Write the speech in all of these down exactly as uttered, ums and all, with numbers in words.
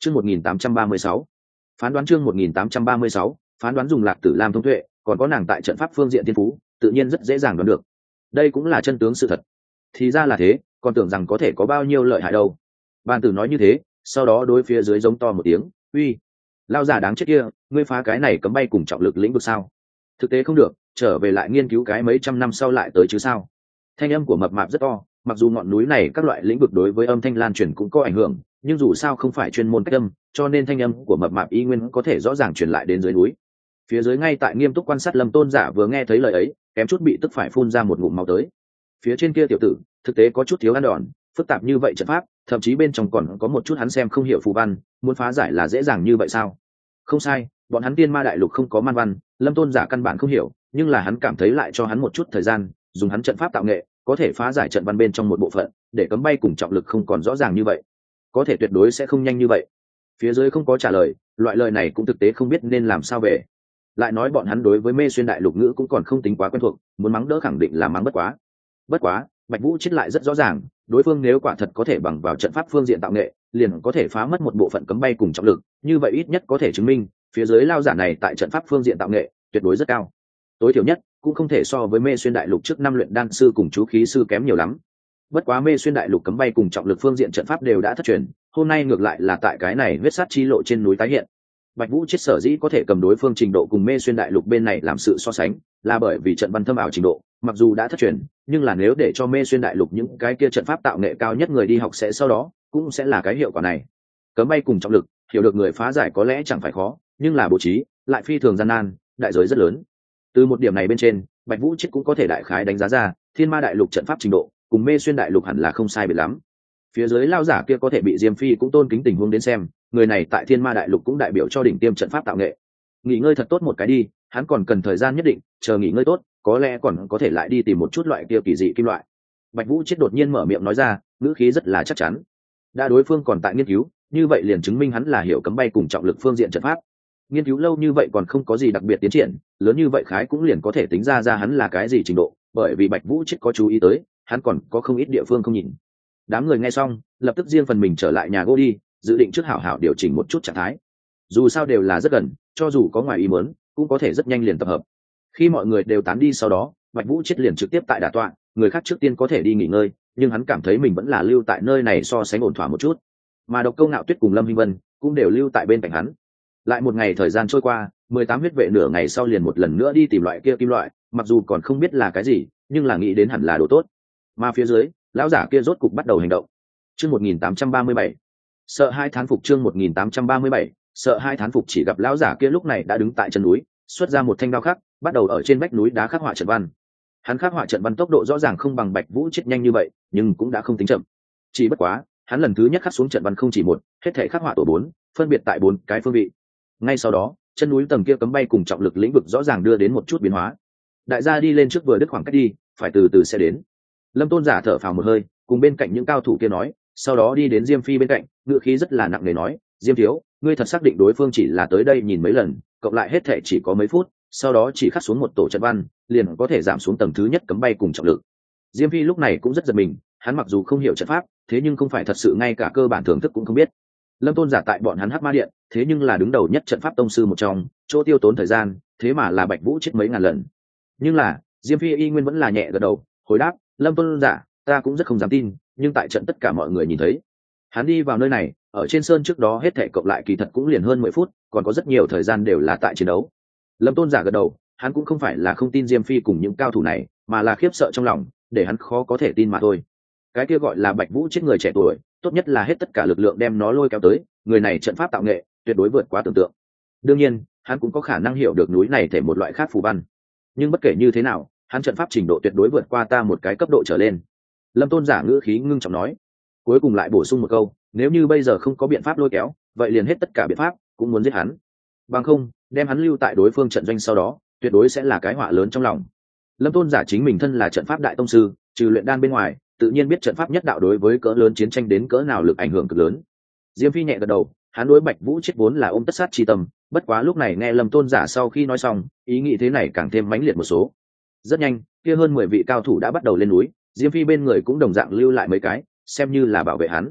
Chương một nghìn tám trăm ba mươi sáu, phán đoán chương một nghìn tám trăm ba mươi sáu, phán đoán dùng Lạc Tử Lam thông tuệ, còn có nàng tại trận pháp phương diện thiên phú, tự nhiên rất dễ dàng đoán được. Đây cũng là chân tướng sự thật. Thì ra là thế, còn tưởng rằng có thể có bao nhiêu lợi hại đâu. Bàn tử nói như thế, sau đó đối phía dưới giống to một tiếng, uy, lao giả đáng chết kia, ngươi phá cái này cấm bay cùng trọng lực lĩnh vực sao? Thực tế không được, trở về lại nghiên cứu cái mấy trăm năm sau lại tới chứ sao? Thanh âm của mập mạp rất to, mặc dù ngọn núi này các loại lĩnh vực đối với âm thanh lan truyền cũng có ảnh hưởng, nhưng dù sao không phải chuyên môn cách âm, cho nên thanh âm của mập mạp y nguyên có thể rõ ràng truyền lại đến dưới núi. Phía dưới ngay tại nghiêm túc quan sát Lâm Tôn giả vừa nghe thấy lời ấy, kém chút bị tức phải phun ra một ngụm máu tới. Phía trên kia tiểu tử, thực tế có chút thiếu ăn đòn, phức tạp như vậy trận pháp, thậm chí bên trong còn có một chút hắn xem không hiểu phù văn, muốn phá giải là dễ dàng như vậy sao? Không sai, bọn hắn Tiên Ma Đại Lục không có man văn, Lâm Tôn giả căn bản không hiểu, nhưng là hắn cảm thấy lại cho hắn một chút thời gian, dùng hắn trận pháp tạo nghệ, có thể phá giải trận văn bên trong một bộ phận, để cấm bay cùng trọng lực không còn rõ ràng như vậy. Có thể tuyệt đối sẽ không nhanh như vậy. Phía dưới không có trả lời, loại lời này cũng thực tế không biết nên làm sao về. Lại nói bọn hắn đối với Mê Xuyên Đại Lục ngữ cũng còn không tính quá quen thuộc, muốn mắng đỡ khẳng định là mắng bất quá. Bất quá, Bạch Vũ chết lại rất rõ ràng, đối phương nếu quả thật có thể bằng vào trận pháp phương diện tạo nghệ, liền có thể phá mất một bộ phận cấm bay cùng trọng lực, như vậy ít nhất có thể chứng minh, phía dưới lao giả này tại trận pháp phương diện tạo nghệ, tuyệt đối rất cao. Tối thiểu nhất, cũng không thể so với Mê Xuyên Đại Lục trước năm luyện đan sư cùng chú khí sư kém nhiều lắm. Bất quá Mê Xuyên Đại Lục cấm bay cùng trọng lực phương diện trận pháp đều đã thất truyền, hôm nay ngược lại là tại cái này huyết sát chi lộ trên núi tái hiện. Bạch Vũ chết sở dĩ có thể cầm đối phương trình độ cùng Mê Xuyên Đại Lục bên này làm sự so sánh, là bởi vì trận văn thâm ảo trình độ, mặc dù đã thất truyền, nhưng là nếu để cho Mê Xuyên Đại Lục những cái kia trận pháp tạo nghệ cao nhất người đi học sẽ sau đó, cũng sẽ là cái hiệu quả này. Cấm bay cùng trọng lực, hiểu được người phá giải có lẽ chẳng phải khó, nhưng là bố trí lại phi thường gian nan, đại giới rất lớn. Từ một điểm này bên trên, Bạch Vũ chết cũng có thể đại khái đánh giá ra, Thiên Ma Đại Lục trận pháp trình độ, cùng Mê Xuyên Đại Lục hẳn là không sai biệt lắm. Phía dưới lao giả kia có thể bị Diêm Phi cũng tôn kính tình huống đến xem, người này tại Thiên Ma Đại Lục cũng đại biểu cho đỉnh tiêm trận pháp tạo nghệ. Nghỉ ngơi thật tốt một cái đi, hắn còn cần thời gian nhất định, chờ nghỉ ngơi tốt, có lẽ còn có thể lại đi tìm một chút loại kia kỳ dị kim loại. Bạch Vũ chết đột nhiên mở miệng nói ra, ngữ khí rất là chắc chắn. Đã đối phương còn tại nghiên cứu, như vậy liền chứng minh hắn là hiểu cấm bay cùng trọng lực phương diện trận pháp. Nghiên cứu lâu như vậy còn không có gì đặc biệt tiến triển, lớn như vậy khái cũng liền có thể tính ra ra hắn là cái gì trình độ, bởi vì Bạch Vũ chết có chú ý tới, hắn còn có không ít địa phương không nhìn. Đám người nghe xong, lập tức riêng phần mình trở lại nhà gỗ đi, dự định trước hảo hảo điều chỉnh một chút trạng thái. Dù sao đều là rất gần, cho dù có ngoài ý muốn, cũng có thể rất nhanh liền tập hợp. Khi mọi người đều tán đi sau đó, Bạch Vũ chết liền trực tiếp tại đả tọa, người khác trước tiên có thể đi nghỉ ngơi, nhưng hắn cảm thấy mình vẫn là lưu tại nơi này so sánh ổn thỏa một chút. Mà Độc Câu Nạo Tuyết cùng Lâm Hinh Vân cũng đều lưu tại bên cạnh hắn. Lại một ngày thời gian trôi qua, mười tám huyết vệ nửa ngày sau liền một lần nữa đi tìm loại kia kim loại, mặc dù còn không biết là cái gì, nhưng là nghĩ đến hẳn là đồ tốt. Mà phía dưới, lão giả kia rốt cục bắt đầu hành động. Chương một nghìn tám trăm ba mươi bảy, sợ hai thán phục chương một nghìn tám trăm ba mươi bảy, sợ hai thán phục chỉ gặp lão giả kia lúc này đã đứng tại chân núi, xuất ra một thanh đao khắc, bắt đầu ở trên vách núi đá khắc họa trận văn. Hắn khắc họa trận văn tốc độ rõ ràng không bằng Bạch Vũ chết nhanh như vậy, nhưng cũng đã không tính chậm. Chỉ bất quá, hắn lần thứ nhất khắc xuống trận văn không chỉ một, hết thảy khắc họa tổ bốn, phân biệt tại bốn cái phương vị. Ngay sau đó, chân núi tầng kia cấm bay cùng trọng lực lĩnh vực rõ ràng đưa đến một chút biến hóa. Đại gia đi lên trước vừa đứt khoảng cách đi, phải từ từ sẽ đến. Lâm Tôn giả thở phào một hơi, cùng bên cạnh những cao thủ kia nói, sau đó đi đến Diêm Phi bên cạnh, ngữ khí rất là nặng nề nói, Diêm thiếu, ngươi thật xác định đối phương chỉ là tới đây nhìn mấy lần, cộng lại hết thảy chỉ có mấy phút, sau đó chỉ khắc xuống một tổ trận văn, liền có thể giảm xuống tầng thứ nhất cấm bay cùng trọng lực. Diêm Phi lúc này cũng rất giật mình, hắn mặc dù không hiểu trận pháp, thế nhưng không phải thật sự ngay cả cơ bản thưởng thức cũng không biết. Lâm Tôn giả tại bọn hắn Hắc Ma Điện, thế nhưng là đứng đầu nhất trận pháp tông sư một trong, chỗ tiêu tốn thời gian, thế mà là Bạch Vũ chết mấy ngàn lần. Nhưng là, Diêm Phi y nguyên vẫn là nhẹ gật đầu, hồi đáp, Lâm Tôn giả, ta cũng rất không dám tin, nhưng tại trận tất cả mọi người nhìn thấy. Hắn đi vào nơi này, ở trên sơn trước đó hết thảy cộng lại kỳ thật cũng liền hơn mười phút, còn có rất nhiều thời gian đều là tại chiến đấu. Lâm Tôn giả gật đầu, hắn cũng không phải là không tin Diêm Phi cùng những cao thủ này, mà là khiếp sợ trong lòng, để hắn khó có thể tin mà thôi. Cái kia gọi là Bạch Vũ chết người trẻ tuổi, tốt nhất là hết tất cả lực lượng đem nó lôi kéo tới, người này trận pháp tạo nghệ tuyệt đối vượt quá tưởng tượng. Đương nhiên, hắn cũng có khả năng hiểu được núi này thể một loại khác phù văn. Nhưng bất kể như thế nào, hắn trận pháp trình độ tuyệt đối vượt qua ta một cái cấp độ trở lên. Lâm Tôn giả ngữ khí ngưng trọng nói, cuối cùng lại bổ sung một câu, nếu như bây giờ không có biện pháp lôi kéo, vậy liền hết tất cả biện pháp, cũng muốn giết hắn. Bằng không, đem hắn lưu tại đối phương trận doanh sau đó, tuyệt đối sẽ là cái họa lớn trong lòng. Lâm Tôn giả chính mình thân là trận pháp đại tông sư, trừ luyện đan bên ngoài, tự nhiên biết trận pháp nhất đạo đối với cỡ lớn chiến tranh đến cỡ nào lực ảnh hưởng cực lớn. Diêm Phi nhẹ gật đầu, hắn đối Bạch Vũ chết vốn là ôm tất sát chi tâm, bất quá lúc này nghe Lâm Tôn giả sau khi nói xong, ý nghĩ thế này càng thêm mãnh liệt một số. Rất nhanh, kia hơn mười vị cao thủ đã bắt đầu lên núi, Diêm Phi bên người cũng đồng dạng lưu lại mấy cái, xem như là bảo vệ hắn.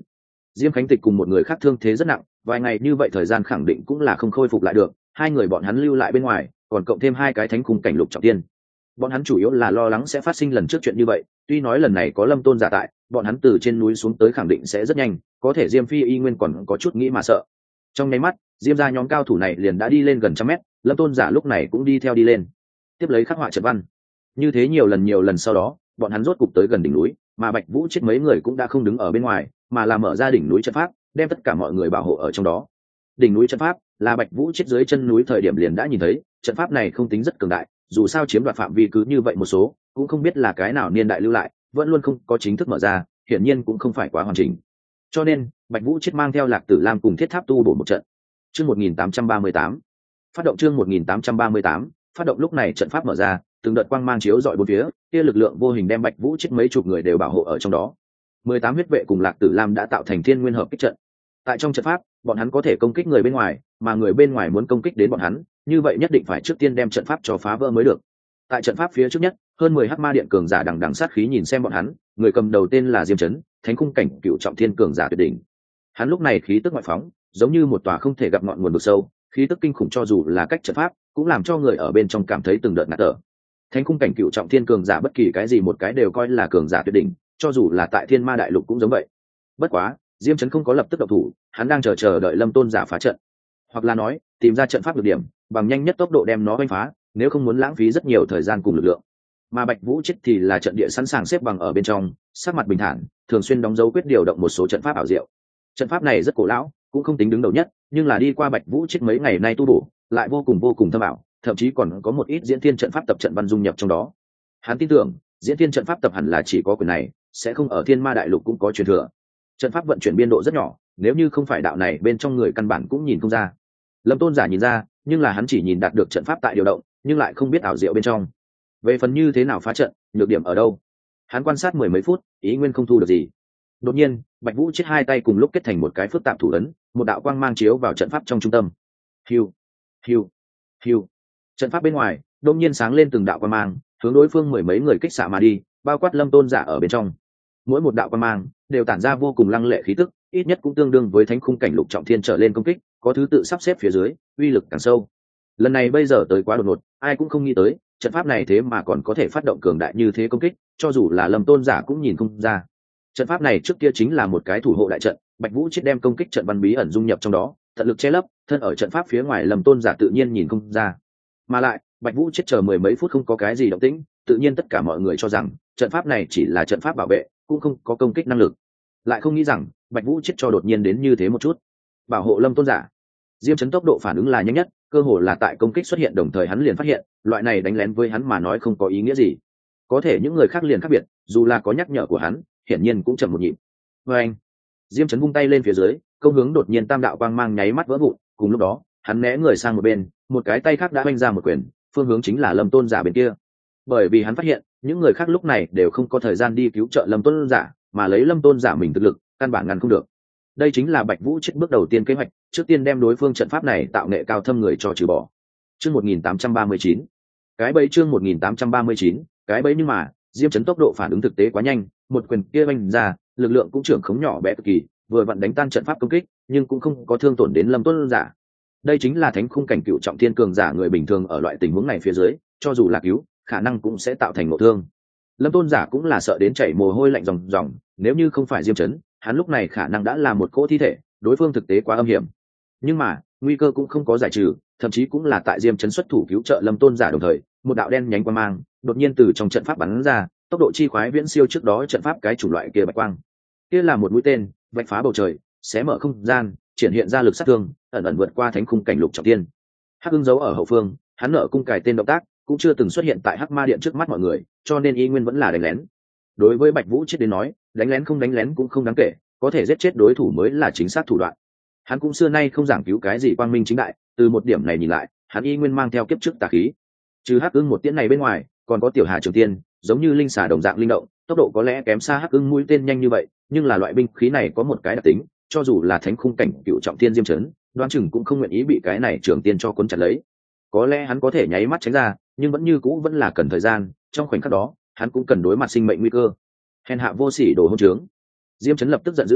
Diêm Khánh Tịch cùng một người khác thương thế rất nặng, vài ngày như vậy thời gian khẳng định cũng là không khôi phục lại được, hai người bọn hắn lưu lại bên ngoài, còn cộng thêm hai cái thánh khung cảnh lục trọng tiên. Bọn hắn chủ yếu là lo lắng sẽ phát sinh lần trước chuyện như vậy, tuy nói lần này có Lâm Tôn giả tại, bọn hắn từ trên núi xuống tới khẳng định sẽ rất nhanh, có thể Diêm Phi y nguyên còn có chút nghĩ mà sợ. Trong nháy mắt, Diêm gia nhóm cao thủ này liền đã đi lên gần trăm mét, Lâm Tôn giả lúc này cũng đi theo đi lên, tiếp lấy khắc họa trận văn. Như thế nhiều lần nhiều lần sau đó, bọn hắn rốt cục tới gần đỉnh núi, mà Bạch Vũ chết mấy người cũng đã không đứng ở bên ngoài, mà là mở ra đỉnh núi trận pháp, đem tất cả mọi người bảo hộ ở trong đó. Đỉnh núi trận pháp là Bạch Vũ chết dưới chân núi thời điểm liền đã nhìn thấy, trận pháp này không tính rất cường đại, dù sao chiếm đoạt phạm vi cứ như vậy một số, cũng không biết là cái nào niên đại lưu lại, vẫn luôn không có chính thức mở ra, hiển nhiên cũng không phải quá hoàn chỉnh. Cho nên, Bạch Vũ chết mang theo Lạc Tử Lam cùng Thiết Tháp tu bổ một trận. Chương một nghìn tám trăm ba mươi tám, phát động chương một nghìn tám trăm ba mươi tám, phát động lúc này trận pháp mở ra, từng đợt quang mang chiếu rọi bốn phía, kia lực lượng vô hình đem Bạch Vũ chết mấy chục người đều bảo hộ ở trong đó. mười tám huyết vệ cùng Lạc Tử Lam đã tạo thành thiên nguyên hợp kích trận. Tại trong trận pháp, bọn hắn có thể công kích người bên ngoài, mà người bên ngoài muốn công kích đến bọn hắn, như vậy nhất định phải trước tiên đem trận pháp cho phá vỡ mới được. Tại trận pháp phía trước nhất, hơn mười hắc ma điện cường giả đằng đằng sát khí nhìn xem bọn hắn, người cầm đầu tên là Diêm Chấn, thánh khung cảnh cựu trọng thiên cường giả tuyệt đỉnh. Hắn lúc này khí tức ngoại phóng, giống như một tòa không thể gặp ngọn nguồn vực sâu, khí tức kinh khủng cho dù là cách trận pháp, cũng làm cho người ở bên trong cảm thấy từng đợt ngạt thở. Thánh khung cảnh cựu trọng thiên cường giả bất kỳ cái gì một cái đều coi là cường giả tuyệt đỉnh, cho dù là tại Thiên Ma đại lục cũng giống vậy. Bất quá, Diêm Chấn không có lập tức động thủ, hắn đang chờ chờ đợi Lâm Tôn giả phá trận, hoặc là nói, tìm ra trận pháp được điểm, bằng nhanh nhất tốc độ đem nó đánh phá, nếu không muốn lãng phí rất nhiều thời gian cùng lực lượng. Mà Bạch Vũ chết thì là trận địa sẵn sàng xếp bằng ở bên trong, sắc mặt bình thản, thường xuyên đóng dấu quyết điều động một số trận pháp ảo diệu. Trận pháp này rất cổ lão, cũng không tính đứng đầu nhất, nhưng là đi qua Bạch Vũ chết mấy ngày nay tu bổ, lại vô cùng vô cùng thâm ảo, thậm chí còn có một ít diễn thiên trận pháp tập trận văn dung nhập trong đó. Hắn tin tưởng, diễn thiên trận pháp tập hẳn là chỉ có quyền này, sẽ không ở Thiên Ma đại lục cũng có truyền thừa. Trận pháp vận chuyển biên độ rất nhỏ, nếu như không phải đạo này bên trong người căn bản cũng nhìn không ra. Lâm Tôn giả nhìn ra, nhưng là hắn chỉ nhìn đạt được trận pháp tại điều động, nhưng lại không biết ảo diệu bên trong. Về phần như thế nào phá trận, nhược điểm ở đâu, hắn quan sát mười mấy phút, ý nguyên không thu được gì. Đột nhiên, Bạch Vũ chết hai tay cùng lúc kết thành một cái phức tạp thủ ấn, một đạo quang mang chiếu vào trận pháp trong trung tâm. Hiu, hiu, hiu. Trận pháp bên ngoài, đột nhiên sáng lên từng đạo quang mang, hướng đối phương mười mấy người kích xạ mà đi, bao quát Lâm Tôn giả ở bên trong. Mỗi một đạo quang mang đều tản ra vô cùng lăng lệ khí tức, ít nhất cũng tương đương với thánh khung cảnh lục trọng thiên trở lên công kích, có thứ tự sắp xếp phía dưới, uy lực càng sâu. Lần này bây giờ tới quá đột ngột, ai cũng không nghĩ tới, trận pháp này thế mà còn có thể phát động cường đại như thế công kích, cho dù là Lâm Tôn giả cũng nhìn không ra. Trận pháp này trước kia chính là một cái thủ hộ đại trận, Bạch Vũ chết đem công kích trận văn bí ẩn dung nhập trong đó, tận lực che lấp, thân ở trận pháp phía ngoài Lâm Tôn giả tự nhiên nhìn không ra. Mà lại, Bạch Vũ chết chờ mười mấy phút không có cái gì động tĩnh, tự nhiên tất cả mọi người cho rằng trận pháp này chỉ là trận pháp bảo vệ, cũng không có công kích năng lực. Lại không nghĩ rằng, Bạch Vũ chết cho đột nhiên đến như thế một chút. Bảo hộ Lâm Tôn giả. Diêm Chấn tốc độ phản ứng là nhanh nhất, cơ hồ là tại công kích xuất hiện đồng thời hắn liền phát hiện, loại này đánh lén với hắn mà nói không có ý nghĩa gì. Có thể những người khác liền khác biệt, dù là có nhắc nhở của hắn, hiển nhiên cũng chậm một nhịp. Và anh, Diêm Chấn vung tay lên phía dưới, công hướng đột nhiên tam đạo quang mang nháy mắt vỡ vụn, cùng lúc đó, hắn né người sang một bên, một cái tay khác đã vung ra một quyền, phương hướng chính là Lâm Tôn giả bên kia. Bởi vì hắn phát hiện, những người khác lúc này đều không có thời gian đi cứu trợ Lâm Tôn giả, mà lấy Lâm Tôn giả mình thực lực, căn bản ngăn không được. Đây chính là Bạch Vũ chết bước đầu tiên kế hoạch, trước tiên đem đối phương trận pháp này tạo nghệ cao thâm người cho trừ bỏ. Chương một nghìn tám trăm ba mươi chín, cái bẫy chương một nghìn tám trăm ba mươi chín, cái bẫy nhưng mà, Diêm Chấn tốc độ phản ứng thực tế quá nhanh, một quyền kia vung ra, lực lượng cũng trưởng khống nhỏ bé cực kỳ, vừa vặn đánh tan trận pháp công kích, nhưng cũng không có thương tổn đến Lâm Tôn giả. Đây chính là thánh khung cảnh cựu trọng thiên cường giả người bình thường ở loại tình huống này phía dưới, cho dù là cứu, khả năng cũng sẽ tạo thành nội thương. Lâm Tôn giả cũng là sợ đến chảy mồ hôi lạnh ròng ròng, nếu như không phải Diêm Chấn, hắn lúc này khả năng đã là một cỗ thi thể, đối phương thực tế quá âm hiểm. Nhưng mà, nguy cơ cũng không có giải trừ, thậm chí cũng là tại Diêm Chấn xuất thủ cứu trợ Lâm Tôn giả đồng thời, một đạo đen nhánh quang mang đột nhiên từ trong trận pháp bắn ra, tốc độ chi khoái viễn siêu trước đó trận pháp cái chủng loại kia bạch quang. Kia là một mũi tên, vạch phá bầu trời, xé mở không gian, triển hiện ra lực sát thương, ẩn ẩn vượt qua thánh khung cảnh lục trọng thiên. Hắc Ưng giấu ở hậu phương, hắn nở cung cài tên động tác, cũng chưa từng xuất hiện tại Hắc Ma Điện trước mắt mọi người, cho nên y nguyên vẫn là đánh lén. Đối với Bạch Vũ chết đến nói, đánh lén không đánh lén cũng không đáng kể, có thể giết chết đối thủ mới là chính xác thủ đoạn. Hắn cũng xưa nay không giảng cứu cái gì quang minh chính đại, từ một điểm này nhìn lại, hắn y nguyên mang theo kiếp trước tà khí. Trừ Hắc Ưng một tiễn này bên ngoài, còn có Tiểu Hà Trường Tiên, giống như linh xà đồng dạng linh động, tốc độ có lẽ kém xa Hắc Ưng mũi tên nhanh như vậy, nhưng là loại binh khí này có một cái đặc tính, cho dù là thánh khung cảnh cựu trọng thiên Diêm Chấn, đoán chừng cũng không nguyện ý bị cái này Trường Tiên cho cuốn chặt lấy. Có lẽ hắn có thể nháy mắt tránh ra, nhưng vẫn như cũ vẫn là cần thời gian, trong khoảnh khắc đó, hắn cũng cần đối mặt sinh mệnh nguy cơ. Hèn hạ vô sỉ đồ hỗn trướng. Diêm Chấn lập tức giận dữ,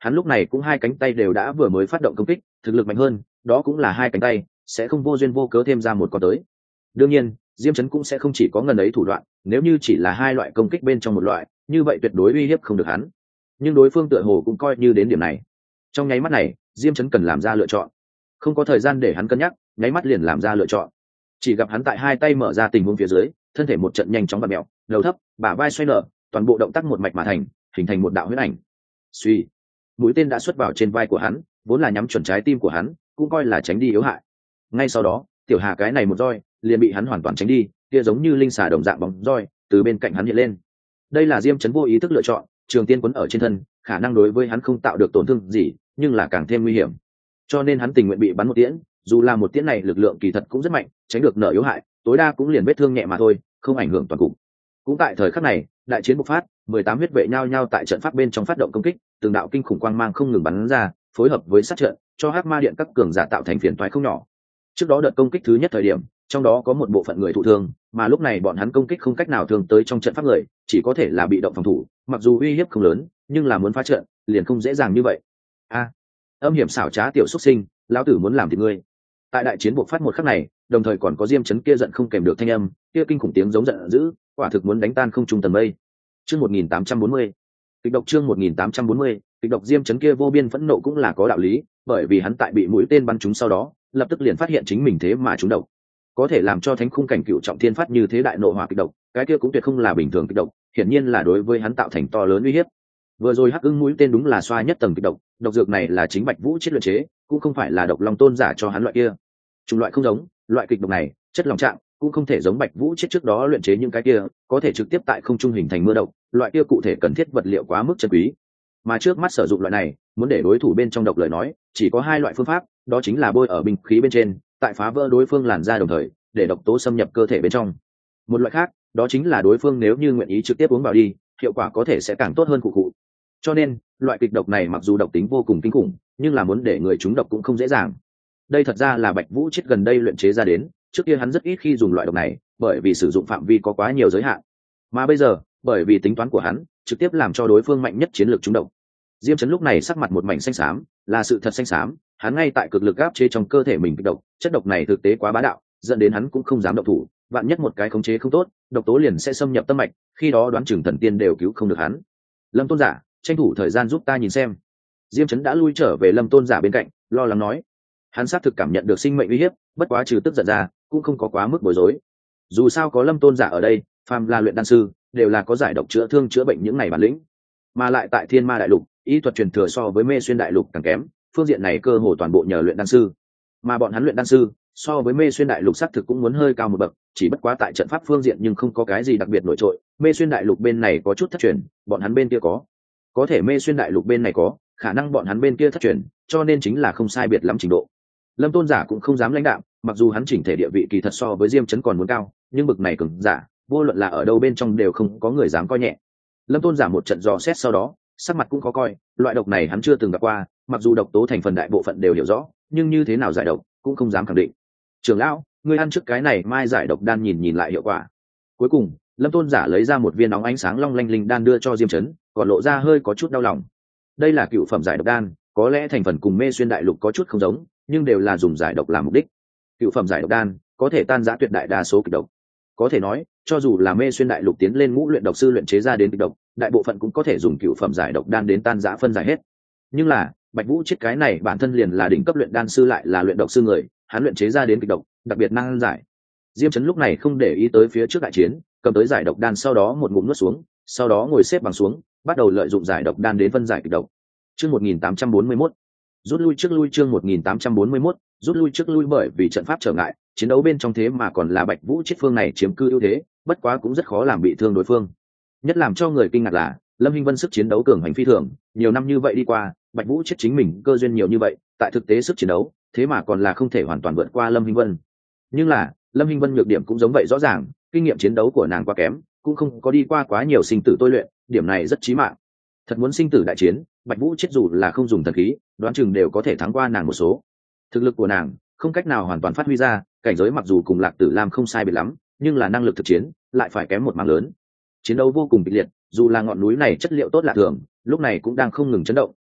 hắn lúc này cũng hai cánh tay đều đã vừa mới phát động công kích, thực lực mạnh hơn, đó cũng là hai cánh tay sẽ không vô duyên vô cớ thêm ra một con tới. Đương nhiên Diêm Chấn cũng sẽ không chỉ có ngần ấy thủ đoạn, nếu như chỉ là hai loại công kích bên trong một loại, như vậy tuyệt đối uy hiếp không được hắn. Nhưng đối phương tựa hồ cũng coi như đến điểm này. Trong nháy mắt này, Diêm Chấn cần làm ra lựa chọn. Không có thời gian để hắn cân nhắc, nháy mắt liền làm ra lựa chọn. Chỉ gặp hắn tại hai tay mở ra tình huống phía dưới, thân thể một trận nhanh chóng vặn mèo, đầu thấp, bả vai xoay nở, toàn bộ động tác một mạch mà thành, hình thành một đạo huyễn ảnh. Suy, mũi tên đã xuất vào trên vai của hắn, vốn là nhắm chuẩn trái tim của hắn, cũng coi là tránh đi yếu hại. Ngay sau đó, tiểu hà cái này một roi liền bị hắn hoàn toàn tránh đi, kia giống như linh xà đồng dạng bóng roi từ bên cạnh hắn hiện lên. Đây là Diêm Chấn vô ý thức lựa chọn, trường tiên quấn ở trên thân, khả năng đối với hắn không tạo được tổn thương gì, nhưng là càng thêm nguy hiểm. Cho nên hắn tình nguyện bị bắn một tiễn, dù là một tiễn này lực lượng kỳ thật cũng rất mạnh, tránh được nợ yếu hại, tối đa cũng liền vết thương nhẹ mà thôi, không ảnh hưởng toàn cục. Cũng tại thời khắc này, đại chiến bộc phát, mười tám huyết vệ nhao nhao tại trận pháp bên trong phát động công kích, từng đạo kinh khủng quang mang không ngừng bắn ra, phối hợp với sát trận, cho Hắc Ma Điện các cường giả tạo thành phiền toái không nhỏ. Trước đó đợt công kích thứ nhất thời điểm, trong đó có một bộ phận người thụ thương, mà lúc này bọn hắn công kích không cách nào thương tới trong trận pháp người, chỉ có thể là bị động phòng thủ, mặc dù uy hiếp không lớn, nhưng là muốn phá trận, liền không dễ dàng như vậy. A, âm hiểm xảo trá tiểu xuất sinh, lão tử muốn làm thịt ngươi. Tại đại chiến bộc phát một khắc này, đồng thời còn có Diêm Chấn kia giận không kèm được thanh âm, kia kinh khủng tiếng giống giận dữ, quả thực muốn đánh tan không trung tầng mây. Chương một nghìn tám trăm bốn mươi. Kịch độc chương một nghìn tám trăm bốn mươi, kịch độc Diêm Chấn kia vô biên phẫn nộ cũng là có đạo lý, bởi vì hắn tại bị mũi tên bắn trúng sau đó, lập tức liền phát hiện chính mình thế mà trúng độc. Có thể làm cho thánh khung cảnh cựu trọng thiên phát như thế đại nộ hỏa kịch độc, cái kia cũng tuyệt không là bình thường kịch độc, hiển nhiên là đối với hắn tạo thành to lớn uy hiếp. Vừa rồi Hắc Ưng mũi tên đúng là xoa nhất tầng kịch độc, độc dược này là chính Bạch Vũ chiết luyện chế, cũng không phải là độc long tôn giả cho hắn loại kia. Chủng loại không giống, loại kịch độc này, chất lòng trạng cũng không thể giống Bạch Vũ chiết trước đó luyện chế những cái kia, có thể trực tiếp tại không trung hình thành mưa độc, loại kia cụ thể cần thiết vật liệu quá mức chân quý. Mà trước mắt sử dụng loại này, muốn để đối thủ bên trong độc lời nói, chỉ có hai loại phương pháp, đó chính là bôi ở binh khí bên trên, tại phá vỡ đối phương làn da đồng thời, để độc tố xâm nhập cơ thể bên trong. Một loại khác, đó chính là đối phương nếu như nguyện ý trực tiếp uống vào đi, hiệu quả có thể sẽ càng tốt hơn cụ cụ. Cho nên, loại kịch độc này mặc dù độc tính vô cùng kinh khủng, nhưng là muốn để người trúng độc cũng không dễ dàng. Đây thật ra là Bạch Vũ chết gần đây luyện chế ra đến, trước kia hắn rất ít khi dùng loại độc này, bởi vì sử dụng phạm vi có quá nhiều giới hạn. Mà bây giờ, bởi vì tính toán của hắn, trực tiếp làm cho đối phương mạnh nhất chiến lược trúng độc. Diêm Chấn lúc này sắc mặt một mảnh xanh xám, là sự thật xanh xám, hắn ngay tại cực lực áp chế trong cơ thể mình kịch độc, chất độc này thực tế quá bá đạo, dẫn đến hắn cũng không dám động thủ, vạn nhất một cái khống chế không tốt, độc tố liền sẽ xâm nhập tâm mạch, khi đó đoán chừng thần tiên đều cứu không được hắn. Lâm Tôn giả, tranh thủ thời gian giúp ta nhìn xem. Diêm Chấn đã lui trở về Lâm Tôn giả bên cạnh, lo lắng nói. Hắn xác thực cảm nhận được sinh mệnh uy hiếp, bất quá trừ tức giận ra, cũng không có quá mức bối rối. Dù sao có Lâm Tôn giả ở đây, phàm là luyện đan sư, đều là có giải độc chữa thương chữa bệnh những này bản lĩnh. Mà lại tại Thiên Ma đại lục, y thuật truyền thừa so với Mê Xuyên đại lục càng kém, phương diện này cơ hồ toàn bộ nhờ luyện đan sư. Mà bọn hắn luyện đan sư, so với Mê Xuyên đại lục xác thực cũng muốn hơi cao một bậc, chỉ bất quá tại trận pháp phương diện nhưng không có cái gì đặc biệt nổi trội. Mê Xuyên đại lục bên này có chút thất truyền, bọn hắn bên kia có. Có thể Mê Xuyên đại lục bên này có, khả năng bọn hắn bên kia thất truyền, cho nên chính là không sai biệt lắm trình độ. Lâm Tôn giả cũng không dám lãnh đạm, mặc dù hắn chỉnh thể địa vị kỳ thật so với Diêm Chấn còn muốn cao, nhưng bực này cường giả, vô luận là ở đâu bên trong đều không có người dám coi nhẹ. Lâm Tôn giả một trận dò xét sau đó, sắc mặt cũng khó coi, loại độc này hắn chưa từng gặp qua, mặc dù độc tố thành phần đại bộ phận đều hiểu rõ, nhưng như thế nào giải độc cũng không dám khẳng định. Trưởng lão, ngươi ăn trước cái này mai giải độc đan nhìn nhìn lại hiệu quả. Cuối cùng, Lâm Tôn giả lấy ra một viên nóng ánh sáng long lanh linh đan đưa cho Diêm Chấn, còn lộ ra hơi có chút đau lòng. Đây là cựu phẩm giải độc đan, có lẽ thành phần cùng Mê Xuyên đại lục có chút không giống, nhưng đều là dùng giải độc làm mục đích. Cựu phẩm giải độc đan có thể tan rã tuyệt đại đa số kịch độc. Có thể nói, cho dù là Mê Xuyên đại lục tiến lên ngũ luyện độc sư luyện chế ra đến kịch độc, đại bộ phận cũng có thể dùng cựu phẩm giải độc đan đến tan rã phân giải hết. Nhưng là, Bạch Vũ chết cái này bản thân liền là đỉnh cấp luyện đan sư lại là luyện độc sư người, hắn luyện chế ra đến kịch độc, đặc biệt năng giải. Diêm Chấn lúc này không để ý tới phía trước đại chiến, cầm tới giải độc đan sau đó một ngụm nuốt xuống, sau đó ngồi xếp bằng xuống, bắt đầu lợi dụng giải độc đan đến phân giải kịch độc. Chương một nghìn tám trăm bốn mươi mốt. Rút lui trước lui chương một nghìn tám trăm bốn mươi mốt, rút lui trước lui bởi vì trận pháp trở ngại, chiến đấu bên trong thế mà còn là Bạch Vũ chết phương này chiếm cư ưu thế, bất quá cũng rất khó làm bị thương đối phương. Nhất làm cho người kinh ngạc là, Lâm Hinh Vân sức chiến đấu cường hành phi thường, nhiều năm như vậy đi qua, Bạch Vũ chết chính mình cơ duyên nhiều như vậy, tại thực tế sức chiến đấu, thế mà còn là không thể hoàn toàn vượt qua Lâm Hinh Vân. Nhưng là, Lâm Hinh Vân nhược điểm cũng giống vậy rõ ràng, kinh nghiệm chiến đấu của nàng quá kém, cũng không có đi qua quá nhiều sinh tử tôi luyện, điểm này rất chí mạng. Thật muốn sinh tử đại chiến, Bạch Vũ chết dù là không dùng thần khí, đoán chừng đều có thể thắng qua nàng một số. Thực lực của nàng không cách nào hoàn toàn phát huy ra, cảnh giới mặc dù cùng Lạc Tử Lam không sai biệt lắm, nhưng là năng lực thực chiến lại phải kém một mảng lớn. Chiến đấu vô cùng kịch liệt, dù là ngọn núi này chất liệu tốt lạ thường, lúc này cũng đang không ngừng chấn động,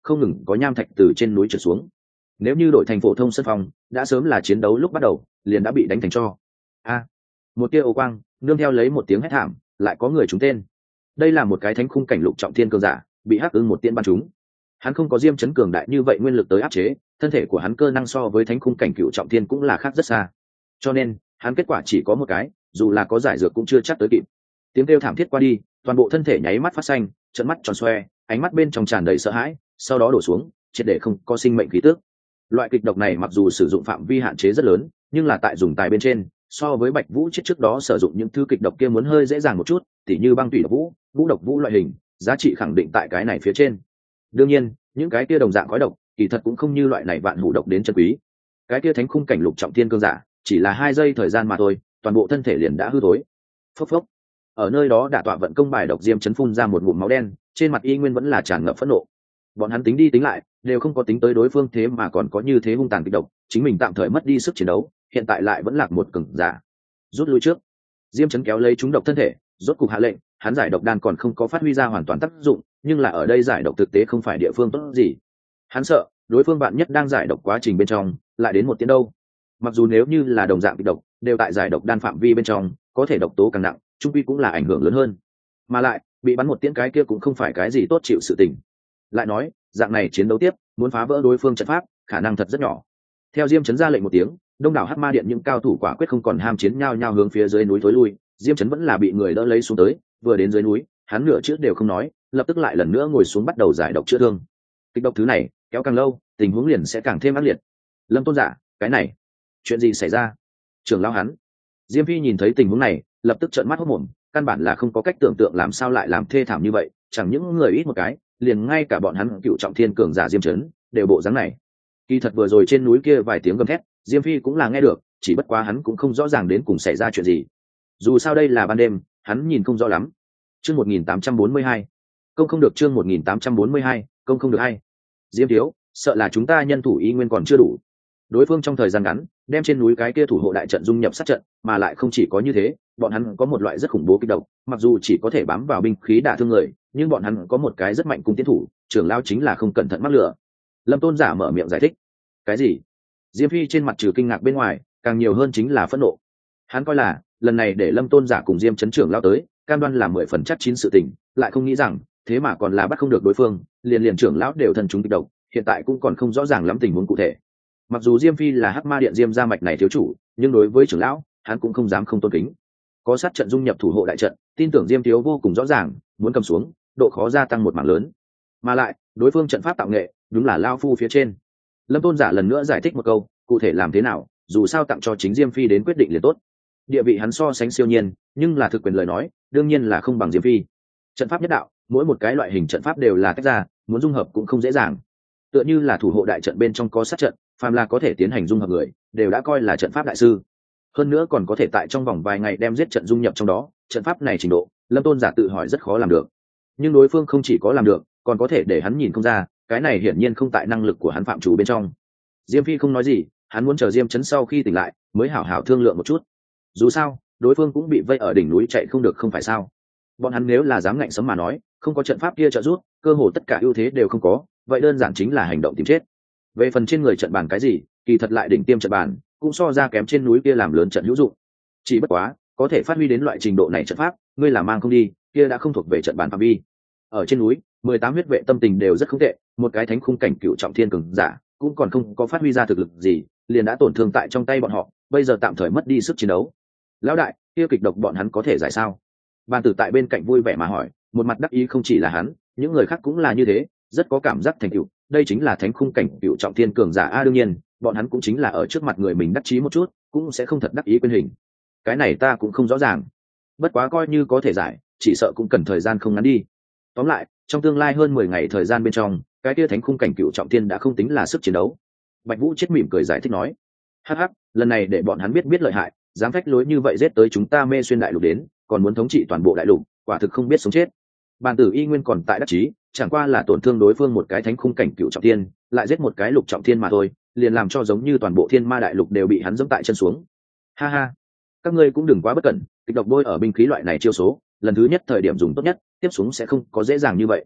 không ngừng có nham thạch từ trên núi trượt xuống. Nếu như đổi thành phổ thông sân phòng, đã sớm là chiến đấu lúc bắt đầu liền đã bị đánh thành tro. A, một tia ô quang nương theo lấy một tiếng hét thảm, lại có người trúng tên. Đây là một cái thánh khung cảnh lục trọng thiên cường giả, bị hắc ưng một tiên bắn trúng. Hắn không có diêm chấn cường đại như vậy nguyên lực tới áp chế, thân thể của hắn cơ năng so với thánh khung cảnh cựu trọng thiên cũng là khác rất xa, cho nên hắn kết quả chỉ có một cái, dù là có giải dược cũng chưa chắc tới kịp. Tiếng kêu thảm thiết qua đi, toàn bộ thân thể nháy mắt phát xanh, trận mắt tròn xoe, ánh mắt bên trong tràn đầy sợ hãi, sau đó đổ xuống, triệt để không có sinh mệnh khí tức. Loại kịch độc này mặc dù sử dụng phạm vi hạn chế rất lớn, nhưng là tại dùng tài bên trên, so với Bạch Vũ chết trước đó sử dụng những thứ kịch độc kia muốn hơi dễ dàng một chút, tỉ như băng tủy độc vũ, vũ độc vũ loại hình, giá trị khẳng định tại cái này phía trên. Đương nhiên, những cái kia đồng dạng khói độc, kỳ thật cũng không như loại này vạn hủ độc đến chân quý. Cái kia thánh khung cảnh lục trọng thiên cương giả, chỉ là hai giây thời gian mà thôi, toàn bộ thân thể liền đã hư thối. Phốc phốc. Ở nơi đó đả tọa vận công bài độc diêm chấn phun ra một ngụm máu đen, trên mặt y nguyên vẫn là tràn ngập phẫn nộ. Bọn hắn tính đi tính lại, đều không có tính tới đối phương thế mà còn có như thế hung tàn kịch độc, chính mình tạm thời mất đi sức chiến đấu, hiện tại lại vẫn lạc một cường giả. Rút lui trước. Diêm chấn kéo lấy chúng độc thân thể, rốt cục hạ lệnh, hắn giải độc đan còn không có phát huy ra hoàn toàn tác dụng, nhưng là ở đây giải độc thực tế không phải địa phương tốt gì. Hắn sợ đối phương bạn nhất đang giải độc quá trình bên trong lại đến một tiếng đâu. Mặc dù nếu như là đồng dạng kịch độc đều tại giải độc đan phạm vi bên trong, có thể độc tố càng nặng, trung quy cũng là ảnh hưởng lớn hơn. Mà lại bị bắn một tiếng cái kia cũng không phải cái gì tốt chịu sự tình. Lại nói dạng này chiến đấu tiếp, muốn phá vỡ đối phương trận pháp khả năng thật rất nhỏ. Theo Diêm chấn ra lệnh một tiếng, đông đảo hắc ma điện những cao thủ quả quyết không còn ham chiến nhau nhau hướng phía dưới núi thối lui. Diêm chấn vẫn là bị người đỡ lấy xuống tới, vừa đến dưới núi hắn nửa chữ đều không nói, lập tức lại lần nữa ngồi xuống bắt đầu giải độc chữa thương. Kịch độc thứ này kéo càng lâu, tình huống liền sẽ càng thêm ác liệt. Lâm tôn giả, cái này chuyện gì xảy ra? Trưởng lão hắn. Diêm Phi nhìn thấy tình huống này, lập tức trợn mắt hốt mồm, căn bản là không có cách tưởng tượng làm sao lại làm thê thảm như vậy, chẳng những người ít một cái, liền ngay cả bọn hắn cựu trọng thiên cường giả Diêm Chấn đều bộ dáng này. Kỳ thật vừa rồi trên núi kia vài tiếng gầm thét, Diêm Phi cũng là nghe được, chỉ bất quá hắn cũng không rõ ràng đến cùng xảy ra chuyện gì. Dù sao đây là ban đêm, hắn nhìn không rõ lắm. Chương một nghìn tám trăm bốn mươi hai, công không được. Chương một nghìn tám trăm bốn mươi hai, công không được hay. Diêm thiếu, sợ là chúng ta nhân thủ y nguyên còn chưa đủ. Đối phương trong thời gian ngắn đem trên núi cái kia thủ hộ đại trận dung nhập sát trận, mà lại không chỉ có như thế, bọn hắn có một loại rất khủng bố kích độc, mặc dù chỉ có thể bám vào binh khí đả thương người, nhưng bọn hắn có một cái rất mạnh cung tiến thủ, trưởng lão chính là không cẩn thận mắc lửa. Lâm tôn giả mở miệng giải thích. Cái gì? Diêm Phi trên mặt trừ kinh ngạc bên ngoài, càng nhiều hơn chính là phẫn nộ. Hắn coi là lần này để Lâm tôn giả cùng Diêm chấn trưởng lão tới, cam đoan là mười phần chắc chín sự tình, lại không nghĩ rằng thế mà còn là bắt không được đối phương, liền liền trưởng lão đều thân chúng kích độc, hiện tại cũng còn không rõ ràng lắm tình huống cụ thể. Mặc dù Diêm Phi là hắc ma điện Diêm gia mạch này thiếu chủ, nhưng đối với trưởng lão hắn cũng không dám không tôn kính. Có sát trận dung nhập thủ hộ đại trận, tin tưởng Diêm thiếu vô cùng rõ ràng, muốn cầm xuống độ khó gia tăng một mảng lớn. Mà lại đối phương trận pháp tạo nghệ đúng là lao phu phía trên. Lâm tôn giả lần nữa giải thích một câu, cụ thể làm thế nào dù sao tặng cho chính Diêm Phi đến quyết định liền tốt. Địa vị hắn so sánh siêu nhiên, nhưng là thực quyền lời nói đương nhiên là không bằng Diêm Phi. Trận pháp nhất đạo, mỗi một cái loại hình trận pháp đều là tách ra, muốn dung hợp cũng không dễ dàng. Tựa như là thủ hộ đại trận bên trong có sát trận, phàm là có thể tiến hành dung hợp người đều đã coi là trận pháp đại sư. Hơn nữa còn có thể tại trong vòng vài ngày đem giết trận dung nhập trong đó, trận pháp này trình độ Lâm tôn giả tự hỏi rất khó làm được. Nhưng đối phương không chỉ có làm được, còn có thể để hắn nhìn không ra, cái này hiển nhiên không tại năng lực của hắn phạm chủ bên trong. Diêm Phi không nói gì, hắn muốn chờ Diêm chấn sau khi tỉnh lại mới hảo hảo thương lượng một chút. Dù sao đối phương cũng bị vây ở đỉnh núi chạy không được không phải sao. Bọn hắn nếu là dám ngạnh sấm mà nói, không có trận pháp kia trợ giúp, cơ hồ tất cả ưu thế đều không có, vậy đơn giản chính là hành động tìm chết. Về phần trên người trận bàn cái gì, kỳ thật lại đỉnh tiêm trận bàn cũng so ra kém trên núi kia làm lớn trận hữu dụng. Chỉ bất quá có thể phát huy đến loại trình độ này trận pháp, ngươi là mang không đi, kia đã không thuộc về trận bàn phạm vi. Ở trên núi mười tám huyết vệ tâm tình đều rất không tệ, một cái thánh khung cảnh cựu trọng thiên cường giả cũng còn không có phát huy ra thực lực gì, liền đã tổn thương tại trong tay bọn họ, bây giờ tạm thời mất đi sức chiến đấu. Lão đại, kia kịch độc bọn hắn có thể giải sao? Bàn tử tại bên cạnh vui vẻ mà hỏi, một mặt đắc ý không chỉ là hắn, những người khác cũng là như thế, rất có cảm giác thành tựu. Đây chính là thánh khung cảnh cựu trọng thiên cường giả a, đương nhiên bọn hắn cũng chính là ở trước mặt người mình đắc chí một chút, cũng sẽ không thật đắc ý quên hình. Cái này ta cũng không rõ ràng, bất quá coi như có thể giải, chỉ sợ cũng cần thời gian không ngắn đi. Tóm lại trong tương lai hơn mười ngày thời gian bên trong, cái kia thánh khung cảnh cựu trọng thiên đã không tính là sức chiến đấu. Bạch Vũ chết mỉm cười giải thích nói, hắc hắc, lần này để bọn hắn biết biết lợi hại, dám phách lối như vậy giết tới chúng ta Mê Xuyên đại lục đến, còn muốn thống trị toàn bộ đại lục, quả thực không biết sống chết. Bàn tử y nguyên còn tại đắc chí, chẳng qua là tổn thương đối phương một cái thánh khung cảnh cựu trọng thiên, lại giết một cái lục trọng thiên mà thôi, liền làm cho giống như toàn bộ thiên ma đại lục đều bị hắn giẫm tại chân xuống. Ha ha, các ngươi cũng đừng quá bất cẩn, kịch độc bôi ở binh khí loại này chiêu số, lần thứ nhất thời điểm dùng tốt nhất, tiếp xuống sẽ không có dễ dàng như vậy.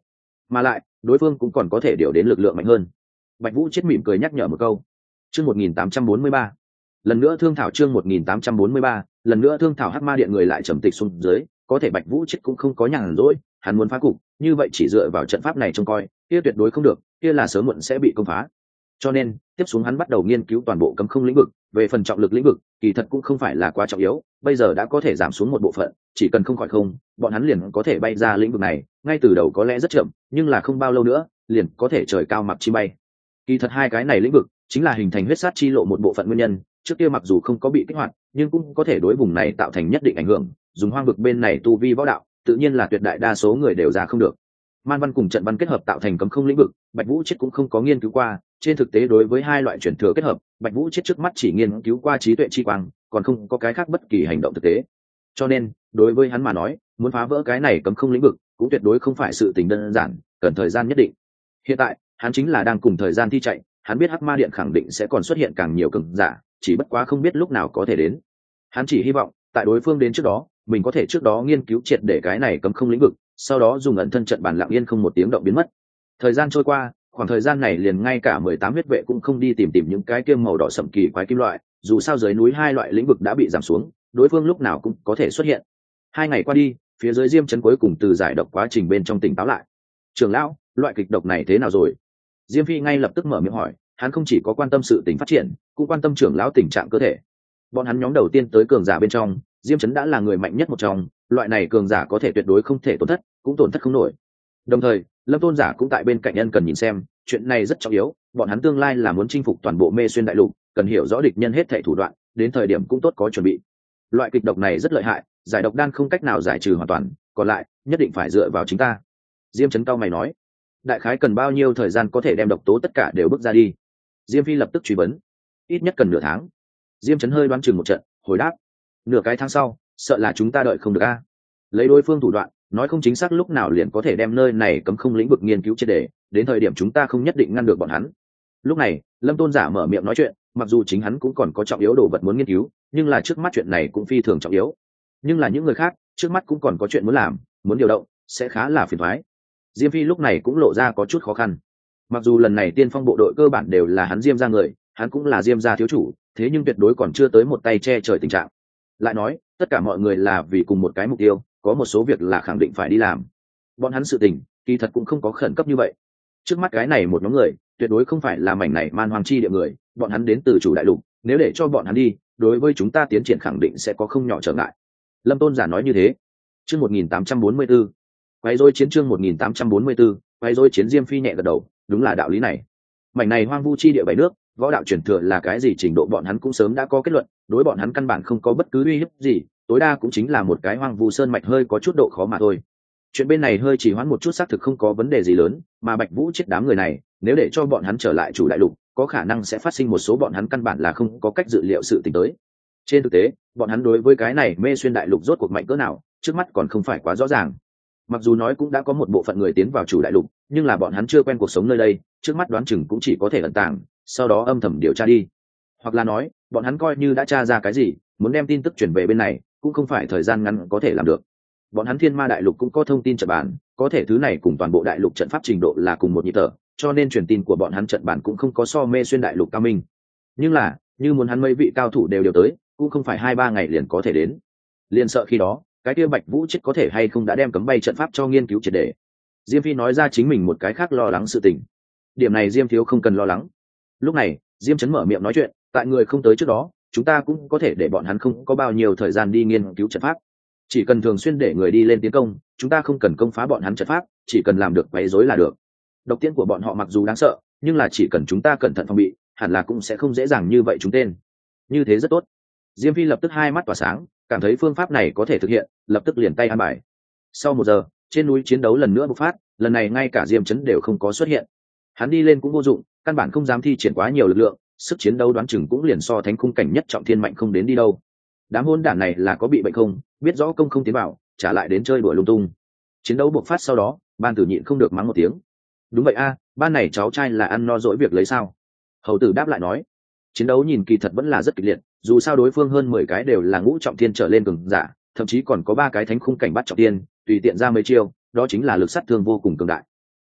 mà lại đối phương cũng còn có thể điều đến lực lượng mạnh hơn. Bạch Vũ chết mỉm cười nhắc nhở một câu. Chương một nghìn tám trăm bốn mươi ba, lần nữa thương thảo. Chương một nghìn tám trăm bốn mươi ba, lần nữa thương thảo. Hắc Ma Điện người lại trầm tịch xuống dưới, có thể Bạch Vũ chết cũng không có nhàn rỗi, hắn muốn phá cục, như vậy chỉ dựa vào trận pháp này trông coi, kia tuyệt đối không được, kia là sớm muộn sẽ bị công phá. Cho nên, tiếp xuống hắn bắt đầu nghiên cứu toàn bộ cấm không lĩnh vực, về phần trọng lực lĩnh vực, kỳ thật cũng không phải là quá trọng yếu, bây giờ đã có thể giảm xuống một bộ phận, chỉ cần không khỏi không, bọn hắn liền có thể bay ra lĩnh vực này, ngay từ đầu có lẽ rất chậm, nhưng là không bao lâu nữa, liền có thể trời cao mặc chim bay. Kỳ thật hai cái này lĩnh vực chính là hình thành huyết sát chi lộ một bộ phận nguyên nhân, trước kia mặc dù không có bị kích hoạt, nhưng cũng có thể đối vùng này tạo thành nhất định ảnh hưởng, dùng hoang vực bên này tu vi võ đạo, tự nhiên là tuyệt đại đa số người đều ra không được. Man văn cùng trận văn kết hợp tạo thành cấm không lĩnh vực, Bạch Vũ chết cũng không có nghiên cứu qua, trên thực tế đối với hai loại chuyển thừa kết hợp, Bạch Vũ chết trước mắt chỉ nghiên cứu qua trí tuệ chi quang, còn không có cái khác bất kỳ hành động thực tế. Cho nên, đối với hắn mà nói, muốn phá vỡ cái này cấm không lĩnh vực, cũng tuyệt đối không phải sự tình đơn giản, cần thời gian nhất định. Hiện tại, hắn chính là đang cùng thời gian thi chạy, hắn biết Hắc Ma Điện khẳng định sẽ còn xuất hiện càng nhiều cường giả, chỉ bất quá không biết lúc nào có thể đến. Hắn chỉ hy vọng, tại đối phương đến trước đó, mình có thể trước đó nghiên cứu triệt để cái này cấm không lĩnh vực, sau đó dùng ẩn thân trận bản lặng yên không một tiếng động biến mất. Thời gian trôi qua, khoảng thời gian này liền ngay cả mười tám huyết vệ cũng không đi tìm tìm những cái kiêm màu đỏ sậm kỳ quái kim loại, dù sao dưới núi hai loại lĩnh vực đã bị giảm xuống, đối phương lúc nào cũng có thể xuất hiện. Hai ngày qua đi, phía dưới Diêm Chấn cuối cùng từ giải độc quá trình bên trong tỉnh táo lại. Trưởng lão, loại kịch độc này thế nào rồi? Diêm Phi ngay lập tức mở miệng hỏi, hắn không chỉ có quan tâm sự tình phát triển, cũng quan tâm trưởng lão tình trạng cơ thể. Bọn hắn nhóm đầu tiên tới cường giả bên trong, Diêm Chấn đã là người mạnh nhất một trong, loại này cường giả có thể tuyệt đối không thể tổn thất, cũng tổn thất không nổi. Đồng thời, Lâm Tôn giả cũng tại bên cạnh nhân cần nhìn xem, chuyện này rất trọng yếu, bọn hắn tương lai là muốn chinh phục toàn bộ Mê Xuyên đại lục, cần hiểu rõ địch nhân hết thảy thủ đoạn, đến thời điểm cũng tốt có chuẩn bị. Loại kịch độc này rất lợi hại, giải độc đan không cách nào giải trừ hoàn toàn, còn lại nhất định phải dựa vào chính ta. Diêm Chấn cao mày nói, đại khái cần bao nhiêu thời gian có thể đem độc tố tất cả đều bước ra đi? Diêm Phi lập tức truy vấn. Ít nhất cần nửa tháng. Diêm Chấn hơi đoán chừng một trận, hồi đáp, nửa cái tháng sau, sợ là chúng ta đợi không được a. Lấy đối phương thủ đoạn, nói không chính xác lúc nào liền có thể đem nơi này cấm không lĩnh vực nghiên cứu triệt để, đến thời điểm chúng ta không nhất định ngăn được bọn hắn. Lúc này, Lâm Tôn giả mở miệng nói chuyện, mặc dù chính hắn cũng còn có trọng yếu đồ vật muốn nghiên cứu, nhưng là trước mắt chuyện này cũng phi thường trọng yếu. Nhưng là những người khác, trước mắt cũng còn có chuyện muốn làm, muốn điều động, sẽ khá là phiền toái. Diêm Phi lúc này cũng lộ ra có chút khó khăn. Mặc dù lần này tiên phong bộ đội cơ bản đều là hắn Diêm gia người, hắn cũng là Diêm gia thiếu chủ, thế nhưng tuyệt đối còn chưa tới một tay che trời tình trạng. Lại nói, tất cả mọi người là vì cùng một cái mục tiêu, có một số việc là khẳng định phải đi làm. Bọn hắn sự tình, kỳ thật cũng không có khẩn cấp như vậy. Trước mắt cái này một nhóm người, tuyệt đối không phải là mảnh này man hoang chi địa người, bọn hắn đến từ chủ đại lục, nếu để cho bọn hắn đi, đối với chúng ta tiến triển khẳng định sẽ có không nhỏ trở ngại. Lâm Tôn giả nói như thế. Chương một nghìn tám trăm bốn mươi tư, quay rối chiến. Chương một nghìn tám trăm bốn mươi tư, quay rối chiến. Diêm Phi nhẹ gật đầu, đúng là đạo lý này. Mảnh này hoang vu chi địa bảy nước, võ đạo truyền thừa là cái gì trình độ bọn hắn cũng sớm đã có kết luận, đối bọn hắn căn bản không có bất cứ uy hiếp gì, tối đa cũng chính là một cái hoang vu sơn mạch hơi có chút độ khó mà thôi. Chuyện bên này hơi chỉ hoãn một chút xác thực không có vấn đề gì lớn, mà Bạch Vũ chết đám người này, nếu để cho bọn hắn trở lại chủ đại lục, có khả năng sẽ phát sinh một số bọn hắn căn bản là không có cách dự liệu sự tình tới. Trên thực tế, bọn hắn đối với cái này Mê Xuyên đại lục rốt cuộc mạnh cỡ nào, trước mắt còn không phải quá rõ ràng. Mặc dù nói cũng đã có một bộ phận người tiến vào chủ đại lục, nhưng là bọn hắn chưa quen cuộc sống nơi đây, trước mắt đoán chừng cũng chỉ có thể ẩn tàng, sau đó âm thầm điều tra đi. Hoặc là nói, bọn hắn coi như đã tra ra cái gì, muốn đem tin tức truyền về bên này, cũng không phải thời gian ngắn có thể làm được. Bọn hắn Thiên Ma đại lục cũng có thông tin trận bản, có thể thứ này cùng toàn bộ đại lục trận pháp trình độ là cùng một nhịp thở, cho nên truyền tin của bọn hắn trận bản cũng không có so Mê Xuyên đại lục cao minh. Nhưng là, như muốn hắn mấy vị cao thủ đều đều tới, cũng không phải hai ba ngày liền có thể đến. Liền sợ khi đó, cái kia Bạch Vũ chết có thể hay không đã đem cấm bay trận pháp cho nghiên cứu triệt để. Diêm Phi nói ra chính mình một cái khác lo lắng sự tình. Điểm này Diêm thiếu không cần lo lắng. Lúc này, Diêm Chấn mở miệng nói chuyện, tại người không tới trước đó, chúng ta cũng có thể để bọn hắn không có bao nhiêu thời gian đi nghiên cứu trận pháp. Chỉ cần thường xuyên để người đi lên tiến công, chúng ta không cần công phá bọn hắn trận pháp, chỉ cần làm được quấy rối là được. Độc tiễn của bọn họ mặc dù đáng sợ, nhưng là chỉ cần chúng ta cẩn thận phòng bị, hẳn là cũng sẽ không dễ dàng như vậy chúng tên. Như thế rất tốt. Diêm Phi lập tức hai mắt tỏa sáng, cảm thấy phương pháp này có thể thực hiện, lập tức liền tay an bài. Sau một giờ, trên núi chiến đấu lần nữa bộc phát, lần này ngay cả Diêm Chấn đều không có xuất hiện. Hắn đi lên cũng vô dụng, căn bản không dám thi triển quá nhiều lực lượng, sức chiến đấu đoán chừng cũng liền so thánh khung cảnh nhất trọng thiên mạnh không đến đi đâu. Đám hôn đản này là có bị bệnh không, biết rõ công không tiến vào, trả lại đến chơi đùa lung tung. Chiến đấu bộc phát sau đó, Ban Tử nhịn không được mắng một tiếng. Đúng vậy a, ban này cháu trai là ăn no dỗi việc lấy sao? Hầu tử đáp lại nói. Chiến đấu nhìn kỳ thật vẫn là rất kịch liệt, dù sao đối phương hơn mười cái đều là ngũ trọng thiên trở lên cường giả, thậm chí còn có ba cái thánh khung cảnh bắt trọng thiên, tùy tiện ra mấy chiêu, đó chính là lực sát thương vô cùng cường đại.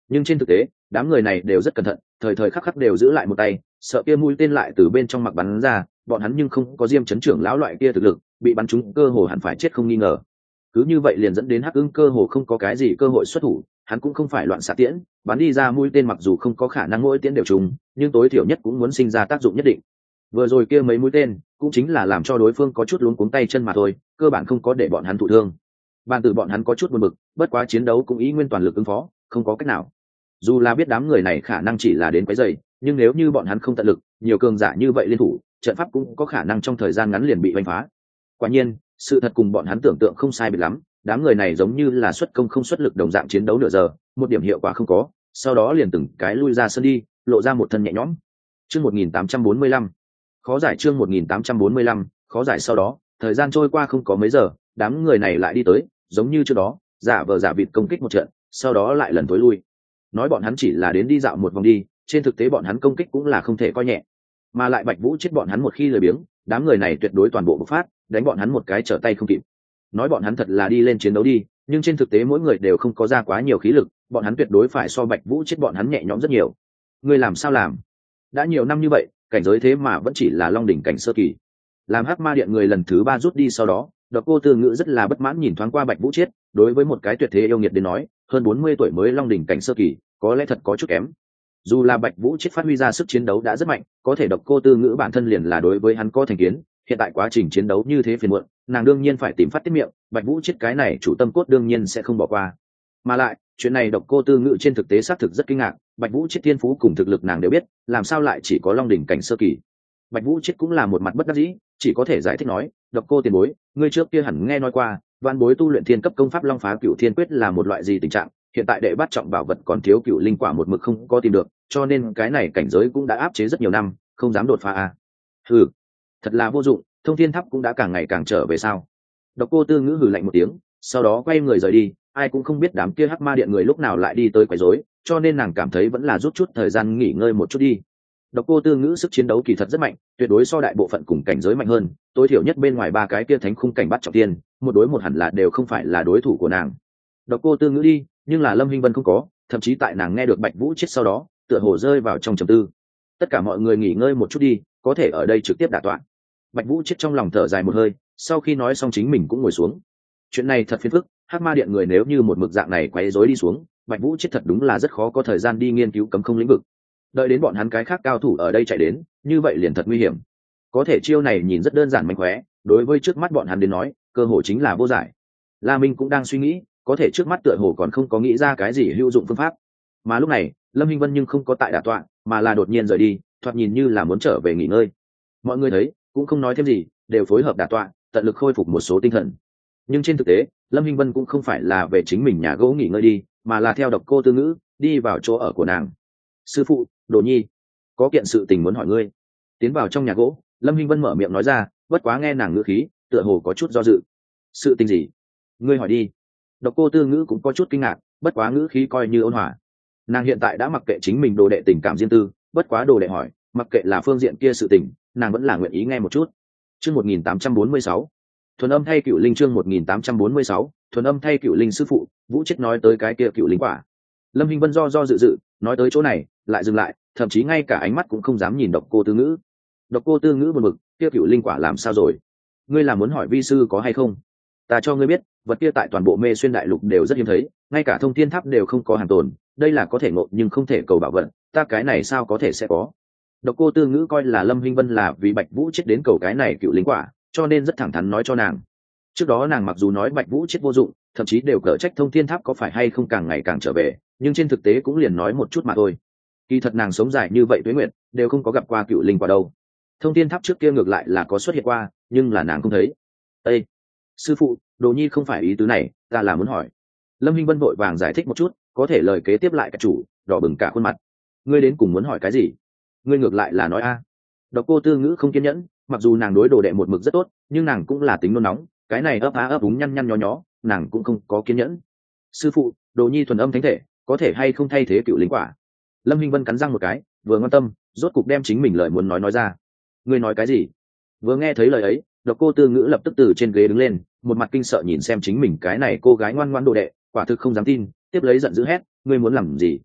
nhưng trên thực tế đám người này đều rất cẩn thận, thời thời khắc khắc đều giữ lại một tay, sợ kia mũi tên lại từ bên trong mặc bắn ra. Bọn hắn nhưng không có Diêm chấn trưởng lão loại kia thực lực, bị bắn trúng cơ hồ hẳn phải chết không nghi ngờ. Cứ như vậy liền dẫn đến Hắc Ưng cơ hồ không có cái gì cơ hội xuất thủ. Hắn cũng không phải loạn xạ tiễn, bắn đi ra mũi tên mặc dù không có khả năng mỗi tiễn đều trúng, nhưng tối thiểu nhất cũng muốn sinh ra tác dụng nhất định. Vừa rồi kia mấy mũi tên cũng chính là làm cho đối phương có chút luống cuống tay chân mà thôi, cơ bản không có để bọn hắn thụ thương. Bàn tử bọn hắn có chút buồn bực, bất quá chiến đấu cũng ý nguyên toàn lực ứng phó, không có cách nào. Dù là biết đám người này khả năng chỉ là đến quấy rầy, nhưng nếu như bọn hắn không tận lực, nhiều cường giả như vậy liên thủ, trận pháp cũng có khả năng trong thời gian ngắn liền bị đánh phá. Quả nhiên, sự thật cùng bọn hắn tưởng tượng không sai biệt lắm, đám người này giống như là xuất công không xuất lực đồng dạng chiến đấu nửa giờ, một điểm hiệu quả không có, sau đó liền từng cái lui ra sân đi, lộ ra một thân nhẹ nhõm. Chương một nghìn tám trăm bốn mươi lăm, khó giải. Chương một nghìn tám trăm bốn mươi lăm, khó giải. Sau đó, thời gian trôi qua không có mấy giờ, đám người này lại đi tới, giống như trước đó, giả vờ giả vịt công kích một trận, sau đó lại lần tối lui. Nói bọn hắn chỉ là đến đi dạo một vòng đi, trên thực tế bọn hắn công kích cũng là không thể coi nhẹ, mà lại Bạch Vũ chết bọn hắn một khi lười biếng, đám người này tuyệt đối toàn bộ bộc phát, đánh bọn hắn một cái trở tay không kịp. Nói bọn hắn thật là đi lên chiến đấu đi, nhưng trên thực tế mỗi người đều không có ra quá nhiều khí lực, bọn hắn tuyệt đối phải so Bạch Vũ chết bọn hắn nhẹ nhõm rất nhiều. Ngươi làm sao làm? Đã nhiều năm như vậy, cảnh giới thế mà vẫn chỉ là Long đỉnh cảnh sơ kỳ. Làm Hắc Ma Điện người lần thứ ba rút đi sau đó, Độc Cô Tư Ngữ rất là bất mãn nhìn thoáng qua Bạch Vũ chết, đối với một cái tuyệt thế yêu nghiệt đến nói, hơn bốn mươi tuổi mới Long đỉnh cảnh sơ kỳ, có lẽ thật có chút kém. Dù là Bạch Vũ chết phát huy ra sức chiến đấu đã rất mạnh, có thể Độc Cô Tư Ngữ bản thân liền là đối với hắn có thành kiến, hiện tại quá trình chiến đấu như thế phiền muộn, nàng đương nhiên phải tìm phát tiết miệng, Bạch Vũ chết cái này chủ tâm cốt đương nhiên sẽ không bỏ qua. Mà lại, chuyện này Độc Cô Tư Ngữ trên thực tế xác thực rất kinh ngạc, Bạch Vũ chết thiên phú cùng thực lực nàng đều biết, làm sao lại chỉ có Long đỉnh cảnh sơ kỳ. Bạch Vũ chết cũng là một mặt bất đắc dĩ, chỉ có thể giải thích nói, Độc Cô tiền bối, ngươi trước kia hẳn nghe nói qua, vạn bối tu luyện thiên cấp công pháp Long Phá Cửu Thiên Quyết là một loại gì tình trạng, hiện tại đệ bắt trọng bảo vật còn thiếu Cửu Linh Quả một mực không có tìm được, cho nên cái này cảnh giới cũng đã áp chế rất nhiều năm, không dám đột phá à. Hừ, thật là vô dụng, Thông Thiên Tháp cũng đã càng ngày càng trở về sao? Độc Cô Tư Ngữ hừ lạnh một tiếng, sau đó quay người rời đi, ai cũng không biết đám kia Hắc Ma Điện người lúc nào lại đi tới quấy rối, cho nên nàng cảm thấy vẫn là rút chút thời gian nghỉ ngơi một chút đi. Độc Cô Tư Ngữ sức chiến đấu kỳ thật rất mạnh, tuyệt đối so đại bộ phận cùng cảnh giới mạnh hơn, tối thiểu nhất bên ngoài ba cái kia thánh khung cảnh bắt trọng tiên, một đối một hẳn là đều không phải là đối thủ của nàng. Độc Cô Tư Ngữ đi, nhưng là Lâm Hinh Vân không có, thậm chí tại nàng nghe được Bạch Vũ chết sau đó, tựa hồ rơi vào trong trầm tư. Tất cả mọi người nghỉ ngơi một chút đi, có thể ở đây trực tiếp đả tọa. Bạch Vũ chết trong lòng thở dài một hơi, sau khi nói xong chính mình cũng ngồi xuống. Chuyện này thật phiền phức, Hắc Ma Điện người nếu như một mực dạng này quấy rối đi xuống, Bạch Vũ chết thật đúng là rất khó có thời gian đi nghiên cứu cấm không lĩnh vực. Đợi đến bọn hắn cái khác cao thủ ở đây chạy đến, như vậy liền thật nguy hiểm. Có thể chiêu này nhìn rất đơn giản mánh khóe, đối với trước mắt bọn hắn đến nói, cơ hội chính là vô giải. La Minh cũng đang suy nghĩ, có thể trước mắt tựa hồ còn không có nghĩ ra cái gì hữu dụng phương pháp. Mà lúc này, Lâm Hinh Vân nhưng không có tại đả tọa, mà là đột nhiên rời đi, thoạt nhìn như là muốn trở về nghỉ ngơi. Mọi người thấy, cũng không nói thêm gì, đều phối hợp đả tọa, tận lực khôi phục một số tinh thần. Nhưng trên thực tế, Lâm Hinh Vân cũng không phải là về chính mình nhà gỗ nghỉ ngơi đi, mà là theo Độc Cô Tư Ngữ đi vào chỗ ở của nàng. Sư phụ, Đồ Nhi, có kiện sự tình muốn hỏi ngươi. Tiến vào trong nhà gỗ, Lâm Hinh Vân mở miệng nói ra, bất quá nghe nàng ngữ khí, tựa hồ có chút do dự. Sự tình gì? Ngươi hỏi đi. Độc Cô Tư Ngữ cũng có chút kinh ngạc, bất quá ngữ khí coi như ôn hòa. Nàng hiện tại đã mặc kệ chính mình đồ đệ tình cảm riêng tư, bất quá đồ đệ hỏi, mặc kệ là phương diện kia sự tình, nàng vẫn là nguyện ý nghe một chút. Chương một nghìn tám trăm bốn mươi sáu, thuần âm thay cựu linh. Chương một nghìn tám trăm bốn mươi sáu, thuần âm thay cựu linh. Sư phụ, Vũ chết nói tới cái kia cựu linh quả. Lâm Hinh Vân do do dự dự, nói tới chỗ này, lại dừng lại, thậm chí ngay cả ánh mắt cũng không dám nhìn Độc Cô Tư Ngữ. Độc Cô Tư Ngữ buồn bực, kia cựu linh quả làm sao rồi? Ngươi là muốn hỏi vi sư có hay không? Ta cho ngươi biết, vật kia tại toàn bộ Mê Xuyên đại lục đều rất hiếm thấy, ngay cả Thông Thiên Tháp đều không có hàng tồn, đây là có thể ngộ nhưng không thể cầu bảo vật, ta cái này sao có thể sẽ có? Độc Cô Tư Ngữ coi là Lâm Hinh Vân là vì Bạch Vũ chết đến cầu cái này cựu linh quả, cho nên rất thẳng thắn nói cho nàng. Trước đó nàng mặc dù nói Bạch Vũ chết vô dụng, thậm chí đều cở trách Thông Thiên Tháp có phải hay không càng ngày càng trở về, nhưng trên thực tế cũng liền nói một chút mà thôi. Kỳ thật nàng sống dài như vậy tuế nguyệt, đều không có gặp qua cựu linh quả đâu. Thông Thiên Tháp trước kia ngược lại là có xuất hiện qua, nhưng là nàng không thấy. Ê, sư phụ, Đồ Nhi không phải ý tứ này, ta là muốn hỏi. Lâm Hinh Vân vội vàng giải thích một chút, có thể lời kế tiếp lại cả chủ, đỏ bừng cả khuôn mặt. Ngươi đến cùng muốn hỏi cái gì? Ngươi ngược lại là nói a. Độc Cô Tư Ngữ không kiên nhẫn, mặc dù nàng đối đồ đệ một mực rất tốt, nhưng nàng cũng là tính nôn nóng, cái này ấp á ấp úng nhăn nhăn nhó nhó, nàng cũng không có kiên nhẫn. Sư phụ, Đồ Nhi thuần âm thánh thể, có thể hay không thay thế cựu linh quả? Lâm Hinh Vân cắn răng một cái, vừa ngoan tâm, rốt cục đem chính mình lời muốn nói nói ra. Ngươi nói cái gì? Vừa nghe thấy lời ấy, Độc Cô Tư Ngữ lập tức từ trên ghế đứng lên, một mặt kinh sợ nhìn xem chính mình cái này cô gái ngoan ngoãn đồ đệ, quả thực không dám tin, tiếp lấy giận dữ hét, ngươi muốn làm gì?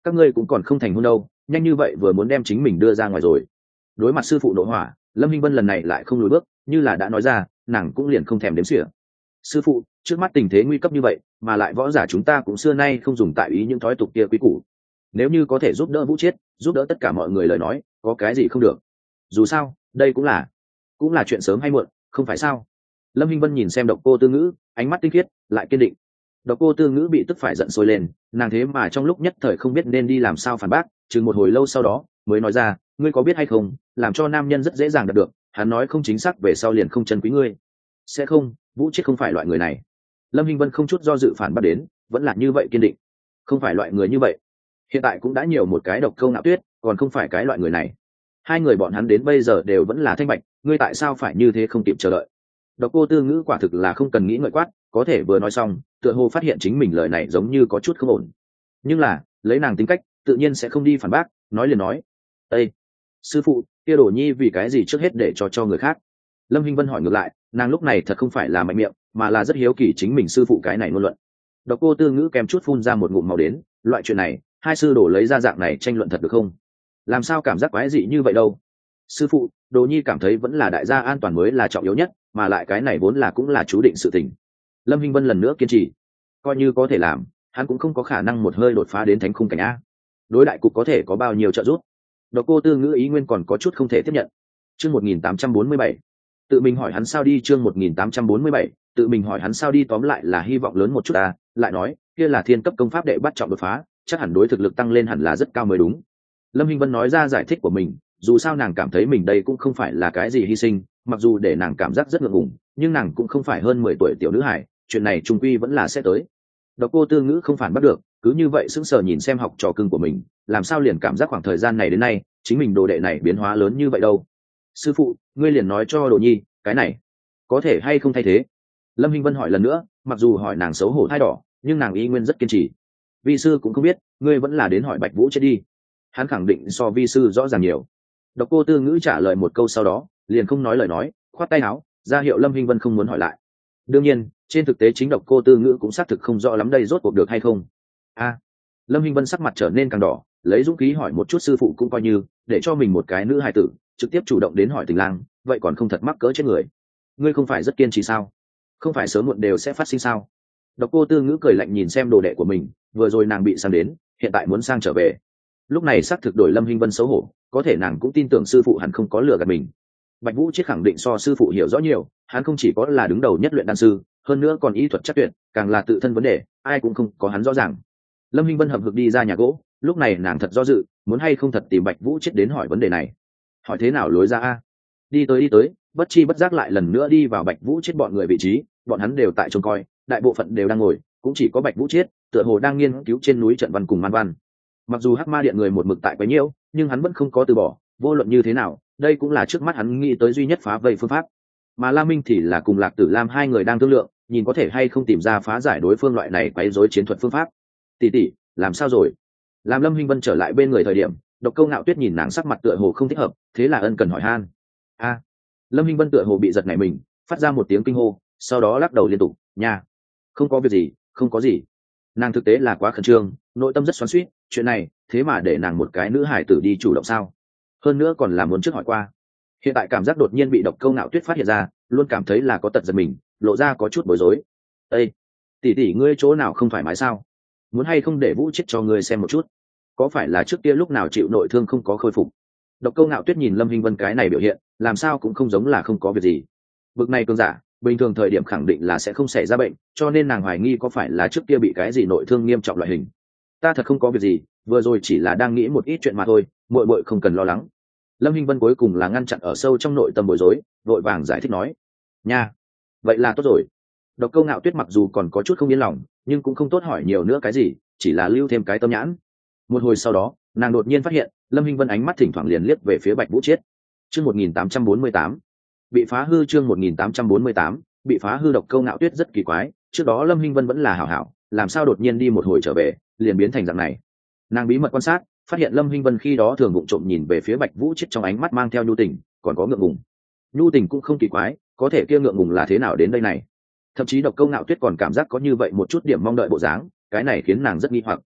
các ngươi cũng còn không thành hôn đâu, nhanh như vậy vừa muốn đem chính mình đưa ra ngoài rồi. Đối mặt sư phụ nội hỏa, Lâm Hinh Vân lần này lại không lùi bước, như là đã nói ra, nàng cũng liền không thèm đếm xỉa. Sư phụ, trước mắt tình thế nguy cấp như vậy, mà lại võ giả chúng ta cũng xưa nay không dùng tại ý những thói tục kia quý củ. Nếu như có thể giúp đỡ Vũ Chiết, giúp đỡ tất cả mọi người lời nói, có cái gì không được. Dù sao, đây cũng là cũng là chuyện sớm hay muộn, không phải sao? Lâm Hinh Vân nhìn xem Độc Cô Tư Ngữ, ánh mắt tinh khiết, lại kiên định. Độc Cô Tư Ngữ bị tức phải giận sôi lên, nàng thế mà trong lúc nhất thời không biết nên đi làm sao phản bác, chừng một hồi lâu sau đó, mới nói ra, ngươi có biết hay không, làm cho nam nhân rất dễ dàng đạt được, hắn nói không chính xác về sau liền không trân quý ngươi. Sẽ không, Vũ Chiết không phải loại người này. Lâm Hinh Vân không chút do dự phản bác đến, vẫn là như vậy kiên định. Không phải loại người như vậy. Hiện tại cũng đã nhiều một cái Độc Câu Nạo Tuyết, còn không phải cái loại người này. Hai người bọn hắn đến bây giờ đều vẫn là thanh bạch, ngươi tại sao phải như thế không kịp chờ đợi? Độc Cô Tư Ngữ quả thực là không cần nghĩ ngợi quát, có thể vừa nói xong, tựa hồ phát hiện chính mình lời này giống như có chút không ổn. Nhưng là, lấy nàng tính cách, tự nhiên sẽ không đi phản bác, nói liền nói: "Ê, sư phụ, kia Đồ Nhi vì cái gì trước hết để cho cho người khác?" Lâm Hinh Vân hỏi ngược lại, nàng lúc này thật không phải là mạnh miệng, mà là rất hiếu kỳ chính mình sư phụ cái này ngôn luận. Độc Cô Tư Ngữ kèm chút phun ra một ngụm máu đến, loại chuyện này, hai sư đồ lấy ra dạng này tranh luận thật được không? Làm sao cảm giác quái dị như vậy đâu? Sư phụ, Đồ Nhi cảm thấy vẫn là đại gia an toàn mới là trọng yếu nhất, mà lại cái này vốn là cũng là chú định sự tình. Lâm Hinh Vân lần nữa kiên trì, coi như có thể làm, hắn cũng không có khả năng một hơi đột phá đến thánh khung cảnh a. Đối đại cục có thể có bao nhiêu trợ giúp? Độc Cô Tư Ngữ ý nguyên còn có chút không thể tiếp nhận. Chương một nghìn tám trăm bốn mươi bảy, tự mình hỏi hắn sao đi. Chương một nghìn tám trăm bốn mươi bảy, tự mình hỏi hắn sao đi. Tóm lại là hy vọng lớn một chút à, lại nói, kia là thiên cấp công pháp đệ bắt trọng đột phá, chắc hẳn đối thực lực tăng lên hẳn là rất cao mới đúng. Lâm Hinh Vân nói ra giải thích của mình, dù sao nàng cảm thấy mình đây cũng không phải là cái gì hy sinh, mặc dù để nàng cảm giác rất ngượng ngùng, nhưng nàng cũng không phải hơn mười tuổi tiểu nữ hài, chuyện này trung quy vẫn là sẽ tới. Độc Cô Tư Ngữ không phản bắt được, cứ như vậy sững sờ nhìn xem học trò cưng của mình, làm sao liền cảm giác khoảng thời gian này đến nay, chính mình đồ đệ này biến hóa lớn như vậy đâu. Sư phụ, ngươi liền nói cho Đồ Nhi, cái này có thể hay không thay thế? Lâm Hinh Vân hỏi lần nữa, mặc dù hỏi nàng xấu hổ thay đỏ, nhưng nàng ý nguyên rất kiên trì. Vi sư cũng không biết, ngươi vẫn là đến hỏi Bạch Vũ chết đi. Hắn khẳng định so vi sư rõ ràng nhiều. Độc Cô Tư Ngữ trả lời một câu sau đó, liền không nói lời nói, khoát tay áo, ra hiệu Lâm Hinh Vân không muốn hỏi lại. Đương nhiên, trên thực tế chính Độc Cô Tư Ngữ cũng xác thực không rõ lắm đây rốt cuộc được hay không. A, à, Lâm Hinh Vân sắc mặt trở nên càng đỏ, lấy dũng khí hỏi một chút sư phụ cũng coi như, để cho mình một cái nữ hài tử, trực tiếp chủ động đến hỏi Tình Lang, vậy còn không thật mắc cỡ chết người. Ngươi không phải rất kiên trì sao? Không phải sớm muộn đều sẽ phát sinh sao? Độc Cô Tư Ngữ cười lạnh nhìn xem đồ đệ của mình, vừa rồi nàng bị sang đến, hiện tại muốn sang trở về. Lúc này xác thực đổi Lâm Hinh Vân xấu hổ, có thể nàng cũng tin tưởng sư phụ hẳn không có lừa gạt mình. Bạch Vũ Chiết khẳng định so sư phụ hiểu rõ nhiều, hắn không chỉ có là đứng đầu nhất luyện đan sư, hơn nữa còn y thuật chắc tuyệt, càng là tự thân vấn đề, ai cũng không có hắn rõ ràng. Lâm Hinh Vân hậm hực đi ra nhà gỗ, lúc này nàng thật do dự, muốn hay không thật tìm Bạch Vũ Chiết đến hỏi vấn đề này. Hỏi thế nào lối ra a? Đi tới đi tới, bất chi bất giác lại lần nữa đi vào Bạch Vũ Chiết bọn người vị trí, bọn hắn đều tại trông coi, đại bộ phận đều đang ngồi, cũng chỉ có Bạch Vũ Chiết, tựa hồ đang nghiên cứu trên núi trận văn cùng man văn. Mặc dù Hắc Ma Điện người một mực tại quấy nhiễu, nhưng hắn vẫn không có từ bỏ, vô luận như thế nào, đây cũng là trước mắt hắn nghĩ tới duy nhất phá vây phương pháp. Mà La Minh thì là cùng Lạc Tử Lam hai người đang thương lượng, nhìn có thể hay không tìm ra phá giải đối phương loại này quấy rối chiến thuật phương pháp. Tỷ tỷ, làm sao rồi? Làm Lâm Hinh Vân trở lại bên người thời điểm, Độc Câu Nạo Tuyết nhìn nàng sắc mặt tựa hồ không thích hợp, thế là ân cần hỏi han. A, Lâm Hinh Vân tựa hồ bị giật nảy mình, phát ra một tiếng kinh hô, sau đó lắc đầu liên tục, nha, không có việc gì, không có gì. Nàng thực tế là quá khẩn trương, nội tâm rất xoắn xuýt, chuyện này thế mà để nàng một cái nữ hải tử đi chủ động sao? Hơn nữa còn là muốn trước hỏi qua. Hiện tại cảm giác đột nhiên bị Độc Câu Nạo Tuyết phát hiện ra, luôn cảm thấy là có tật giật mình, lộ ra có chút bối rối. Ê, tỷ tỷ ngươi chỗ nào không thoải mái sao? Muốn hay không để Vũ Chiết cho ngươi xem một chút? Có phải là trước kia lúc nào chịu nội thương không có khôi phục? Độc Câu Nạo Tuyết nhìn Lâm Hinh Vân cái này biểu hiện, làm sao cũng không giống là không có việc gì. Bực này cường giả, bình thường thời điểm khẳng định là sẽ không xảy ra bệnh, cho nên nàng hoài nghi có phải là trước kia bị cái gì nội thương nghiêm trọng loại hình. Ta thật không có việc gì, vừa rồi chỉ là đang nghĩ một ít chuyện mà thôi, muội muội không cần lo lắng. Lâm Hinh Vân cuối cùng là ngăn chặn ở sâu trong nội tâm bối rối, vội vàng giải thích nói, nha, vậy là tốt rồi. Độc Câu Nạo Tuyết mặc dù còn có chút không yên lòng, nhưng cũng không tốt hỏi nhiều nữa cái gì, chỉ là lưu thêm cái tâm nhãn. Một hồi sau đó, nàng đột nhiên phát hiện Lâm Hinh Vân ánh mắt thỉnh thoảng liền liếc về phía Bạch Vũ Chiết. Chương một nghìn tám trăm bốn mươi tám, bị phá hư. Chương một nghìn tám trăm bốn mươi tám, bị phá hư. Độc Câu Nạo Tuyết rất kỳ quái, trước đó Lâm Hinh Vân vẫn là hảo hảo, làm sao đột nhiên đi một hồi trở về, liền biến thành dạng này. Nàng bí mật quan sát, phát hiện Lâm Hinh Vân khi đó thường vụng trộm nhìn về phía Bạch Vũ Chiết trong ánh mắt mang theo nhu tình, còn có ngượng ngùng. Nhu tình cũng không kỳ quái, có thể kia ngượng ngùng là thế nào đến đây này? Thậm chí Độc Câu Nạo Tuyết còn cảm giác có như vậy một chút điểm mong đợi bộ dáng, cái này khiến nàng rất nghi hoặc.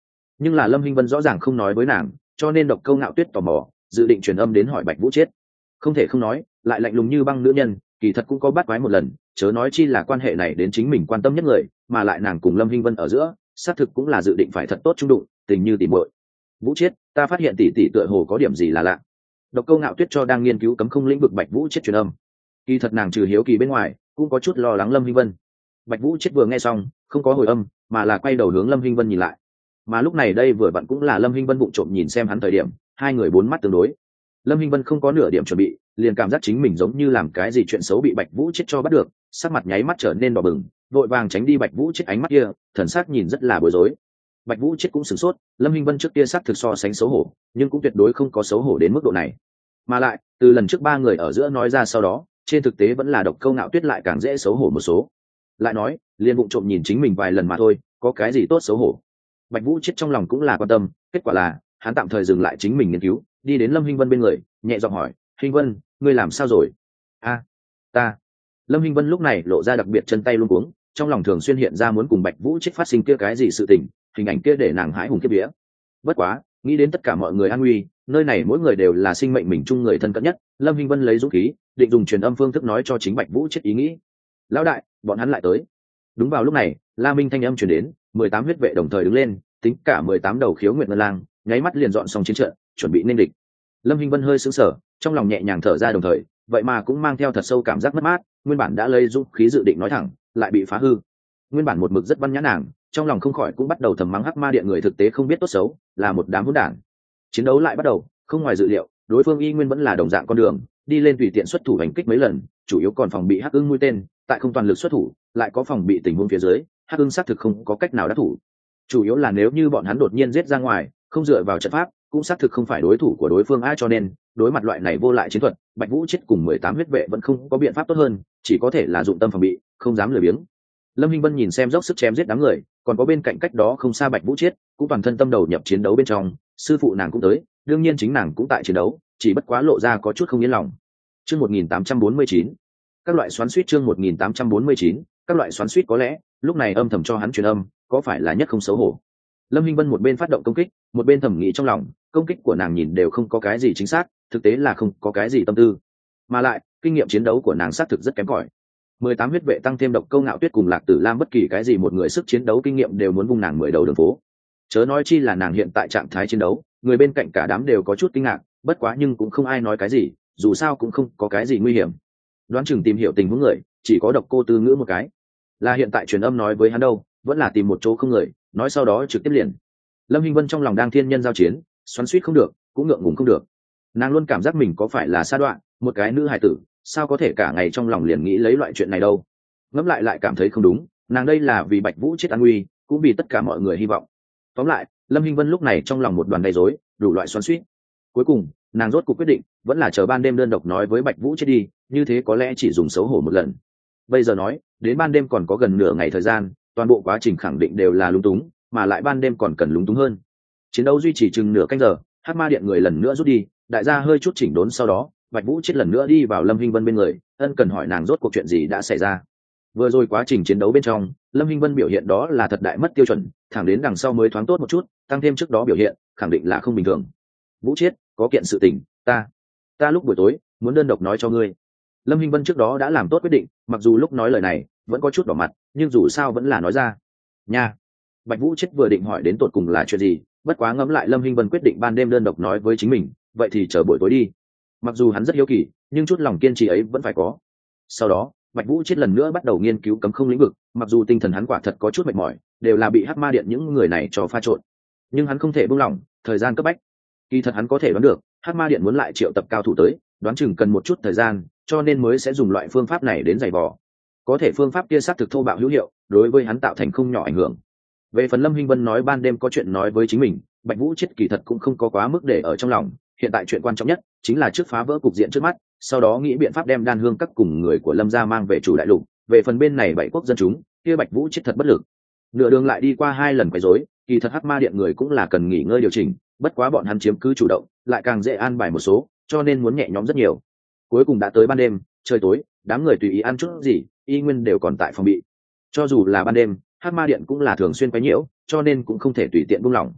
nhưng là lâm hinh vân rõ ràng không nói với nàng, cho nên độc câu ngạo tuyết tò mò dự định truyền âm đến hỏi bạch vũ chết. Không thể không nói, lại lạnh lùng như băng nữ nhân kỳ thật cũng có bắt quái một lần, chớ nói chi là quan hệ này đến chính mình quan tâm nhất người, mà lại nàng cùng lâm hinh vân ở giữa xác thực cũng là dự định phải thật tốt trung đụng, tình như tỉ muội. Vũ chết, ta phát hiện tỷ tỷ tựa hồ có điểm gì là lạ. Độc câu ngạo tuyết cho đang nghiên cứu cấm không lĩnh vực bạch vũ chết truyền âm. Kỳ thật nàng trừ hiếu kỳ bên ngoài cũng có chút lo lắng lâm hinh vân. Bạch vũ chết vừa nghe xong không có hồi âm, mà là quay đầu hướng lâm hinh vân nhìn lại, mà lúc này đây vừa vặn cũng là lâm hinh vân vụng trộm nhìn xem hắn thời điểm, hai người bốn mắt tương đối. Lâm hinh vân không có nửa điểm chuẩn bị, liền cảm giác chính mình giống như làm cái gì chuyện xấu bị bạch vũ chết cho bắt được, sắc mặt nháy mắt trở nên đỏ bừng, vội vàng tránh đi bạch vũ chết ánh mắt kia, thần sắc nhìn rất là bối rối. Bạch vũ chết cũng sửng sốt, lâm hinh vân trước kia xác thực so sánh xấu hổ, nhưng cũng tuyệt đối không có xấu hổ đến mức độ này. Mà lại từ lần trước ba người ở giữa nói ra sau đó, trên thực tế vẫn là độc câu ngạo tuyết lại càng dễ xấu hổ một số. Lại nói liền vụng trộm nhìn chính mình vài lần mà thôi, có cái gì tốt xấu hổ. Bạch vũ chết trong lòng cũng là quan tâm, kết quả là hắn tạm thời dừng lại chính mình nghiên cứu, đi đến lâm hinh vân bên người, nhẹ giọng hỏi, hinh vân, ngươi làm sao rồi? A, ta. Lâm hinh vân lúc này lộ ra đặc biệt chân tay luống cuống, trong lòng thường xuyên hiện ra muốn cùng bạch vũ chết phát sinh kia cái gì sự tình, hình ảnh kia để nàng hãi hùng kiếp vía. Bất quá nghĩ đến tất cả mọi người an nguy, nơi này mỗi người đều là sinh mệnh mình chung người thân cận nhất, lâm hinh vân lấy dũng khí định dùng truyền âm phương thức nói cho chính bạch vũ chết ý nghĩ. Lão đại, bọn hắn lại tới. Đúng vào lúc này la minh thanh âm truyền đến, mười tám huyết vệ đồng thời đứng lên, tính cả mười tám đầu khiếu nguyệt ngân lang nháy mắt liền dọn xong chiến trận, chuẩn bị nên địch. Lâm hinh vân hơi sững sờ, trong lòng nhẹ nhàng thở ra, đồng thời vậy mà cũng mang theo thật sâu cảm giác mất mát, nguyên bản đã lấy dũng khí dự định nói thẳng lại bị phá hư. Nguyên bản một mực rất văn nhã nàng, trong lòng không khỏi cũng bắt đầu thầm mắng hắc ma điện người thực tế không biết tốt xấu, là một đám hỗn đản. Chiến đấu lại bắt đầu, không ngoài dự liệu đối phương y nguyên vẫn là đồng dạng con đường, đi lên tùy tiện xuất thủ đánh kích mấy lần, chủ yếu còn phòng bị hắc ưng mũi tên, tại không toàn lực xuất thủ lại có phòng bị tình huống phía dưới hắc ưng xác thực không có cách nào đắc thủ. Chủ yếu là nếu như bọn hắn đột nhiên giết ra ngoài, không dựa vào trận pháp cũng xác thực không phải đối thủ của đối phương ai, cho nên đối mặt loại này vô lại chiến thuật, bạch vũ chết cùng mười tám huyết vệ vẫn không có biện pháp tốt hơn, chỉ có thể là dụng tâm phòng bị, không dám lười biếng. Lâm hinh vân nhìn xem dốc sức chém giết đám người, còn có bên cạnh cách đó không xa bạch vũ chết cũng toàn thân tâm đầu nhập chiến đấu bên trong, sư phụ nàng cũng tới, đương nhiên chính nàng cũng tại chiến đấu, chỉ bất quá lộ ra có chút không yên lòng. Chương một nghìn tám trăm bốn mươi chín, các loại xoắn xuýt. Chương một nghìn tám trăm bốn mươi chín, các loại xoắn xuýt. Có lẽ lúc này âm thầm cho hắn truyền âm, có phải là nhất không xấu hổ. Lâm hinh vân một bên phát động công kích, một bên thầm nghĩ trong lòng, công kích của nàng nhìn đều không có cái gì chính xác, thực tế là không có cái gì tâm tư, mà lại kinh nghiệm chiến đấu của nàng xác thực rất kém cỏi. Mười tám huyết vệ tăng thêm độc câu ngạo tuyết cùng lạc tử lam, bất kỳ cái gì một người sức chiến đấu kinh nghiệm đều muốn vung nàng mười đầu đường phố, chớ nói chi là nàng hiện tại trạng thái chiến đấu, người bên cạnh cả đám đều có chút kinh ngạc, bất quá nhưng cũng không ai nói cái gì, dù sao cũng không có cái gì nguy hiểm. Đoán chừng tìm hiểu tình huống người chỉ có độc cô tư ngữ một cái, là hiện tại truyền âm nói với hắn đâu, vẫn là tìm một chỗ không người nói sau đó trực tiếp liền. Lâm hinh vân trong lòng đang thiên nhân giao chiến, xoắn xuýt không được cũng ngượng ngùng không được, nàng luôn cảm giác mình có phải là sa đoạn, một cái nữ hài tử sao có thể cả ngày trong lòng liền nghĩ lấy loại chuyện này đâu. Ngẫm lại lại cảm thấy không đúng, nàng đây là vì bạch vũ chết an nguy, cũng vì tất cả mọi người hy vọng. Tóm lại lâm hinh vân lúc này trong lòng một đoàn đầy rối, đủ loại xoắn xuýt. Cuối cùng nàng rốt cuộc quyết định vẫn là chờ ban đêm đơn độc nói với bạch vũ chết đi, như thế có lẽ chỉ dùng xấu hổ một lần. Bây giờ nói đến ban đêm còn có gần nửa ngày thời gian, toàn bộ quá trình khẳng định đều là lúng túng, mà lại ban đêm còn cần lúng túng hơn. Chiến đấu duy trì chừng nửa canh giờ, hắc ma điện người lần nữa rút đi, đại gia hơi chút chỉnh đốn sau đó, bạch vũ chết lần nữa đi vào lâm hinh vân bên người, ân cần hỏi nàng rốt cuộc chuyện gì đã xảy ra. Vừa rồi quá trình chiến đấu bên trong, lâm hinh vân biểu hiện đó là thật đại mất tiêu chuẩn, thẳng đến đằng sau mới thoáng tốt một chút, tăng thêm trước đó biểu hiện khẳng định là không bình thường. Vũ chết, có kiện sự tình, ta ta lúc buổi tối muốn đơn độc nói cho ngươi. Lâm hinh vân trước đó đã làm tốt quyết định, mặc dù lúc nói lời này vẫn có chút đỏ mặt, nhưng dù sao vẫn là nói ra. Nha. Bạch vũ chết vừa định hỏi đến tột cùng là chuyện gì, bất quá ngẫm lại lâm hinh vân quyết định ban đêm đơn độc nói với chính mình, vậy thì chờ buổi tối đi. Mặc dù hắn rất hiếu kỳ, nhưng chút lòng kiên trì ấy vẫn phải có. Sau đó bạch vũ chết lần nữa bắt đầu nghiên cứu cấm không lĩnh vực, mặc dù tinh thần hắn quả thật có chút mệt mỏi, đều là bị hắc ma điện những người này cho pha trộn, nhưng hắn không thể buông lỏng, thời gian cấp bách. Kỳ thật hắn có thể đoán được hắc ma điện muốn lại triệu tập cao thủ tới, đoán chừng cần một chút thời gian, cho nên mới sẽ dùng loại phương pháp này đến giày vò. Có thể phương pháp kia xác thực thô bạo hữu hiệu, đối với hắn tạo thành không nhỏ ảnh hưởng. Về phần lâm hinh vân nói ban đêm có chuyện nói với chính mình, bạch vũ chết kỳ thật cũng không có quá mức để ở trong lòng, hiện tại chuyện quan trọng nhất chính là trước phá vỡ cục diện trước mắt, sau đó nghĩ biện pháp đem đan hương các cùng người của lâm gia mang về chủ đại lục. Về phần bên này bảy quốc dân chúng kia, bạch vũ chết thật bất lực. Nửa đường lại đi qua hai lần quấy rối, kỳ thật hắc ma điện người cũng là cần nghỉ ngơi điều chỉnh, bất quá bọn hắn chiếm cứ chủ động lại càng dễ an bài một số, cho nên muốn nhẹ nhõm rất nhiều. Cuối cùng đã tới ban đêm, trời tối, đám người tùy ý ăn chút gì, y nguyên đều còn tại phòng bị. Cho dù là ban đêm, hắc ma điện cũng là thường xuyên quấy nhiễu, cho nên cũng không thể tùy tiện buông lỏng.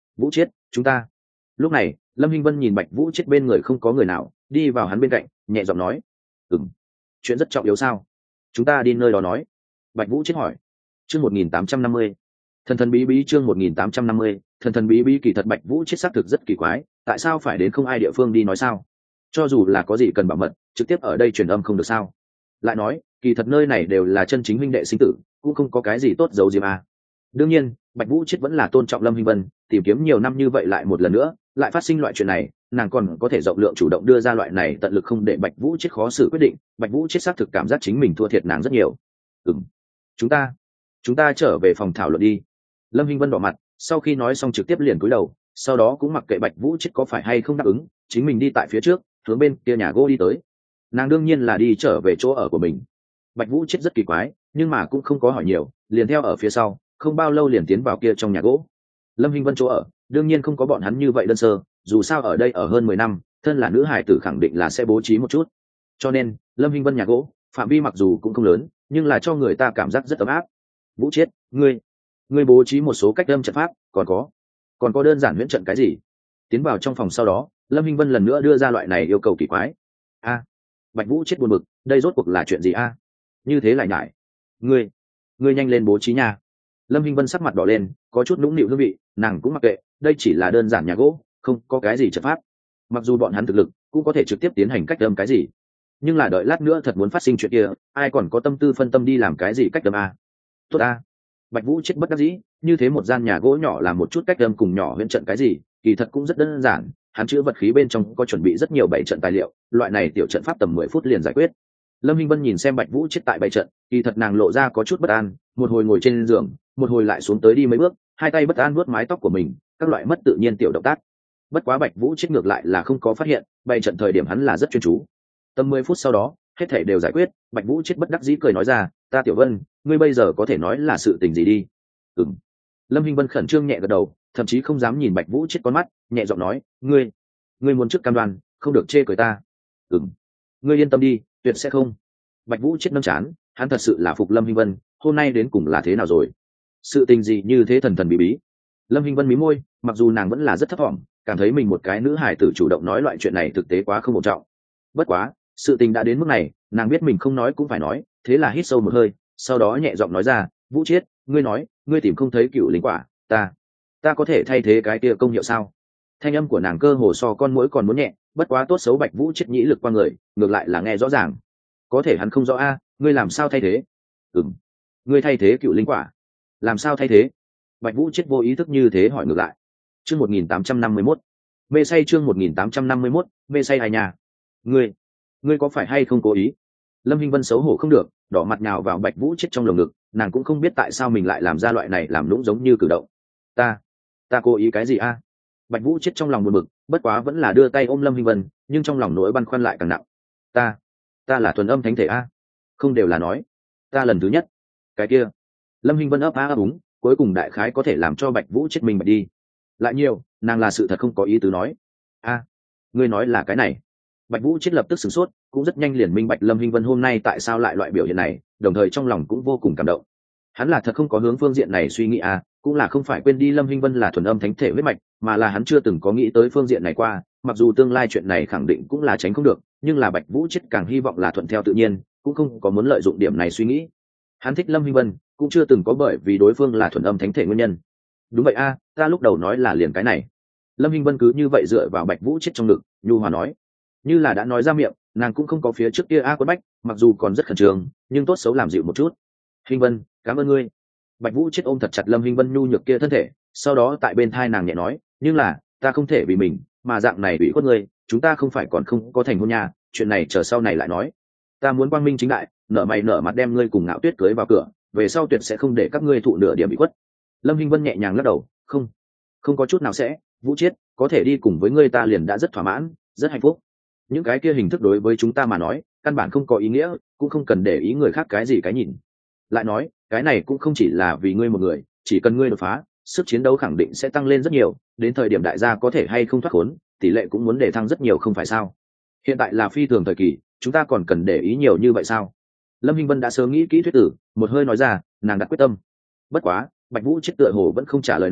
Vũ Chiết, chúng ta. Lúc này Lâm Hinh Vân nhìn Bạch Vũ Chiết bên người không có người nào, đi vào hắn bên cạnh, nhẹ giọng nói: ừm, chuyện rất trọng yếu sao? Chúng ta đi nơi đó nói. Bạch Vũ Chiết hỏi. Chương một nghìn tám trăm năm mươi. Thần thần bí bí. Chương một nghìn tám trăm năm mươi. Thần thần bí bí. Kỳ thật Bạch Vũ Chiết xác thực rất kỳ quái, tại sao phải đến không ai địa phương đi nói sao? Cho dù là có gì cần bảo mật, trực tiếp ở đây truyền âm không được sao? Lại nói, kỳ thật nơi này đều là chân chính huynh đệ sinh tử, cũng không có cái gì tốt giấu diếm à. Đương nhiên, Bạch Vũ Chiết vẫn là tôn trọng Lâm Hinh Vân, tìm kiếm nhiều năm như vậy lại một lần nữa, lại phát sinh loại chuyện này, nàng còn có thể rộng lượng chủ động đưa ra loại này tận lực không để Bạch Vũ Chiết khó xử quyết định. Bạch Vũ Chiết xác thực cảm giác chính mình thua thiệt nàng rất nhiều. Ừm, chúng ta, chúng ta trở về phòng thảo luận đi. Lâm Hinh Vân đỏ mặt, sau khi nói xong trực tiếp liền cúi đầu, sau đó cũng mặc kệ Bạch Vũ Chiết có phải hay không đáp ứng, chính mình đi tại phía trước, hướng bên kia nhà gỗ đi tới. Nàng đương nhiên là đi trở về chỗ ở của mình. Bạch Vũ Chiết rất kỳ quái, nhưng mà cũng không có hỏi nhiều, liền theo ở phía sau, không bao lâu liền tiến vào kia trong nhà gỗ. Lâm Hinh Vân chỗ ở đương nhiên không có bọn hắn như vậy đơn sơ, dù sao ở đây ở hơn mười năm, thân là nữ hải tử khẳng định là sẽ bố trí một chút. Cho nên Lâm Hinh Vân nhà gỗ phạm vi mặc dù cũng không lớn, nhưng là cho người ta cảm giác rất ấm áp. Vũ Chiết, ngươi ngươi bố trí một số cách âm trận pháp, còn có còn có đơn giản huyễn trận cái gì? Tiến vào trong phòng sau đó, Lâm Hinh Vân lần nữa đưa ra loại này yêu cầu kỳ quái. A, Bạch Vũ Chiết buồn bực, đây rốt cuộc là chuyện gì a? Như thế lại nhải. Ngươi, ngươi nhanh lên bố trí nhà. Lâm Hinh Vân sắc mặt đỏ lên, có chút nũng nịu hương vị, nàng cũng mặc kệ, đây chỉ là đơn giản nhà gỗ, không có cái gì trận pháp. Mặc dù bọn hắn thực lực cũng có thể trực tiếp tiến hành cách âm cái gì, nhưng là đợi lát nữa thật muốn phát sinh chuyện kia, ai còn có tâm tư phân tâm đi làm cái gì cách âm a? Tốt a. Bạch Vũ Chiết bất đắc dĩ, như thế một gian nhà gỗ nhỏ làm một chút cách âm cùng nhỏ huyễn trận cái gì, kỳ thật cũng rất đơn giản, hắn chứa vật khí bên trong có chuẩn bị rất nhiều bảy trận tài liệu, loại này tiểu trận pháp tầm mười phút liền giải quyết. Lâm Hinh Vân nhìn xem Bạch Vũ Chiết tại bảy trận, kỳ thật nàng lộ ra có chút bất an, một hồi ngồi trên giường, một hồi lại xuống tới đi mấy bước, hai tay bất an vuốt mái tóc của mình, các loại mất tự nhiên tiểu động tác. Bất quá Bạch Vũ Chiết ngược lại là không có phát hiện, bảy trận thời điểm hắn là rất chuyên chú. Tầm mười phút sau đó, hết thảy đều giải quyết, Bạch Vũ Chiết bất đắc dĩ cười nói ra, "Ta Tiểu Vân, ngươi bây giờ có thể nói là sự tình gì đi?" Ừm. Lâm Hinh Vân khẩn trương nhẹ gật đầu, thậm chí không dám nhìn Bạch Vũ Chiết con mắt, nhẹ giọng nói, "Ngươi, ngươi muốn trước cam đoan, không được chê cười ta." Ừm. "Ngươi yên tâm đi, tuyệt sẽ không." Bạch Vũ Chiết nâng chán, hắn thật sự là phục Lâm Hinh Vân, hôm nay đến cùng là thế nào rồi? Sự tình gì như thế thần thần bí bí? Lâm Hinh Vân mí môi, mặc dù nàng vẫn là rất thấp thỏm, cảm thấy mình một cái nữ hài tử chủ động nói loại chuyện này thực tế quá không ổn trọng. Bất quá, sự tình đã đến mức này, nàng biết mình không nói cũng phải nói, thế là hít sâu một hơi, sau đó nhẹ giọng nói ra, "Vũ Chiết, ngươi nói, ngươi tìm không thấy cựu linh quả, ta, ta có thể thay thế cái kia công hiệu sao?" Thanh âm của nàng cơ hồ so con muỗi còn muốn nhẹ, bất quá tốt xấu Bạch Vũ Chiết nhĩ lực qua người, ngược lại là nghe rõ ràng. Có thể hắn không rõ a, ngươi làm sao thay thế? Ừm, ngươi thay thế cựu linh quả? Làm sao thay thế? Bạch Vũ Chiết vô ý thức như thế hỏi ngược lại. Chương một nghìn tám trăm năm mươi mốt. Mê say. Chương một nghìn tám trăm năm mươi mốt, mê say ai nhà? Ngươi, ngươi có phải hay không cố ý? Lâm Hinh Vân xấu hổ không được, đỏ mặt nhào vào Bạch Vũ Chiết trong lồng ngực, nàng cũng không biết tại sao mình lại làm ra loại này làm lũng giống như cử động. Ta, ta cố ý cái gì a? Bạch Vũ Chiết trong lòng buồn bực, bất quá vẫn là đưa tay ôm Lâm Hinh Vân, nhưng trong lòng nỗi băn khoăn lại càng nặng. Ta, ta là thuần âm thánh thể a? Không đều là nói, ta lần thứ nhất. Cái kia. Lâm Hinh Vân ấp á ấp úng, cuối cùng đại khái có thể làm cho Bạch Vũ Chiết mình bạch đi. Lại nhiều, nàng là sự thật không có ý tứ nói. A, ngươi nói là cái này. Bạch Vũ Chiết lập tức sửng sốt, cũng rất nhanh liền minh bạch Lâm Hinh Vân hôm nay tại sao lại loại biểu hiện này, đồng thời trong lòng cũng vô cùng cảm động. Hắn là thật không có hướng phương diện này suy nghĩ à, cũng là không phải quên đi Lâm Hinh Vân là thuần âm thánh thể huyết mạch, mà là hắn chưa từng có nghĩ tới phương diện này qua, mặc dù tương lai chuyện này khẳng định cũng là tránh không được, nhưng là Bạch Vũ Chiết càng hy vọng là thuận theo tự nhiên, cũng không có muốn lợi dụng điểm này suy nghĩ. Hắn thích Lâm Hinh Vân, cũng chưa từng có bởi vì đối phương là thuần âm thánh thể nguyên nhân. Đúng vậy a, ta lúc đầu nói là liền cái này. Lâm Hinh Vân cứ như vậy dựa vào Bạch Vũ Chiết trong ngực, nhu hòa nói, như là đã nói ra miệng, nàng cũng không có phía trước kia a quấn bách, mặc dù còn rất khẩn trương, nhưng tốt xấu làm dịu một chút. Hinh Vân, cảm ơn ngươi. Bạch Vũ Chiết ôm thật chặt Lâm Hinh Vân nhu nhược kia thân thể, sau đó tại bên thai nàng nhẹ nói, nhưng là ta không thể vì mình mà dạng này ủy khuất ngươi, chúng ta không phải còn không có thành hôn nhà, chuyện này chờ sau này lại nói. Ta muốn quang minh chính đại, nở mày nở mặt đem ngươi cùng Ngạo Tuyết cưới vào cửa, về sau tuyệt sẽ không để các ngươi thụ nửa điểm bị khuất. Lâm Hinh Vân nhẹ nhàng lắc đầu, không, không có chút nào sẽ. Vũ Chiết, có thể đi cùng với ngươi ta liền đã rất thỏa mãn, rất hạnh phúc. Những cái kia hình thức đối với chúng ta mà nói, căn bản không có ý nghĩa, cũng không cần để ý người khác cái gì cái nhìn. Lại nói, cái này cũng không chỉ là vì ngươi một người, chỉ cần ngươi đột phá, sức chiến đấu khẳng định sẽ tăng lên rất nhiều, đến thời điểm đại gia có thể hay không thoát khốn, tỷ lệ cũng muốn để thăng rất nhiều không phải sao? Hiện tại là phi thường thời kỳ, chúng ta còn cần để ý nhiều như vậy sao? Lâm Hinh Vân đã sớm nghĩ kỹ thuyết tử, một hơi nói ra, nàng đã quyết tâm. Bất quá, Bạch Vũ Chiết tựa hồ vẫn không trả lời nàng,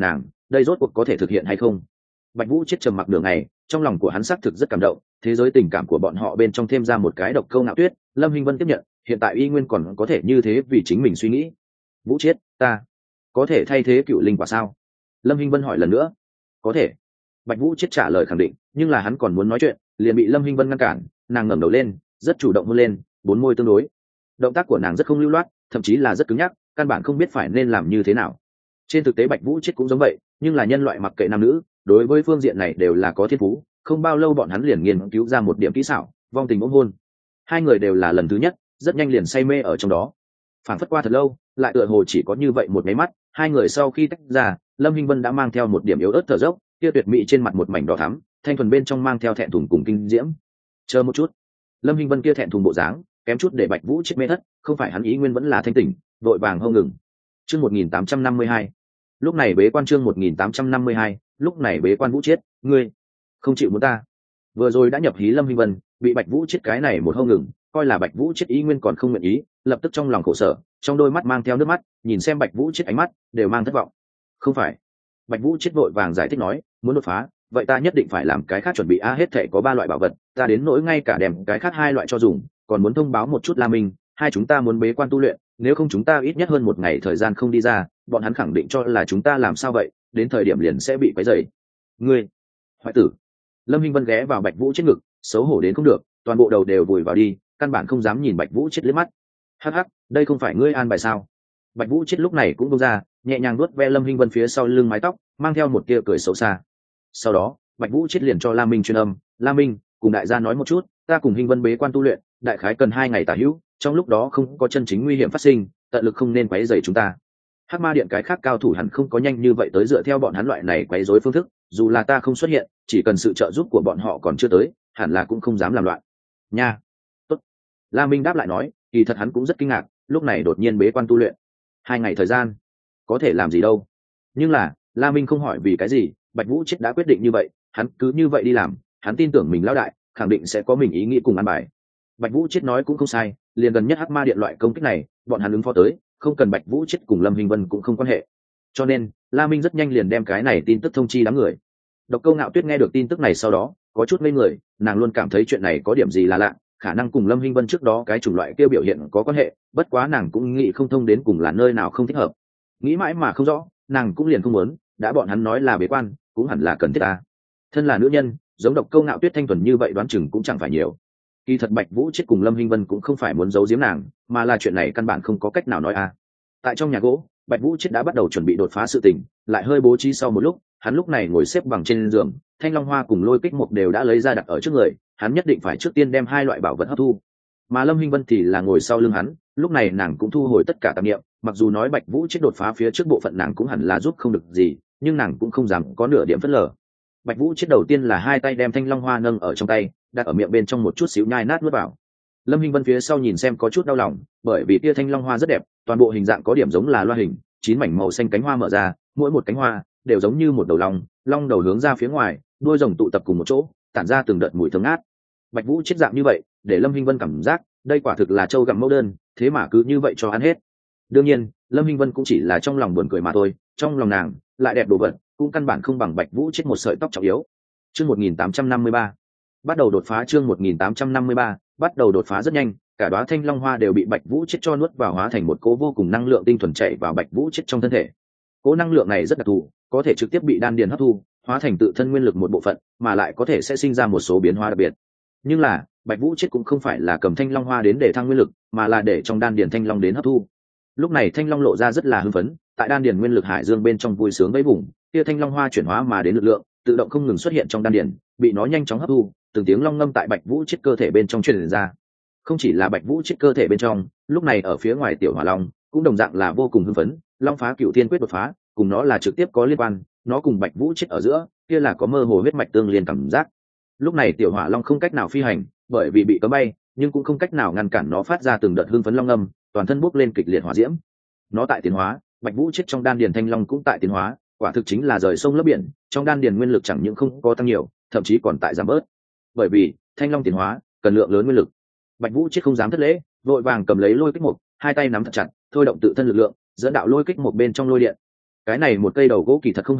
đây rốt cuộc có thể thực hiện hay không? Bạch Vũ chết trầm mặc nửa ngày, trong lòng của hắn xác thực rất cảm động, thế giới tình cảm của bọn họ bên trong thêm ra một cái độc câu Ngạo Tuyết. Lâm Hinh Vân tiếp nhận, hiện tại y nguyên còn có thể như thế vì chính mình suy nghĩ. Vũ chết, ta có thể thay thế cựu linh quả sao? Lâm Hinh Vân hỏi lần nữa. Có thể. Bạch Vũ chết trả lời khẳng định, nhưng là hắn còn muốn nói chuyện, liền bị Lâm Hinh Vân ngăn cản. Nàng ngẩng đầu lên, rất chủ động hôn lên, bốn môi tương đối. Động tác của nàng rất không lưu loát, thậm chí là rất cứng nhắc, căn bản không biết phải nên làm như thế nào. Trên thực tế Bạch Vũ chết cũng giống vậy, nhưng là nhân loại mặc kệ nam nữ, đối với phương diện này đều là có thiên phú. Không bao lâu bọn hắn liền nghiên cứu ra một điểm kỹ xảo, vong tình ôm hôn. Hai người đều là lần thứ nhất, rất nhanh liền say mê ở trong đó. Phản phất qua thật lâu, lại tựa hồ chỉ có như vậy một cái mắt. Hai người sau khi tách ra, Lâm Hinh Vân đã mang theo một điểm yếu ớt thở dốc, kia tuyệt mỹ trên mặt một mảnh đỏ thắm, thanh thuần bên trong mang theo thẹn thùng cùng kinh diễm. Chờ một chút. Lâm Hinh Vân kia thẹn thùng bộ dáng, kém chút để Bạch Vũ chết mê thất, không phải hắn ý nguyên vẫn là thanh tỉnh, vội vàng hông ngừng. Chương một nghìn tám trăm năm mươi hai. Lúc này bế quan chương một nghìn tám trăm năm mươi hai, lúc này bế quan Vũ chết, ngươi không chịu muốn ta. Vừa rồi đã nhập hí Lâm Hinh Vân, bị Bạch Vũ chết cái này một hông ngừng, coi là Bạch Vũ chết ý nguyên còn không nguyện ý, lập tức trong lòng khổ sở, trong đôi mắt mang theo nước mắt, nhìn xem Bạch Vũ chết ánh mắt đều mang thất vọng. Không phải. Bạch Vũ chết vội vàng giải thích nói, muốn đột phá, vậy ta nhất định phải làm cái khác chuẩn bị a, hết thảy có ba loại bảo vật, ta đến nỗi ngay cả đem cái khác hai loại cho dùng, còn muốn thông báo một chút La Minh, hai chúng ta muốn bế quan tu luyện, nếu không chúng ta ít nhất hơn một ngày thời gian không đi ra, bọn hắn khẳng định cho là chúng ta làm sao vậy, đến thời điểm liền sẽ bị quấy rầy. Ngươi, hoại tử. Lâm Hinh Vân ghé vào Bạch Vũ chết ngực, xấu hổ đến không được, toàn bộ đầu đều vùi vào đi, căn bản không dám nhìn Bạch Vũ chết liếc mắt. Hắc hắc, đây không phải ngươi an bài sao? Bạch Vũ chết lúc này cũng buông ra, nhẹ nhàng nuốt ve Lâm Hinh Vân phía sau lưng mái tóc, mang theo một tia cười xấu xa. Sau đó, Bạch Vũ chết liền cho La Minh truyền âm, La Minh, cùng đại gia nói một chút, ta cùng Hinh Vân bế quan tu luyện, đại khái cần hai ngày tả hữu, trong lúc đó không có chân chính nguy hiểm phát sinh, tận lực không nên quấy rầy chúng ta. Hắc Ma Điện cái khác cao thủ hẳn không có nhanh như vậy tới dựa theo bọn hắn loại này quấy rối phương thức, dù là ta không xuất hiện, chỉ cần sự trợ giúp của bọn họ còn chưa tới, hẳn là cũng không dám làm loạn. Nha. Tốt. La Minh đáp lại nói, kỳ thật hắn cũng rất kinh ngạc, lúc này đột nhiên bế quan tu luyện. Hai ngày thời gian, có thể làm gì đâu. Nhưng là, La Minh không hỏi vì cái gì, Bạch Vũ chết đã quyết định như vậy, hắn cứ như vậy đi làm, hắn tin tưởng mình lão đại, khẳng định sẽ có mình ý nghĩ cùng ăn bài. Bạch Vũ chết nói cũng không sai, liền gần nhất Hắc Ma Điện loại công kích này, bọn hắn ứng phó tới, không cần Bạch Vũ chết cùng Lâm Hinh Vân cũng không quan hệ. Cho nên, La Minh rất nhanh liền đem cái này tin tức thông chi đám người. Độc Câu Ngạo Tuyết nghe được tin tức này sau đó, có chút ngây người, nàng luôn cảm thấy chuyện này có điểm gì là lạ, khả năng cùng Lâm Hinh Vân trước đó cái chủng loại kia biểu hiện có quan hệ, bất quá nàng cũng nghĩ không thông đến cùng là nơi nào không thích hợp. Nghĩ mãi mà không rõ, nàng cũng liền không muốn, đã bọn hắn nói là bế quan, cũng hẳn là cần thiết ta. Thân là nữ nhân, giống Độc Câu Ngạo Tuyết thanh thuần như vậy đoán chừng cũng chẳng phải nhiều. Kỳ thật Bạch Vũ chết cùng Lâm Hinh Vân cũng không phải muốn giấu giếm nàng, mà là chuyện này căn bản không có cách nào nói a. Tại trong nhà gỗ, Bạch Vũ chết đã bắt đầu chuẩn bị đột phá sự tình, lại hơi bố trí sau một lúc, hắn lúc này ngồi xếp bằng trên giường, Thanh Long Hoa cùng Lôi Kích Mục đều đã lấy ra đặt ở trước người, hắn nhất định phải trước tiên đem hai loại bảo vật hấp thu. Mà Lâm Hinh Vân thì là ngồi sau lưng hắn, lúc này nàng cũng thu hồi tất cả tạp niệm, mặc dù nói Bạch Vũ chết đột phá phía trước bộ phận nàng cũng hẳn là giúp không được gì, nhưng nàng cũng không dám có nửa điểm phớt lờ. Bạch Vũ chết đầu tiên là hai tay đem Thanh Long Hoa nâng ở trong tay, đặt ở miệng bên trong một chút xíu nhai nát nuốt vào. Lâm Hinh Vân phía sau nhìn xem có chút đau lòng, bởi vì kia Thanh Long Hoa rất đẹp, toàn bộ hình dạng có điểm giống là loa hình, chín mảnh màu xanh cánh hoa mở ra, mỗi một cánh hoa đều giống như một đầu long, long đầu hướng ra phía ngoài, đuôi rồng tụ tập cùng một chỗ, tản ra từng đợt mùi thơm ngát. Bạch Vũ chết dạng như vậy, để Lâm Hinh Vân cảm giác, đây quả thực là trâu gặm mẫu đơn, thế mà cứ như vậy cho ăn hết. Đương nhiên, Lâm Hinh Vân cũng chỉ là trong lòng buồn cười mà thôi, trong lòng nàng lại đẹp đồ vật, cũng căn bản không bằng Bạch Vũ chết một sợi tóc trọng yếu. Chương một nghìn tám trăm năm mươi ba, bắt đầu đột phá. Chương một nghìn tám trăm năm mươi ba, bắt đầu đột phá rất nhanh, cả đóa Thanh Long Hoa đều bị Bạch Vũ chết cho nuốt vào, hóa thành một cỗ vô cùng năng lượng tinh thuần chạy vào Bạch Vũ chết trong thân thể. Cỗ năng lượng này rất đặc thù, có thể trực tiếp bị đan điền hấp thu, hóa thành tự thân nguyên lực một bộ phận, mà lại có thể sẽ sinh ra một số biến hóa đặc biệt. Nhưng là, Bạch Vũ chết cũng không phải là cầm Thanh Long Hoa đến để thăng nguyên lực, mà là để trong đan điền Thanh Long đến hấp thu. Lúc này Thanh Long lộ ra rất là hưng phấn, tại đan điền nguyên lực hải dương bên trong vui sướng vẫy vùng, kia Thanh Long Hoa chuyển hóa mà đến lực lượng, tự động không ngừng xuất hiện trong đan điền, bị nó nhanh chóng hấp thu, từng tiếng long ngâm tại Bạch Vũ chết cơ thể bên trong truyền ra. Không chỉ là Bạch Vũ chết cơ thể bên trong, lúc này ở phía ngoài Tiểu Hỏa Long cũng đồng dạng là vô cùng hưng phấn, Long Phá Cửu Thiên Quyết đột phá, cùng nó là trực tiếp có liên quan, nó cùng Bạch Vũ chết ở giữa, kia là có mơ hồ huyết mạch tương liên cảm giác. Lúc này Tiểu Hỏa Long không cách nào phi hành, bởi vì bị cấm bay, nhưng cũng không cách nào ngăn cản nó phát ra từng đợt hưng phấn long ngâm, toàn thân bốc lên kịch liệt hỏa diễm. Nó tại tiến hóa, Bạch Vũ chết trong đan điền Thanh Long cũng tại tiến hóa, quả thực chính là rời sông lấp biển, trong đan điền nguyên lực chẳng những không có tăng nhiều, thậm chí còn tại giảm bớt. Bởi vì Thanh Long tiến hóa cần lượng lớn nguyên lực. Bạch Vũ chết không dám thất lễ, vội vàng cầm lấy Lôi Kích Mục, hai tay nắm thật chặt, thôi động tự thân lực lượng, dẫn đạo Lôi Kích Mục bên trong lôi điện. Cái này một cây đầu gỗ kỳ thật không hề dài,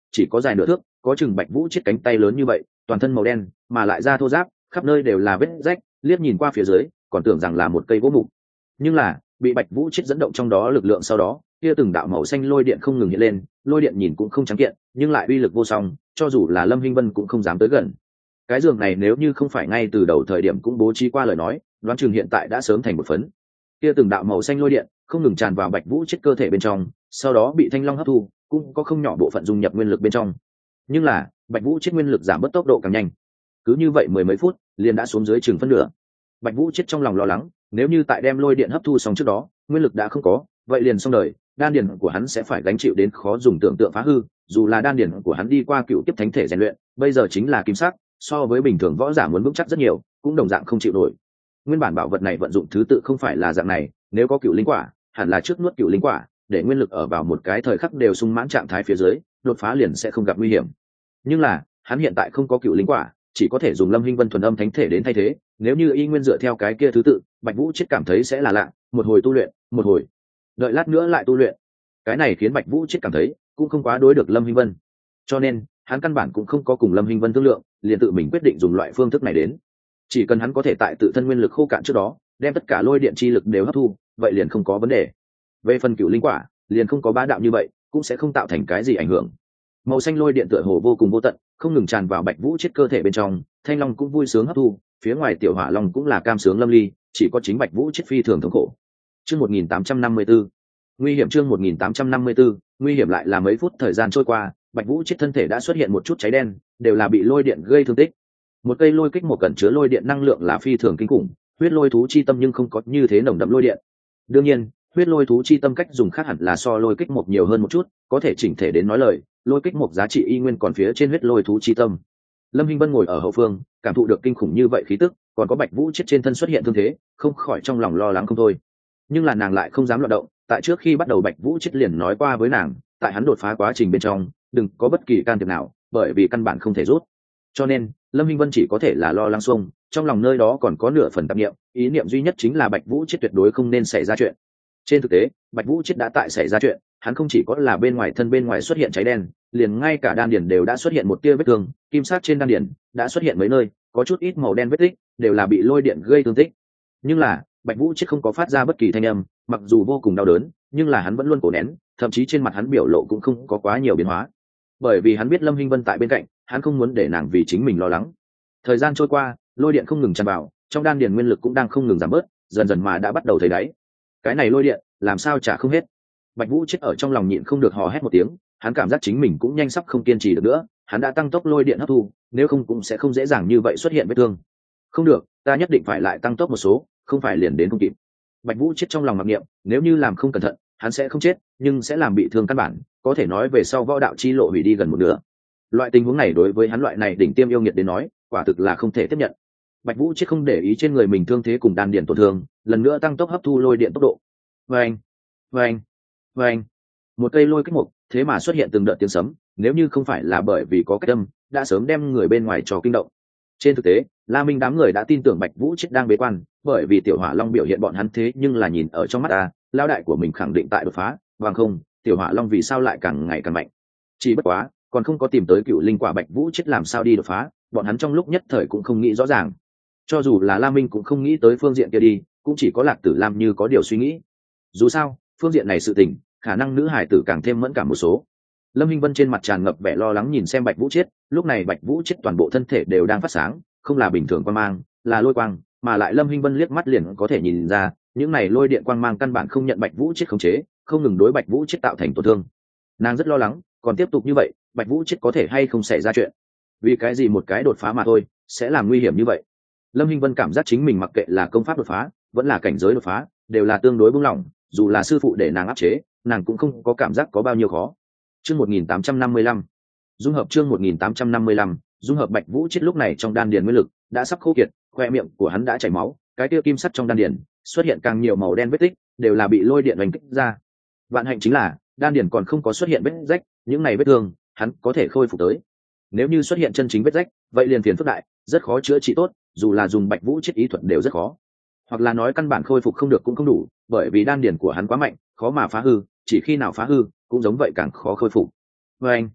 chỉ có dài nửa thước, có chừng Bạch Vũ Chiết cánh tay lớn như vậy, toàn thân màu đen mà lại da thô ráp, khắp nơi đều là vết rách, liếc nhìn qua phía dưới còn tưởng rằng là một cây gỗ mục. Nhưng là bị Bạch Vũ Chiết dẫn động trong đó lực lượng, sau đó kia từng đạo màu xanh lôi điện không ngừng hiện lên, lôi điện nhìn cũng không trắng kiện nhưng lại uy lực vô song, cho dù là Lâm Hinh Vân cũng không dám tới gần. Cái giường này nếu như không phải ngay từ đầu thời điểm cũng bố trí qua lời nói, đoán chừng hiện tại đã sớm thành một phấn. Kia từng đạo màu xanh lôi điện không ngừng tràn vào Bạch Vũ Chiết cơ thể bên trong, sau đó bị Thanh Long hấp thu, cũng có không nhỏ bộ phận dung nhập nguyên lực bên trong. Nhưng là Bạch Vũ Chiết nguyên lực giảm bớt tốc độ càng nhanh, cứ như vậy mười mấy phút liền đã xuống dưới chừng phân nửa. Bạch Vũ Chiết trong lòng lo lắng, nếu như tại đem lôi điện hấp thu xong trước đó nguyên lực đã không có, vậy liền xong đời, đan điền của hắn sẽ phải gánh chịu đến khó dùng tưởng tượng phá hư. Dù là đan điền của hắn đi qua cựu kiếp thánh thể rèn luyện, bây giờ chính là kim sắc, so với bình thường võ giả muốn vững chắc rất nhiều, cũng đồng dạng không chịu nổi. Nguyên bản bảo vật này vận dụng thứ tự không phải là dạng này, nếu có cựu linh quả hẳn là trước nuốt cựu linh quả, để nguyên lực ở vào một cái thời khắc đều sung mãn trạng thái phía dưới, đột phá liền sẽ không gặp nguy hiểm. Nhưng là hắn hiện tại không có cựu linh quả, chỉ có thể dùng Lâm Hinh Vân thuần âm thánh thể đến thay thế. Nếu như y nguyên dựa theo cái kia thứ tự, Bạch Vũ Chiết cảm thấy sẽ là lạ, một hồi tu luyện, một hồi đợi lát nữa lại tu luyện. Cái này khiến Bạch Vũ Chiết cảm thấy cũng không quá đối được Lâm Hinh Vân, cho nên hắn căn bản cũng không có cùng Lâm Hinh Vân thương lượng, liền tự mình quyết định dùng loại phương thức này đến. Chỉ cần hắn có thể tại tự thân nguyên lực khô cạn trước đó đem tất cả lôi điện chi lực đều hấp thu, vậy liền không có vấn đề. Về phần cựu linh quả liền không có bá đạo như vậy, cũng sẽ không tạo thành cái gì ảnh hưởng. Màu xanh lôi điện tựa hồ vô cùng vô tận, không ngừng tràn vào Bạch Vũ Chiết cơ thể bên trong, Thanh Long cũng vui sướng hấp thu, phía ngoài Tiểu Hỏa Long cũng là cam sướng lâm ly, chỉ có chính Bạch Vũ Chiết phi thường thống khổ. Chương một nghìn tám trăm năm mươi tư, nguy hiểm. Chương một nghìn tám trăm năm mươi tư, nguy hiểm. Lại là mấy phút thời gian trôi qua, Bạch Vũ Chiết thân thể đã xuất hiện một chút cháy đen, đều là bị lôi điện gây thương tích. Một cây lôi kích một cẩn chứa lôi điện năng lượng là phi thường kinh khủng, huyết lôi thú chi tâm nhưng không có như thế nồng đậm lôi điện. Đương nhiên, huyết lôi thú chi tâm cách dùng khác hẳn là so lôi kích một nhiều hơn một chút, có thể chỉnh thể đến nói lời, lôi kích một giá trị y nguyên còn phía trên huyết lôi thú chi tâm. Lâm Hinh Vân ngồi ở hậu phương, cảm thụ được kinh khủng như vậy khí tức, còn có Bạch Vũ Chiết trên thân xuất hiện thương thế, không khỏi trong lòng lo lắng không thôi. Nhưng là nàng lại không dám loạn động, tại trước khi bắt đầu Bạch Vũ Chiết liền nói qua với nàng, tại hắn đột phá quá trình bên trong, đừng có bất kỳ can thiệp nào, bởi vì căn bản không thể rút. Cho nên, Lâm Hinh Vân chỉ có thể là lo lắng xuông, trong lòng nơi đó còn có nửa phần tạp niệm, ý niệm duy nhất chính là Bạch Vũ Chiết tuyệt đối không nên xảy ra chuyện. Trên thực tế, Bạch Vũ Chiết đã tại xảy ra chuyện, hắn không chỉ có là bên ngoài thân bên ngoài xuất hiện cháy đen, liền ngay cả đan điền đều đã xuất hiện một tia vết thương, kim sắc trên đan điền đã xuất hiện mấy nơi, có chút ít màu đen vết tích, đều là bị lôi điện gây thương tích. Nhưng là, Bạch Vũ Chiết không có phát ra bất kỳ thanh âm, mặc dù vô cùng đau đớn, nhưng là hắn vẫn luôn cố nén, thậm chí trên mặt hắn biểu lộ cũng không có quá nhiều biến hóa. Bởi vì hắn biết Lâm Hinh Vân tại bên cạnh, hắn không muốn để nàng vì chính mình lo lắng. Thời gian trôi qua, lôi điện không ngừng tràn vào, trong đan điền nguyên lực cũng đang không ngừng giảm bớt, dần dần mà đã bắt đầu thấy đáy. Cái này lôi điện, làm sao trả không hết. Bạch Vũ Chiết ở trong lòng nhịn không được hò hét một tiếng, hắn cảm giác chính mình cũng nhanh sắp không kiên trì được nữa, hắn đã tăng tốc lôi điện hấp thu, nếu không cũng sẽ không dễ dàng như vậy xuất hiện vết thương. Không được, ta nhất định phải lại tăng tốc một số, không phải liền đến không kịp. Bạch Vũ Chiết trong lòng mặc niệm, nếu như làm không cẩn thận, hắn sẽ không chết, nhưng sẽ làm bị thương căn bản, có thể nói về sau võ đạo chi lộ hủy đi gần một nửa. Loại tình huống này đối với hắn loại này đỉnh tiêm yêu nghiệt đến nói, quả thực là không thể tiếp nhận. Bạch Vũ Chiết không để ý trên người mình thương thế cùng đan điền tổn thương, lần nữa tăng tốc hấp thu lôi điện tốc độ. Vâng, vâng, vâng. Một cây lôi kích mục, thế mà xuất hiện từng đợt tiếng sấm, nếu như không phải là bởi vì có cách âm, đã sớm đem người bên ngoài trò kinh động. Trên thực tế, La Minh đám người đã tin tưởng Bạch Vũ Chiết đang bế quan, bởi vì Tiểu Hỏa Long biểu hiện bọn hắn thế nhưng là nhìn ở trong mắt ta, lão đại của mình khẳng định tại đột phá, bằng không, Tiểu Hỏa Long vì sao lại càng ngày càng mạnh. Chỉ bất quá, còn không có tìm tới cựu linh quả Bạch Vũ Chiết làm sao đi đột phá, bọn hắn trong lúc nhất thời cũng không nghĩ rõ ràng. Cho dù là La Minh cũng không nghĩ tới phương diện kia đi, cũng chỉ có Lạc Tử Lam như có điều suy nghĩ. Dù sao, phương diện này sự tình, khả năng nữ hải tử càng thêm mẫn cảm một số. Lâm Hinh Vân trên mặt tràn ngập vẻ lo lắng nhìn xem Bạch Vũ Chiết, lúc này Bạch Vũ Chiết toàn bộ thân thể đều đang phát sáng, không là bình thường quang mang, là lôi quang, mà lại Lâm Hinh Vân liếc mắt liền có thể nhìn ra, những này lôi điện quang mang căn bản không nhận Bạch Vũ Chiết khống chế, không ngừng đối Bạch Vũ Chiết tạo thành tổn thương. Nàng rất lo lắng, còn tiếp tục như vậy, Bạch Vũ Chiết có thể hay không xảy ra chuyện. Vì cái gì một cái đột phá mà thôi, sẽ làm nguy hiểm như vậy. Lâm Hinh Vân cảm giác chính mình mặc kệ là công pháp đột phá, vẫn là cảnh giới đột phá, đều là tương đối buông lỏng, dù là sư phụ để nàng áp chế, nàng cũng không có cảm giác có bao nhiêu khó. Chương một nghìn tám trăm năm mươi lăm, dung hợp. Chương một nghìn tám trăm năm mươi lăm, dung hợp. Bạch Vũ Chiết lúc này trong đan điền nguyên lực đã sắp khô kiệt, khoe miệng của hắn đã chảy máu, cái tiêu kim sắt trong đan điền xuất hiện càng nhiều màu đen vết tích, đều là bị lôi điện đánh kích ra. Vạn hạnh chính là đan điền còn không có xuất hiện vết rách, những này vết thương hắn có thể khôi phục tới. Nếu như xuất hiện chân chính vết rách, vậy liền phiền phức đại, rất khó chữa trị tốt, dù là dùng Bạch Vũ Chiết ý thuật đều rất khó. Hoặc là nói căn bản khôi phục không được cũng không đủ, bởi vì đan điền của hắn quá mạnh, khó mà phá hư, chỉ khi nào phá hư, cũng giống vậy càng khó khôi phục. Vâng,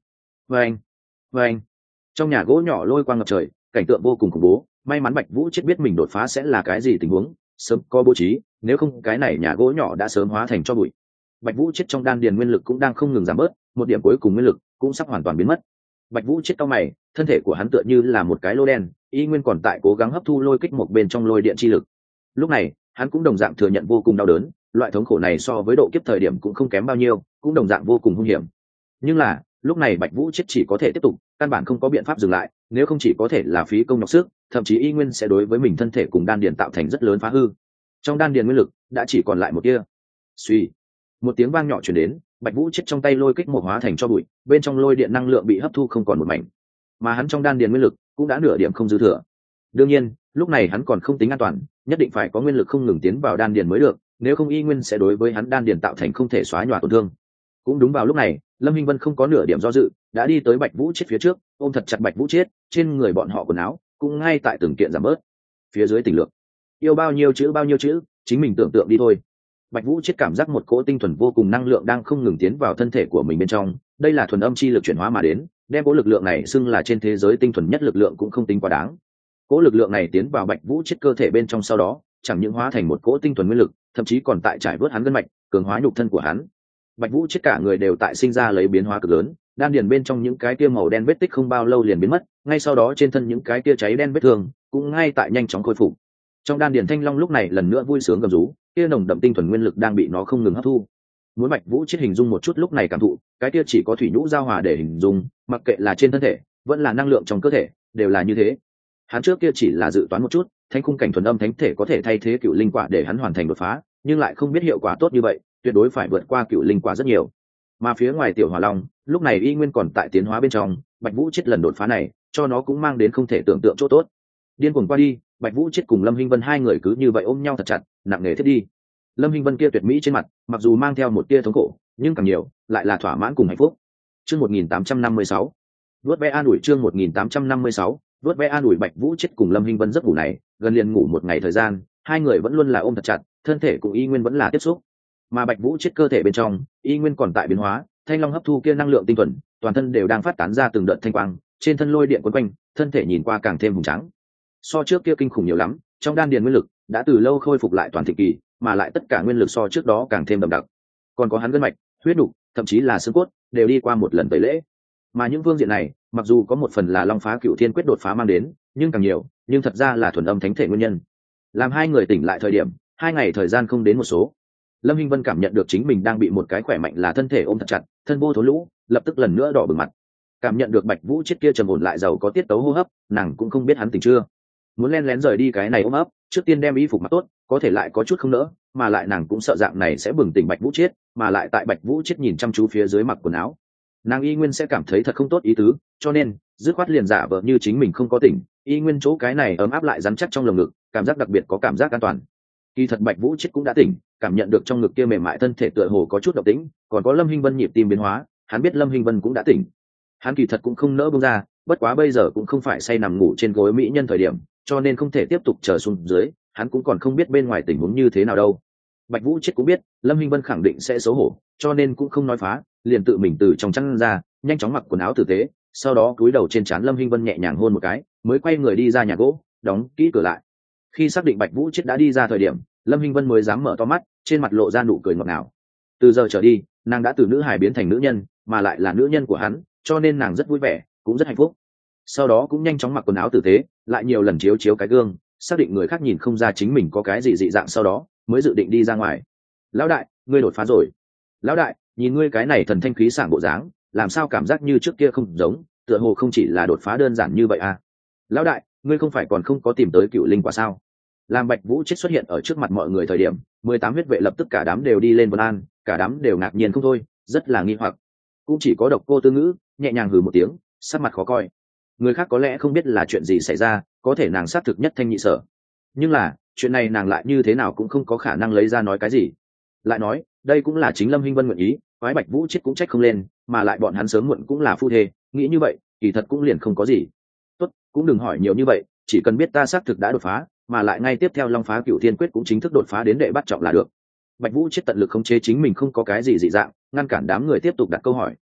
Vâng, vâng. Trong nhà gỗ nhỏ lôi quang ngập trời, cảnh tượng vô cùng khủng bố. May mắn Bạch Vũ Chết biết mình đột phá sẽ là cái gì tình huống, sớm có bố trí, nếu không cái này nhà gỗ nhỏ đã sớm hóa thành tro bụi. Bạch Vũ Chết trong đan điền nguyên lực cũng đang không ngừng giảm bớt, một điểm cuối cùng nguyên lực cũng sắp hoàn toàn biến mất. Bạch Vũ Chết cau mày, thân thể của hắn tựa như là một cái lô đen, y nguyên còn tại cố gắng hấp thu lôi kích một bên trong lôi điện chi lực. Lúc này, hắn cũng đồng dạng thừa nhận vô cùng đau đớn, loại thống khổ này so với độ kiếp thời điểm cũng không kém bao nhiêu, cũng đồng dạng vô cùng hung hiểm. Nhưng là, lúc này Bạch Vũ Chết chỉ có thể tiếp tục, căn bản không có biện pháp dừng lại, nếu không chỉ có thể là phí công nhọc sức, thậm chí y nguyên sẽ đối với mình thân thể cùng đan điền tạo thành rất lớn phá hư. Trong đan điền nguyên lực đã chỉ còn lại một tia. Suy, một tiếng vang nhỏ truyền đến, Bạch Vũ Chết trong tay lôi kích một hóa thành cho bụi, bên trong lôi điện năng lượng bị hấp thu không còn một mảnh, mà hắn trong đan điền nguyên lực cũng đã nửa điểm không dư thừa. Đương nhiên, lúc này hắn còn không tính an toàn, nhất định phải có nguyên lực không ngừng tiến vào đan điền mới được, nếu không y nguyên sẽ đối với hắn đan điền tạo thành không thể xóa nhòa tổn thương. Cũng đúng vào lúc này, Lâm Hinh Vân không có nửa điểm do dự, đã đi tới Bạch Vũ Chết phía trước, ôm thật chặt Bạch Vũ Chết, trên người bọn họ quần áo cũng ngay tại từng kiện giảm bớt. Phía dưới tình lượng, yêu bao nhiêu chữ bao nhiêu chữ, chính mình tưởng tượng đi thôi. Bạch Vũ Chết cảm giác một cỗ tinh thuần vô cùng năng lượng đang không ngừng tiến vào thân thể của mình bên trong, đây là thuần âm chi lực chuyển hóa mà đến, đem cỗ lực lượng này xưng là trên thế giới tinh thuần nhất lực lượng cũng không tính quá đáng. Cỗ lực lượng này tiến vào Bạch Vũ Chết cơ thể bên trong sau đó, chẳng những hóa thành một cỗ tinh thuần nguyên lực, thậm chí còn tại trải vớt hắn gân mạch, cường hóa nhục thân của hắn. Bạch Vũ Chết cả người đều tại sinh ra lấy biến hóa cực lớn, đan điền bên trong những cái kia màu đen vết tích không bao lâu liền biến mất, ngay sau đó trên thân những cái kia cháy đen vết thương cũng ngay tại nhanh chóng khôi phục. Trong đan điền Thanh Long lúc này lần nữa vui sướng gầm rú, kia nồng đậm tinh thuần nguyên lực đang bị nó không ngừng hấp thu. Muốn Bạch Vũ Chết hình dung một chút lúc này cảm thụ, cái kia chỉ có thủy nhũ giao hòa để hình dung, mặc kệ là trên thân thể, vẫn là năng lượng trong cơ thể, đều là như thế. Hắn trước kia chỉ là dự toán một chút, thanh khung cảnh thuần âm thánh thể có thể thay thế cựu linh quả để hắn hoàn thành đột phá, nhưng lại không biết hiệu quả tốt như vậy, tuyệt đối phải vượt qua cựu linh quả rất nhiều. Mà phía ngoài tiểu hỏa long, lúc này y nguyên còn tại tiến hóa bên trong, Bạch Vũ Chết lần đột phá này, cho nó cũng mang đến không thể tưởng tượng chỗ tốt. Điên cuồng qua đi, Bạch Vũ Chết cùng Lâm Hinh Vân hai người cứ như vậy ôm nhau thật chặt, nặng nề thiết đi. Lâm Hinh Vân kia tuyệt mỹ trên mặt, mặc dù mang theo một tia thống khổ, nhưng càng nhiều lại là thỏa mãn cùng hạnh phúc. Chương một nghìn tám trăm năm mươi sáu, vuốt ve an ủi chương một nghìn tám trăm năm mươi sáu, vuốt ve an ủi Bạch Vũ Chết cùng Lâm Hinh Vân giấc ngủ này, gần liền ngủ một ngày thời gian, hai người vẫn luôn là ôm thật chặt, thân thể cùng y nguyên vẫn là tiếp xúc. Mà Bạch Vũ Chết cơ thể bên trong, y nguyên còn tại biến hóa, Thanh Long hấp thu kia năng lượng tinh thuần, toàn thân đều đang phát tán ra từng đợt thanh quang, trên thân lôi điện quấn quanh, thân thể nhìn qua càng thêm hùng tráng. So trước kia kinh khủng nhiều lắm, trong đan điền nguyên lực đã từ lâu khôi phục lại toàn thịnh kỳ, mà lại tất cả nguyên lực so trước đó càng thêm đậm đặc. Còn có hắn gân mạch, huyết đục, thậm chí là xương cốt, đều đi qua một lần tẩy lễ. Mà những phương diện này, mặc dù có một phần là Long Phá Cửu Thiên Quyết đột phá mang đến, nhưng càng nhiều, nhưng thật ra là thuần âm thánh thể nguyên nhân. Làm hai người tỉnh lại thời điểm, hai ngày thời gian không đến một số. Lâm Hinh Vân cảm nhận được chính mình đang bị một cái khỏe mạnh là thân thể ôm thật chặt, thân vô thối lũ, lập tức lần nữa đỏ bừng mặt. Cảm nhận được Bạch Vũ Chết kia trầm ổn lại giàu có tiết tấu hô hấp, nàng cũng không biết hắn tỉnh chưa. Muốn len lén rời đi cái này ôm ấp, trước tiên đem y phục mặc tốt, có thể lại có chút không nỡ, mà lại nàng cũng sợ dạng này sẽ bừng tỉnh Bạch Vũ Chết, mà lại tại Bạch Vũ Chết nhìn chăm chú phía dưới mặc quần áo, nàng y nguyên sẽ cảm thấy thật không tốt ý tứ, cho nên dứt khoát liền giả vờ như chính mình không có tỉnh, y nguyên chỗ cái này ấm áp lại rắn chắc trong lồng ngực, cảm giác đặc biệt có cảm giác an toàn. Kỳ thật Bạch Vũ Chết cũng đã tỉnh, cảm nhận được trong ngực kia mềm mại thân thể tựa hồ có chút động tĩnh, còn có Lâm Hinh Vân nhịp tim biến hóa, hắn biết Lâm Hinh Vân cũng đã tỉnh. Hắn kỳ thật cũng không nỡ buông ra, bất quá bây giờ cũng không phải say nằm ngủ trên gối mỹ nhân thời điểm, cho nên không thể tiếp tục chờ xuống dưới, hắn cũng còn không biết bên ngoài tình huống như thế nào đâu. Bạch Vũ Chết cũng biết Lâm Hinh Vân khẳng định sẽ xấu hổ, cho nên cũng không nói phá, liền tự mình từ trong chăn ra, nhanh chóng mặc quần áo tử tế, sau đó cúi đầu trên trán Lâm Hinh Vân nhẹ nhàng hôn một cái, mới quay người đi ra nhà gỗ, đóng kỹ cửa lại. Khi xác định Bạch Vũ Chết đã đi ra thời điểm, Lâm Hinh Vân mới dám mở to mắt, trên mặt lộ ra nụ cười ngọt ngào. Từ giờ trở đi, nàng đã từ nữ hài biến thành nữ nhân, mà lại là nữ nhân của hắn, cho nên nàng rất vui vẻ, cũng rất hạnh phúc. Sau đó cũng nhanh chóng mặc quần áo tử tế, lại nhiều lần chiếu chiếu cái gương, xác định người khác nhìn không ra chính mình có cái gì dị dạng, sau đó mới dự định đi ra ngoài. Lão đại, ngươi đột phá rồi. Lão đại, nhìn ngươi cái này thần thanh khí sảng bộ dáng, làm sao cảm giác như trước kia không giống, tựa hồ không chỉ là đột phá đơn giản như vậy à. Lão đại, ngươi không phải còn không có tìm tới cựu linh quả sao? Làm Bạch Vũ Chết xuất hiện ở trước mặt mọi người thời điểm, mười tám huyết vệ lập tức cả đám đều đi lên vân an, cả đám đều ngạc nhiên không thôi, rất là nghi hoặc. Cũng chỉ có Độc Cô Tư Ngữ nhẹ nhàng hừ một tiếng, sắc mặt khó coi. Người khác có lẽ không biết là chuyện gì xảy ra, có thể nàng xác thực nhất thanh nhị sở, nhưng là chuyện này nàng lại như thế nào cũng không có khả năng lấy ra nói cái gì. Lại nói đây cũng là chính Lâm Hinh Vân nguyện ý, quái Bạch Vũ Chết cũng trách không lên, mà lại bọn hắn sớm muộn cũng là phu thê, nghĩ như vậy kỳ thật cũng liền không có gì. Tốt, cũng đừng hỏi nhiều như vậy, chỉ cần biết ta xác thực đã đột phá, mà lại ngay tiếp theo Long Phá Cửu Thiên Quyết cũng chính thức đột phá đến đệ bắt trọng là được. Bạch Vũ Chết tận lực khống chế chính mình không có cái gì dị dạng, ngăn cản đám người tiếp tục đặt câu hỏi.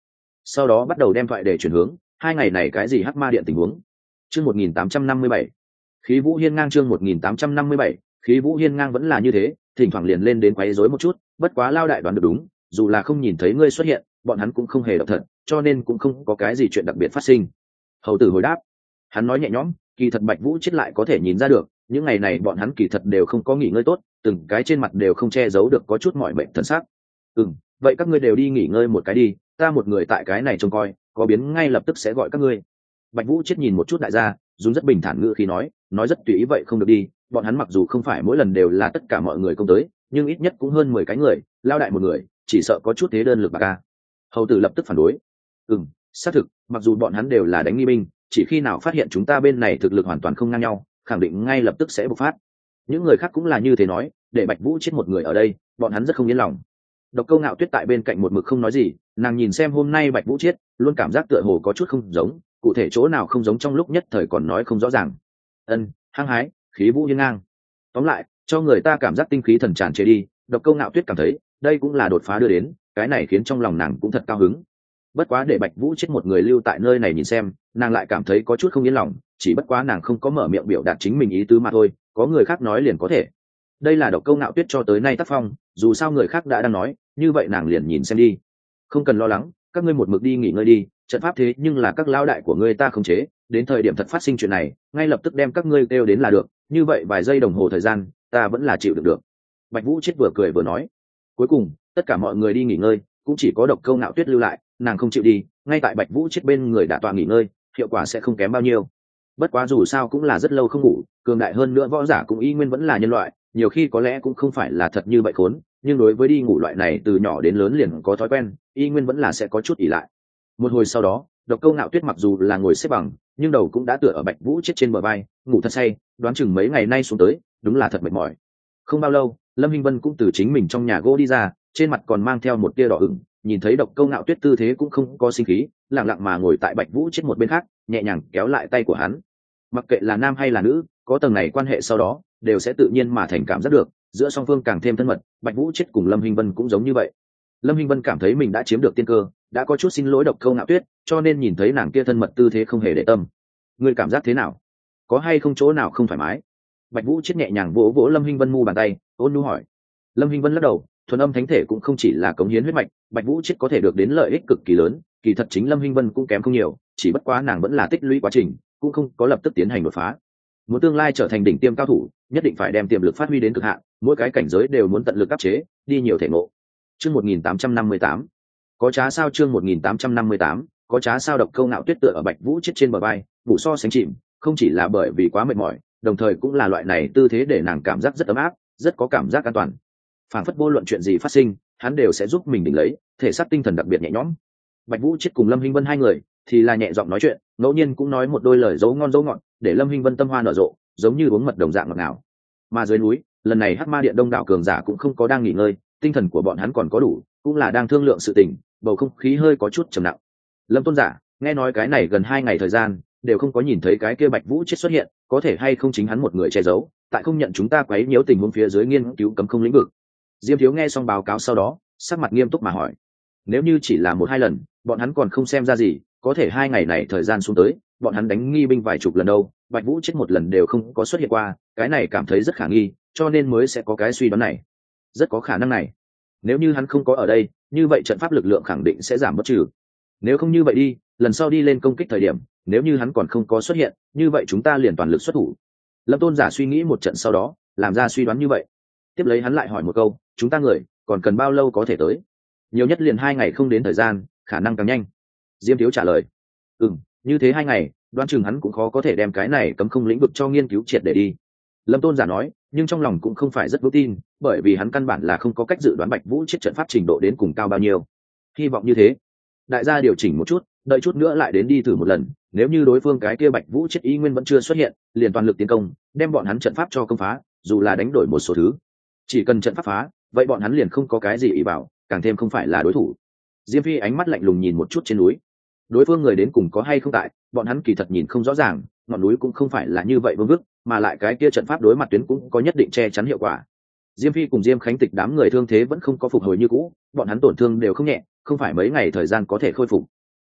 sau đó bắt đầu đem thoại để chuyển hướng hai ngày này cái gì hắc ma điện tình huống. Chương một nghìn tám trăm năm mươi bảy, khí vũ hiên ngang. Chương một nghìn tám trăm năm mươi bảy, khí vũ hiên ngang vẫn là như thế, thỉnh thoảng liền lên đến quấy rối một chút, bất quá Lao đại đoán được đúng, dù là không nhìn thấy ngươi xuất hiện, bọn hắn cũng không hề động thật, cho nên cũng không có cái gì chuyện đặc biệt phát sinh. Hầu tử hồi đáp, hắn nói nhẹ nhõm, kỳ thật Bạch Vũ chết lại có thể nhìn ra được, những ngày này bọn hắn kỳ thật đều không có nghỉ ngơi tốt, từng cái trên mặt đều không che giấu được có chút mỏi mệt thần sắc. Ừm, vậy các ngươi đều đi nghỉ ngơi một cái đi, ta một người tại cái này trông coi, có biến ngay lập tức sẽ gọi các ngươi. Bạch Vũ chết nhìn một chút đại gia, dùng rất bình thản ngữ khí nói, nói rất tùy ý vậy không được đi, bọn hắn mặc dù không phải mỗi lần đều là tất cả mọi người công tới, nhưng ít nhất cũng hơn mười cái người, Lao đại một người, chỉ sợ có chút thế đơn lực bạc ca. Hầu tử lập tức phản đối. Ừm, xác thực, mặc dù bọn hắn đều là đánh nghi binh, chỉ khi nào phát hiện chúng ta bên này thực lực hoàn toàn không ngang nhau, khẳng định ngay lập tức sẽ bộc phát. Những người khác cũng là như thế nói, để Bạch Vũ chết một người ở đây, bọn hắn rất không yên lòng. Độc Câu Ngạo Tuyết tại bên cạnh một mực không nói gì, nàng nhìn xem hôm nay Bạch Vũ chết, luôn cảm giác tựa hồ có chút không giống, cụ thể chỗ nào không giống trong lúc nhất thời còn nói không rõ ràng. Ân, hăng hái, khí vũ hiên ngang. Tóm lại, cho người ta cảm giác tinh khí thần tràn trề đi. Độc Câu Ngạo Tuyết cảm thấy, đây cũng là đột phá đưa đến, cái này khiến trong lòng nàng cũng thật cao hứng. Bất quá để Bạch Vũ chết một người lưu tại nơi này nhìn xem, nàng lại cảm thấy có chút không yên lòng, chỉ bất quá nàng không có mở miệng biểu đạt chính mình ý tứ mà thôi, có người khác nói liền có thể. Đây là Độc Câu Ngạo Tuyết cho tới nay tác phong, dù sao người khác đã đang nói, như vậy nàng liền nhìn xem đi. Không cần lo lắng, các ngươi một mực đi nghỉ ngơi đi, trận pháp thế nhưng là các lão đại của ngươi ta khống chế, đến thời điểm thật phát sinh chuyện này, ngay lập tức đem các ngươi kêu đến là được, như vậy vài giây đồng hồ thời gian, ta vẫn là chịu được được. Bạch Vũ chết vừa cười vừa nói. Cuối cùng, tất cả mọi người đi nghỉ ngơi, cũng chỉ có Độc Câu Ngạo Tuyết lưu lại, nàng không chịu đi, ngay tại Bạch Vũ chết bên người đã tọa nghỉ ngơi, hiệu quả sẽ không kém bao nhiêu. Bất quá dù sao cũng là rất lâu không ngủ, cường đại hơn nữa võ giả cũng y nguyên vẫn là nhân loại, nhiều khi có lẽ cũng không phải là thật như vậy khốn, nhưng đối với đi ngủ loại này từ nhỏ đến lớn liền có thói quen, y nguyên vẫn là sẽ có chút ỉ lại. Một hồi sau đó, Độc Câu Ngạo Tuyết mặc dù là ngồi xếp bằng, nhưng đầu cũng đã tựa ở Bạch Vũ chết trên bờ vai, ngủ thật say, đoán chừng mấy ngày nay xuống tới, đúng là thật mệt mỏi. Không bao lâu, Lâm Hinh Vân cũng từ chính mình trong nhà gỗ đi ra, trên mặt còn mang theo một tia đỏ ửng, nhìn thấy Độc Câu Ngạo Tuyết tư thế cũng không có sinh khí, lặng lặng mà ngồi tại Bạch Vũ chết một bên khác, nhẹ nhàng kéo lại tay của hắn. Mặc kệ là nam hay là nữ, có tầng này quan hệ sau đó, đều sẽ tự nhiên mà thành cảm giác được, giữa song phương càng thêm thân mật. Bạch Vũ chết cùng Lâm Hinh Vân cũng giống như vậy. Lâm Hinh Vân cảm thấy mình đã chiếm được tiên cơ, đã có chút xin lỗi Độc Câu Ngạo Tuyết, cho nên nhìn thấy nàng kia thân mật tư thế không hề để tâm. Ngươi cảm giác thế nào? Có hay không chỗ nào không thoải mái? Bạch Vũ chết nhẹ nhàng vỗ vỗ Lâm Hinh Vân mu bàn tay, ôn nhu hỏi. Lâm Hinh Vân lắc đầu, thuần âm thánh thể cũng không chỉ là cống hiến huyết mạch, Bạch Vũ chết có thể được đến lợi ích cực kỳ lớn, kỳ thật chính Lâm Hinh Vân cũng kém không nhiều, chỉ bất quá nàng vẫn là tích lũy quá trình, cũng không có lập tức tiến hành đột phá. Muốn tương lai trở thành đỉnh tiêm cao thủ, nhất định phải đem tiềm lực phát huy đến cực hạn, mỗi cái cảnh giới đều muốn tận lực áp chế, đi nhiều thể ngộ. Chương một nghìn tám trăm năm mươi tám, có trá sao? Chương một nghìn tám trăm năm mươi tám, có trá sao? Độc Câu Ngạo Tuyết tựa ở Bạch Vũ chết trên bờ vai, ngủ so sánh chìm, không chỉ là bởi vì quá mệt mỏi, đồng thời cũng là loại này tư thế để nàng cảm giác rất ấm áp, rất có cảm giác an toàn. Phản phất vô luận chuyện gì phát sinh, hắn đều sẽ giúp mình đỉnh lấy, thể xác tinh thần đặc biệt nhẹ nhõm. Bạch Vũ chết cùng Lâm Hinh Vân hai người thì là nhẹ giọng nói chuyện, ngẫu nhiên cũng nói một đôi lời dấu ngon dấu ngọt, để Lâm Hinh Vân tâm hoa nở rộ, giống như uống mật đồng dạng ngọt ngào. Mà dưới núi, lần này Hắc Ma Điện đông đảo cường giả cũng không có đang nghỉ ngơi, tinh thần của bọn hắn còn có đủ, cũng là đang thương lượng sự tình, bầu không khí hơi có chút trầm nặng. Lâm tôn giả, nghe nói cái này gần hai ngày thời gian đều không có nhìn thấy cái kia Bạch Vũ chết xuất hiện, có thể hay không chính hắn một người che giấu, tại không nhận chúng ta quấy nhiễu tình huống phía dưới nghiên cứu cấm không lĩnh vực. Diêm Thiếu nghe xong báo cáo sau đó, sắc mặt nghiêm túc mà hỏi. Nếu như chỉ là một hai lần, bọn hắn còn không xem ra gì, có thể hai ngày này thời gian xuống tới, bọn hắn đánh nghi binh vài chục lần đâu, Bạch Vũ chết một lần đều không có xuất hiện qua, cái này cảm thấy rất khả nghi, cho nên mới sẽ có cái suy đoán này. Rất có khả năng này. Nếu như hắn không có ở đây, như vậy trận pháp lực lượng khẳng định sẽ giảm bất trừ. Nếu không như vậy đi, lần sau đi lên công kích thời điểm, nếu như hắn còn không có xuất hiện, như vậy chúng ta liền toàn lực xuất thủ. Lâm tôn giả suy nghĩ một trận sau đó, làm ra suy đoán như vậy. Tiếp lấy hắn lại hỏi một câu, chúng ta người còn cần bao lâu có thể tới? Nhiều nhất liền hai ngày không đến thời gian, khả năng càng nhanh. Diêm Thiếu trả lời. Ừ, như thế hai ngày, đoán chừng hắn cũng khó có thể đem cái này cấm không lĩnh vực cho nghiên cứu triệt để đi. Lâm tôn giả nói, nhưng trong lòng cũng không phải rất vững tin, bởi vì hắn căn bản là không có cách dự đoán Bạch Vũ chết trận pháp trình độ đến cùng cao bao nhiêu. Hy vọng như thế. Đại gia điều chỉnh một chút, đợi chút nữa lại đến đi thử một lần, nếu như đối phương cái kia Bạch Vũ chết ý nguyên vẫn chưa xuất hiện, liền toàn lực tiến công, đem bọn hắn trận pháp cho công phá, dù là đánh đổi một số thứ. Chỉ cần trận pháp phá, vậy bọn hắn liền không có cái gì ý bảo, càng thêm không phải là đối thủ. Diêm Phi ánh mắt lạnh lùng nhìn một chút trên núi, đối phương người đến cùng có hay không tại, bọn hắn kỳ thật nhìn không rõ ràng, ngọn núi cũng không phải là như vậy vương vức, mà lại cái kia trận pháp đối mặt tuyến cũng có nhất định che chắn hiệu quả. Diêm Phi cùng Diêm Khánh Tịch đám người thương thế vẫn không có phục hồi như cũ, bọn hắn tổn thương đều không nhẹ, không phải mấy ngày thời gian có thể khôi phục.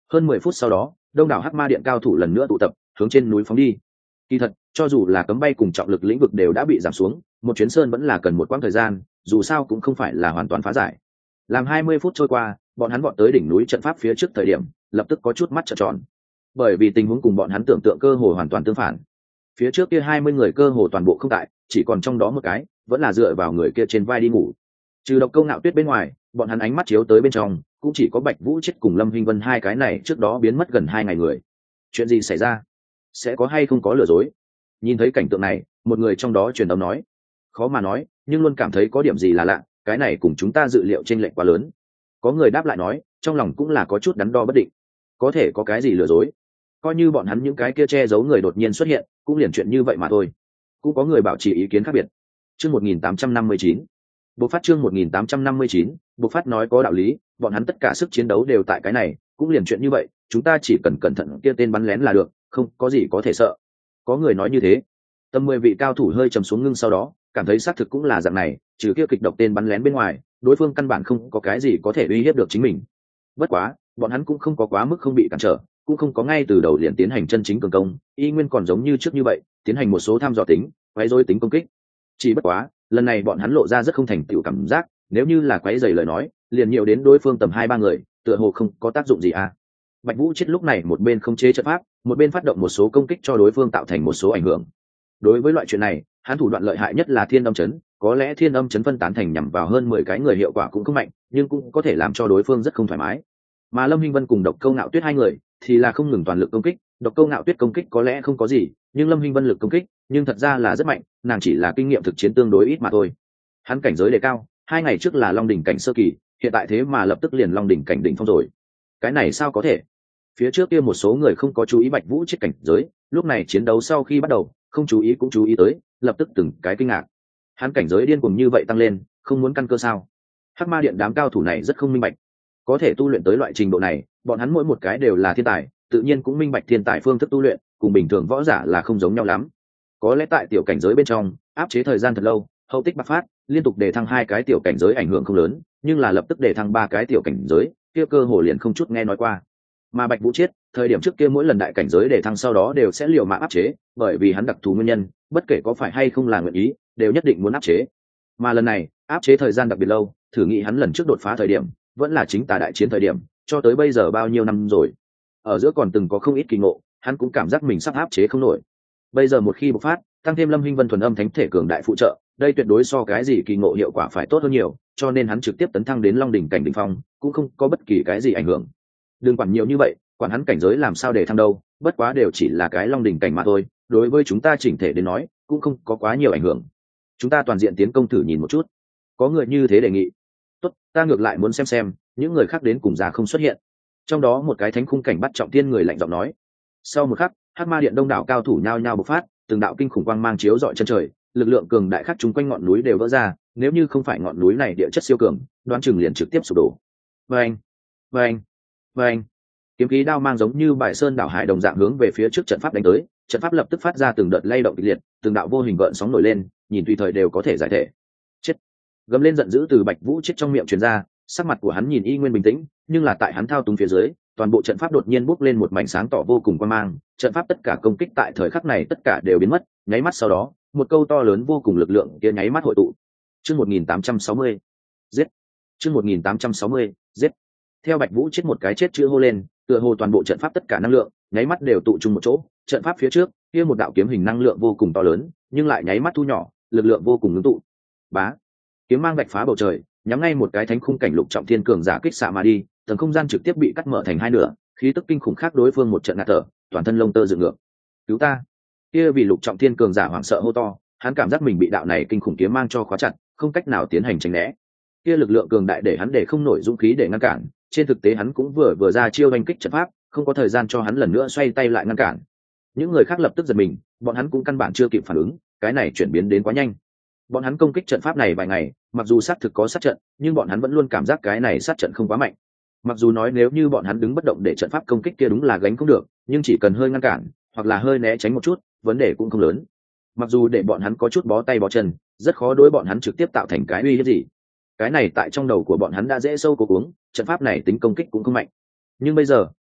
Hơn mười phút sau đó, đông đảo hắc ma điện cao thủ lần nữa tụ tập hướng trên núi phóng đi. Kỳ thật, cho dù là cấm bay cùng trọng lực lĩnh vực đều đã bị giảm xuống, một chuyến sơn vẫn là cần một quãng thời gian, dù sao cũng không phải là hoàn toàn phá giải. Làm hai mươi phút trôi qua, bọn hắn vọt tới đỉnh núi trận pháp phía trước thời điểm, lập tức có chút mắt trợn tròn. Bởi vì tình huống cùng bọn hắn tưởng tượng cơ hồ hoàn toàn tương phản. Phía trước kia hai mươi người cơ hồ toàn bộ không tại, chỉ còn trong đó một cái, vẫn là dựa vào người kia trên vai đi ngủ. Trừ Độc Câu Ngạo Tuyết bên ngoài, bọn hắn ánh mắt chiếu tới bên trong, cũng chỉ có Bạch Vũ chết cùng Lâm Hinh Vân hai cái này trước đó biến mất gần hai ngày người. Chuyện gì xảy ra? Sẽ có hay không có lừa dối? Nhìn thấy cảnh tượng này, một người trong đó truyền âm nói, khó mà nói, nhưng luôn cảm thấy có điểm gì là lạ, cái này cùng chúng ta dự liệu chênh lệch quá lớn. Có người đáp lại nói, trong lòng cũng là có chút đắn đo bất định. Có thể có cái gì lừa dối? Coi như bọn hắn những cái kia che giấu người đột nhiên xuất hiện, cũng liền chuyện như vậy mà thôi. Cũng có người bảo trì ý kiến khác biệt. Chương một nghìn tám trăm năm mươi chín. Bộc phát chương một nghìn tám trăm năm mươi chín, Bộc phát nói có đạo lý, bọn hắn tất cả sức chiến đấu đều tại cái này, cũng liền chuyện như vậy, chúng ta chỉ cần cẩn thận kia tên bắn lén là được, không có gì có thể sợ. Có người nói như thế. Tầm mười vị cao thủ hơi trầm xuống ngưng sau đó, cảm thấy xác thực cũng là dạng này, trừ kia kịch độc tên bắn lén bên ngoài, đối phương căn bản không có cái gì có thể uy hiếp được chính mình. Bất quá, bọn hắn cũng không có quá mức không bị cản trở, cũng không có ngay từ đầu liền tiến hành chân chính cường công, y nguyên còn giống như trước như vậy, tiến hành một số tham dò tính, quấy rối tính công kích. Chỉ bất quá, lần này bọn hắn lộ ra rất không thành tựu cảm giác, nếu như là quấy rầy lời nói, liền nhiều đến đối phương tầm hai ba người, tựa hồ không có tác dụng gì à. Bạch Vũ chết lúc này một bên không chế trận pháp, một bên phát động một số công kích cho đối phương tạo thành một số ảnh hưởng. Đối với loại chuyện này, hắn thủ đoạn lợi hại nhất là Thiên Âm Chấn, có lẽ Thiên Âm Chấn phân tán thành nhằm vào hơn mười cái người hiệu quả cũng không mạnh, nhưng cũng có thể làm cho đối phương rất không thoải mái. Mà Lâm Hinh Vân cùng Độc Câu Ngạo Tuyết hai người thì là không ngừng toàn lực công kích, Độc Câu Ngạo Tuyết công kích có lẽ không có gì, nhưng Lâm Hinh Vân lực công kích, nhưng thật ra là rất mạnh, nàng chỉ là kinh nghiệm thực chiến tương đối ít mà thôi. Hắn cảnh giới đề cao, hai ngày trước là Long đỉnh cảnh sơ kỳ, hiện tại thế mà lập tức liền Long đỉnh cảnh đỉnh phong rồi. Cái này sao có thể? Phía trước kia một số người không có chú ý Bạch Vũ chết cảnh giới, lúc này chiến đấu sau khi bắt đầu, không chú ý cũng chú ý tới, lập tức từng cái kinh ngạc. Hắn cảnh giới điên cuồng như vậy tăng lên, không muốn căn cơ sao? Hắc Ma Điện đám cao thủ này rất không minh bạch, có thể tu luyện tới loại trình độ này, bọn hắn mỗi một cái đều là thiên tài, tự nhiên cũng minh bạch thiên tài phương thức tu luyện, cùng bình thường võ giả là không giống nhau lắm. Có lẽ tại tiểu cảnh giới bên trong, áp chế thời gian thật lâu, hậu tích bạc phát, liên tục đề thăng hai cái tiểu cảnh giới ảnh hưởng không lớn, nhưng là lập tức đề thăng ba cái tiểu cảnh giới, kia cơ hồ liền không chút nghe nói qua. Mà Bạch Vũ chết, thời điểm trước kia mỗi lần đại cảnh giới đề thăng sau đó đều sẽ liều mạng áp chế, bởi vì hắn đặc thù nguyên nhân, bất kể có phải hay không là nguyện ý, đều nhất định muốn áp chế. Mà lần này, áp chế thời gian đặc biệt lâu, thử nghĩ hắn lần trước đột phá thời điểm, vẫn là chính tà đại chiến thời điểm, cho tới bây giờ bao nhiêu năm rồi. Ở giữa còn từng có không ít kỳ ngộ, hắn cũng cảm giác mình sắp áp chế không nổi. Bây giờ một khi bộc phát, tăng thêm Lâm Hinh Vân thuần âm thánh thể cường đại phụ trợ, đây tuyệt đối so cái gì kỳ ngộ hiệu quả phải tốt hơn nhiều, cho nên hắn trực tiếp tấn thăng đến Long đỉnh cảnh đỉnh phong, cũng không có bất kỳ cái gì ảnh hưởng. Đừng quản nhiều như vậy, quản hắn cảnh giới làm sao để thăng đâu, bất quá đều chỉ là cái Long đỉnh cảnh mà thôi, đối với chúng ta chỉnh thể đến nói, cũng không có quá nhiều ảnh hưởng. Chúng ta toàn diện tiến công thử nhìn một chút. Có người như thế đề nghị. Tốt, ta ngược lại muốn xem xem, những người khác đến cùng già không xuất hiện. Trong đó một cái thánh khung cảnh bắt trọng tiên người lạnh giọng nói. Sau một khắc, Hắc Ma Điện đông đảo cao thủ nhao nhao bộc phát, từng đạo kinh khủng quang mang chiếu rọi chân trời, lực lượng cường đại khắc chung quanh ngọn núi đều vỡ ra, nếu như không phải ngọn núi này địa chất siêu cường, đoán chừng liền trực tiếp sụp đổ. Vâng, vâng, vâng. Kiếm khí đao mang giống như bài sơn đảo hải đồng dạng hướng về phía trước trận pháp đánh tới, trận pháp lập tức phát ra từng đợt lay động kịch liệt, từng đạo vô hình gợn sóng nổi lên, nhìn tùy thời đều có thể giải thể. Chết! Gầm lên giận dữ từ Bạch Vũ chết trong miệng truyền ra, sắc mặt của hắn nhìn y nguyên bình tĩnh, nhưng là tại hắn thao túng phía dưới, toàn bộ trận pháp đột nhiên bốc lên một mảnh sáng tỏ vô cùng quang mang, trận pháp tất cả công kích tại thời khắc này tất cả đều biến mất, nháy mắt sau đó, một câu to lớn vô cùng lực lượng kia nháy mắt hội tụ. Chương một nghìn tám trăm sáu mươi, giết. Chương một nghìn tám trăm sáu mươi, giết. Theo Bạch Vũ chết một cái chết chữ hô lên, tựa hồ toàn bộ trận pháp tất cả năng lượng, nháy mắt đều tụ trung một chỗ, trận pháp phía trước, kia một đạo kiếm hình năng lượng vô cùng to lớn, nhưng lại nháy mắt thu nhỏ, lực lượng vô cùng ngưng tụ. Bá. Kiếm mang vạch phá bầu trời, nhắm ngay một cái thánh khung cảnh lục trọng thiên cường giả kích xạ mà đi, tầng không gian trực tiếp bị cắt mở thành hai nửa, khí tức kinh khủng khác đối phương một trận ngạt thở, toàn thân lông tơ dựng ngược. Cứu ta! Kia vì lục trọng thiên cường giả hoảng sợ hô to, hắn cảm giác mình bị đạo này kinh khủng kiếm mang cho khóa chặt, không cách nào tiến hành tránh né. Kia lực lượng cường đại để hắn để không nổi dũng khí để ngăn cản, trên thực tế hắn cũng vừa vừa ra chiêu đánh kích trận pháp, không có thời gian cho hắn lần nữa xoay tay lại ngăn cản. Những người khác lập tức giật mình, bọn hắn cũng căn bản chưa kịp phản ứng, cái này chuyển biến đến quá nhanh. Bọn hắn công kích trận pháp này vài ngày, mặc dù xác thực có sát trận, nhưng bọn hắn vẫn luôn cảm giác cái này sát trận không quá mạnh. Mặc dù nói nếu như bọn hắn đứng bất động để trận pháp công kích kia đúng là gánh không được, nhưng chỉ cần hơi ngăn cản, hoặc là hơi né tránh một chút, vấn đề cũng không lớn. Mặc dù để bọn hắn có chút bó tay bó chân, rất khó đối bọn hắn trực tiếp tạo thành cái uy hiếp gì. Cái này tại trong đầu của bọn hắn đã dễ sâu cố cuống, trận pháp này tính công kích cũng không mạnh. Nhưng bây giờ,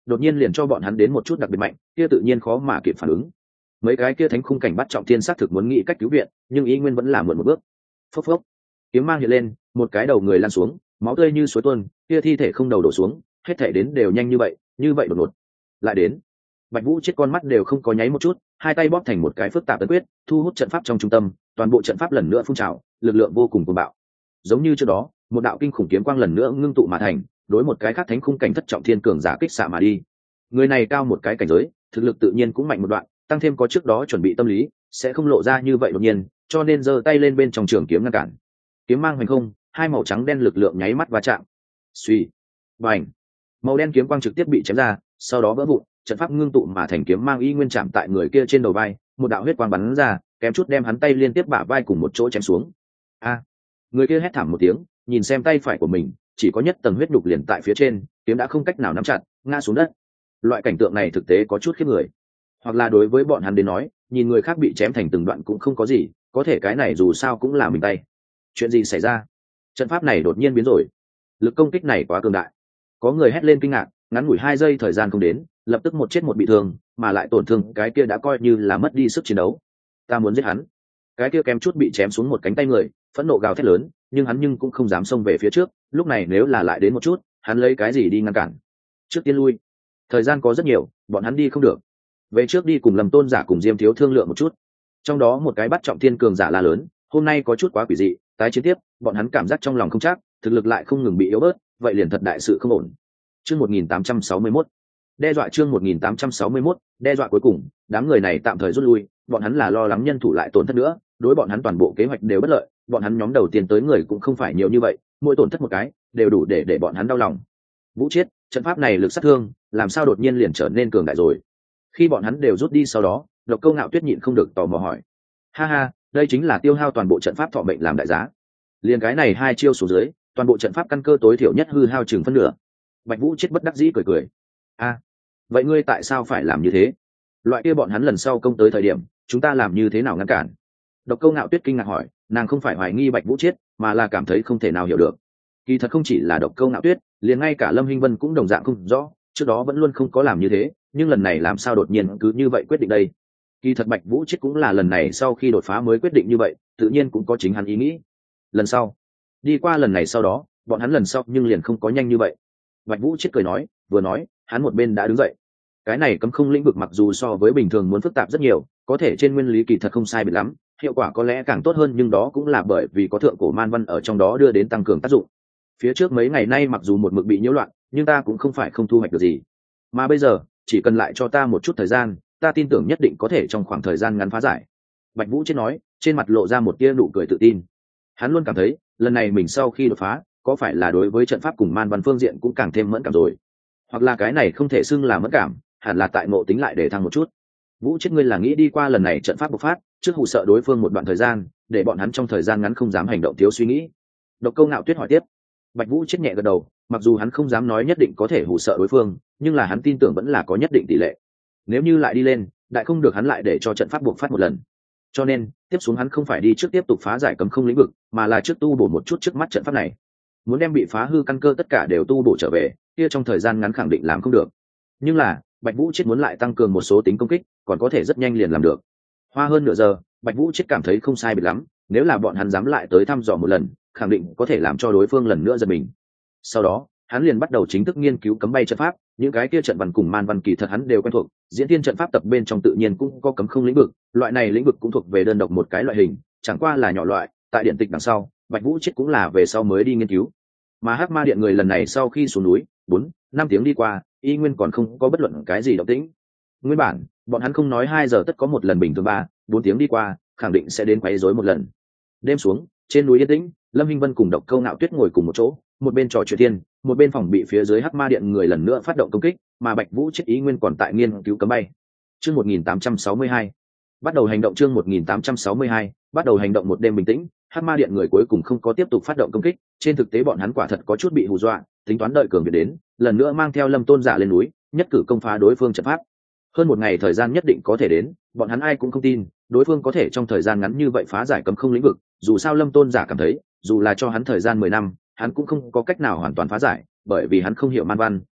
đột nhiên liền cho bọn hắn đến một chút đặc biệt mạnh, kia tự nhiên khó mà kịp phản ứng. Mấy cái kia thánh khung cảnh bắt trọng thiên xác thực muốn nghĩ cách cứu viện, nhưng ý nguyên vẫn là muộn một bước. Phốc phốc, kiếm mang hiện lên, một cái đầu người lăn xuống, máu tươi như suối tuôn, kia thi thể không đầu đổ xuống, hết thể đến đều nhanh như vậy, như vậy đột ngột. Lại đến. Bạch Vũ chết con mắt đều không có nháy một chút, hai tay bóp thành một cái phức tạp tấn quyết, thu hút trận pháp trong trung tâm, toàn bộ trận pháp lần nữa phun trào, lực lượng vô cùng cuồng bạo. Giống như trước đó, một đạo kinh khủng kiếm quang lần nữa ngưng tụ mà thành, đối một cái khác thánh khung cảnh thất trọng thiên cường giả kích xạ mà đi. Người này cao một cái cảnh giới, thực lực tự nhiên cũng mạnh một đoạn, tăng thêm có trước đó chuẩn bị tâm lý, sẽ không lộ ra như vậy đột nhiên, cho nên giơ tay lên bên trong trường kiếm ngăn cản. Kiếm mang hoành không, hai màu trắng đen lực lượng nháy mắt va chạm. Suy, bành, màu đen kiếm quang trực tiếp bị chém ra, sau đó vỡ vụn, trận pháp ngưng tụ mà thành kiếm mang y nguyên chạm tại người kia trên đầu vai, một đạo huyết quang bắn ra, kém chút đem hắn tay liên tiếp bả vai cùng một chỗ chém xuống. A, người kia hét thảm một tiếng, nhìn xem tay phải của mình, chỉ có nhất tầng huyết đục liền tại phía trên, kiếm đã không cách nào nắm chặt, ngã xuống đất. Loại cảnh tượng này thực tế có chút khiếp người. Hoặc là đối với bọn hắn đến nói, nhìn người khác bị chém thành từng đoạn cũng không có gì, có thể cái này dù sao cũng là mình tay. Chuyện gì xảy ra? Trận pháp này đột nhiên biến rồi. Lực công kích này quá cường đại. Có người hét lên kinh ngạc, ngắn ngủi hai giây thời gian không đến, lập tức một chết một bị thương, mà lại tổn thương cái kia đã coi như là mất đi sức chiến đấu. Ta muốn giết hắn. Cái kia kém chút bị chém xuống một cánh tay người, phẫn nộ gào thét lớn, nhưng hắn nhưng cũng không dám xông về phía trước, lúc này nếu là lại đến một chút, hắn lấy cái gì đi ngăn cản? Trước tiên lui. Thời gian có rất nhiều, bọn hắn đi không được. Về trước đi cùng Lâm Tôn giả cùng Diêm Thiếu thương lượng một chút. Trong đó một cái bắt trọng thiên cường giả la lớn, hôm nay có chút quá quỷ dị, tái chiến tiếp, bọn hắn cảm giác trong lòng không chắc, thực lực lại không ngừng bị yếu bớt, vậy liền thật đại sự không ổn. Chương một nghìn tám trăm sáu mươi mốt, đe dọa chương một nghìn tám trăm sáu mươi mốt, đe dọa cuối cùng, đám người này tạm thời rút lui, bọn hắn là lo lắng nhân thủ lại tổn thất nữa, đối bọn hắn toàn bộ kế hoạch đều bất lợi, bọn hắn nhóm đầu tiên tới người cũng không phải nhiều như vậy, mỗi tổn thất một cái, đều đủ để để bọn hắn đau lòng. Vũ Chiết, trận pháp này lực sát thương, làm sao đột nhiên liền trở nên cường đại rồi? Khi bọn hắn đều rút đi sau đó, Độc Câu Ngạo Tuyết nhịn không được tò mò hỏi. Ha ha, đây chính là tiêu hao toàn bộ trận pháp thọ mệnh làm đại giá. Liền cái này hai chiêu xuống dưới, toàn bộ trận pháp căn cơ tối thiểu nhất hư hao chừng phân nửa. Bạch Vũ Chiết bất đắc dĩ cười cười. A, vậy ngươi tại sao phải làm như thế? Loại kia bọn hắn lần sau công tới thời điểm, chúng ta làm như thế nào ngăn cản? Độc Câu Ngạo Tuyết kinh ngạc hỏi, nàng không phải hoài nghi Bạch Vũ Chiết, mà là cảm thấy không thể nào hiểu được. Kỳ thật không chỉ là Độc Câu Ngạo Tuyết, liền ngay cả Lâm Hinh Vân cũng đồng dạng không rõ, trước đó vẫn luôn không có làm như thế, nhưng lần này làm sao đột nhiên cứ như vậy quyết định đây? Kỳ thật Bạch Vũ Chiết cũng là lần này sau khi đột phá mới quyết định như vậy, tự nhiên cũng có chính hắn ý nghĩ. Lần sau, đi qua lần này sau đó, bọn hắn lần sau nhưng liền không có nhanh như vậy. Bạch Vũ Chiết cười nói, vừa nói, hắn một bên đã đứng dậy. Cái này cấm không lĩnh vực mặc dù so với bình thường muốn phức tạp rất nhiều, có thể trên nguyên lý kỳ thật không sai biệt lắm, hiệu quả có lẽ càng tốt hơn, nhưng đó cũng là bởi vì có thượng cổ man văn ở trong đó đưa đến tăng cường tác dụng. Phía trước mấy ngày nay mặc dù một mực bị nhiễu loạn, nhưng ta cũng không phải không thu hoạch được gì. Mà bây giờ, chỉ cần lại cho ta một chút thời gian, ta tin tưởng nhất định có thể trong khoảng thời gian ngắn phá giải. Bạch Vũ Chiết nói, trên mặt lộ ra một tia nụ cười tự tin. Hắn luôn cảm thấy, lần này mình sau khi đột phá, có phải là đối với trận pháp cùng man văn phương diện cũng càng thêm mẫn cảm rồi, hoặc là cái này không thể xưng là mẫn cảm, hẳn là tại ngộ tính lại để thăng một chút. Vũ Chiết ngươi là nghĩ đi qua lần này trận pháp bộc phát, trước hù sợ đối phương một đoạn thời gian, để bọn hắn trong thời gian ngắn không dám hành động thiếu suy nghĩ. Độc Câu Ngạo Tuyết hỏi tiếp. Bạch Vũ Chiết nhẹ gật đầu, mặc dù hắn không dám nói nhất định có thể hù sợ đối phương, nhưng là hắn tin tưởng vẫn là có nhất định tỷ lệ. Nếu như lại đi lên, đại không được hắn lại để cho trận pháp bộc phát một lần. Cho nên, tiếp xuống hắn không phải đi trước tiếp tục phá giải cấm không lĩnh vực, mà là trước tu bổ một chút trước mắt trận pháp này. Muốn đem bị phá hư căn cơ tất cả đều tu bổ trở về, kia trong thời gian ngắn khẳng định làm không được. Nhưng là, Bạch Vũ Chiết muốn lại tăng cường một số tính công kích, còn có thể rất nhanh liền làm được. Hoa hơn nửa giờ, Bạch Vũ Chiết cảm thấy không sai biệt lắm, nếu là bọn hắn dám lại tới thăm dò một lần, khẳng định có thể làm cho đối phương lần nữa giật mình. Sau đó, hắn liền bắt đầu chính thức nghiên cứu cấm bay trận pháp, những cái kia trận văn cùng man văn kỳ thật hắn đều quen thuộc, diễn thiên trận pháp tập bên trong tự nhiên cũng có cấm không lĩnh vực, loại này lĩnh vực cũng thuộc về đơn độc một cái loại hình, chẳng qua là nhỏ loại, tại điện tịch đằng sau, Bạch Vũ Chiết cũng là về sau mới đi nghiên cứu. Mà Hắc Ma Điện người lần này sau khi xuống núi, bốn, năm tiếng đi qua, y nguyên còn không có bất luận cái gì động tĩnh. Nguyên bản, bọn hắn không nói hai giờ tất có một lần bình thường ba, bốn tiếng đi qua, khẳng định sẽ đến quấy rối một lần. Đêm xuống, trên núi yên tĩnh, Lâm Hinh Vân cùng Độc Câu Ngạo Tuyết ngồi cùng một chỗ, một bên trò chuyện thiên, một bên phòng bị phía dưới Hắc Ma Điện người lần nữa phát động công kích, mà Bạch Vũ Chiết ý nguyên còn tại nghiên cứu cấm bay. Chương một nghìn tám trăm sáu mươi hai, bắt đầu hành động. Chương một nghìn tám trăm sáu mươi hai, bắt đầu hành động. Một đêm bình tĩnh, Hắc Ma Điện người cuối cùng không có tiếp tục phát động công kích, trên thực tế bọn hắn quả thật có chút bị hù dọa, tính toán đợi cường viện đến, lần nữa mang theo Lâm Tôn giả lên núi, nhất cử công phá đối phương trận pháp. Hơn một ngày thời gian nhất định có thể đến, bọn hắn ai cũng không tin, đối phương có thể trong thời gian ngắn như vậy phá giải cấm không lĩnh vực, dù sao Lâm Tôn giả cảm thấy, dù là cho hắn thời gian mười năm, hắn cũng không có cách nào hoàn toàn phá giải, bởi vì hắn không hiểu man văn,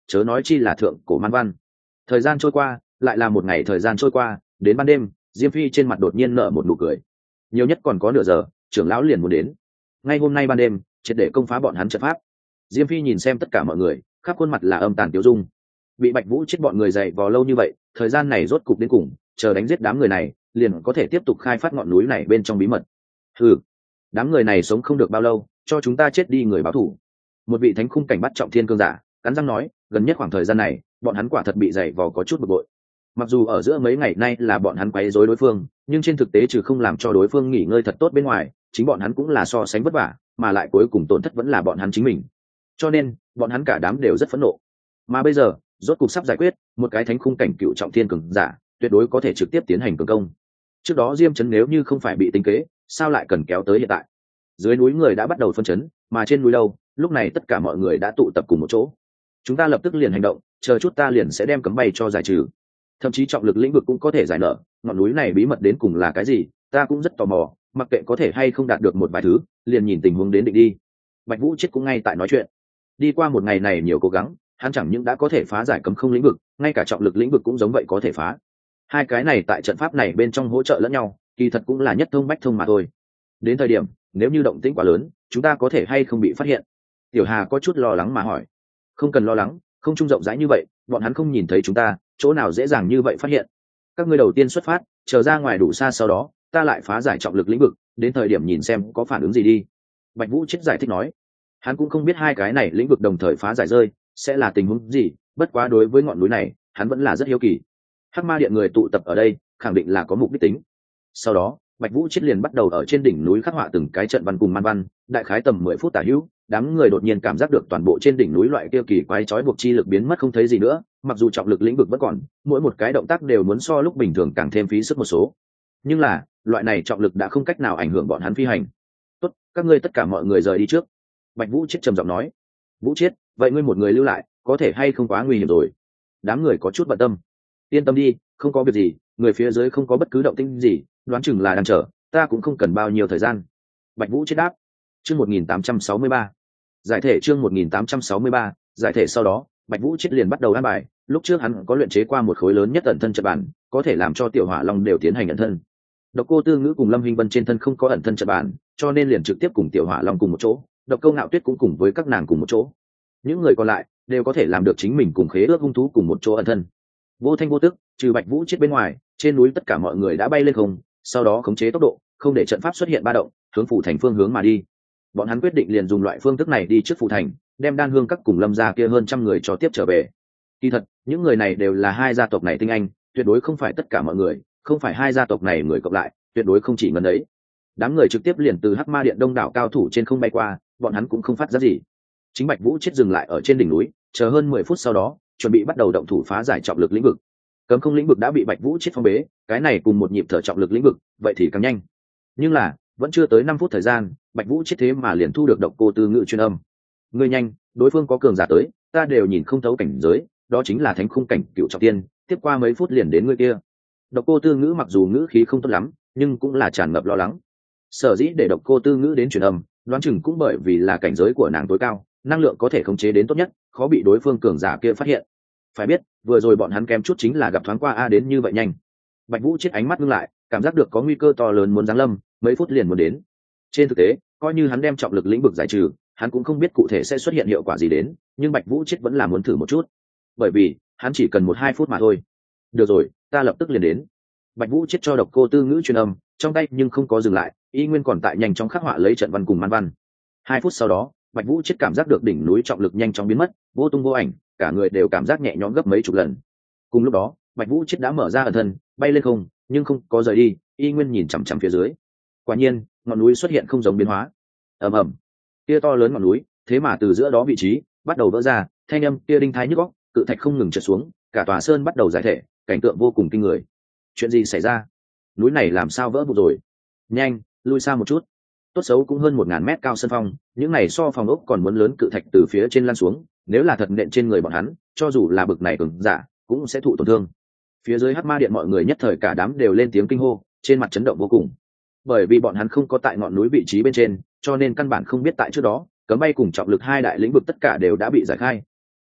chớ nói chi là thượng cổ man văn. Thời gian trôi qua, lại là một ngày thời gian trôi qua, đến ban đêm, Diêm Phi trên mặt đột nhiên nở một nụ cười. Nhiều nhất còn có nửa giờ, trưởng lão liền muốn đến. Ngay hôm nay ban đêm, triệt để công phá bọn hắn trận pháp. Diêm Phi nhìn xem tất cả mọi người, khắp khuôn mặt là âm tàn tiêu dung. Bị Bạch Vũ chết bọn người dày vò lâu như vậy, thời gian này rốt cục đến cùng, chờ đánh giết đám người này, liền có thể tiếp tục khai phát ngọn núi này bên trong bí mật. Hừ, đám người này sống không được bao lâu, cho chúng ta chết đi người báo thù. Một vị thánh khung cảnh bắt trọng thiên cương giả, cắn răng nói, gần nhất khoảng thời gian này, bọn hắn quả thật bị dày vò có chút bực bội. Mặc dù ở giữa mấy ngày nay là bọn hắn quấy rối đối phương, nhưng trên thực tế trừ không làm cho đối phương nghỉ ngơi thật tốt bên ngoài, chính bọn hắn cũng là so sánh vất vả, mà lại cuối cùng tổn thất vẫn là bọn hắn chính mình. Cho nên, bọn hắn cả đám đều rất phẫn nộ. Mà bây giờ, rốt cục sắp giải quyết, một cái thánh khung cảnh cựu trọng thiên cường giả, tuyệt đối có thể trực tiếp tiến hành cường công. Trước đó Diêm Chấn nếu như không phải bị tính kế, sao lại cần kéo tới hiện tại? Dưới núi người đã bắt đầu phân chấn, mà trên núi đâu, lúc này tất cả mọi người đã tụ tập cùng một chỗ. Chúng ta lập tức liền hành động, chờ chút ta liền sẽ đem cấm bay cho giải trừ. Thậm chí trọng lực lĩnh vực cũng có thể giải nở, ngọn núi này bí mật đến cùng là cái gì, ta cũng rất tò mò, mặc kệ có thể hay không đạt được một vài thứ, liền nhìn tình huống đến định đi. Bạch Vũ chết cũng ngay tại nói chuyện. Đi qua một ngày này nhiều cố gắng, hắn chẳng những đã có thể phá giải cấm không lĩnh vực, ngay cả trọng lực lĩnh vực cũng giống vậy có thể phá. Hai cái này tại trận pháp này bên trong hỗ trợ lẫn nhau, kỳ thật cũng là nhất thông bách thông mà thôi. Đến thời điểm, nếu như động tĩnh quá lớn, chúng ta có thể hay không bị phát hiện? Tiểu Hà có chút lo lắng mà hỏi. Không cần lo lắng, không trung rộng rãi như vậy, bọn hắn không nhìn thấy chúng ta, chỗ nào dễ dàng như vậy phát hiện. Các ngươi đầu tiên xuất phát, chờ ra ngoài đủ xa sau đó, ta lại phá giải trọng lực lĩnh vực, đến thời điểm nhìn xem có phản ứng gì đi. Bạch Vũ chết giải thích nói. Hắn cũng không biết hai cái này lĩnh vực đồng thời phá giải rơi sẽ là tình huống gì, bất quá đối với ngọn núi này, hắn vẫn là rất hiếu kỳ. Hắc Ma Điện người tụ tập ở đây, khẳng định là có mục đích tính. Sau đó, Bạch Vũ chết liền bắt đầu ở trên đỉnh núi khắc họa từng cái trận văn cùng man văn, đại khái tầm mười phút tả hữu, đám người đột nhiên cảm giác được toàn bộ trên đỉnh núi loại kia kỳ quái chói buộc chi lực biến mất không thấy gì nữa, mặc dù trọng lực lĩnh vực vẫn còn, mỗi một cái động tác đều muốn so lúc bình thường càng thêm phí sức một số. Nhưng là, loại này trọng lực đã không cách nào ảnh hưởng bọn hắn phi hành. "Tốt, các ngươi tất cả mọi người rời đi trước." Bạch Vũ chết trầm giọng nói. "Vũ chết, vậy ngươi một người lưu lại, có thể hay không quá nguy hiểm rồi?" Đám người có chút bận tâm. "Yên tâm đi, không có việc gì, người phía dưới không có bất cứ động tĩnh gì, đoán chừng là đang chờ, ta cũng không cần bao nhiêu thời gian." Bạch Vũ chết đáp. Chương một nghìn tám trăm sáu mươi ba. Giải thể chương một nghìn tám trăm sáu mươi ba, giải thể sau đó, Bạch Vũ chết liền bắt đầu an bài, lúc trước hắn có luyện chế qua một khối lớn nhất ẩn thân trận bản, có thể làm cho Tiểu Hỏa Long đều tiến hành ẩn thân. Độc Cô Tư Ngữ cùng Lâm Hinh Vân trên thân không có ẩn thân trận bản, cho nên liền trực tiếp cùng Tiểu Hỏa Long cùng một chỗ, Độc Câu Ngạo Tuyết cũng cùng với các nàng cùng một chỗ. Những người còn lại đều có thể làm được chính mình cùng khế ước hung thú cùng một chỗ ẩn thân. Vô thanh vô tức, trừ Bạch Vũ chết bên ngoài, trên núi tất cả mọi người đã bay lên không, sau đó khống chế tốc độ, không để trận pháp xuất hiện ba động, hướng phủ thành phương hướng mà đi. Bọn hắn quyết định liền dùng loại phương thức này đi trước phủ thành, đem Đan Hương các cùng Lâm gia kia hơn trăm người cho tiếp trở về. Kỳ thật, những người này đều là hai gia tộc này tinh anh, tuyệt đối không phải tất cả mọi người, không phải hai gia tộc này người cộng lại, tuyệt đối không chỉ ngần ấy. Đám người trực tiếp liền từ Hắc Ma Điện đông đảo cao thủ trên không bay qua, bọn hắn cũng không phát ra gì. Chính Bạch Vũ chết dừng lại ở trên đỉnh núi, chờ hơn mười phút sau đó, chuẩn bị bắt đầu động thủ phá giải trọng lực lĩnh vực. Cấm không lĩnh vực đã bị Bạch Vũ chết phong bế, cái này cùng một nhịp thở trọng lực lĩnh vực, vậy thì càng nhanh. Nhưng là, vẫn chưa tới năm phút thời gian, Bạch Vũ chết thế mà liền thu được Độc Cô Tư Ngữ truyền âm. "Ngươi nhanh, đối phương có cường giả tới, ta đều nhìn không thấu cảnh giới, đó chính là thánh khung cảnh cựu trọng tiên, tiếp qua mấy phút liền đến ngươi kia." Độc Cô Tư Ngữ mặc dù ngữ khí không tốt lắm, nhưng cũng là tràn ngập lo lắng. Sở dĩ để Độc Cô Tư Ngữ đến truyền âm, đoán chừng cũng bởi vì là cảnh giới của nàng tối cao, năng lượng có thể khống chế đến tốt nhất, khó bị đối phương cường giả kia phát hiện. Phải biết, vừa rồi bọn hắn kém chút chính là gặp thoáng qua a đến như vậy nhanh. Bạch Vũ chết ánh mắt ngưng lại, cảm giác được có nguy cơ to lớn muốn giáng lâm, mấy phút liền muốn đến. Trên thực tế, coi như hắn đem trọng lực lĩnh vực giải trừ, hắn cũng không biết cụ thể sẽ xuất hiện hiệu quả gì đến, nhưng Bạch Vũ chết vẫn là muốn thử một chút, bởi vì hắn chỉ cần một hai phút mà thôi. "Được rồi, ta lập tức liền đến." Bạch Vũ chết cho Độc Cô Tư Ngữ truyền âm, trong tay nhưng không có dừng lại, y nguyên còn tại nhanh chóng khắc họa lấy trận văn cùng man văn. Hai phút sau đó, Bạch Vũ chết cảm giác được đỉnh núi trọng lực nhanh chóng biến mất, vô tung vô ảnh, cả người đều cảm giác nhẹ nhõm gấp mấy chục lần. Cùng lúc đó, Bạch Vũ chết đã mở ra ẩn thân, bay lên không, nhưng không có rời đi, y nguyên nhìn chằm chằm phía dưới. Quả nhiên, ngọn núi xuất hiện không giống biến hóa. Ầm ầm, kia to lớn ngọn núi, thế mà từ giữa đó vị trí bắt đầu vỡ ra, thanh âm kia đinh thái nhức óc, cự thạch không ngừng trượt xuống, cả tòa sơn bắt đầu giải thể, cảnh tượng vô cùng kinh người. Chuyện gì xảy ra? Núi này làm sao vỡ vụn rồi? Nhanh, lui xa một chút. Tốt xấu cũng hơn một ngàn mét cao sân phong, những này so phòng ốc còn muốn lớn cự thạch từ phía trên lan xuống, nếu là thật nện trên người bọn hắn, cho dù là bực này cường giả, cũng sẽ thụ tổn thương. Phía dưới Hắc Ma Điện mọi người nhất thời cả đám đều lên tiếng kinh hô, trên mặt chấn động vô cùng. Bởi vì bọn hắn không có tại ngọn núi vị trí bên trên, cho nên căn bản không biết tại trước đó, cấm bay cùng trọng lực hai đại lĩnh vực tất cả đều đã bị giải khai.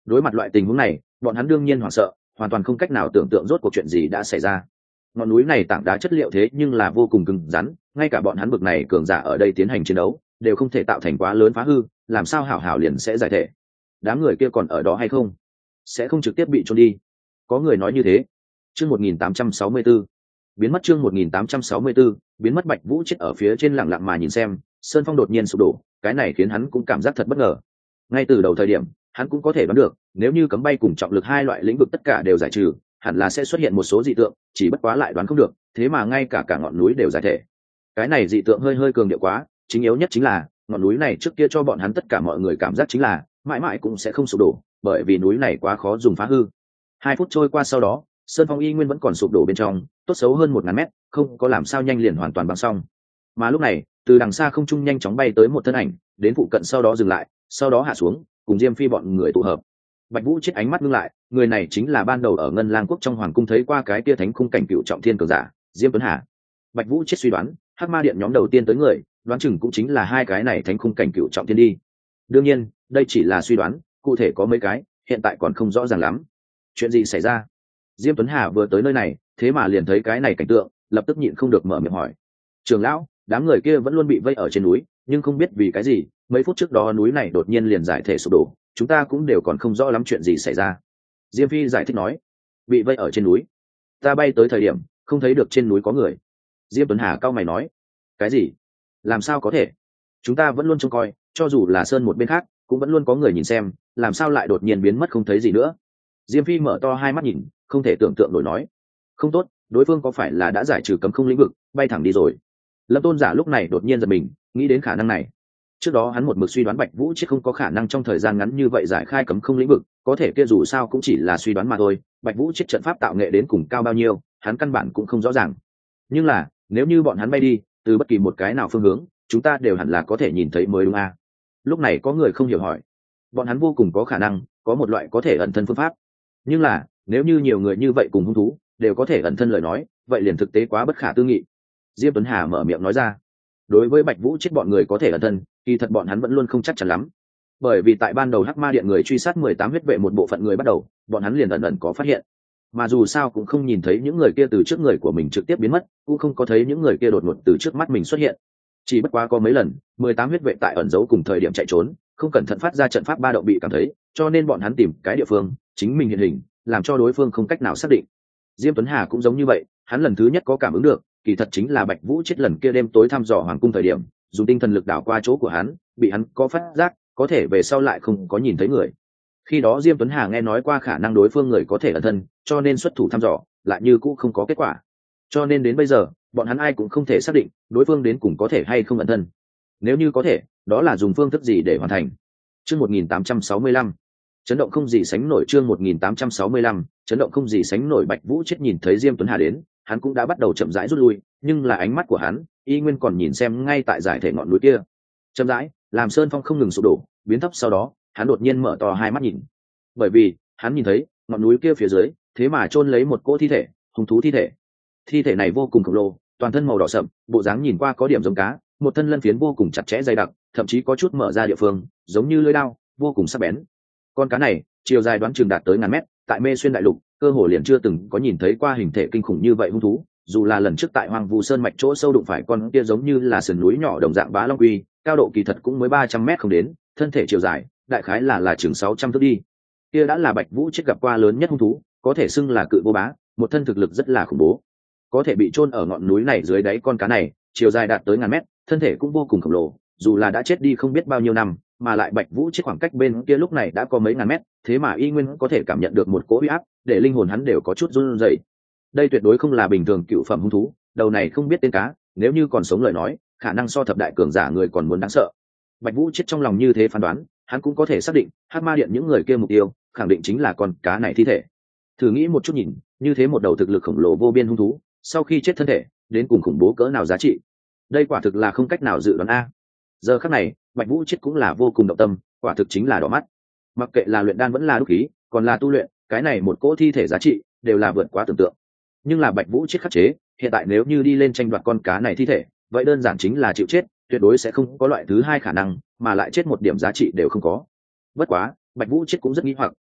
Đối mặt loại tình huống này, bọn hắn đương nhiên hoảng sợ, hoàn toàn không cách nào tưởng tượng rốt cuộc chuyện gì đã xảy ra. Ngọn núi này tảng đá chất liệu thế nhưng là vô cùng cứng rắn, ngay cả bọn hắn bực này cường giả ở đây tiến hành chiến đấu đều không thể tạo thành quá lớn phá hư, làm sao hảo hảo liền sẽ giải thể. Đám người kia còn ở đó hay không? Sẽ không trực tiếp bị trôn đi? Có người nói như thế. Chương một nghìn tám trăm sáu mươi tư, biến mất. Chương một nghìn tám trăm sáu mươi tư, biến mất. Bạch Vũ chết ở phía trên lặng lặng mà nhìn xem, sơn phong đột nhiên sụp đổ, cái này khiến hắn cũng cảm giác thật bất ngờ. Ngay từ đầu thời điểm, hắn cũng có thể đoán được, nếu như cấm bay cùng trọng lực hai loại lĩnh vực tất cả đều giải trừ, hẳn là sẽ xuất hiện một số dị tượng, chỉ bất quá lại đoán không được, thế mà ngay cả cả ngọn núi đều giải thể. Cái này dị tượng hơi hơi cường điệu quá, chính yếu nhất chính là ngọn núi này trước kia cho bọn hắn tất cả mọi người cảm giác chính là mãi mãi cũng sẽ không sụp đổ, bởi vì núi này quá khó dùng phá hư. Hai phút trôi qua sau đó, sơn phong y nguyên vẫn còn sụp đổ bên trong, tốt xấu hơn một ngàn mét, không có làm sao nhanh liền hoàn toàn băng xong. Mà lúc này, từ đằng xa không trung nhanh chóng bay tới một thân ảnh, đến phụ cận sau đó dừng lại, sau đó hạ xuống, cùng Diêm Phi bọn người tụ hợp. Bạch Vũ chết ánh mắt ngưng lại, người này chính là ban đầu ở Ngân Lang quốc trong hoàng cung thấy qua cái tia thánh khung cảnh cựu trọng thiên cường giả, Diêm Tuấn Hà. Bạch Vũ chết suy đoán, Hắc Ma Điện nhóm đầu tiên tới người, đoán chừng cũng chính là hai cái này thánh khung cảnh cựu trọng thiên đi. Đương nhiên, đây chỉ là suy đoán, cụ thể có mấy cái, hiện tại còn không rõ ràng lắm. Chuyện gì xảy ra? Diêm Tuấn Hà vừa tới nơi này, thế mà liền thấy cái này cảnh tượng, lập tức nhịn không được mở miệng hỏi. Trường lão, đám người kia vẫn luôn bị vây ở trên núi, nhưng không biết vì cái gì, mấy phút trước đó núi này đột nhiên liền giải thể sụp đổ, chúng ta cũng đều còn không rõ lắm chuyện gì xảy ra. Diêm Phi giải thích nói. Bị vây ở trên núi, ta bay tới thời điểm không thấy được trên núi có người. Diêm Tuấn Hà cau mày nói. Cái gì? Làm sao có thể? Chúng ta vẫn luôn trông coi, cho dù là sơn một bên khác cũng vẫn luôn có người nhìn xem, làm sao lại đột nhiên biến mất không thấy gì nữa? Diêm Phi mở to hai mắt nhìn, không thể tưởng tượng nổi nói. Không tốt, đối phương có phải là đã giải trừ cấm không lĩnh vực, bay thẳng đi rồi? Lâm Tôn Giả lúc này đột nhiên giật mình, nghĩ đến khả năng này. Trước đó hắn một mực suy đoán Bạch Vũ chết không có khả năng trong thời gian ngắn như vậy giải khai cấm không lĩnh vực, có thể kia dù sao cũng chỉ là suy đoán mà thôi. Bạch Vũ chết trận pháp tạo nghệ đến cùng cao bao nhiêu, hắn căn bản cũng không rõ ràng. Nhưng là, nếu như bọn hắn bay đi, từ bất kỳ một cái nào phương hướng, chúng ta đều hẳn là có thể nhìn thấy mới đúng à? Lúc này có người không hiểu hỏi. Bọn hắn vô cùng có khả năng có một loại có thể ẩn thân phương pháp. Nhưng là, nếu như nhiều người như vậy cùng hung thú đều có thể ẩn thân lời nói, vậy liền thực tế quá bất khả tư nghị. Diêm Tuấn Hà mở miệng nói ra. Đối với Bạch Vũ chết bọn người có thể ẩn thân, kỳ thật bọn hắn vẫn luôn không chắc chắn lắm. Bởi vì tại ban đầu Hắc Ma Điện người truy sát mười tám huyết vệ một bộ phận người bắt đầu, bọn hắn liền ẩn ẩn có phát hiện. Mà dù sao cũng không nhìn thấy những người kia từ trước người của mình trực tiếp biến mất, cũng không có thấy những người kia đột ngột từ trước mắt mình xuất hiện. Chỉ bất quá có mấy lần, mười tám huyết vệ tại ẩn giấu cùng thời điểm chạy trốn, không cẩn thận phát ra trận pháp ba động bị cảm thấy, cho nên bọn hắn tìm cái địa phương, chính mình hiện hình, làm cho đối phương không cách nào xác định. Diêm Tuấn Hà cũng giống như vậy, hắn lần thứ nhất có cảm ứng được, kỳ thật chính là Bạch Vũ chết lần kia đêm tối thăm dò hoàng cung thời điểm, dùng tinh thần lực đảo qua chỗ của hắn, bị hắn có phát giác, có thể về sau lại không có nhìn thấy người. Khi đó Diêm Tuấn Hà nghe nói qua khả năng đối phương người có thể ẩn thân, cho nên xuất thủ thăm dò, lại như cũng không có kết quả. Cho nên đến bây giờ, bọn hắn ai cũng không thể xác định đối phương đến cùng có thể hay không ẩn thân. Nếu như có thể, đó là dùng phương thức gì để hoàn thành? Chương một nghìn tám trăm sáu mươi lăm, chấn động không gì sánh nổi. Chương một nghìn tám trăm sáu mươi lăm, chấn động không gì sánh nổi. Bạch Vũ chết nhìn thấy Diêm Tuấn Hà đến, hắn cũng đã bắt đầu chậm rãi rút lui, nhưng là ánh mắt của hắn y nguyên còn nhìn xem ngay tại giải thể ngọn núi kia. Chậm rãi, làm sơn phong không ngừng sụp đổ, biến thấp, sau đó hắn đột nhiên mở to hai mắt nhìn, bởi vì hắn nhìn thấy ngọn núi kia phía dưới thế mà chôn lấy một cỗ thi thể, hung thú thi thể. Thi thể này vô cùng khổng lồ, toàn thân màu đỏ sậm, bộ dáng nhìn qua có điểm giống cá, một thân lân phiến vô cùng chặt chẽ dày đặc, thậm chí có chút mở ra địa phương giống như lưỡi dao, vô cùng sắc bén. Con cá này chiều dài đoán chừng đạt tới ngàn mét, tại Mê Xuyên đại lục cơ hồ liền chưa từng có nhìn thấy qua hình thể kinh khủng như vậy hung thú. Dù là lần trước tại Hoang Vu Sơn mạch chỗ sâu đụng phải con kia giống như là sườn núi nhỏ đồng dạng bá long quy, cao độ kỳ thật cũng mới ba trăm mét không đến, thân thể chiều dài đại khái là là chừng sáu trăm thước đi. Kia đã là Bạch Vũ chết gặp qua lớn nhất hung thú, có thể xưng là cự vô bá, một thân thực lực rất là khủng bố. Có thể bị chôn ở ngọn núi này dưới đáy con cá này, chiều dài đạt tới ngàn mét, thân thể cũng vô cùng khổng lồ, dù là đã chết đi không biết bao nhiêu năm, mà lại Bạch Vũ chết khoảng cách bên kia lúc này đã có mấy ngàn mét, thế mà y nguyên có thể cảm nhận được một cỗ uy áp, để linh hồn hắn đều có chút run rẩy. Đây tuyệt đối không là bình thường cựu phẩm hung thú, đầu này không biết tên cá, nếu như còn sống lời nói, khả năng so thập đại cường giả người còn muốn đáng sợ. Bạch Vũ chết trong lòng như thế phán đoán, hắn cũng có thể xác định, Hắc Ma Điện những người kia mục tiêu, khẳng định chính là con cá này thi thể. Thử nghĩ một chút nhìn, như thế một đầu thực lực khổng lồ vô biên hung thú, sau khi chết thân thể, đến cùng khủng bố cỡ nào giá trị. Đây quả thực là không cách nào dự đoán a. Giờ khắc này, Bạch Vũ chết cũng là vô cùng động tâm, quả thực chính là đỏ mắt. Mặc kệ là luyện đan vẫn là đúc khí, còn là tu luyện, cái này một cỗ thi thể giá trị đều là vượt quá tưởng tượng. Nhưng là Bạch Vũ chết khắc chế, hiện tại nếu như đi lên tranh đoạt con cá này thi thể, vậy đơn giản chính là chịu chết, tuyệt đối sẽ không có loại thứ hai khả năng, mà lại chết một điểm giá trị đều không có. Bất quá, Bạch Vũ chết cũng rất nghi hoặc,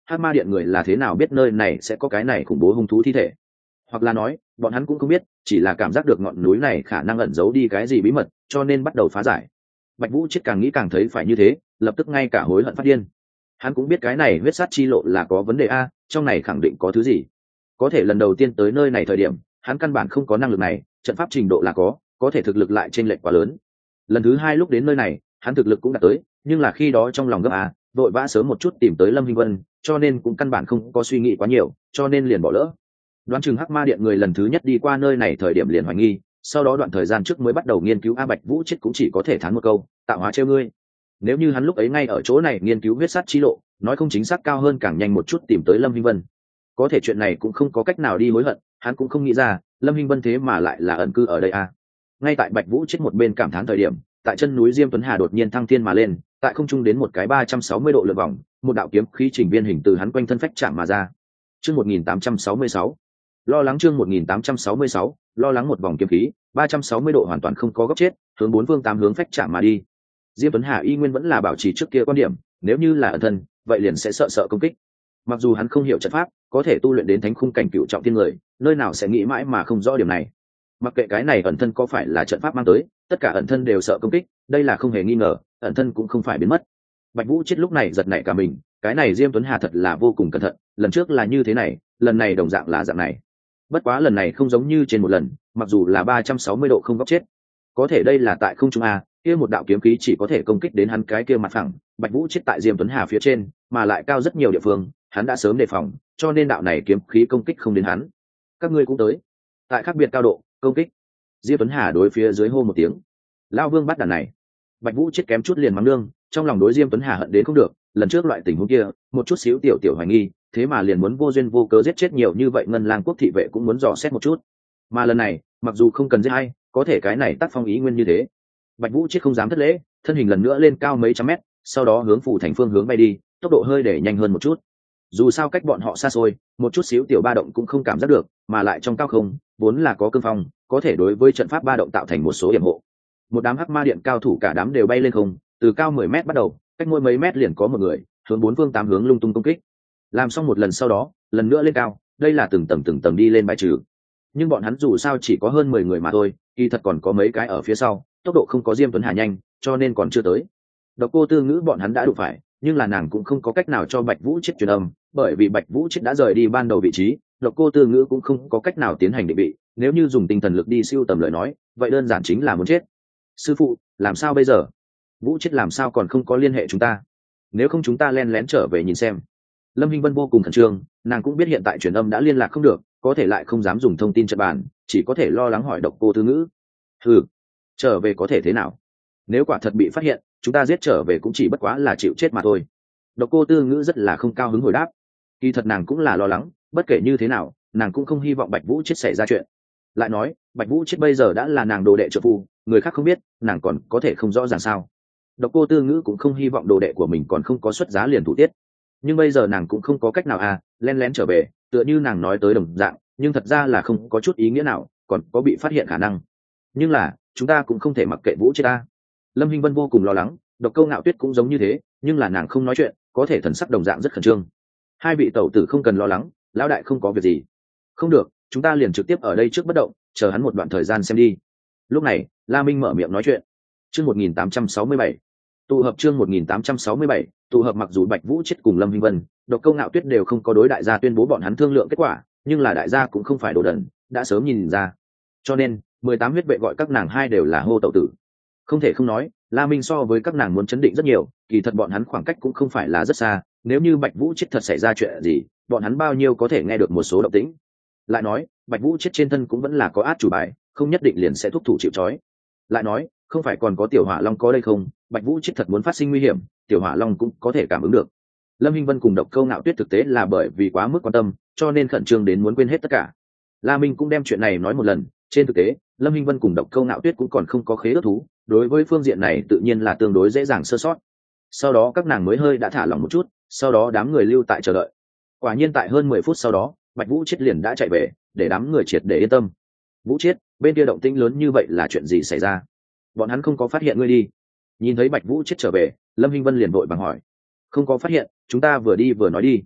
Hắc Ma Điện người là thế nào biết nơi này sẽ có cái này khủng bố hung thú thi thể? Hoặc là nói, bọn hắn cũng không biết, chỉ là cảm giác được ngọn núi này khả năng ẩn giấu đi cái gì bí mật, cho nên bắt đầu phá giải. Bạch Vũ Chết càng nghĩ càng thấy phải như thế, lập tức ngay cả hối hận phát điên. Hắn cũng biết cái này huyết sát chi lộ là có vấn đề a, trong này khẳng định có thứ gì. Có thể lần đầu tiên tới nơi này thời điểm, hắn căn bản không có năng lực này, trận pháp trình độ là có, có thể thực lực lại chênh lệch quá lớn. Lần thứ hai lúc đến nơi này, hắn thực lực cũng đã tới, nhưng là khi đó trong lòng gấp a, vội vã sớm một chút tìm tới Lâm Hinh Vân, cho nên cũng căn bản không có suy nghĩ quá nhiều, cho nên liền bỏ lỡ. Đoán chừng Hắc Ma Điện người lần thứ nhất đi qua nơi này thời điểm liền hoài nghi, sau đó đoạn thời gian trước mới bắt đầu nghiên cứu. A Bạch Vũ Chết cũng chỉ có thể thán một câu, tạo hóa trêu ngươi. Nếu như hắn lúc ấy ngay ở chỗ này nghiên cứu huyết sát chi lộ, nói không chính xác cao hơn càng nhanh một chút tìm tới Lâm Hinh Vân. Có thể chuyện này cũng không có cách nào đi hối hận, hắn cũng không nghĩ ra Lâm Hinh Vân thế mà lại là ẩn cư ở đây a. Ngay tại Bạch Vũ Chết một bên cảm thán thời điểm, tại chân núi Diêm Tuấn Hà đột nhiên thăng thiên mà lên, tại không trung đến một cái ba trăm sáu mươi độ lượn vòng, một đạo kiếm khí chỉnh viên hình từ hắn quanh thân phách chạm mà ra. Chương một nghìn tám trăm sáu mươi sáu, lo lắng chương một nghìn tám trăm sáu mươi sáu, lo lắng một vòng kiếm khí, ba trăm sáu mươi độ hoàn toàn không có góc chết, hướng bốn phương tám hướng phách chạm mà đi. Diêm Tuấn Hà y nguyên vẫn là bảo trì trước kia quan điểm, nếu như là ẩn thân, vậy liền sẽ sợ sợ công kích. Mặc dù hắn không hiểu trận pháp, có thể tu luyện đến thánh khung cảnh cựu trọng thiên người, nơi nào sẽ nghĩ mãi mà không rõ điểm này. Mặc kệ cái này ẩn thân có phải là trận pháp mang tới, tất cả ẩn thân đều sợ công kích, đây là không hề nghi ngờ, ẩn thân cũng không phải biến mất. Bạch Vũ Chết lúc này giật nảy cả mình, cái này Diêm Tuấn Hà thật là vô cùng cẩn thận, lần trước là như thế này, lần này đồng dạng là dạng này. Bất quá lần này không giống như trên một lần, mặc dù là ba trăm sáu mươi độ không góc chết, có thể đây là tại không trung a, kia một đạo kiếm khí chỉ có thể công kích đến hắn cái kia mặt phẳng. Bạch Vũ Chết tại Diêm Tuấn Hà phía trên, mà lại cao rất nhiều địa phương, hắn đã sớm đề phòng, cho nên đạo này kiếm khí công kích không đến hắn. Các ngươi cũng tới. Tại khác biệt cao độ, công kích. Diêm Tuấn Hà đối phía dưới hô một tiếng. Lão Vương bắt đàn này. Bạch Vũ Chết kém chút liền mắng nương, trong lòng đối Diêm Tuấn Hà hận đến không được, lần trước loại tình huống kia, một chút xíu tiểu tiểu hoài nghi, thế mà liền muốn vô duyên vô cớ giết chết nhiều như vậy Ngân Lang quốc thị vệ cũng muốn dò xét một chút. Mà lần này, mặc dù không cần giết hay, có thể cái này tác phong ý nguyên như thế. Bạch Vũ Chết không dám thất lễ, thân hình lần nữa lên cao mấy trăm mét, sau đó hướng phủ thành phương hướng bay đi, tốc độ hơi để nhanh hơn một chút. Dù sao cách bọn họ xa xôi, một chút xíu tiểu ba động cũng không cảm giác được, mà lại trong cao không vốn là có cương phong, có thể đối với trận pháp ba động tạo thành một số điểm hộ. Một đám Hắc Ma Điện cao thủ cả đám đều bay lên không, từ cao mười mét bắt đầu, cách mỗi mấy mét liền có một người, hướng bốn phương tám hướng lung tung công kích. Làm xong một lần sau đó, lần nữa lên cao, đây là từng tầng từng tầng đi lên bài trừ. Nhưng bọn hắn dù sao chỉ có hơn mười người mà thôi, kỳ thật còn có mấy cái ở phía sau, tốc độ không có Diêm Tuấn Hà nhanh, cho nên còn chưa tới. Độc Cô Tư Ngữ bọn hắn đã đụng phải, nhưng là nàng cũng không có cách nào cho Bạch Vũ Chết truyền âm, bởi vì Bạch Vũ Chết đã rời đi ban đầu vị trí, Độc Cô Tư Ngữ cũng không có cách nào tiến hành định vị, nếu như dùng tinh thần lực đi siêu tầm lời nói, vậy đơn giản chính là muốn chết. Sư phụ, làm sao bây giờ? Vũ Chết làm sao còn không có liên hệ chúng ta? Nếu không chúng ta len lén trở về nhìn xem. Lâm Hinh Vân vô cùng khẩn trương, nàng cũng biết hiện tại truyền âm đã liên lạc không được, có thể lại không dám dùng thông tin trận bàn, chỉ có thể lo lắng hỏi Độc Cô Tư Ngữ. Hừ, trở về có thể thế nào? Nếu quả thật bị phát hiện, chúng ta giết trở về cũng chỉ bất quá là chịu chết mà thôi. Độc Cô Tư Ngữ rất là không cao hứng hồi đáp. Kỳ thật nàng cũng là lo lắng, bất kể như thế nào, nàng cũng không hy vọng Bạch Vũ Chết xảy ra chuyện. Lại nói, Bạch Vũ Chết bây giờ đã là nàng đồ đệ trợ phu, người khác không biết, nàng còn có thể không rõ ràng sao? Độc Cô Tư Ngữ cũng không hy vọng đồ đệ của mình còn không có xuất giá liền thủ tiết. Nhưng bây giờ nàng cũng không có cách nào à, len lén trở về, tựa như nàng nói tới đồng dạng, nhưng thật ra là không có chút ý nghĩa nào, còn có bị phát hiện khả năng. Nhưng là, chúng ta cũng không thể mặc kệ Vũ Chết ta. Lâm Hinh Vân vô cùng lo lắng, Độc Câu Ngạo Tuyết cũng giống như thế, nhưng là nàng không nói chuyện, có thể thần sắc đồng dạng rất khẩn trương. Hai vị tẩu tử không cần lo lắng, lão đại không có việc gì. Không được, chúng ta liền trực tiếp ở đây trước bất động, chờ hắn một đoạn thời gian xem đi. Lúc này, La Minh mở miệng nói chuyện. Chương một nghìn tám trăm sáu mươi bảy, tụ hợp chương một nghìn tám trăm sáu mươi bảy, tụ hợp. Mặc dù Bạch Vũ Chết cùng Lâm Hinh Vân, Độc Câu Ngạo Tuyết đều không có đối đại gia tuyên bố bọn hắn thương lượng kết quả, nhưng là đại gia cũng không phải đồ đần, đã sớm nhìn ra. Cho nên, mười tám huyết vệ gọi các nàng hai đều là hô tẩu tử. Không thể không nói, La Minh so với các nàng muốn chấn định rất nhiều, kỳ thật bọn hắn khoảng cách cũng không phải là rất xa, nếu như Bạch Vũ Chết thật xảy ra chuyện gì, bọn hắn bao nhiêu có thể nghe được một số động tĩnh. Lại nói, Bạch Vũ Chết trên thân cũng vẫn là có át chủ bài, không nhất định liền sẽ thúc thủ chịu trói. Lại nói, không phải còn có Tiểu Hỏa Long có đây không, Bạch Vũ Chết thật muốn phát sinh nguy hiểm, Tiểu Hỏa Long cũng có thể cảm ứng được. Lâm Hinh Vân cùng Độc Câu Ngạo Tuyết thực tế là bởi vì quá mức quan tâm, cho nên khẩn trương đến muốn quên hết tất cả. La Minh cũng đem chuyện này nói một lần, trên thực tế, Lâm Hinh Vân cùng Độc Câu Ngạo Tuyết cũng còn không có khế ước thú, đối với phương diện này tự nhiên là tương đối dễ dàng sơ sót. Sau đó các nàng mới hơi đã thả lỏng một chút, sau đó đám người lưu tại chờ đợi. Quả nhiên tại hơn mười phút sau đó, Bạch Vũ Chết liền đã chạy về, để đám người triệt để yên tâm. Vũ Chết, bên kia động tĩnh lớn như vậy là chuyện gì xảy ra? Bọn hắn không có phát hiện ngươi đi? Nhìn thấy Bạch Vũ Chết trở về, Lâm Hinh Vân liền vội vàng hỏi. Không có phát hiện, chúng ta vừa đi vừa nói đi.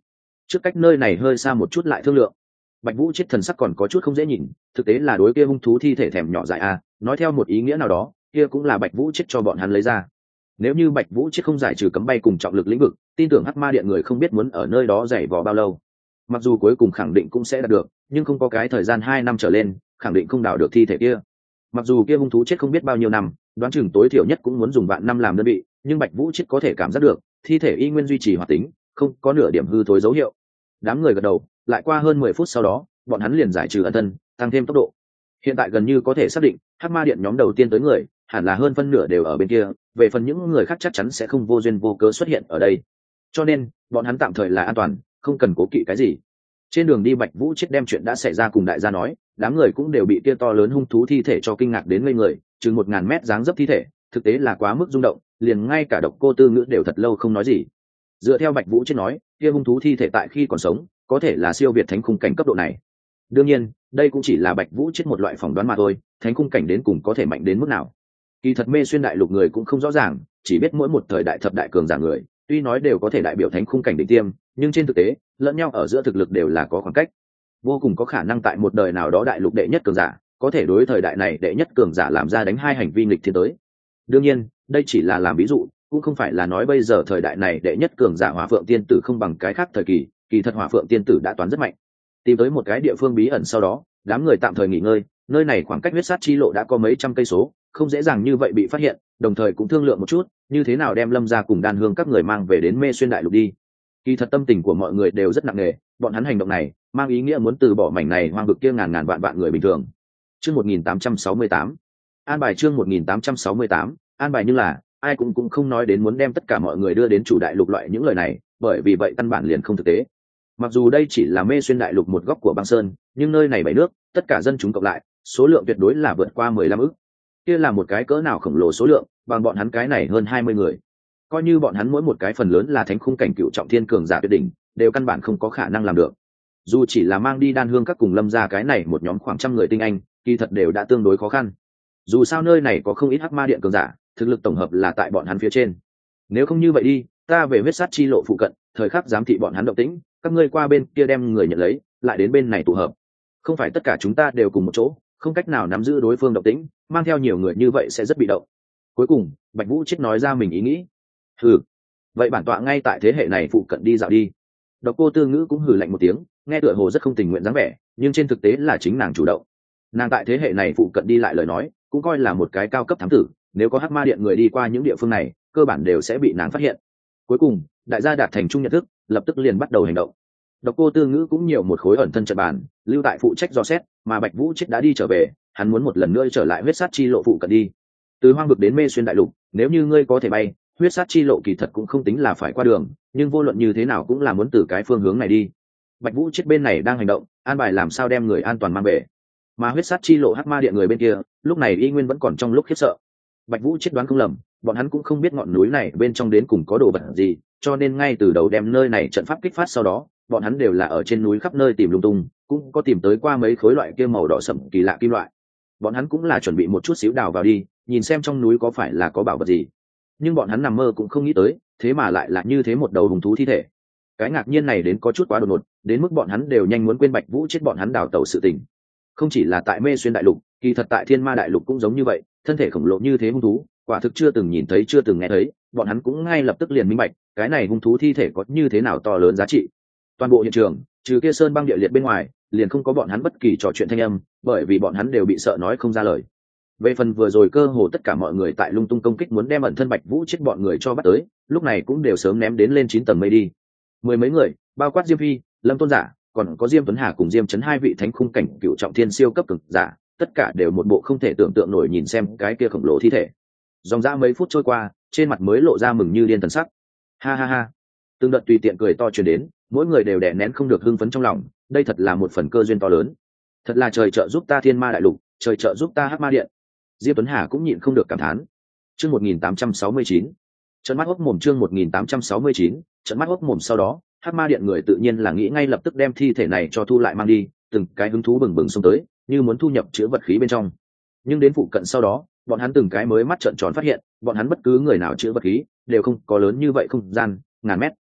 trước cách nơi này hơi xa một chút lại thương lượng. Bạch Vũ chết thần sắc còn có chút không dễ nhìn, thực tế là đối kia hung thú thi thể thèm nhỏ dại a, nói theo một ý nghĩa nào đó, kia cũng là Bạch Vũ chết cho bọn hắn lấy ra. Nếu như Bạch Vũ chết không giải trừ cấm bay cùng trọng lực lĩnh vực, tin tưởng Hắc Ma Điện người không biết muốn ở nơi đó dày vò bao lâu. Mặc dù cuối cùng khẳng định cũng sẽ đạt được, nhưng không có cái thời gian hai năm trở lên, khẳng định không đào được thi thể kia. Mặc dù kia hung thú chết không biết bao nhiêu năm, đoán chừng tối thiểu nhất cũng muốn dùng vạn năm làm đơn vị, nhưng Bạch Vũ chết có thể cảm giác được, thi thể y nguyên duy trì hoạt tính, không có nửa điểm hư thối dấu hiệu. Đám người gật đầu, lại qua hơn mười phút sau đó, bọn hắn liền giải trừ ân thân, tăng thêm tốc độ. Hiện tại gần như có thể xác định, Hắc Ma Điện nhóm đầu tiên tới người, hẳn là hơn phân nửa đều ở bên kia, về phần những người khác chắc chắn sẽ không vô duyên vô cớ xuất hiện ở đây. Cho nên, bọn hắn tạm thời là an toàn, không cần cố kỵ cái gì. Trên đường đi Bạch Vũ chết đem chuyện đã xảy ra cùng đại gia nói, đám người cũng đều bị kia to lớn hung thú thi thể cho kinh ngạc đến ngây người, chừng một ngàn mét dáng dấp thi thể, thực tế là quá mức rung động, liền ngay cả Độc Cô Tư Ngữ đều thật lâu không nói gì. Dựa theo Bạch Vũ chết nói, kia hung thú thi thể tại khi còn sống, có thể là siêu việt thánh khung cảnh cấp độ này. Đương nhiên, đây cũng chỉ là Bạch Vũ chết một loại phỏng đoán mà thôi, thánh khung cảnh đến cùng có thể mạnh đến mức nào. Kỳ thật Mê Xuyên đại lục người cũng không rõ ràng, chỉ biết mỗi một thời đại thập đại cường giả người, tuy nói đều có thể đại biểu thánh khung cảnh đỉnh tiêm, nhưng trên thực tế, lẫn nhau ở giữa thực lực đều là có khoảng cách. Vô cùng có khả năng tại một đời nào đó đại lục đệ nhất cường giả, có thể đối thời đại này đệ nhất cường giả làm ra đánh hai hành vi nghịch thiên tới. Đương nhiên, đây chỉ là làm ví dụ, cũng không phải là nói bây giờ thời đại này đệ nhất cường giả Hỏa Phượng Tiên Tử không bằng cái khác thời kỳ, kỳ thật Hỏa Phượng Tiên Tử đã toán rất mạnh. Tìm tới một cái địa phương bí ẩn sau đó, đám người tạm thời nghỉ ngơi, nơi này khoảng cách huyết sát chi lộ đã có mấy trăm cây số, không dễ dàng như vậy bị phát hiện, đồng thời cũng thương lượng một chút, như thế nào đem Lâm gia cùng Đan Hương các người mang về đến Mê Xuyên đại lục đi. Kỳ thật tâm tình của mọi người đều rất nặng nề, bọn hắn hành động này mang ý nghĩa muốn từ bỏ mảnh này hoang vực kia ngàn ngàn vạn vạn người bình thường. Chương một nghìn tám trăm sáu mươi tám, an bài chương một nghìn tám trăm sáu mươi tám, an bài, nhưng là ai cũng cũng không nói đến muốn đem tất cả mọi người đưa đến chủ đại lục loại những lời này, bởi vì vậy căn bản liền không thực tế. Mặc dù đây chỉ là Mê Xuyên đại lục một góc của băng sơn, nhưng nơi này bảy nước, tất cả dân chúng cộng lại, số lượng tuyệt đối là vượt qua mười lăm ức. Kia là một cái cỡ nào khổng lồ số lượng, bằng bọn hắn cái này hơn hai mươi người. Coi như bọn hắn mỗi một cái phần lớn là thánh khung cảnh cựu trọng thiên cường giả tuyệt đỉnh, đều căn bản không có khả năng làm được. Dù chỉ là mang đi Đan Hương các cùng Lâm gia cái này một nhóm khoảng trăm người tinh anh, kỳ thật đều đã tương đối khó khăn. Dù sao nơi này có không ít Hắc Ma Điện cường giả, thực lực tổng hợp là tại bọn hắn phía trên. Nếu không như vậy đi, ta về huyết sát chi lộ phụ cận, thời khắc giám thị bọn hắn động tĩnh, các ngươi qua bên kia đem người nhận lấy, lại đến bên này tụ hợp. Không phải tất cả chúng ta đều cùng một chỗ, không cách nào nắm giữ đối phương động tĩnh, mang theo nhiều người như vậy sẽ rất bị động. Cuối cùng, Bạch Vũ chết nói ra mình ý nghĩ. Hừ, vậy bản tọa ngay tại thế hệ này phụ cận đi dạo đi. Độc Cô Tư Ngữ cũng hừ lạnh một tiếng, nghe tựa hồ rất không tình nguyện dáng vẻ, nhưng trên thực tế là chính nàng chủ động. Nàng tại thế hệ này phụ cận đi lại lời nói, cũng coi là một cái cao cấp thám tử, nếu có Hắc Ma Điện người đi qua những địa phương này, cơ bản đều sẽ bị nàng phát hiện. Cuối cùng, đại gia đạt thành chung nhận thức, lập tức liền bắt đầu hành động. Độc Cô Tư Ngữ cũng nhiều một khối ẩn thân trận bàn, lưu tại phụ trách dò xét, mà Bạch Vũ chết đã đi trở về, hắn muốn một lần nữa trở lại huyết sát chi lộ phụ cận đi. Từ hoang vực đến Mê Xuyên đại lục, nếu như ngươi có thể bay, huyết sát chi lộ kỳ thật cũng không tính là phải qua đường, nhưng vô luận như thế nào cũng là muốn từ cái phương hướng này đi. Bạch Vũ chết bên này đang hành động, an bài làm sao đem người an toàn mang về. Mà huyết sát chi lộ Hắc Ma Điện người bên kia, lúc này y nguyên vẫn còn trong lúc khiếp sợ. Bạch Vũ chết đoán không lầm, bọn hắn cũng không biết ngọn núi này bên trong đến cùng có đồ vật gì, cho nên ngay từ đầu đem nơi này trận pháp kích phát sau đó, bọn hắn đều là ở trên núi khắp nơi tìm lung tung, cũng có tìm tới qua mấy khối loại kia màu đỏ sẫm kỳ lạ kim loại. Bọn hắn cũng là chuẩn bị một chút xíu đào vào đi, nhìn xem trong núi có phải là có bảo vật gì. Nhưng bọn hắn nằm mơ cũng không nghĩ tới, thế mà lại là như thế một đầu hùng thú thi thể. Cái ngạc nhiên này đến có chút quá đột ngột, đến mức bọn hắn đều nhanh muốn quên Bạch Vũ chết bọn hắn đào tẩu sự tình. Không chỉ là tại Mê Xuyên đại lục, kỳ thật tại Thiên Ma đại lục cũng giống như vậy, thân thể khổng lồ như thế hung thú, quả thực chưa từng nhìn thấy chưa từng nghe thấy, bọn hắn cũng ngay lập tức liền minh bạch, cái này hung thú thi thể có như thế nào to lớn giá trị. Toàn bộ hiện trường, trừ kia sơn băng địa liệt bên ngoài, liền không có bọn hắn bất kỳ trò chuyện thanh âm, bởi vì bọn hắn đều bị sợ nói không ra lời. Về phần vừa rồi cơ hồ tất cả mọi người tại lung tung công kích muốn đem ẩn thân Bạch Vũ chết bọn người cho bắt tới, lúc này cũng đều sớm ném đến lên chín tầng mây đi. Mười mấy người, bao quát Diêm Phi, Lâm Tôn Giả, còn có Diêm Tuấn Hà cùng Diêm Chấn hai vị thánh khung cảnh cựu trọng thiên siêu cấp cường giả, tất cả đều một bộ không thể tưởng tượng nổi nhìn xem cái kia khổng lồ thi thể. Dòng dã mấy phút trôi qua, trên mặt mới lộ ra mừng như điên thần sắc. Ha ha ha. Từng đợt tùy tiện cười to truyền đến, mỗi người đều đè nén không được hưng phấn trong lòng, đây thật là một phần cơ duyên to lớn. Thật là trời trợ giúp ta Thiên Ma đại lục, trời trợ giúp ta Hắc Ma Điện. Diêm Tuấn Hà cũng nhịn không được cảm thán. Chương một nghìn tám trăm sáu mươi chín. Trận mắt hốc mồm chương một nghìn tám trăm sáu mươi chín, trận mắt hốc mồm sau đó, Hắc Ma Điện người tự nhiên là nghĩ ngay lập tức đem thi thể này cho thu lại mang đi, từng cái hứng thú bừng bừng xông tới, như muốn thu nhập chứa vật khí bên trong. Nhưng đến phụ cận sau đó, bọn hắn từng cái mới mắt trợn tròn phát hiện, bọn hắn bất cứ người nào chứa vật khí đều không có lớn như vậy không gian, ngàn mét.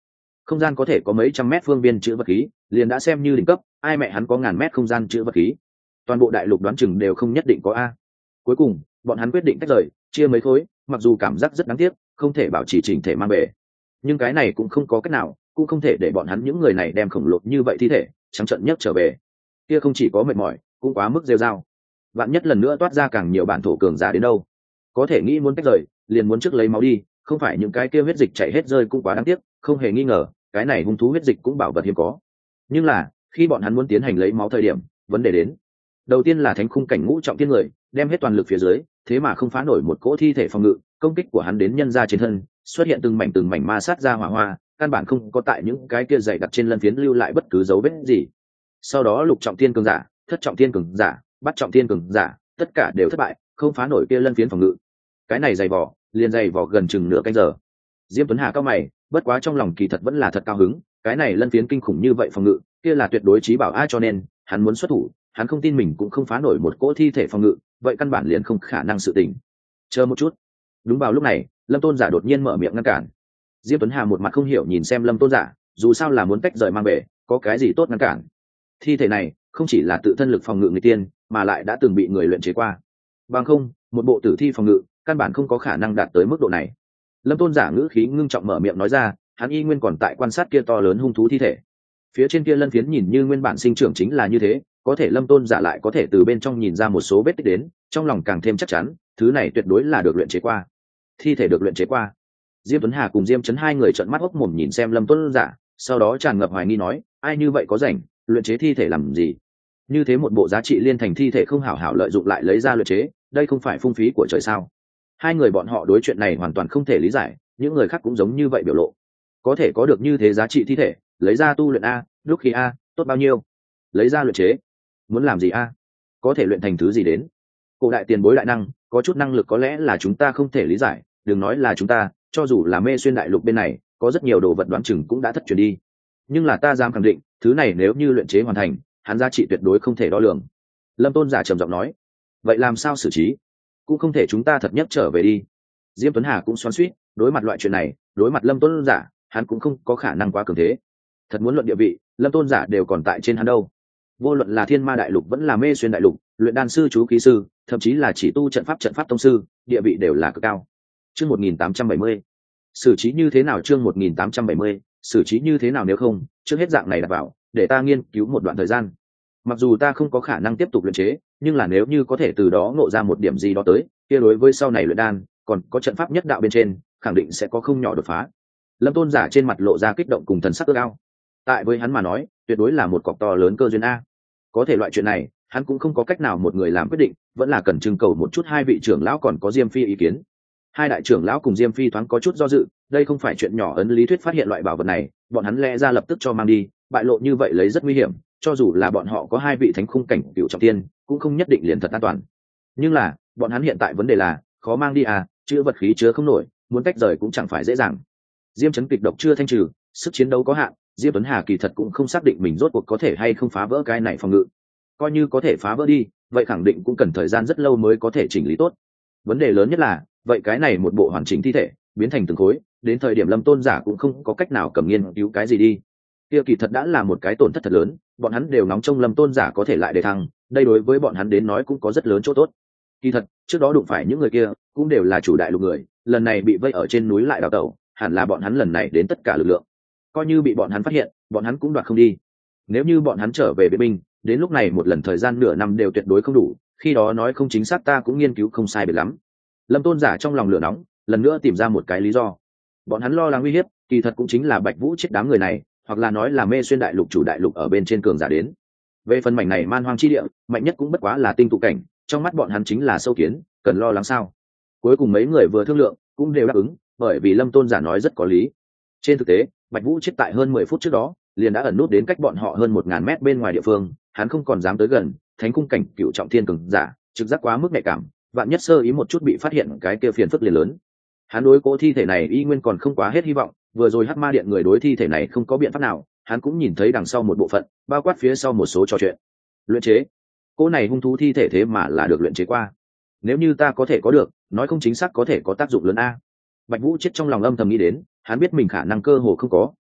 không gian có thể có mấy trăm mét phương viên chữ vật khí liền đã xem như đỉnh cấp, ai mẹ hắn có ngàn mét không gian chữ vật khí, toàn bộ đại lục đoán chừng đều không nhất định có a. Cuối cùng bọn hắn quyết định tách rời, chia mấy khối, mặc dù cảm giác rất đáng tiếc, không thể bảo trì chỉnh thể mang về, nhưng cái này cũng không có cách nào, cũng không thể để bọn hắn những người này đem khổng lồ như vậy thi thể trắng trận nhất trở về, kia không chỉ có mệt mỏi, cũng quá mức rêu rao. Vạn nhất lần nữa toát ra càng nhiều bản thổ cường giả đến đâu, có thể nghĩ muốn tách rời liền muốn trước lấy máu đi, không phải những cái kia huyết dịch chảy hết rơi cũng quá đáng tiếc. Không hề nghi ngờ cái này hung thú huyết dịch cũng bảo vật hiếm có, nhưng là khi bọn hắn muốn tiến hành lấy máu thời điểm, vấn đề đến. Đầu tiên là thánh khung cảnh ngũ trọng thiên người đem hết toàn lực phía dưới, thế mà không phá nổi một cỗ thi thể phòng ngự, công kích của hắn đến nhân ra trên thân xuất hiện từng mảnh từng mảnh ma sát ra hỏa hoa, căn bản không có tại những cái kia dày đặt trên lân phiến lưu lại bất cứ dấu vết gì. Sau đó lục trọng thiên cường giả, thất trọng thiên cường giả, bát trọng thiên cường giả, tất cả đều thất bại, không phá nổi kia lân phiến phòng ngự. Cái này dày vỏ liền dày vỏ gần chừng nửa canh giờ. Diêm Tuấn Hà cao mày, bất quá trong lòng kỳ thật vẫn là thật cao hứng, cái này lân phiến kinh khủng như vậy phòng ngự, kia là tuyệt đối chí bảo ai, cho nên hắn muốn xuất thủ, hắn không tin mình cũng không phá nổi một cỗ thi thể phòng ngự, vậy căn bản liền không khả năng sự tình. Chờ một chút. Đúng vào lúc này, Lâm Tôn giả đột nhiên mở miệng ngăn cản. Diêm Tuấn Hà một mặt không hiểu nhìn xem Lâm Tôn giả, dù sao là muốn tách rời mang về, có cái gì tốt ngăn cản? Thi thể này không chỉ là tự thân lực phòng ngự người tiên, mà lại đã từng bị người luyện chế qua. Bằng không, một bộ tử thi phòng ngự, căn bản không có khả năng đạt tới mức độ này. Lâm Tôn giả ngữ khí ngưng trọng mở miệng nói ra, hắn y nguyên còn tại quan sát kia to lớn hung thú thi thể. Phía trên kia lân phiến nhìn như nguyên bản sinh trưởng chính là như thế, có thể Lâm Tôn giả lại có thể từ bên trong nhìn ra một số vết tích đến, trong lòng càng thêm chắc chắn, thứ này tuyệt đối là được luyện chế qua. Thi thể được luyện chế qua. Diêm Tuấn Hà cùng Diêm Chấn hai người trợn mắt hốc mồm nhìn xem Lâm Tôn giả, sau đó tràn ngập hoài nghi nói, ai như vậy có rảnh, luyện chế thi thể làm gì? Như thế một bộ giá trị liên thành thi thể không hảo hảo lợi dụng lại lấy ra luyện chế, đây không phải phung phí của trời sao? Hai người bọn họ đối chuyện này hoàn toàn không thể lý giải, những người khác cũng giống như vậy biểu lộ. Có thể có được như thế giá trị thi thể, lấy ra tu luyện a, lúc khi a, tốt bao nhiêu? Lấy ra luyện chế, muốn làm gì a? Có thể luyện thành thứ gì đến? Cổ đại tiền bối đại năng, có chút năng lực có lẽ là chúng ta không thể lý giải, đừng nói là chúng ta, cho dù là Mê Xuyên đại lục bên này, có rất nhiều đồ vật đoán chừng cũng đã thất truyền đi. Nhưng là ta dám khẳng định, thứ này nếu như luyện chế hoàn thành, hắn giá trị tuyệt đối không thể đo lường. Lâm Tôn giả trầm giọng nói. Vậy làm sao xử trí? Cũng không thể chúng ta thật nhất trở về đi. Diêm Tuấn Hà cũng xoắn xuýt, đối mặt loại chuyện này, đối mặt Lâm Tôn giả, hắn cũng không có khả năng quá cường thế. Thật muốn luận địa vị, Lâm Tôn giả đều còn tại trên hắn đâu. Vô luận là Thiên Ma đại lục vẫn là Mê Xuyên đại lục, luyện đan sư, chú khí sư, thậm chí là chỉ tu trận pháp trận pháp tông sư, địa vị đều là cực cao. Chương một nghìn tám trăm bảy mươi. Xử trí như thế nào? Chương một nghìn tám trăm bảy mươi. Xử trí như thế nào nếu không, trước hết dạng này đặt vào, để ta nghiên cứu một đoạn thời gian. Mặc dù ta không có khả năng tiếp tục luyện chế, nhưng là nếu như có thể từ đó ngộ ra một điểm gì đó tới, kia đối với sau này luyện đan, còn có trận pháp nhất đạo bên trên, khẳng định sẽ có không nhỏ đột phá. Lâm Tôn giả trên mặt lộ ra kích động cùng thần sắc ước ao. Tại với hắn mà nói, tuyệt đối là một cọc to lớn cơ duyên a. Có thể loại chuyện này, hắn cũng không có cách nào một người làm quyết định, vẫn là cần trưng cầu một chút hai vị trưởng lão còn có Diêm Phi ý kiến. Hai đại trưởng lão cùng Diêm Phi thoáng có chút do dự, đây không phải chuyện nhỏ, ấn lý thuyết phát hiện loại bảo vật này, bọn hắn lẽ ra lập tức cho mang đi, bại lộ như vậy lấy rất nguy hiểm, cho dù là bọn họ có hai vị thánh khung cảnh cựu trọng thiên, cũng không nhất định liền thật an toàn. Nhưng là, bọn hắn hiện tại vấn đề là, khó mang đi à, chứa vật khí chứa không nổi, muốn tách rời cũng chẳng phải dễ dàng. Diêm chấn kịch độc chưa thanh trừ, sức chiến đấu có hạn, Diêm Tuấn Hà kỳ thật cũng không xác định mình rốt cuộc có thể hay không phá vỡ cái này phòng ngự. Coi như có thể phá vỡ đi, vậy khẳng định cũng cần thời gian rất lâu mới có thể chỉnh lý tốt. Vấn đề lớn nhất là, vậy cái này một bộ hoàn chỉnh thi thể, biến thành từng khối, đến thời điểm Lâm Tôn giả cũng không có cách nào cầm nghiên cứu cái gì đi. Kia kỳ thật đã là một cái tổn thất thật lớn, bọn hắn đều nóng trông Lâm Tôn giả có thể lại đề thăng, đây đối với bọn hắn đến nói cũng có rất lớn chỗ tốt. Kỳ thật, trước đó đụng phải những người kia, cũng đều là chủ đại lục người, lần này bị vây ở trên núi lại đào tẩu, hẳn là bọn hắn lần này đến tất cả lực lượng. Coi như bị bọn hắn phát hiện, bọn hắn cũng đoạt không đi. Nếu như bọn hắn trở về Biện Binh, đến lúc này một lần thời gian nửa năm đều tuyệt đối không đủ, khi đó nói không chính xác ta cũng nghiên cứu không sai biệt lắm. Lâm Tôn giả trong lòng lửa nóng, lần nữa tìm ra một cái lý do. Bọn hắn lo lắng uy hiếp, kỳ thật cũng chính là Bạch Vũ chết đám người này, hoặc là nói là Mê Xuyên đại lục chủ đại lục ở bên trên cường giả đến. Về phần mảnh này man hoang chi địa, mạnh nhất cũng bất quá là tinh tụ cảnh, trong mắt bọn hắn chính là sâu kiến, cần lo lắng sao? Cuối cùng mấy người vừa thương lượng, cũng đều đáp ứng, bởi vì Lâm Tôn giả nói rất có lý. Trên thực tế, Bạch Vũ chết tại hơn mười phút trước đó, liền đã ẩn nút đến cách bọn họ hơn một ngàn mét bên ngoài địa phương, hắn không còn dám tới gần, thánh cung cảnh cựu trọng thiên cường giả, trực giác quá mức nhạy cảm, vạn nhất sơ ý một chút bị phát hiện cái kia phiền phức liền lớn. Hắn đối cố thi thể này y nguyên còn không quá hết hy vọng, vừa rồi Hắc Ma Điện người đối thi thể này không có biện pháp nào, hắn cũng nhìn thấy đằng sau một bộ phận, bao quát phía sau một số trò chuyện. Luyện chế, cô này hung thú thi thể thế mà là được luyện chế qua. Nếu như ta có thể có được, nói không chính xác có thể có tác dụng lớn a. Bạch Vũ chết trong lòng âm thầm nghĩ đến, hắn biết mình khả năng cơ hồ không có,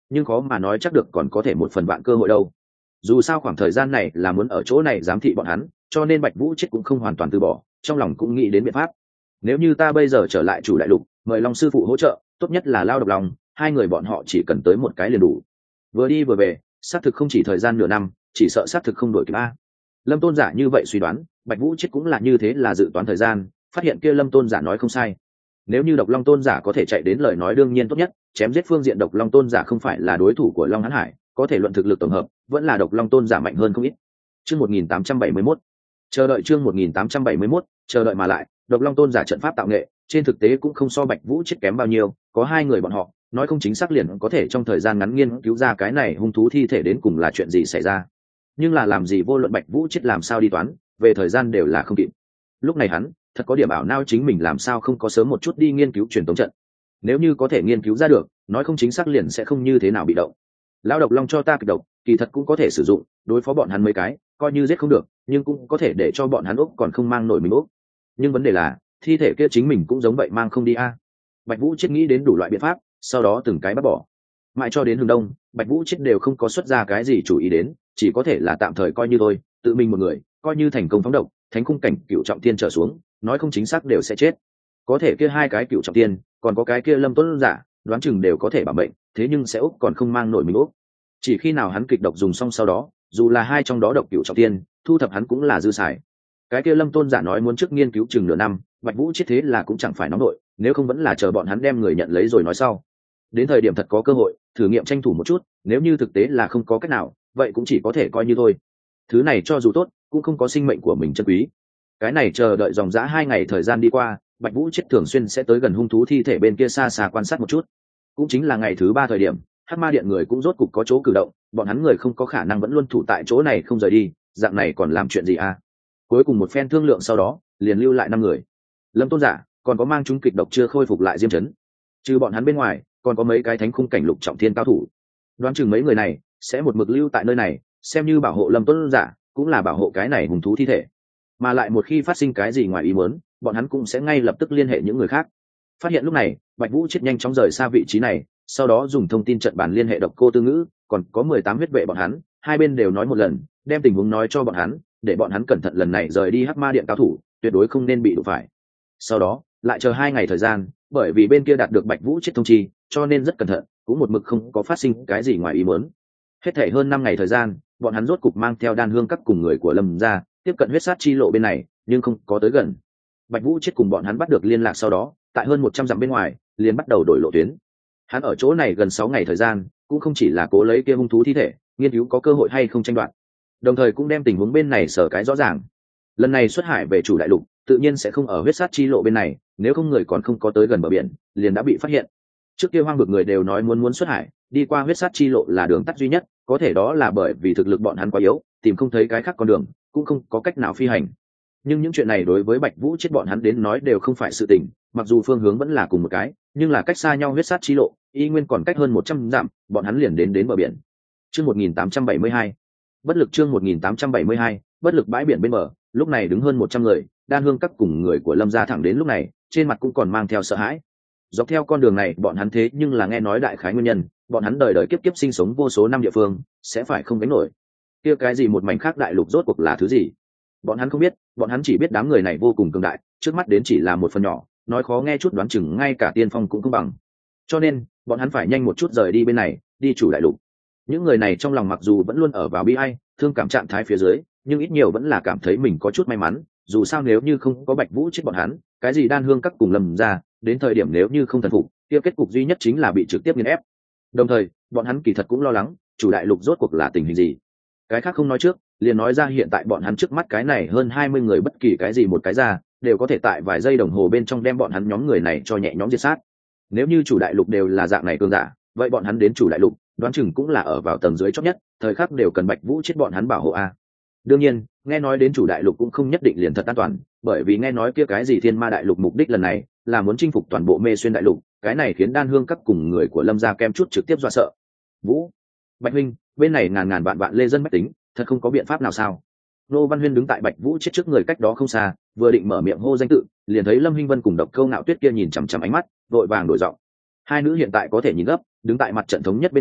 nhưng khó mà nói chắc được còn có thể một phần vạn cơ hội đâu. Dù sao khoảng thời gian này là muốn ở chỗ này giám thị bọn hắn, cho nên Bạch Vũ Chết cũng không hoàn toàn từ bỏ, trong lòng cũng nghĩ đến biện pháp. Nếu như ta bây giờ trở lại chủ đại lục, mời Long sư phụ hỗ trợ, tốt nhất là Lao Độc Long, hai người bọn họ chỉ cần tới một cái liền đủ. Vừa đi vừa về, xác thực không chỉ thời gian nửa năm, chỉ sợ xác thực không đổi kịp a. Lâm Tôn giả như vậy suy đoán, Bạch Vũ Chết cũng là như thế là dự toán thời gian, phát hiện kia Lâm Tôn giả nói không sai. Nếu như Độc Long Tôn giả có thể chạy đến lời nói đương nhiên tốt nhất, chém giết phương diện Độc Long Tôn giả không phải là đối thủ của Long Hán Hải, có thể luận thực lực tổng hợp, vẫn là Độc Long Tôn giả mạnh hơn không ít. Chương một nghìn tám trăm bảy mươi mốt. Chờ đợi chương một nghìn tám trăm bảy mươi mốt, chờ đợi mà lại, Độc Long Tôn giả trận pháp tạo nghệ, trên thực tế cũng không so Bạch Vũ Chết kém bao nhiêu, có hai người bọn họ, nói không chính xác liền có thể trong thời gian ngắn nghiên cứu ra cái này hung thú thi thể đến cùng là chuyện gì xảy ra. Nhưng là làm gì vô luận Bạch Vũ Chết làm sao đi toán, về thời gian đều là không kịp. Lúc này hắn, thật có điểm ảo não chính mình làm sao không có sớm một chút đi nghiên cứu truyền tống trận. Nếu như có thể nghiên cứu ra được, nói không chính xác liền sẽ không như thế nào bị động. Lão Độc Long cho ta kịch độc, kỳ thật cũng có thể sử dụng, đối phó bọn hắn mấy cái, coi như giết không được, nhưng cũng có thể để cho bọn hắn ốc còn không mang nổi mình ốc. Nhưng vấn đề là, thi thể kia chính mình cũng giống vậy mang không đi a. Bạch Vũ Chết nghĩ đến đủ loại biện pháp, sau đó từng cái bắt bỏ. Mãi cho đến hướng đông, Bạch Vũ Chết đều không có xuất ra cái gì chủ ý đến, chỉ có thể là tạm thời coi như thôi, tự mình một người, coi như thành công phóng độc, thánh khung cảnh cựu trọng thiên trở xuống, nói không chính xác đều sẽ chết. Có thể kia hai cái cựu trọng thiên, còn có cái kia Lâm Tuấn giả, đoán chừng đều có thể bảo mệnh, thế nhưng sẽ úc còn không mang nổi mình úc. Chỉ khi nào hắn kịch độc dùng xong sau đó, dù là hai trong đó độc cựu trọng thiên, thu thập hắn cũng là dư xài. Cái kia Lâm Tôn giả nói muốn trước nghiên cứu chừng nửa năm, Bạch Vũ Chết thế là cũng chẳng phải nóng nội, nếu không vẫn là chờ bọn hắn đem người nhận lấy rồi nói sau. Đến thời điểm thật có cơ hội, thử nghiệm tranh thủ một chút, nếu như thực tế là không có cách nào, vậy cũng chỉ có thể coi như thôi. Thứ này cho dù tốt, cũng không có sinh mệnh của mình chân quý. Cái này chờ đợi dòng dã hai ngày thời gian đi qua, Bạch Vũ Chết thường xuyên sẽ tới gần hung thú thi thể bên kia xa xa quan sát một chút. Cũng chính là ngày thứ ba thời điểm, Hắc Ma Điện người cũng rốt cục có chỗ cử động, bọn hắn người không có khả năng vẫn luôn thủ tại chỗ này không rời đi, dạng này còn làm chuyện gì à? Cuối cùng một phen thương lượng sau đó, liền lưu lại năm người. Lâm Tôn giả, còn có mang chúng kịch độc chưa khôi phục lại Diêm Chấn. Trừ bọn hắn bên ngoài, còn có mấy cái thánh khung cảnh lục trọng thiên cao thủ. Đoán chừng mấy người này sẽ một mực lưu tại nơi này, xem như bảo hộ Lâm Tôn giả, cũng là bảo hộ cái này hung thú thi thể. Mà lại một khi phát sinh cái gì ngoài ý muốn, bọn hắn cũng sẽ ngay lập tức liên hệ những người khác. Phát hiện lúc này, Bạch Vũ Chết nhanh chóng rời xa vị trí này, sau đó dùng thông tin trận bàn liên hệ Độc Cô Tư Ngữ, còn có mười tám huyết vệ bọn hắn, hai bên đều nói một lần, đem tình huống nói cho bọn hắn, để bọn hắn cẩn thận lần này rời đi Hắc Ma Điện cao thủ, tuyệt đối không nên bị đụng phải. Sau đó, lại chờ hai ngày thời gian, bởi vì bên kia đạt được Bạch Vũ Chết thông chi, cho nên rất cẩn thận, cũng một mực không có phát sinh cái gì ngoài ý muốn. Hết thảy hơn năm ngày thời gian, bọn hắn rốt cục mang theo Đan Hương các cùng người của Lâm gia, tiếp cận huyết sát chi lộ bên này, nhưng không có tới gần. Bạch Vũ Chết cùng bọn hắn bắt được liên lạc sau đó, tại hơn một trăm dặm bên ngoài, liền bắt đầu đổi lộ tuyến. Hắn ở chỗ này gần sáu ngày thời gian, cũng không chỉ là cố lấy kia hung thú thi thể, nghiên cứu có cơ hội hay không tranh đoạt, đồng thời cũng đem tình huống bên này sở cái rõ ràng. Lần này xuất hải về chủ đại lục, tự nhiên sẽ không ở huyết sát chi lộ bên này, nếu không người còn không có tới gần bờ biển, liền đã bị phát hiện. Trước kia hoang vực người đều nói muốn muốn xuất hải, đi qua huyết sát chi lộ là đường tắt duy nhất, có thể đó là bởi vì thực lực bọn hắn quá yếu, tìm không thấy cái khác con đường, cũng không có cách nào phi hành. Nhưng những chuyện này đối với Bạch Vũ Chết bọn hắn đến nói đều không phải sự tình, mặc dù phương hướng vẫn là cùng một cái, nhưng là cách xa nhau huyết sát chi lộ, y nguyên còn cách hơn một trăm dặm, bọn hắn liền đến đến bờ biển. Chương một nghìn tám trăm bảy mươi hai, bất lực chương một nghìn tám trăm bảy mươi hai, bất lực bãi biển bên bờ, lúc này đứng hơn một trăm người, Đan Hương các cùng người của Lâm gia thẳng đến lúc này, trên mặt cũng còn mang theo sợ hãi. Dọc theo con đường này, bọn hắn thế nhưng là nghe nói đại khái nguyên nhân, bọn hắn đời đời kiếp kiếp sinh sống vô số năm địa phương, sẽ phải không gánh nổi. Kia cái gì một mảnh khác đại lục rốt cuộc là thứ gì? Bọn hắn không biết, bọn hắn chỉ biết đám người này vô cùng cường đại, trước mắt đến chỉ là một phần nhỏ, nói khó nghe chút đoán chừng ngay cả tiên phong cũng không bằng. Cho nên, bọn hắn phải nhanh một chút rời đi bên này, đi chủ đại lục. Những người này trong lòng mặc dù vẫn luôn ở vào bi ai, thương cảm trạng thái phía dưới, nhưng ít nhiều vẫn là cảm thấy mình có chút may mắn, dù sao nếu như không có Bạch Vũ Chết bọn hắn, cái gì Đan Hương các cùng Lâm gia, đến thời điểm nếu như không thần phục, kia kết cục duy nhất chính là bị trực tiếp nghiền ép. Đồng thời, bọn hắn kỳ thật cũng lo lắng, chủ đại lục rốt cuộc là tình hình gì. Cái khác không nói trước, liền nói ra hiện tại bọn hắn trước mắt cái này hơn hai mươi người bất kỳ cái gì một cái ra, đều có thể tại vài giây đồng hồ bên trong đem bọn hắn nhóm người này cho nhẹ nhõm diệt sát. Nếu như chủ đại lục đều là dạng này cường giả, vậy bọn hắn đến chủ đại lục, đoán chừng cũng là ở vào tầng dưới chót nhất, thời khắc đều cần Bạch Vũ Chết bọn hắn bảo hộ a. Đương nhiên, nghe nói đến chủ đại lục cũng không nhất định liền thật an toàn, bởi vì nghe nói kia cái gì Thiên Ma đại lục mục đích lần này là muốn chinh phục toàn bộ Mê Xuyên đại lục, cái này khiến Đan Hương các cùng người của Lâm gia kem chút trực tiếp dọa sợ. Vũ, Bạch huynh, bên này ngàn ngàn vạn vạn lê dân bách tính, thật không có biện pháp nào sao? Nô Văn Huyên đứng tại Bạch Vũ Chết trước người cách đó không xa, vừa định mở miệng hô danh tự, liền thấy Lâm Hinh Vân cùng Độc Câu Ngạo Tuyết kia nhìn chằm chằm ánh mắt, vội vàng đổi giọng. Hai nữ hiện tại có thể nhìn gấp, đứng tại mặt trận thống nhất bên trên,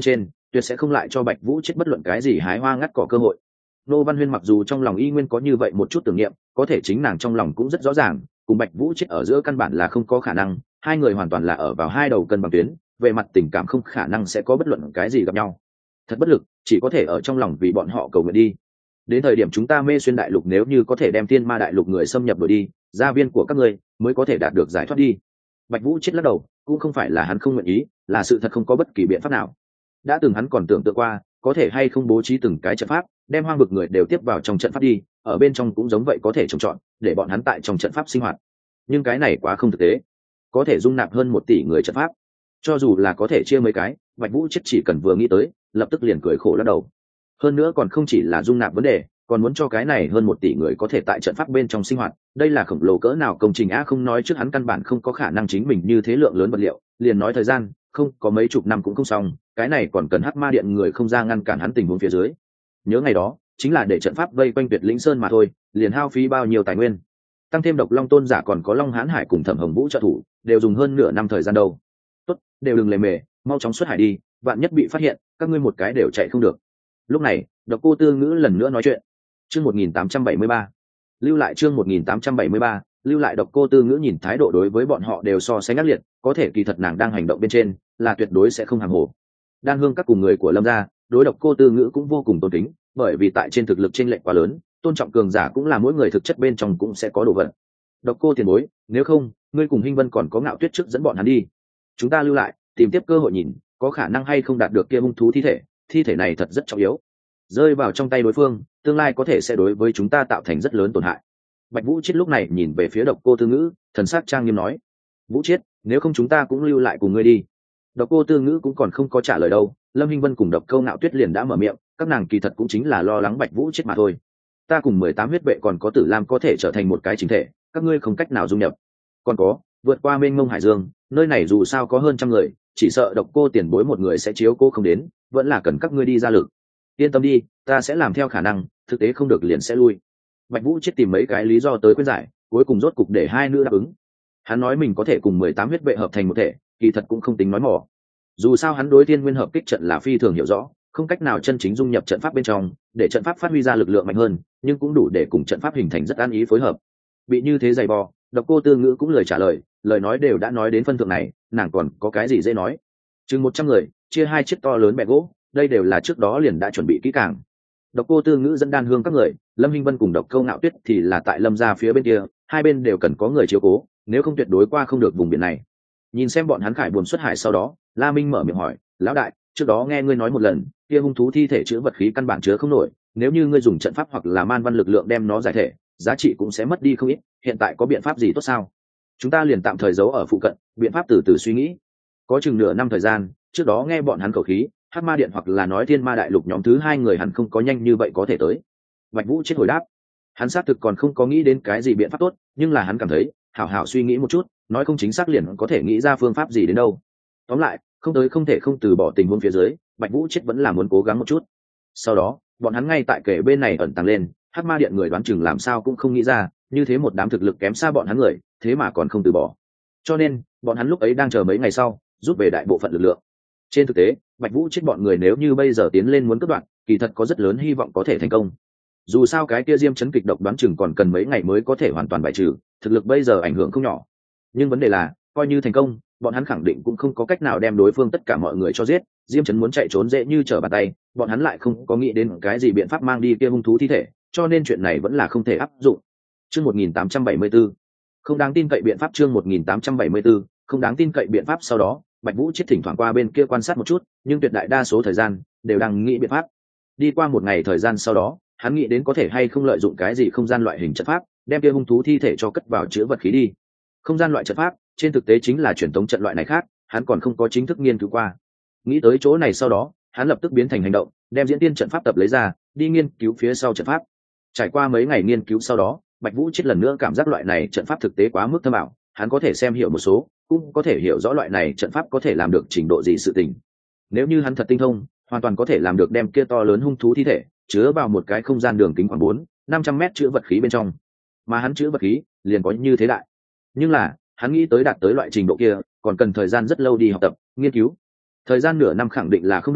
tuyệt sẽ không lại cho Bạch Vũ chết bất luận cái gì hái hoa ngắt cỏ cơ hội. Nô Văn Huyên mặc dù trong lòng y nguyên có như vậy một chút tưởng niệm, có thể chính nàng trong lòng cũng rất rõ ràng, cùng Bạch Vũ chết ở giữa căn bản là không có khả năng, hai người hoàn toàn là ở vào hai đầu cân bằng tuyến, về mặt tình cảm không khả năng sẽ có bất luận cái gì gặp nhau. Thật bất lực, chỉ có thể ở trong lòng vì bọn họ cầu nguyện đi. Đến thời điểm chúng ta Mê Xuyên đại lục nếu như có thể đem Thiên Ma đại lục người xâm nhập đuổi đi, gia viên của các ngươi mới có thể đạt được giải thoát đi. Bạch Vũ chết lắc đầu, cũng không phải là hắn không nguyện ý, là sự thật không có bất kỳ biện pháp nào. Đã từng hắn còn tưởng tượng qua, có thể hay không bố trí từng cái trận pháp, đem hoang vực người đều tiếp vào trong trận pháp đi, ở bên trong cũng giống vậy có thể trồng trọt, để bọn hắn tại trong trận pháp sinh hoạt. Nhưng cái này quá không thực tế, có thể dung nạp hơn một tỷ người trận pháp, cho dù là có thể chia mấy cái, Bạch Vũ chết chỉ cần vừa nghĩ tới, lập tức liền cười khổ lắc đầu. Hơn nữa còn không chỉ là dung nạp vấn đề, còn muốn cho cái này hơn một tỷ người có thể tại trận pháp bên trong sinh hoạt, đây là khổng lồ cỡ nào công trình á, không nói trước hắn căn bản không có khả năng chính mình như thế lượng lớn vật liệu, liền nói thời gian, không có mấy chục năm cũng không xong, cái này còn cần Hắc Ma điện người không ra ngăn cản hắn tình huống phía dưới. Nhớ ngày đó, chính là để trận pháp vây quanh Tuyệt Lĩnh Sơn mà thôi, liền hao phí bao nhiêu tài nguyên. Tăng thêm Độc Long tôn giả còn có Long Hán Hải cùng Thẩm Hồng Vũ trợ thủ, đều dùng hơn nửa năm thời gian đâu. Tốt, đều đừng lề mề, mau chóng xuất hải đi, vạn nhất bị phát hiện, các ngươi một cái đều chạy không được. Lúc này, Độc Cô Tư Ngữ lần nữa nói chuyện. Chương một nghìn tám trăm bảy mươi ba. Lưu lại chương một nghìn tám trăm bảy mươi ba, lưu lại. Độc Cô Tư Ngữ nhìn thái độ đối với bọn họ đều so sánh ác liệt, có thể kỳ thật nàng đang hành động bên trên, là tuyệt đối sẽ không hàm hồ. Đan Hương các cùng người của Lâm gia, đối Độc Cô Tư Ngữ cũng vô cùng tôn kính, bởi vì tại trên thực lực chênh lệch quá lớn, tôn trọng cường giả cũng là mỗi người thực chất bên trong cũng sẽ có đồ vật. Độc Cô tiền bối, nếu không, ngươi cùng Hinh Vân còn có Ngạo Tuyết trước dẫn bọn hắn đi. Chúng ta lưu lại, tìm tiếp cơ hội nhìn, có khả năng hay không đạt được kia hung thú thi thể, thi thể này thật rất trọng yếu. Rơi vào trong tay đối phương, tương lai có thể sẽ đối với chúng ta tạo thành rất lớn tổn hại. Bạch Vũ Chiết lúc này nhìn về phía Độc Cô Tư Ngữ, thần sắc trang nghiêm nói: Vũ Chiết, nếu không chúng ta cũng lưu lại cùng ngươi đi. Độc Cô Tư Ngữ cũng còn không có trả lời đâu, Lâm Hinh Vân cùng Độc Câu Ngạo Tuyết liền đã mở miệng, các nàng kỳ thật cũng chính là lo lắng Bạch Vũ Chiết mà thôi. Ta cùng mười tám huyết vệ còn có Tử Lam có thể trở thành một cái chính thể, các ngươi không cách nào dung nhập. Còn có, vượt qua mênh mông hải dương, nơi này dù sao có hơn trăm người, chỉ sợ Độc Cô tiền bối một người sẽ chiếu cô không đến, vẫn là cần các ngươi đi ra lực. Yên tâm đi, ta sẽ làm theo khả năng, thực tế không được liền sẽ lui. Bạch Vũ Chiết tìm mấy cái lý do tới khuyên giải, cuối cùng rốt cục để hai nữ đáp ứng. Hắn nói mình có thể cùng mười tám huyết vệ hợp thành một thể, kỳ thật cũng không tính nói mỏ. Dù sao hắn đối Thiên Nguyên hợp kích trận là phi thường hiểu rõ, không cách nào chân chính dung nhập trận pháp bên trong, để trận pháp phát huy ra lực lượng mạnh hơn, nhưng cũng đủ để cùng trận pháp hình thành rất an ý phối hợp. Bị như thế dày vò, Độc Cô Tư Ngữ cũng lời trả lời, lời nói đều đã nói đến phân thượng này, nàng còn có cái gì dễ nói. Chừng một trăm người, chia hai chiếc to lớn bè gỗ, đây đều là trước đó liền đã chuẩn bị kỹ càng. Độc Cô Tư Ngữ dẫn Đan Hương các người, Lâm Hinh Vân cùng Độc Câu Ngạo Tuyết thì là tại Lâm gia phía bên kia, hai bên đều cần có người chiếu cố, nếu không tuyệt đối qua không được vùng biển này. Nhìn xem bọn hắn khải buồn xuất hải sau đó, La Minh mở miệng hỏi: lão đại, trước đó nghe ngươi nói một lần, kia hung thú thi thể chứa vật khí căn bản chứa không nổi, nếu như ngươi dùng trận pháp hoặc là man văn lực lượng đem nó giải thể, giá trị cũng sẽ mất đi không ít, hiện tại có biện pháp gì tốt sao? Chúng ta liền tạm thời giấu ở phụ cận, biện pháp từ từ suy nghĩ. Có chừng nửa năm thời gian, trước đó nghe bọn hắn khẩu khí, Hắc Ma điện hoặc là nói Thiên Ma đại lục nhóm thứ hai người hẳn không có nhanh như vậy có thể tới. Bạch Vũ Chiết hồi đáp, hắn xác thực còn không có nghĩ đến cái gì biện pháp tốt, nhưng là hắn cảm thấy, hảo hảo suy nghĩ một chút, nói không chính xác liền có thể nghĩ ra phương pháp gì đến đâu. Tóm lại, không tới không thể không từ bỏ tình huống phía dưới, Bạch Vũ Chiết vẫn là muốn cố gắng một chút. Sau đó, bọn hắn ngay tại kề bên này ẩn tàng lên, Hắc Ma điện người đoán chừng làm sao cũng không nghĩ ra, như thế một đám thực lực kém xa bọn hắn người, thế mà còn không từ bỏ. Cho nên, bọn hắn lúc ấy đang chờ mấy ngày sau, rút về đại bộ phận lực lượng. Trên thực tế, Bạch Vũ Chiết bọn người nếu như bây giờ tiến lên muốn cắt đoạn, kỳ thật có rất lớn hy vọng có thể thành công. Dù sao cái kia Diêm Chấn kịch độc đoán chừng còn cần mấy ngày mới có thể hoàn toàn bài trừ, thực lực bây giờ ảnh hưởng không nhỏ. Nhưng vấn đề là, coi như thành công, bọn hắn khẳng định cũng không có cách nào đem đối phương tất cả mọi người cho giết. Diêm Chấn muốn chạy trốn dễ như trở bàn tay, bọn hắn lại không có nghĩ đến cái gì biện pháp mang đi kia hung thú thi thể, cho nên chuyện này vẫn là không thể áp dụng. Chương một nghìn tám trăm bảy mươi tư, không đáng tin cậy biện pháp. Chương một nghìn tám trăm bảy mươi tư, không đáng tin cậy biện pháp. Sau đó, Bạch Vũ Chiết thỉnh thoảng qua bên kia quan sát một chút, nhưng tuyệt đại đa số thời gian đều đang nghĩ biện pháp. Đi qua một ngày thời gian sau đó, hắn nghĩ đến có thể hay không lợi dụng cái gì không gian loại hình trận pháp, đem kia hung thú thi thể cho cất vào chứa vật khí đi. Không gian loại trận pháp, trên thực tế chính là truyền thống trận loại này khác, hắn còn không có chính thức nghiên cứu qua. Nghĩ tới chỗ này sau đó, hắn lập tức biến thành hành động, đem diễn tiên trận pháp tập lấy ra, đi nghiên cứu phía sau trận pháp. Trải qua mấy ngày nghiên cứu sau đó, Bạch Vũ Chiết lần nữa cảm giác loại này trận pháp thực tế quá mức thâm ảo, hắn có thể xem hiểu một số, cũng có thể hiểu rõ loại này trận pháp có thể làm được trình độ gì sự tình. Nếu như hắn thật tinh thông, hoàn toàn có thể làm được đem kia to lớn hung thú thi thể chứa vào một cái không gian đường kính khoảng bốn năm trăm mét chứa vật khí bên trong, mà hắn chứa vật khí liền có như thế đại. Nhưng là hắn nghĩ tới đạt tới loại trình độ kia còn cần thời gian rất lâu đi học tập nghiên cứu, thời gian nửa năm khẳng định là không đủ,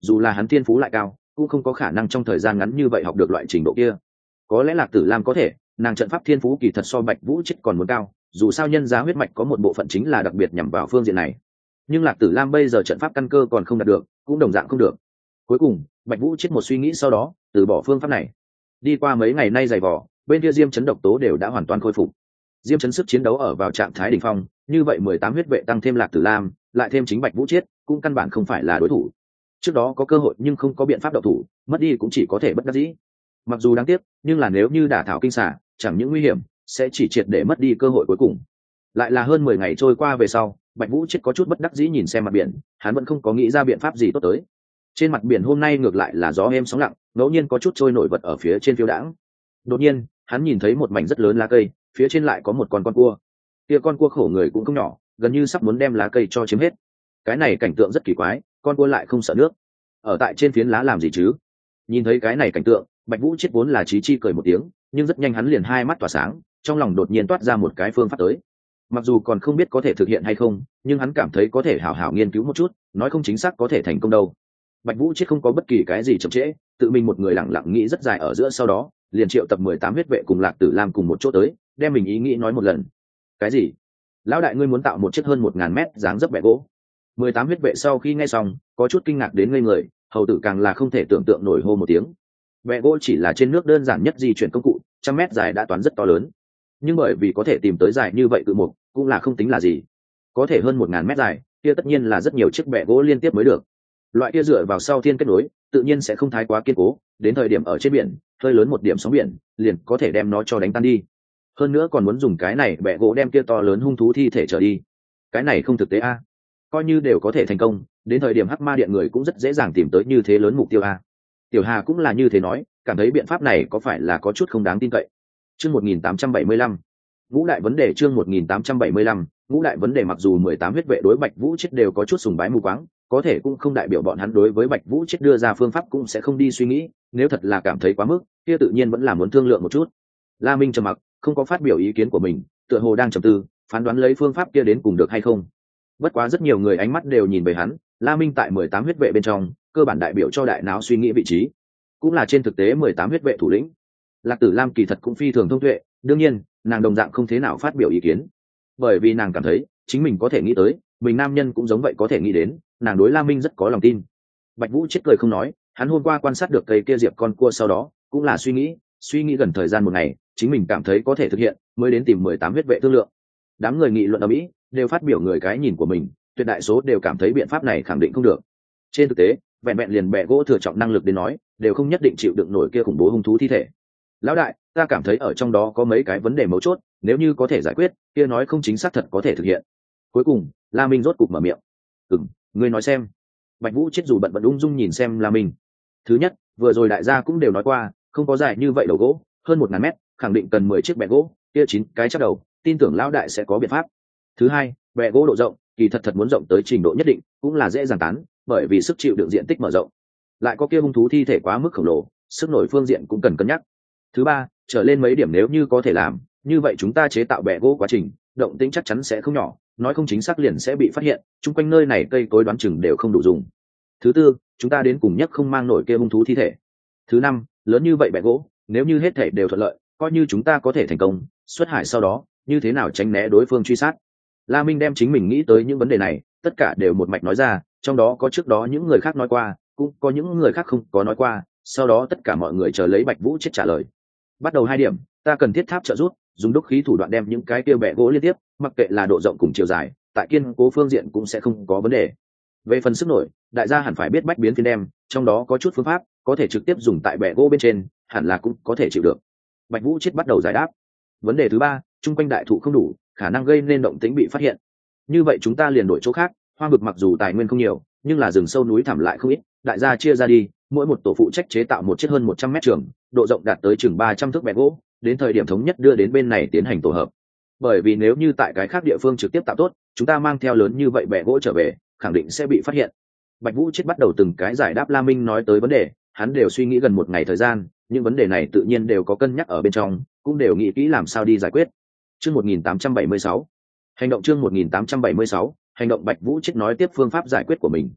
dù là hắn thiên phú lại cao cũng không có khả năng trong thời gian ngắn như vậy học được loại trình độ kia. Có lẽ Lạc Tử Lam có thể, nàng trận pháp thiên phú kỳ thật so Bạch Vũ Chết còn muốn cao, dù sao nhân giá huyết mạch có một bộ phận chính là đặc biệt nhằm vào phương diện này. Nhưng Lạc Tử Lam bây giờ trận pháp căn cơ còn không đạt được, cũng đồng dạng không được. Cuối cùng Bạch Vũ Chết một suy nghĩ sau đó từ bỏ phương pháp này. Đi qua mấy ngày nay dày vò, bên kia Diêm Chấn độc tố đều đã hoàn toàn khôi phục. Diêm Chấn sức chiến đấu ở vào trạng thái đỉnh phong, như vậy mười tám huyết vệ tăng thêm Lạc Tử Lam, lại thêm chính Bạch Vũ Chết, cũng căn bản không phải là đối thủ. Trước đó có cơ hội nhưng không có biện pháp động thủ, mất đi cũng chỉ có thể bất đắc dĩ. Mặc dù đáng tiếc, nhưng là nếu như đả thảo kinh xà, chẳng những nguy hiểm, sẽ chỉ triệt để mất đi cơ hội cuối cùng. Lại là hơn mười ngày trôi qua về sau, Bạch Vũ Chết có chút bất đắc dĩ nhìn xem mặt biển, hắn vẫn không có nghĩ ra biện pháp gì tốt tới. Trên mặt biển hôm nay ngược lại là gió êm sóng lặng, ngẫu nhiên có chút trôi nổi vật ở phía trên phiêu đãng. Đột nhiên, hắn nhìn thấy một mảnh rất lớn lá cây, phía trên lại có một con con cua. Kia con cua khổ người cũng không nhỏ, gần như sắp muốn đem lá cây cho chiếm hết. Cái này cảnh tượng rất kỳ quái, con cua lại không sợ nước. Ở tại trên phiến lá làm gì chứ? Nhìn thấy cái này cảnh tượng, Bạch Vũ Chết vốn là chí chi cười một tiếng, nhưng rất nhanh hắn liền hai mắt tỏa sáng, trong lòng đột nhiên toát ra một cái phương pháp tới. Mặc dù còn không biết có thể thực hiện hay không, nhưng hắn cảm thấy có thể hảo hảo nghiên cứu một chút, nói không chính xác có thể thành công đâu. Bạch Vũ Chết không có bất kỳ cái gì chậm trễ, tự mình một người lặng lặng nghĩ rất dài ở giữa, sau đó liền triệu tập mười tám huyết vệ cùng Lạc Tử Lam cùng một chỗ tới, đem mình ý nghĩ nói một lần. Cái gì? Lão đại ngươi muốn tạo một chiếc hơn một ngàn mét dáng dấp bè gỗ? Mười tám huyết vệ sau khi nghe xong, có chút kinh ngạc đến ngây người, hầu tử càng là không thể tưởng tượng nổi hô một tiếng. Bè gỗ chỉ là trên nước đơn giản nhất di chuyển công cụ, trăm mét dài đã toán rất to lớn. Nhưng bởi vì có thể tìm tới dài như vậy tự một, cũng là không tính là gì. Có thể hơn một ngàn mét dài, kia tất nhiên là rất nhiều chiếc bè gỗ liên tiếp mới được. Loại kia dựa vào sau thiên kết nối, tự nhiên sẽ không thái quá kiên cố, đến thời điểm ở trên biển, hơi lớn một điểm sóng biển, liền có thể đem nó cho đánh tan đi. Hơn nữa còn muốn dùng cái này bè gỗ đem kia to lớn hung thú thi thể trở đi. Cái này không thực tế a. Coi như đều có thể thành công, đến thời điểm Hắc Ma Điện người cũng rất dễ dàng tìm tới như thế lớn mục tiêu a. Tiểu Hà cũng là như thế nói, cảm thấy biện pháp này có phải là có chút không đáng tin cậy. Chương một nghìn tám trăm bảy mươi lăm. Ngũ đại vấn đề chương một nghìn tám trăm bảy mươi lăm. Ngũ đại vấn đề mặc dù mười tám huyết vệ đối Bạch Vũ Chết đều có chút sùng bái mù quáng, có thể cũng không đại biểu bọn hắn đối với Bạch Vũ Chết đưa ra phương pháp cũng sẽ không đi suy nghĩ, nếu thật là cảm thấy quá mức, kia tự nhiên vẫn là muốn thương lượng một chút. La Minh trầm mặc, không có phát biểu ý kiến của mình, tựa hồ đang trầm tư, phán đoán lấy phương pháp kia đến cùng được hay không. Bất quá rất nhiều người ánh mắt đều nhìn về hắn, La Minh tại mười tám huyết vệ bên trong, cơ bản đại biểu cho đại não suy nghĩ vị trí, cũng là trên thực tế mười tám huyết vệ thủ lĩnh. Lạc Tử Lam kỳ thật cũng phi thường thông tuệ, đương nhiên, nàng đồng dạng không thế nào phát biểu ý kiến, bởi vì nàng cảm thấy chính mình có thể nghĩ tới, mình nam nhân cũng giống vậy có thể nghĩ đến, nàng đối La Minh rất có lòng tin. Bạch Vũ Chết cười không nói, hắn hôm qua quan sát được cây kia diệp con cua sau đó, cũng là suy nghĩ, suy nghĩ gần thời gian một ngày, chính mình cảm thấy có thể thực hiện, mới đến tìm mười tám huyết vệ thương lượng. Đám người nghị luận ở Mỹ đều phát biểu người cái nhìn của mình, tuyệt đại số đều cảm thấy biện pháp này khẳng định không được. Trên thực tế, vẹn vẹn liền bè gỗ thừa trọng năng lực đến nói, đều không nhất định chịu đựng nổi kia khủng bố hung thú thi thể. Lão đại, ta cảm thấy ở trong đó có mấy cái vấn đề mấu chốt, nếu như có thể giải quyết, kia nói không chính xác thật có thể thực hiện. Cuối cùng, La Minh rốt cục mở miệng. "Ừm, ngươi nói xem." Bạch Vũ Chết dù bận bận ung dung nhìn xem La Minh. Thứ nhất, vừa rồi đại gia cũng đều nói qua, không có dài như vậy đầu gỗ, hơn một ngàn mét, khẳng định cần mười chiếc bè gỗ, kia chín cái chắc đầu, tin tưởng lão đại sẽ có biện pháp. Thứ hai, bè gỗ độ rộng, kỳ thật thật muốn rộng tới trình độ nhất định, cũng là dễ dàng tán, bởi vì sức chịu đựng diện tích mở rộng. Lại có kia hung thú thi thể quá mức khổng lồ, sức nổi phương diện cũng cần cân nhắc. Thứ ba, trở lên mấy điểm nếu như có thể làm, như vậy chúng ta chế tạo bè gỗ quá trình, động tĩnh chắc chắn sẽ không nhỏ, nói không chính xác liền sẽ bị phát hiện, chung quanh nơi này cây cối đoán chừng đều không đủ dùng. Thứ tư, chúng ta đến cùng nhất không mang nổi kia hung thú thi thể. Thứ năm, lớn như vậy bè gỗ, nếu như hết thể đều thuận lợi, coi như chúng ta có thể thành công, xuất hải sau đó, như thế nào tránh né đối phương truy sát. La Minh đem chính mình nghĩ tới những vấn đề này, tất cả đều một mạch nói ra, trong đó có trước đó những người khác nói qua, cũng có những người khác không có nói qua, sau đó tất cả mọi người chờ lấy Bạch Vũ Chết trả lời. Bắt đầu hai điểm, ta cần thiết tháp trợ giúp, dùng đúc khí thủ đoạn đem những cái kia bè gỗ liên tiếp, mặc kệ là độ rộng cùng chiều dài, tại kiên cố phương diện cũng sẽ không có vấn đề. Về phần sức nổi, đại gia hẳn phải biết bách biến phiên đem, trong đó có chút phương pháp có thể trực tiếp dùng tại bè gỗ bên trên, hẳn là cũng có thể chịu được. Bạch Vũ Chết bắt đầu giải đáp. Vấn đề thứ ba, chung quanh đại thụ không đủ, khả năng gây nên động tĩnh bị phát hiện. Như vậy chúng ta liền đổi chỗ khác, hoang vực mặc dù tài nguyên không nhiều, nhưng là rừng sâu núi thẳm lại không ít, đại gia chia ra đi, mỗi một tổ phụ trách chế tạo một chiếc hơn một trăm mét trường, độ rộng đạt tới chừng ba trăm thước bè gỗ, đến thời điểm thống nhất đưa đến bên này tiến hành tổ hợp. Bởi vì nếu như tại cái khác địa phương trực tiếp tạo tốt, chúng ta mang theo lớn như vậy bè gỗ trở về, khẳng định sẽ bị phát hiện. Bạch Vũ Chết bắt đầu từng cái giải đáp La Minh nói tới vấn đề, hắn đều suy nghĩ gần một ngày thời gian, những vấn đề này tự nhiên đều có cân nhắc ở bên trong, cũng đều nghĩ kỹ làm sao đi giải quyết. Chương một nghìn tám trăm bảy mươi sáu. Hành động chương một nghìn tám trăm bảy mươi sáu, hành động Bạch Vũ Chết nói tiếp phương pháp giải quyết của mình.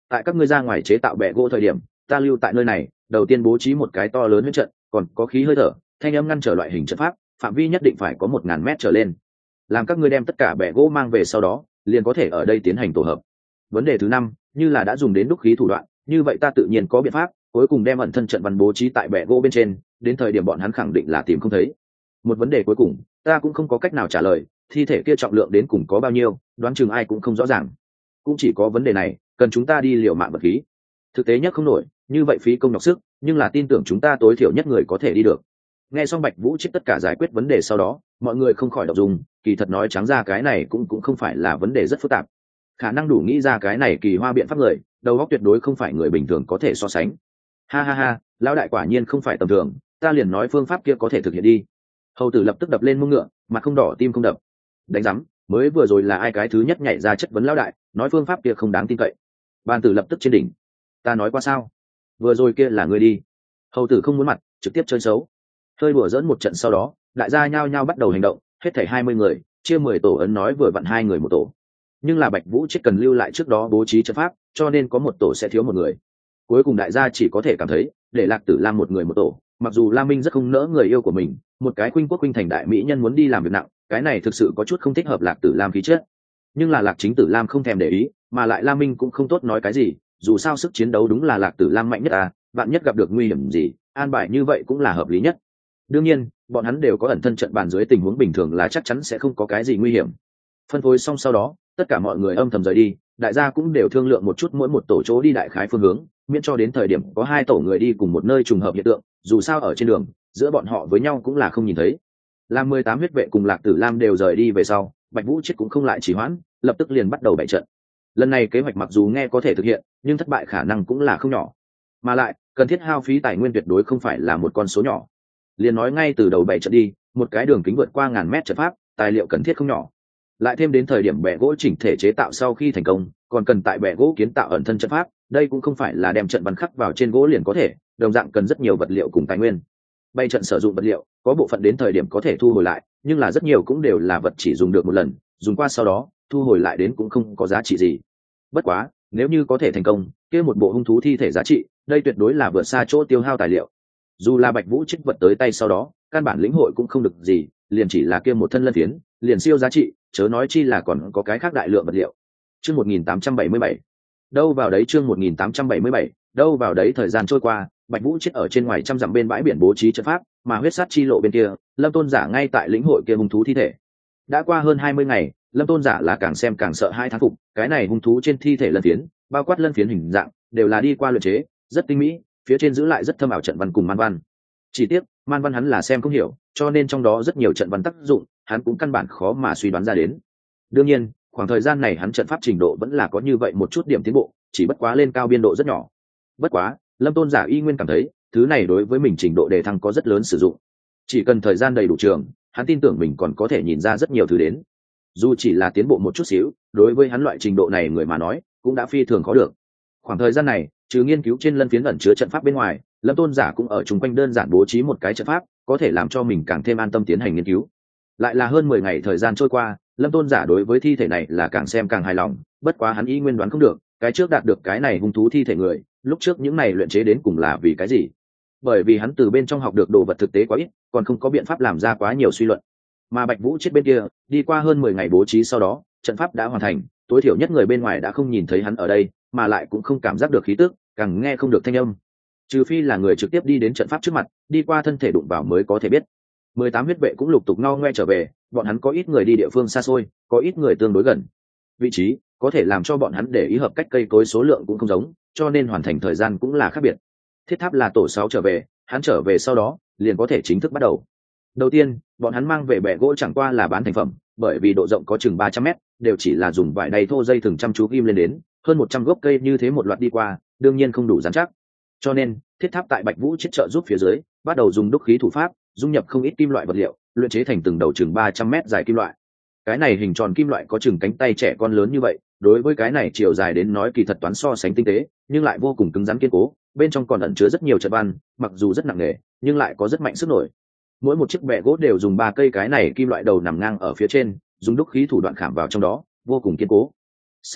tại các ngươi ra ngoài chế tạo bẹ gỗ thời điểm ta lưu tại nơi này, đầu tiên bố trí một cái to lớn huyết trận, còn có khí hơi thở thanh âm ngăn trở loại hình trận pháp, phạm vi nhất định phải có một ngàn mét trở lên. Làm các ngươi đem tất cả bẹ gỗ mang về sau đó liền có thể ở đây tiến hành tổ hợp. Vấn đề thứ năm, như là đã dùng đến đúc khí thủ đoạn, như vậy ta tự nhiên có biện pháp cuối cùng đem ẩn thân trận văn bố trí tại bẹ gỗ bên trên, đến thời điểm bọn hắn khẳng định là tìm không thấy. Một vấn đề cuối cùng ta cũng không có cách nào trả lời, thi thể kia trọng lượng đến cùng có bao nhiêu, đoán chừng ai cũng không rõ ràng. Cũng chỉ có vấn đề này cần chúng ta đi liều mạng vật khí, thực tế nhất không nổi, như vậy phí công nhọc sức, nhưng là tin tưởng chúng ta tối thiểu nhất người có thể đi được. Nghe xong Bạch Vũ Chết tất cả giải quyết vấn đề sau đó, mọi người không khỏi động dung, kỳ thật nói trắng ra cái này cũng cũng không phải là vấn đề rất phức tạp. Khả năng đủ nghĩ ra cái này kỳ hoa biện pháp người, đầu óc tuyệt đối không phải người bình thường có thể so sánh. Ha ha ha, lão đại quả nhiên không phải tầm thường, ta liền nói phương pháp kia có thể thực hiện đi. Hầu tử lập tức đập lên mông ngựa, mặt không đỏ tim không đập. Đánh rắm, mới vừa rồi là ai cái thứ nhất nhảy ra chất vấn lão đại, nói phương pháp kia không đáng tin cậy. Ban tử lập tức trên đỉnh. Ta nói qua sao? Vừa rồi kia là ngươi đi. Hầu tử không muốn mặt, trực tiếp chơi xấu. Hơi đùa dỡn một trận sau đó, đại gia nhao nhao bắt đầu hành động, hết thảy hai mươi người, chia mười tổ ấn nói vừa vặn hai người một tổ. Nhưng là Bạch Vũ Chết cần lưu lại trước đó bố trí trận pháp, cho nên có một tổ sẽ thiếu một người. Cuối cùng đại gia chỉ có thể cảm thấy, để Lạc Tử Lam một người một tổ, mặc dù Lam Minh rất không nỡ người yêu của mình, một cái khuynh quốc khuynh thành đại mỹ nhân muốn đi làm việc nặng, cái này thực sự có chút không thích hợp Lạc Tử Lam khí chất. Nhưng là Lạc Chính Tử Lam không thèm để ý, mà lại Lam Minh cũng không tốt nói cái gì, dù sao sức chiến đấu đúng là Lạc Tử Lam mạnh nhất à, bạn nhất gặp được nguy hiểm gì, an bài như vậy cũng là hợp lý nhất. Đương nhiên, bọn hắn đều có ẩn thân trận bàn dưới tình huống bình thường là chắc chắn sẽ không có cái gì nguy hiểm. Phân phối xong sau đó, tất cả mọi người âm thầm rời đi, đại gia cũng đều thương lượng một chút mỗi một tổ chỗ đi đại khái phương hướng, miễn cho đến thời điểm có hai tổ người đi cùng một nơi trùng hợp hiện tượng, dù sao ở trên đường, giữa bọn họ với nhau cũng là không nhìn thấy. Làm mười tám huyết vệ cùng Lạc Tử Lam đều rời đi về sau, Bạch Vũ Chết cũng không lại trì hoãn, lập tức liền bắt đầu bày trận. Lần này kế hoạch mặc dù nghe có thể thực hiện, nhưng thất bại khả năng cũng là không nhỏ, mà lại cần thiết hao phí tài nguyên tuyệt đối không phải là một con số nhỏ. Liền nói ngay từ đầu bày trận đi, một cái đường kính vượt qua ngàn mét trận pháp, tài liệu cần thiết không nhỏ. Lại thêm đến thời điểm bè gỗ chỉnh thể chế tạo sau khi thành công, còn cần tại bè gỗ kiến tạo ẩn thân trận pháp, đây cũng không phải là đem trận văn khắc vào trên gỗ liền có thể, đồng dạng cần rất nhiều vật liệu cùng tài nguyên. Bày trận sử dụng vật liệu, có bộ phận đến thời điểm có thể thu hồi lại, nhưng là rất nhiều cũng đều là vật chỉ dùng được một lần, dùng qua sau đó, thu hồi lại đến cũng không có giá trị gì. Bất quá, nếu như có thể thành công, kia một bộ hung thú thi thể giá trị, đây tuyệt đối là vượt xa chỗ tiêu hao tài liệu. Dù là Bạch Vũ Trích vật tới tay sau đó, căn bản lĩnh hội cũng không được gì, liền chỉ là kia một thân lân phiến, liền siêu giá trị, chớ nói chi là còn có cái khác đại lượng vật liệu. Chương một nghìn tám trăm bảy mươi bảy. Đâu vào đấy chương một nghìn tám trăm bảy mươi bảy, đâu vào đấy thời gian trôi qua, Bạch Vũ Chết ở trên ngoài trăm dặm bên bãi biển bố trí trận pháp, mà huyết sát chi lộ bên kia, Lâm Tôn giả ngay tại lĩnh hội kia hung thú thi thể. Đã qua hơn hai mươi ngày, Lâm Tôn giả là càng xem càng sợ hai tháng phục, cái này hung thú trên thi thể lân phiến, bao quát lân phiến hình dạng, đều là đi qua luyện chế, rất tinh mỹ, phía trên giữ lại rất thâm ảo trận văn cùng man văn. Chỉ tiếc, man văn hắn là xem không hiểu, cho nên trong đó rất nhiều trận văn tác dụng, hắn cũng căn bản khó mà suy đoán ra đến. Đương nhiên, khoảng thời gian này hắn trận pháp trình độ vẫn là có như vậy một chút điểm tiến bộ, chỉ bất quá lên cao biên độ rất nhỏ. Bất quá, Lâm Tôn giả y nguyên cảm thấy, thứ này đối với mình trình độ đề thăng có rất lớn sử dụng. Chỉ cần thời gian đầy đủ trường, hắn tin tưởng mình còn có thể nhìn ra rất nhiều thứ đến. Dù chỉ là tiến bộ một chút xíu, đối với hắn loại trình độ này người mà nói, cũng đã phi thường khó được. Khoảng thời gian này, trừ nghiên cứu trên lân phiến ẩn chứa trận pháp bên ngoài, Lâm Tôn giả cũng ở chung quanh đơn giản bố trí một cái trận pháp, có thể làm cho mình càng thêm an tâm tiến hành nghiên cứu. Lại là hơn mười ngày thời gian trôi qua, Lâm Tôn giả đối với thi thể này là càng xem càng hài lòng, bất quá hắn y nguyên đoán không được, cái trước đạt được cái này hung thú thi thể người, lúc trước những này luyện chế đến cùng là vì cái gì? Bởi vì hắn từ bên trong học được đồ vật thực tế quá ít, còn không có biện pháp làm ra quá nhiều suy luận. Mà Bạch Vũ Chết bên kia, đi qua hơn mười ngày bố trí sau đó, trận pháp đã hoàn thành, tối thiểu nhất người bên ngoài đã không nhìn thấy hắn ở đây, mà lại cũng không cảm giác được khí tức, càng nghe không được thanh âm. Trừ phi là người trực tiếp đi đến trận pháp trước mặt, đi qua thân thể đụng vào mới có thể biết. mười tám huyết vệ cũng lục tục ngao ngoe trở về, bọn hắn có ít người đi địa phương xa xôi, có ít người tương đối gần. Vị trí có thể làm cho bọn hắn để ý hợp cách cây cối số lượng cũng không giống, cho nên hoàn thành thời gian cũng là khác biệt. Thiết Tháp là tổ sáu trở về, hắn trở về sau đó, liền có thể chính thức bắt đầu. Đầu tiên, bọn hắn mang về bè gỗ chẳng qua là bán thành phẩm, bởi vì độ rộng có chừng ba trăm mét, đều chỉ là dùng vải đay thô dây thừng chăm chú ghim lên đến, hơn một trăm gốc cây như thế một loạt đi qua, đương nhiên không đủ dán chắc. Cho nên, Thiết Tháp tại Bạch Vũ Chết trợ giúp phía dưới, bắt đầu dùng đúc khí thủ pháp, dung nhập không ít kim loại vật liệu, luyện chế thành từng đầu chừng ba trăm mét dài kim loại. Cái này hình tròn kim loại có chừng cánh tay trẻ con lớn như vậy, đối với cái này chiều dài đến nói kỳ thật toán so sánh tinh tế, nhưng lại vô cùng cứng rắn kiên cố, bên trong còn ẩn chứa rất nhiều trận văn, mặc dù rất nặng nề, nhưng lại có rất mạnh sức nổi. Mỗi một chiếc bè gỗ đều dùng ba cây cái này kim loại đầu nằm ngang ở phía trên, dùng đúc khí thủ đoạn khảm vào trong đó, vô cùng kiên cố. Sau đó,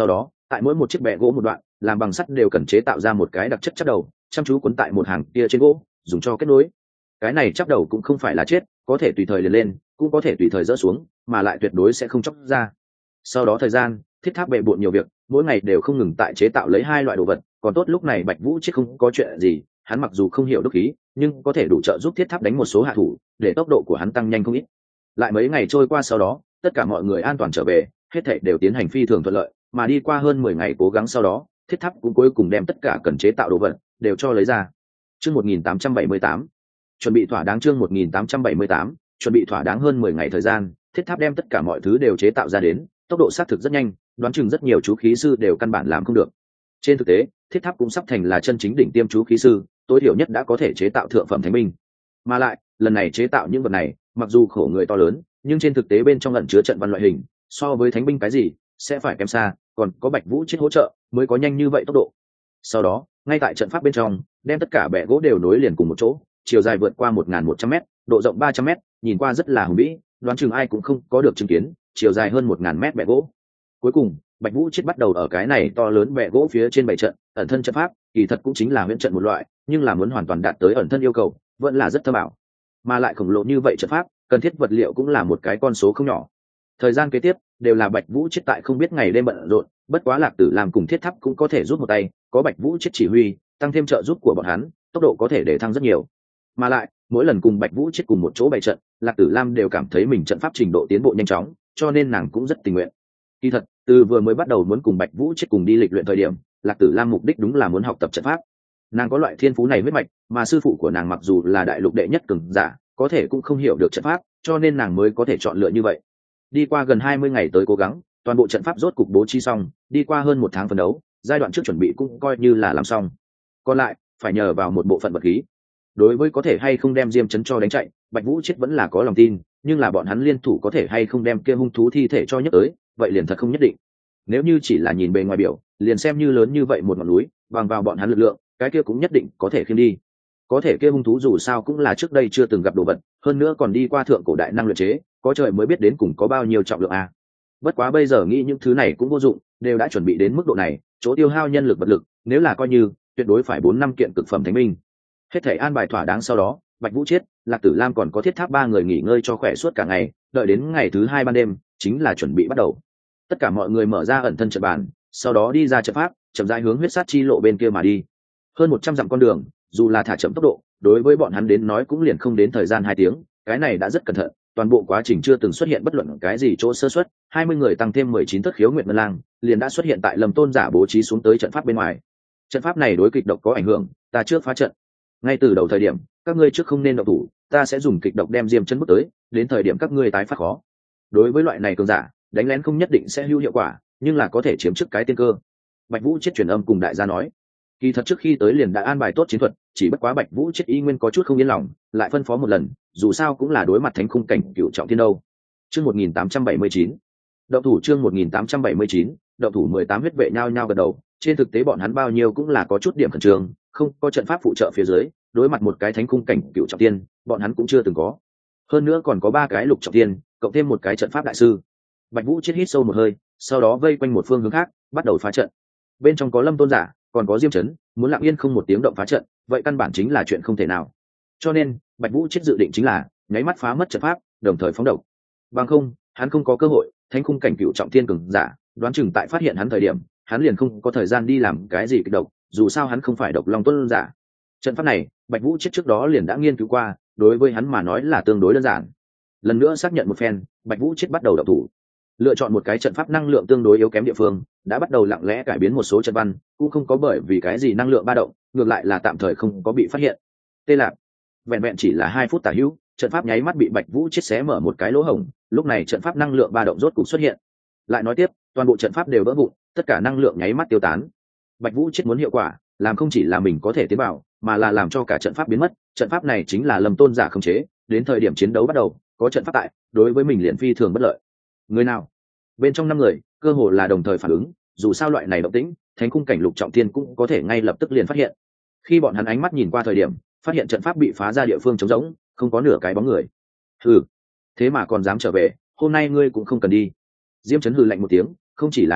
tại mỗi một chiếc bẹ gỗ một đoạn làm bằng sắt đều cần chế tạo ra một cái đặc chất chắc đầu, chăm chú cuốn tại một hàng kia trên gỗ dùng cho kết nối. Cái này chắc đầu cũng không phải là chết, có thể tùy thời liền lên, cũng có thể tùy thời dỡ xuống, mà lại tuyệt đối sẽ không chóc ra. Sau đó thời gian, thiết tháp bệ bộn nhiều việc, mỗi ngày đều không ngừng tại chế tạo lấy hai loại đồ vật. Còn tốt lúc này Bạch Vũ Chiết không có chuyện gì, hắn mặc dù không hiểu đúc khí, nhưng có thể đủ trợ giúp thiết tháp đánh một số hạ thủ, để tốc độ của hắn tăng nhanh không ít. Lại mấy ngày trôi qua sau đó, tất cả mọi người an toàn trở về, hết thảy đều tiến hành phi thường thuận lợi. Mà đi qua hơn mười ngày cố gắng sau đó, thiết tháp cũng cuối cùng đem tất cả cần chế tạo đồ vật đều cho lấy ra. Chương một nghìn tám trăm bảy mươi tám, chuẩn bị thỏa đáng. Chương một nghìn tám trăm bảy mươi tám, chuẩn bị thỏa đáng. Hơn mười ngày thời gian, thiết tháp đem tất cả mọi thứ đều chế tạo ra đến, tốc độ xác thực rất nhanh, đoán chừng rất nhiều chú khí sư đều căn bản làm không được. Trên thực tế, thiết tháp cũng sắp thành là chân chính đỉnh tiêm chú khí sư, tối thiểu nhất đã có thể chế tạo thượng phẩm thánh binh. Mà lại, lần này chế tạo những vật này, mặc dù khổ người to lớn, nhưng trên thực tế bên trong ẩn chứa trận văn loại hình, so với thánh binh cái gì sẽ phải kém xa, còn có Bạch Vũ Chiết hỗ trợ mới có nhanh như vậy tốc độ. Sau đó, ngay tại trận pháp bên trong, đem tất cả bè gỗ đều nối liền cùng một chỗ, chiều dài vượt qua một nghìn một trăm mét, độ rộng ba trăm mét, nhìn qua rất là hùng vĩ, đoán chừng ai cũng không có được chứng kiến, chiều dài hơn một nghìn mét bè gỗ. Cuối cùng, Bạch Vũ Chiết bắt đầu ở cái này to lớn bè gỗ phía trên bảy trận, ẩn thân trận pháp, kỳ thật cũng chính là huyễn trận một loại, nhưng là muốn hoàn toàn đạt tới ẩn thân yêu cầu, vẫn là rất thâm ảo. Mà lại khổng lồ như vậy trận pháp, cần thiết vật liệu cũng là một cái con số không nhỏ. Thời gian kế tiếp đều là Bạch Vũ Chiết tại không biết ngày đêm bận rộn, bất quá Lạc Tử làm cùng thiết tháp cũng có thể giúp một tay, có Bạch Vũ Chiết chỉ huy, tăng thêm trợ giúp của bọn hắn, tốc độ có thể để thăng rất nhiều. Mà lại, mỗi lần cùng Bạch Vũ Chiết cùng một chỗ bày trận, Lạc Tử Lam đều cảm thấy mình trận pháp trình độ tiến bộ nhanh chóng, cho nên nàng cũng rất tình nguyện. Kỳ thật, từ vừa mới bắt đầu muốn cùng Bạch Vũ Chiết cùng đi lịch luyện thời điểm, Lạc Tử Lam mục đích đúng là muốn học tập trận pháp. Nàng có loại thiên phú này huyết mạch, mà sư phụ của nàng mặc dù là đại lục đệ nhất cường giả, có thể cũng không hiểu được trận pháp, cho nên nàng mới có thể chọn lựa như vậy. Đi qua gần hai mươi ngày tới cố gắng, toàn bộ trận pháp rốt cục bố trí xong, đi qua hơn một tháng phấn đấu, giai đoạn trước chuẩn bị cũng coi như là làm xong. Còn lại, phải nhờ vào một bộ phận vật khí. Đối với có thể hay không đem Diêm Chấn cho đánh chạy, Bạch Vũ Chiết vẫn là có lòng tin, nhưng là bọn hắn liên thủ có thể hay không đem kia hung thú thi thể cho nhấc tới, vậy liền thật không nhất định. Nếu như chỉ là nhìn bề ngoài biểu, liền xem như lớn như vậy một ngọn núi, bằng vào bọn hắn lực lượng, cái kia cũng nhất định có thể khiêng đi. Có thể kia hung thú dù sao cũng là trước đây chưa từng gặp đồ vật, hơn nữa còn đi qua thượng cổ đại năng luyện chế, có trời mới biết đến cùng có bao nhiêu trọng lượng a. Bất quá bây giờ nghĩ những thứ này cũng vô dụng, đều đã chuẩn bị đến mức độ này, chỗ tiêu hao nhân lực vật lực, nếu là coi như, tuyệt đối phải bốn năm kiện cực phẩm thánh binh. Hết thể an bài thỏa đáng sau đó, Bạch Vũ Chiết, Lạc Tử Lam còn có thiết tháp ba người nghỉ ngơi cho khỏe suốt cả ngày, đợi đến ngày thứ hai ban đêm, chính là chuẩn bị bắt đầu. Tất cả mọi người mở ra ẩn thân trận bàn, sau đó đi ra trận pháp, chậm rãi hướng huyết sát chi lộ bên kia mà đi. Hơn một trăm dặm con đường, dù là thả chậm tốc độ, đối với bọn hắn đến nói cũng liền không đến thời gian hai tiếng, cái này đã rất cẩn thận, toàn bộ quá trình chưa từng xuất hiện bất luận cái gì chỗ sơ suất. Hai mươi người tăng thêm mười chín thất khiếu nguyệt ngân lang, liền đã xuất hiện tại Lâm Tôn giả bố trí xuống tới trận pháp bên ngoài. Trận pháp này đối kịch độc có ảnh hưởng, ta trước phá trận. Ngay từ đầu thời điểm, các ngươi trước không nên động thủ, ta sẽ dùng kịch độc đem Diêm Chân bước tới, đến thời điểm các ngươi tái phát khó. Đối với loại này cường giả, đánh lén không nhất định sẽ hữu hiệu quả, nhưng là có thể chiếm trước cái tiên cơ. Bạch Vũ Chiết truyền âm cùng đại gia nói, kỳ thật trước khi tới liền đã an bài tốt chiến thuật, chỉ bất quá Bạch Vũ Chiết y nguyên có chút không yên lòng, lại phân phó một lần, dù sao cũng là đối mặt thánh khung cảnh cựu trọng thiên đâu. Chương một nghìn tám trăm bảy mươi chín, động thủ. Chương một nghìn tám trăm bảy mươi chín, động thủ. Mười tám huyết vệ nhao nhao gật đầu, trên thực tế bọn hắn bao nhiêu cũng là có chút điểm khẩn trương, không có trận pháp phụ trợ phía dưới, đối mặt một cái thánh khung cảnh cựu trọng thiên, bọn hắn cũng chưa từng có. Hơn nữa còn có ba cái lục trọng thiên, cộng thêm một cái trận pháp đại sư. Bạch Vũ Chiết hít sâu một hơi, sau đó vây quanh một phương hướng khác, bắt đầu phá trận. Bên trong có Lâm Tôn giả, còn có Diêm Chấn, muốn lặng yên không một tiếng động phá trận, vậy căn bản chính là chuyện không thể nào. Cho nên, Bạch Vũ Chiết dự định chính là nháy mắt phá mất trận pháp, đồng thời phóng độc. Bằng không, hắn không có cơ hội, thánh khung cảnh cựu trọng thiên cường giả, đoán chừng tại phát hiện hắn thời điểm, hắn liền không có thời gian đi làm cái gì kịch độc, dù sao hắn không phải độc long tôn giả. Trận pháp này, Bạch Vũ Chiết trước đó liền đã nghiên cứu qua, đối với hắn mà nói là tương đối đơn giản. Lần nữa xác nhận một phen, Bạch Vũ Chiết bắt đầu động thủ. Lựa chọn một cái trận pháp năng lượng tương đối yếu kém địa phương, đã bắt đầu lặng lẽ cải biến một số trận văn, cũng không có bởi vì cái gì năng lượng ba động, ngược lại là tạm thời không có bị phát hiện. Tê Lạp, vẹn vẹn chỉ là hai phút tả hữu, trận pháp nháy mắt bị Bạch Vũ Chiết xé mở một cái lỗ hổng, lúc này trận pháp năng lượng ba động rốt cục xuất hiện. Lại nói tiếp, toàn bộ trận pháp đều vỡ vụn, tất cả năng lượng nháy mắt tiêu tán. Bạch Vũ Chiết muốn hiệu quả, làm không chỉ là mình có thể tiến vào, mà là làm cho cả trận pháp biến mất. Trận pháp này chính là Lâm Tôn giả khống chế, đến thời điểm chiến đấu bắt đầu, có trận pháp tại, đối với mình liền phi thường bất lợi. Người nào? Bên trong năm người, cơ hồ là đồng thời phản ứng, dù sao loại này động tĩnh, thánh khung cảnh lục trọng thiên cũng có thể ngay lập tức liền phát hiện. Khi bọn hắn ánh mắt nhìn qua thời điểm, phát hiện trận pháp bị phá ra địa phương trống rỗng, không có nửa cái bóng người. Hừ, thế mà còn dám trở về, hôm nay ngươi cũng không cần đi. Diêm Chấn hừ lạnh một tiếng, không chỉ là hắn,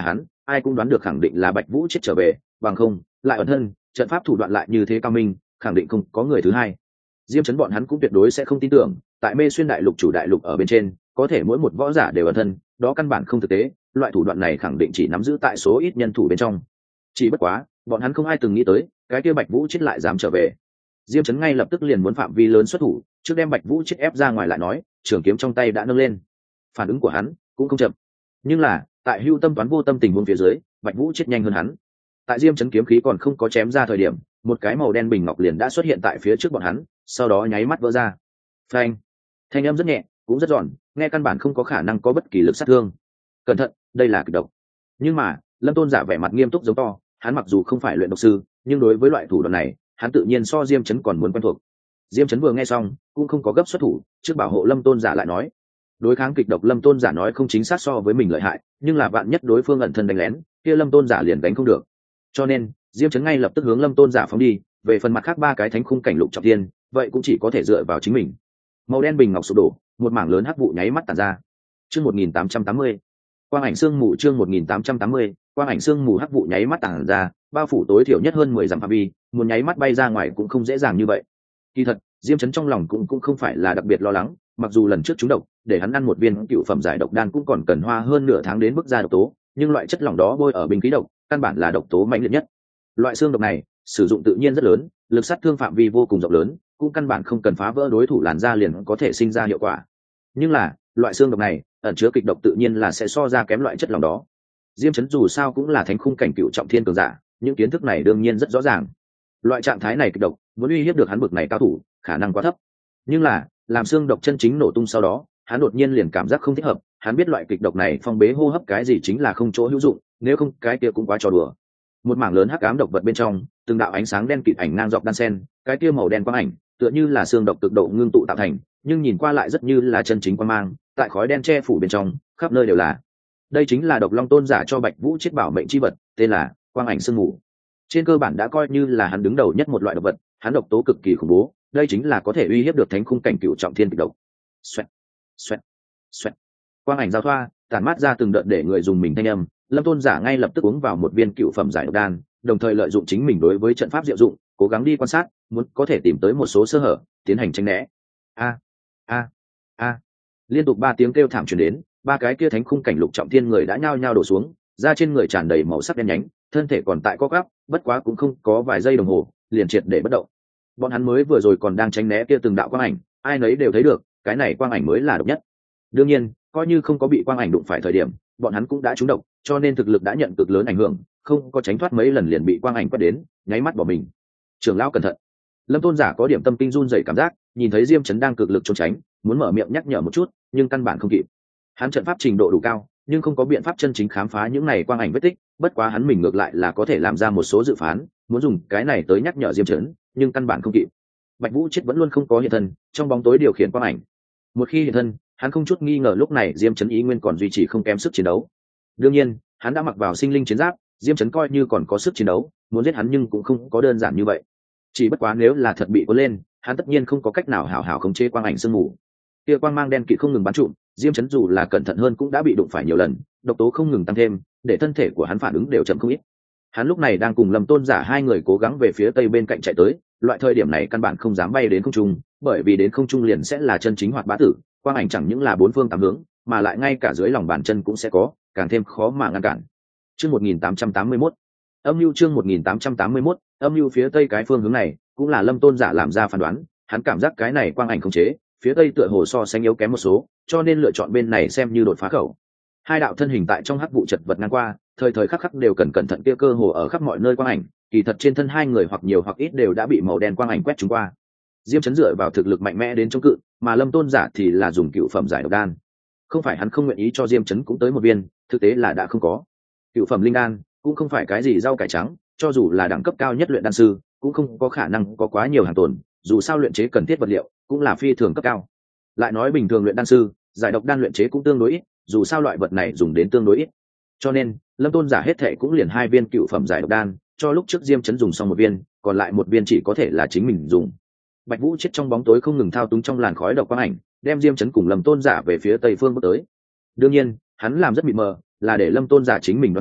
ai cũng đoán được khẳng định là Bạch Vũ chết trở về, bằng không lại ẩn thân, trận pháp thủ đoạn lại như thế cao minh, khẳng định không có người thứ hai. Diêm Chấn bọn hắn cũng tuyệt đối sẽ không tin tưởng, tại Mê Xuyên đại lục chủ đại lục ở bên trên, có thể mỗi một võ giả đều ẩn thân, đó căn bản không thực tế, loại thủ đoạn này khẳng định chỉ nắm giữ tại số ít nhân thủ bên trong. Chỉ bất quá, bọn hắn không ai từng nghĩ tới, cái kia Bạch Vũ chết lại dám trở về. Diêm Chấn ngay lập tức liền muốn phạm vi lớn xuất thủ, trước đem Bạch Vũ chết ép ra ngoài lại nói, trường kiếm trong tay đã nâng lên. Phản ứng của hắn cũng không chậm. Nhưng là, tại hưu tâm toán vô tâm tình huống phía dưới, Bạch Vũ chết nhanh hơn hắn. Tại Diêm Chấn kiếm khí còn không có chém ra thời điểm, một cái màu đen bình ngọc liền đã xuất hiện tại phía trước bọn hắn, sau đó nháy mắt vỡ ra. Phanh! Thanh âm rất nhẹ, cũng rất giòn, nghe căn bản không có khả năng có bất kỳ lực sát thương. Cẩn thận, đây là kịch độc. Nhưng mà, Lâm Tôn giả vẻ mặt nghiêm túc giống to, hắn mặc dù không phải luyện độc sư, nhưng đối với loại thủ đoạn này, hắn tự nhiên so Diêm Chấn còn muốn quen thuộc. Diêm Chấn vừa nghe xong, cũng không có gấp xuất thủ, trước bảo hộ Lâm Tôn giả lại nói, đối kháng kịch độc Lâm Tôn giả nói không chính xác so với mình lợi hại, nhưng là vạn nhất đối phương ẩn thân đánh lén, kia Lâm Tôn giả liền đánh không được. Cho nên, Diêm Chấn ngay lập tức hướng Lâm Tôn giả phóng đi, về phần mặt khác ba cái thánh khung cảnh lục trọng thiên, vậy cũng chỉ có thể dựa vào chính mình. Màu đen bình ngọc sụp đổ, một mảng lớn hắc vụ nháy mắt tản ra. Chương một nghìn tám trăm tám mươi. Quang ảnh xương mù chương một nghìn tám trăm tám mươi, quang ảnh xương mù hắc vụ nháy mắt tản ra, bao phủ tối thiểu nhất hơn mười dặm phạm vi, muốn nháy mắt bay ra ngoài cũng không dễ dàng như vậy. Kỳ thật, Diêm Chấn trong lòng cũng cũng không phải là đặc biệt lo lắng, mặc dù lần trước trúng độc, để hắn ăn một viên cựu phẩm giải độc đan cũng còn cần hoa hơn nửa tháng đến bức ra độc tố, nhưng loại chất lỏng đó bôi ở bình khí độc, căn bản là độc tố mạnh liệt nhất. Loại xương độc này, sử dụng tự nhiên rất lớn, lực sát thương phạm vi vô cùng rộng lớn, cũng căn bản không cần phá vỡ đối thủ làn da liền có thể sinh ra hiệu quả. Nhưng là, loại xương độc này, ẩn chứa kịch độc tự nhiên là sẽ so ra kém loại chất lỏng đó. Diêm Chấn dù sao cũng là thánh khung cảnh cựu trọng thiên cường giả, những kiến thức này đương nhiên rất rõ ràng. Loại trạng thái này kịch độc, muốn uy hiếp được hắn bực này cao thủ, khả năng quá thấp. Nhưng là, làm xương độc chân chính nổ tung sau đó, hắn đột nhiên liền cảm giác không thích hợp, hắn biết loại kịch độc này phong bế hô hấp cái gì chính là không chỗ hữu dụng, nếu không cái kia cũng quá trò đùa. Một mảng lớn hắc ám độc vật bên trong, từng đạo ánh sáng đen kịt ảnh ngang dọc đan sen, cái kia màu đen quang ảnh, tựa như là xương độc cực độ ngưng tụ tạo thành, nhưng nhìn qua lại rất như là chân chính quang mang, tại khói đen che phủ bên trong, khắp nơi đều là. Đây chính là Độc Long Tôn giả cho Bạch Vũ chết bảo mệnh chi vật, tên là quang ảnh sương mù. Trên cơ bản đã coi như là hắn đứng đầu nhất một loại độc vật, hắn độc tố cực kỳ khủng bố, đây chính là có thể uy hiếp được thánh khung cảnh cựu trọng thiên kịch độc. Xoẹt, xoẹt, xoẹt. Quang ảnh giao thoa, tản mát ra từng đợt để người dùng mình thanh âm, Lâm Tôn giả ngay lập tức uống vào một viên cựu phẩm giải độc đan, đồng thời lợi dụng chính mình đối với trận pháp diệu dụng, cố gắng đi quan sát, muốn có thể tìm tới một số sơ hở, tiến hành tránh né. A, a, a. Liên tục ba tiếng kêu thảm truyền đến, ba cái kia thánh khung cảnh lục trọng thiên người đã nhao nhao đổ xuống, da trên người tràn đầy màu sắc đen nhánh, thân thể còn tại co quắp, bất quá cũng không có vài giây đồng hồ, liền triệt để bất động. Bọn hắn mới vừa rồi còn đang tránh né kia từng đạo quang ảnh, ai nấy đều thấy được, cái này quang ảnh mới là độc nhất. Đương nhiên, coi như không có bị quang ảnh đụng phải thời điểm, bọn hắn cũng đã trúng độc, cho nên thực lực đã nhận cực lớn ảnh hưởng, không có tránh thoát mấy lần liền bị quang ảnh quét đến, nháy mắt bỏ mình. Trưởng lão cẩn thận. Lâm Tôn giả có điểm tâm kinh run rẩy cảm giác, nhìn thấy Diêm Chấn đang cực lực trốn tránh, muốn mở miệng nhắc nhở một chút, nhưng căn bản không kịp. Hắn trận pháp trình độ đủ cao, nhưng không có biện pháp chân chính khám phá những này quang ảnh vết tích, bất quá hắn mình ngược lại là có thể làm ra một số dự phán, muốn dùng cái này tới nhắc nhở Diêm Chấn, nhưng căn bản không kịp. Bạch Vũ chết vẫn luôn không có hiện thân, trong bóng tối điều khiển quang ảnh. Một khi hiện thân, hắn không chút nghi ngờ lúc này Diêm Chấn ý nguyên còn duy trì không kém sức chiến đấu. Đương nhiên, hắn đã mặc vào sinh linh chiến giáp, Diêm Chấn coi như còn có sức chiến đấu, muốn giết hắn nhưng cũng không có đơn giản như vậy. Chỉ bất quá nếu là thật bị cuốn lên, hắn tất nhiên không có cách nào hảo hảo khống chế quang ảnh sương mù. Kia quang mang đen kịt không ngừng bắn trụm, Diêm Chấn dù là cẩn thận hơn cũng đã bị đụng phải nhiều lần, độc tố không ngừng tăng thêm, để thân thể của hắn phản ứng đều chậm không ít. Hắn lúc này đang cùng Lâm Tôn giả hai người cố gắng về phía tây bên cạnh chạy tới, loại thời điểm này căn bản không dám bay đến không trung, bởi vì đến không trung liền sẽ là chân chính hoạt bá tử, quang ảnh chẳng những là bốn phương tám hướng, mà lại ngay cả dưới lòng bàn chân cũng sẽ có, càng thêm khó mà ngăn cản. Chương một nghìn tám trăm tám mươi mốt. Âm lưu chương một nghìn tám trăm tám mươi mốt, âm lưu phía tây cái phương hướng này, cũng là Lâm Tôn giả làm ra phán đoán, hắn cảm giác cái này quang ảnh không chế, phía tây tựa hồ so sánh yếu kém một số, cho nên lựa chọn bên này xem như đột phá khẩu. Hai đạo thân hình tại trong hắc vụ chật vật ngang qua, thời thời khắc khắc đều cần cẩn thận kia cơ hồ ở khắp mọi nơi quang ảnh, kỳ thật trên thân hai người hoặc nhiều hoặc ít đều đã bị màu đen quang ảnh quét trúng qua. Diêm Chấn dựa vào thực lực mạnh mẽ đến chống cự, mà Lâm Tôn giả thì là dùng cựu phẩm giải độc đan. Không phải hắn không nguyện ý cho Diêm Chấn cũng tới một viên, thực tế là đã không có. Cựu phẩm linh đan cũng không phải cái gì rau cải trắng, cho dù là đẳng cấp cao nhất luyện đan sư, cũng không có khả năng có quá nhiều hàng tồn, dù sao luyện chế cần thiết vật liệu cũng là phi thường cấp cao. Lại nói bình thường luyện đan sư, giải độc đan luyện chế cũng tương đối ít, dù sao loại vật này dùng đến tương đối ít. Cho nên, Lâm Tôn giả hết thệ cũng liền hai viên cựu phẩm giải độc đan, cho lúc trước Diêm Chấn dùng xong một viên, còn lại một viên chỉ có thể là chính mình dùng. Bạch Vũ chết trong bóng tối không ngừng thao túng trong làn khói độc quang ảnh, đem Diêm Chấn cùng Lâm Tôn giả về phía tây phương bước tới. Đương nhiên, hắn làm rất mịt mờ, là để Lâm Tôn giả chính mình đoán được,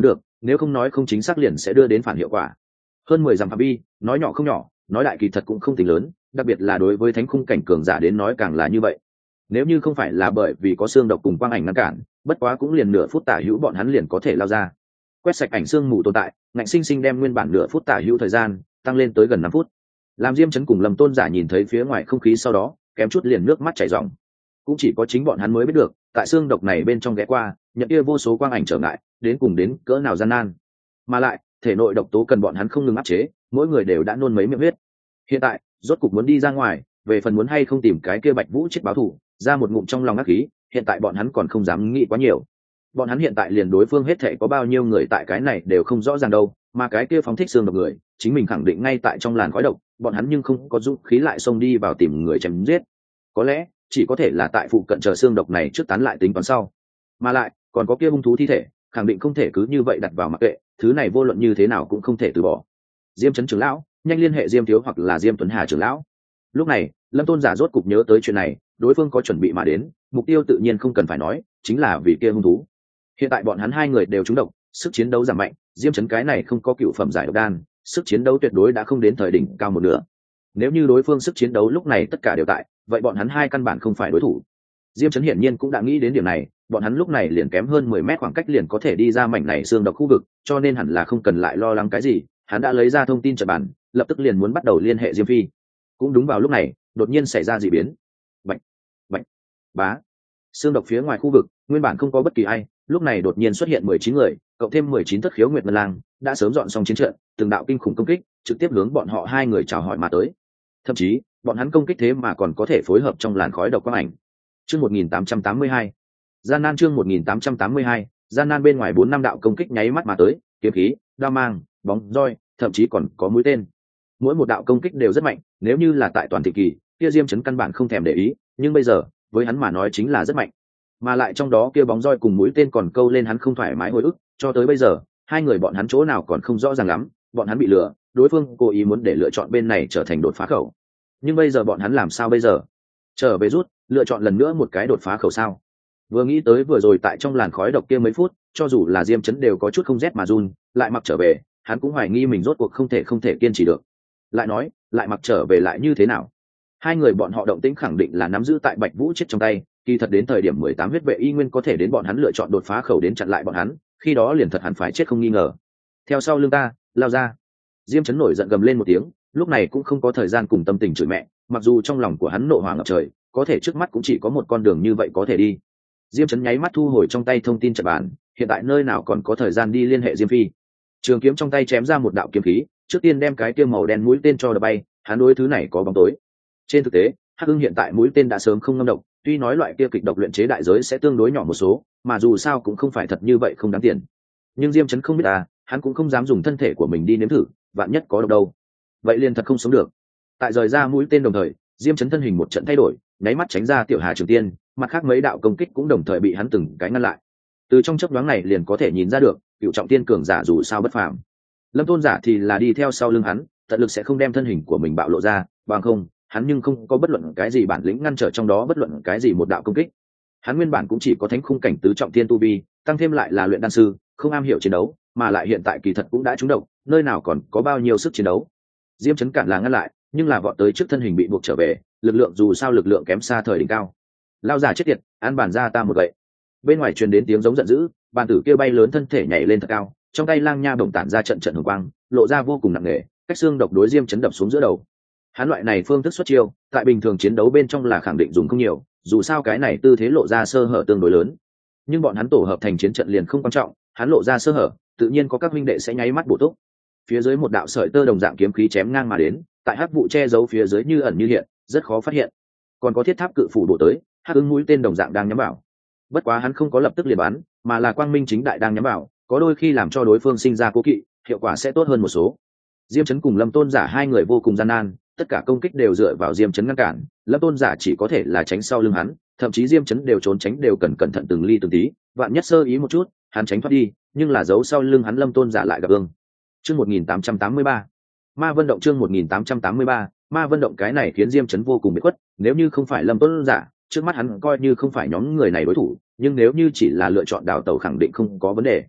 nếu không nói không chính xác liền sẽ đưa đến phản hiệu quả. Hơn mười dặm phạm vi, nói nhỏ không nhỏ, nói đại kỳ thật cũng không tính lớn, đặc biệt là đối với thánh khung cảnh cường giả đến nói càng là như vậy. Nếu như không phải là bởi vì có xương độc cùng quang ảnh ngăn cản, bất quá cũng liền nửa phút tả hữu bọn hắn liền có thể lao ra. Quét sạch ảnh xương mù tồn tại, ngạnh sinh sinh đem nguyên bản nửa phút tả hữu thời gian tăng lên tới gần năm phút. Làm Diêm Chấn cùng Lâm Tôn Giả nhìn thấy phía ngoài không khí sau đó, kém chút liền nước mắt chảy ròng. Cũng chỉ có chính bọn hắn mới biết được, tại xương độc này bên trong ghé qua, nhận kia vô số quang ảnh trở ngại, đến cùng đến cỡ nào gian nan. Mà lại, thể nội độc tố cần bọn hắn không ngừng áp chế, mỗi người đều đã nôn mấy miệng huyết. Hiện tại, rốt cục muốn đi ra ngoài, về phần muốn hay không tìm cái kia Bạch Vũ chết báo thù, ra một ngụm trong lòng ác khí, hiện tại bọn hắn còn không dám nghĩ quá nhiều. Bọn hắn hiện tại liền đối phương hết thảy có bao nhiêu người tại cái này đều không rõ ràng đâu, mà cái kia phóng thích xương độc người, chính mình khẳng định ngay tại trong làn khói độc, bọn hắn nhưng không có dũng khí lại xông đi vào tìm người chém giết. Có lẽ, chỉ có thể là tại phụ cận chờ xương độc này trước tán lại tính toán sau. Mà lại, còn có kia hung thú thi thể, khẳng định không thể cứ như vậy đặt vào mặc kệ, thứ này vô luận như thế nào cũng không thể từ bỏ. Diêm Chấn trưởng lão, nhanh liên hệ Diêm thiếu hoặc là Diêm Tuấn Hà trưởng lão. Lúc này, Lâm Tôn Giả rốt cục nhớ tới chuyện này, đối phương có chuẩn bị mà đến, mục tiêu tự nhiên không cần phải nói, chính là vì kia hung thú. Hiện tại bọn hắn hai người đều trúng độc, sức chiến đấu giảm mạnh, Diêm Chấn cái này không có cựu phẩm giải độc đan, sức chiến đấu tuyệt đối đã không đến thời đỉnh cao một nửa. Nếu như đối phương sức chiến đấu lúc này tất cả đều tại, vậy bọn hắn hai căn bản không phải đối thủ. Diêm Chấn hiển nhiên cũng đã nghĩ đến điểm này, bọn hắn lúc này liền kém hơn mười mét khoảng cách liền có thể đi ra mảnh này xương độc khu vực, cho nên hẳn là không cần lại lo lắng cái gì, hắn đã lấy ra thông tin trận bản, lập tức liền muốn bắt đầu liên hệ Diêm Phi. Cũng đúng vào lúc này, đột nhiên xảy ra dị biến. Bạch, bạch, bá. Xương độc phía ngoài khu vực, nguyên bản không có bất kỳ ai, lúc này đột nhiên xuất hiện mười chín người, cộng thêm mười chín thất khiếu nguyệt ngân lang, đã sớm dọn xong chiến trận, từng đạo kinh khủng công kích, trực tiếp hướng bọn họ hai người chào hỏi mà tới. Thậm chí, bọn hắn công kích thế mà còn có thể phối hợp trong làn khói độc quang ảnh. Chương một nghìn tám trăm tám mươi hai. Gian nan chương một nghìn tám trăm tám mươi hai, gian nan bên ngoài bốn năm đạo công kích nháy mắt mà tới, kiếm khí, đao mang, bóng roi, thậm chí còn có mũi tên. Mỗi một đạo công kích đều rất mạnh, nếu như là tại toàn thị kỳ, kia Diêm Chấn căn bản không thèm để ý, nhưng bây giờ, với hắn mà nói chính là rất mạnh. Mà lại trong đó kia bóng roi cùng mũi tên còn câu lên hắn không thoải mái hồi ức, cho tới bây giờ, hai người bọn hắn chỗ nào còn không rõ ràng lắm, bọn hắn bị lừa, đối phương cố ý muốn để lựa chọn bên này trở thành đột phá khẩu. Nhưng bây giờ bọn hắn làm sao bây giờ? Trở về rút, lựa chọn lần nữa một cái đột phá khẩu sao? Vừa nghĩ tới vừa rồi tại trong làn khói độc kia mấy phút, cho dù là Diêm Chấn đều có chút không rét mà run, lại mặc trở về, hắn cũng hoài nghi mình rốt cuộc không thể không thể kiên trì được. Lại nói, lại mặc trở về lại như thế nào? Hai người bọn họ động tĩnh khẳng định là nắm giữ tại Bạch Vũ chết trong tay, kỳ thật đến thời điểm mười tám huyết vệ y nguyên có thể đến bọn hắn lựa chọn đột phá khẩu đến chặn lại bọn hắn, khi đó liền thật hẳn phải chết không nghi ngờ. Theo sau lưng ta, lao ra. Diêm Chấn nổi giận gầm lên một tiếng, lúc này cũng không có thời gian cùng tâm tình chửi mẹ, mặc dù trong lòng của hắn nộ hỏa ngập trời, có thể trước mắt cũng chỉ có một con đường như vậy có thể đi. Diêm Chấn nháy mắt thu hồi trong tay thông tin trận bản, hiện tại nơi nào còn có thời gian đi liên hệ Diêm Phi. Trường kiếm trong tay chém ra một đạo kiếm khí, trước tiên đem cái kia màu đen mũi tên cho đập bay, hắn đối thứ này có bóng tối. Trên thực tế, Hắc Ưng hiện tại mũi tên đã sớm không ngâm độc, tuy nói loại kia kịch độc luyện chế đại giới sẽ tương đối nhỏ một số, mà dù sao cũng không phải thật như vậy không đáng tiền. Nhưng Diêm Chấn không biết à, hắn cũng không dám dùng thân thể của mình đi nếm thử, vạn nhất có độc đâu. Vậy liền thật không sống được. Tại rời ra mũi tên đồng thời, Diêm Chấn thân hình một trận thay đổi, nháy mắt tránh ra Tiểu Hà Trường Tiên, mặt khác mấy đạo công kích cũng đồng thời bị hắn từng cái ngăn lại. Từ trong chớp nhoáng này liền có thể nhìn ra được, Cựu Trọng Tiên cường giả dù sao bất phàm. Lâm Tôn Giả thì là đi theo sau lưng hắn, tận lực sẽ không đem thân hình của mình bạo lộ ra, bằng không, hắn nhưng không có bất luận cái gì bản lĩnh ngăn trở trong đó bất luận cái gì một đạo công kích. Hắn nguyên bản cũng chỉ có thánh khung cảnh tứ trọng tiên tu vi, tăng thêm lại là luyện đan sư, không am hiểu chiến đấu, mà lại hiện tại kỳ thật cũng đã trúng độc, nơi nào còn có bao nhiêu sức chiến đấu. Diêm Chấn cản là ngăn lại, nhưng là vọt tới trước thân hình bị buộc trở về, lực lượng dù sao lực lượng kém xa thời đỉnh cao. Lao giả chết tiệt, an bản ra ta một vậy. Bên ngoài truyền đến tiếng giống giận dữ, bàn tử kia bay lớn thân thể nhảy lên thật cao, trong tay lang nha bổng tản ra trận trận hồng quang, lộ ra vô cùng nặng nề, cách xương độc đối Diêm Chấn đập xuống giữa đầu. Hắn loại này phương thức xuất chiêu, tại bình thường chiến đấu bên trong là khẳng định dùng không nhiều, dù sao cái này tư thế lộ ra sơ hở tương đối lớn. Nhưng bọn hắn tổ hợp thành chiến trận liền không quan trọng, hắn lộ ra sơ hở, tự nhiên có các huynh đệ sẽ nháy mắt bổ túc. Phía dưới một đạo sợi tơ đồng dạng kiếm khí chém ngang mà đến, tại hắc vụ che giấu phía dưới như ẩn như hiện, rất khó phát hiện. Còn có thiết tháp cự phủ đổ tới, hắc ưng mũi tên đồng dạng đang nhắm vào. Bất quá hắn không có lập tức liền bắn, mà là quang minh chính đại đang nhắm vào, có đôi khi làm cho đối phương sinh ra cố kỵ, hiệu quả sẽ tốt hơn một số. Diêm Chấn cùng Lâm Tôn Giả hai người vô cùng gian nan, tất cả công kích đều dựa vào Diêm Chấn ngăn cản, Lâm Tôn Giả chỉ có thể là tránh sau lưng hắn, thậm chí Diêm Chấn đều trốn tránh đều cần cẩn thận từng ly từng tí, vạn nhất sơ ý một chút, hắn tránh thoát đi, nhưng là giấu sau lưng hắn Lâm Tôn Giả lại gặp ương. Chương một nghìn tám trăm tám mươi ba, Ma Vân động chương một nghìn tám trăm tám mươi ba, Ma Vân động cái này khiến Diêm Chấn vô cùng bị khuất, nếu như không phải Lâm Tôn Giả, trước mắt hắn coi như không phải nhóm người này đối thủ, nhưng nếu như chỉ là lựa chọn đào tẩu khẳng định không có vấn đề.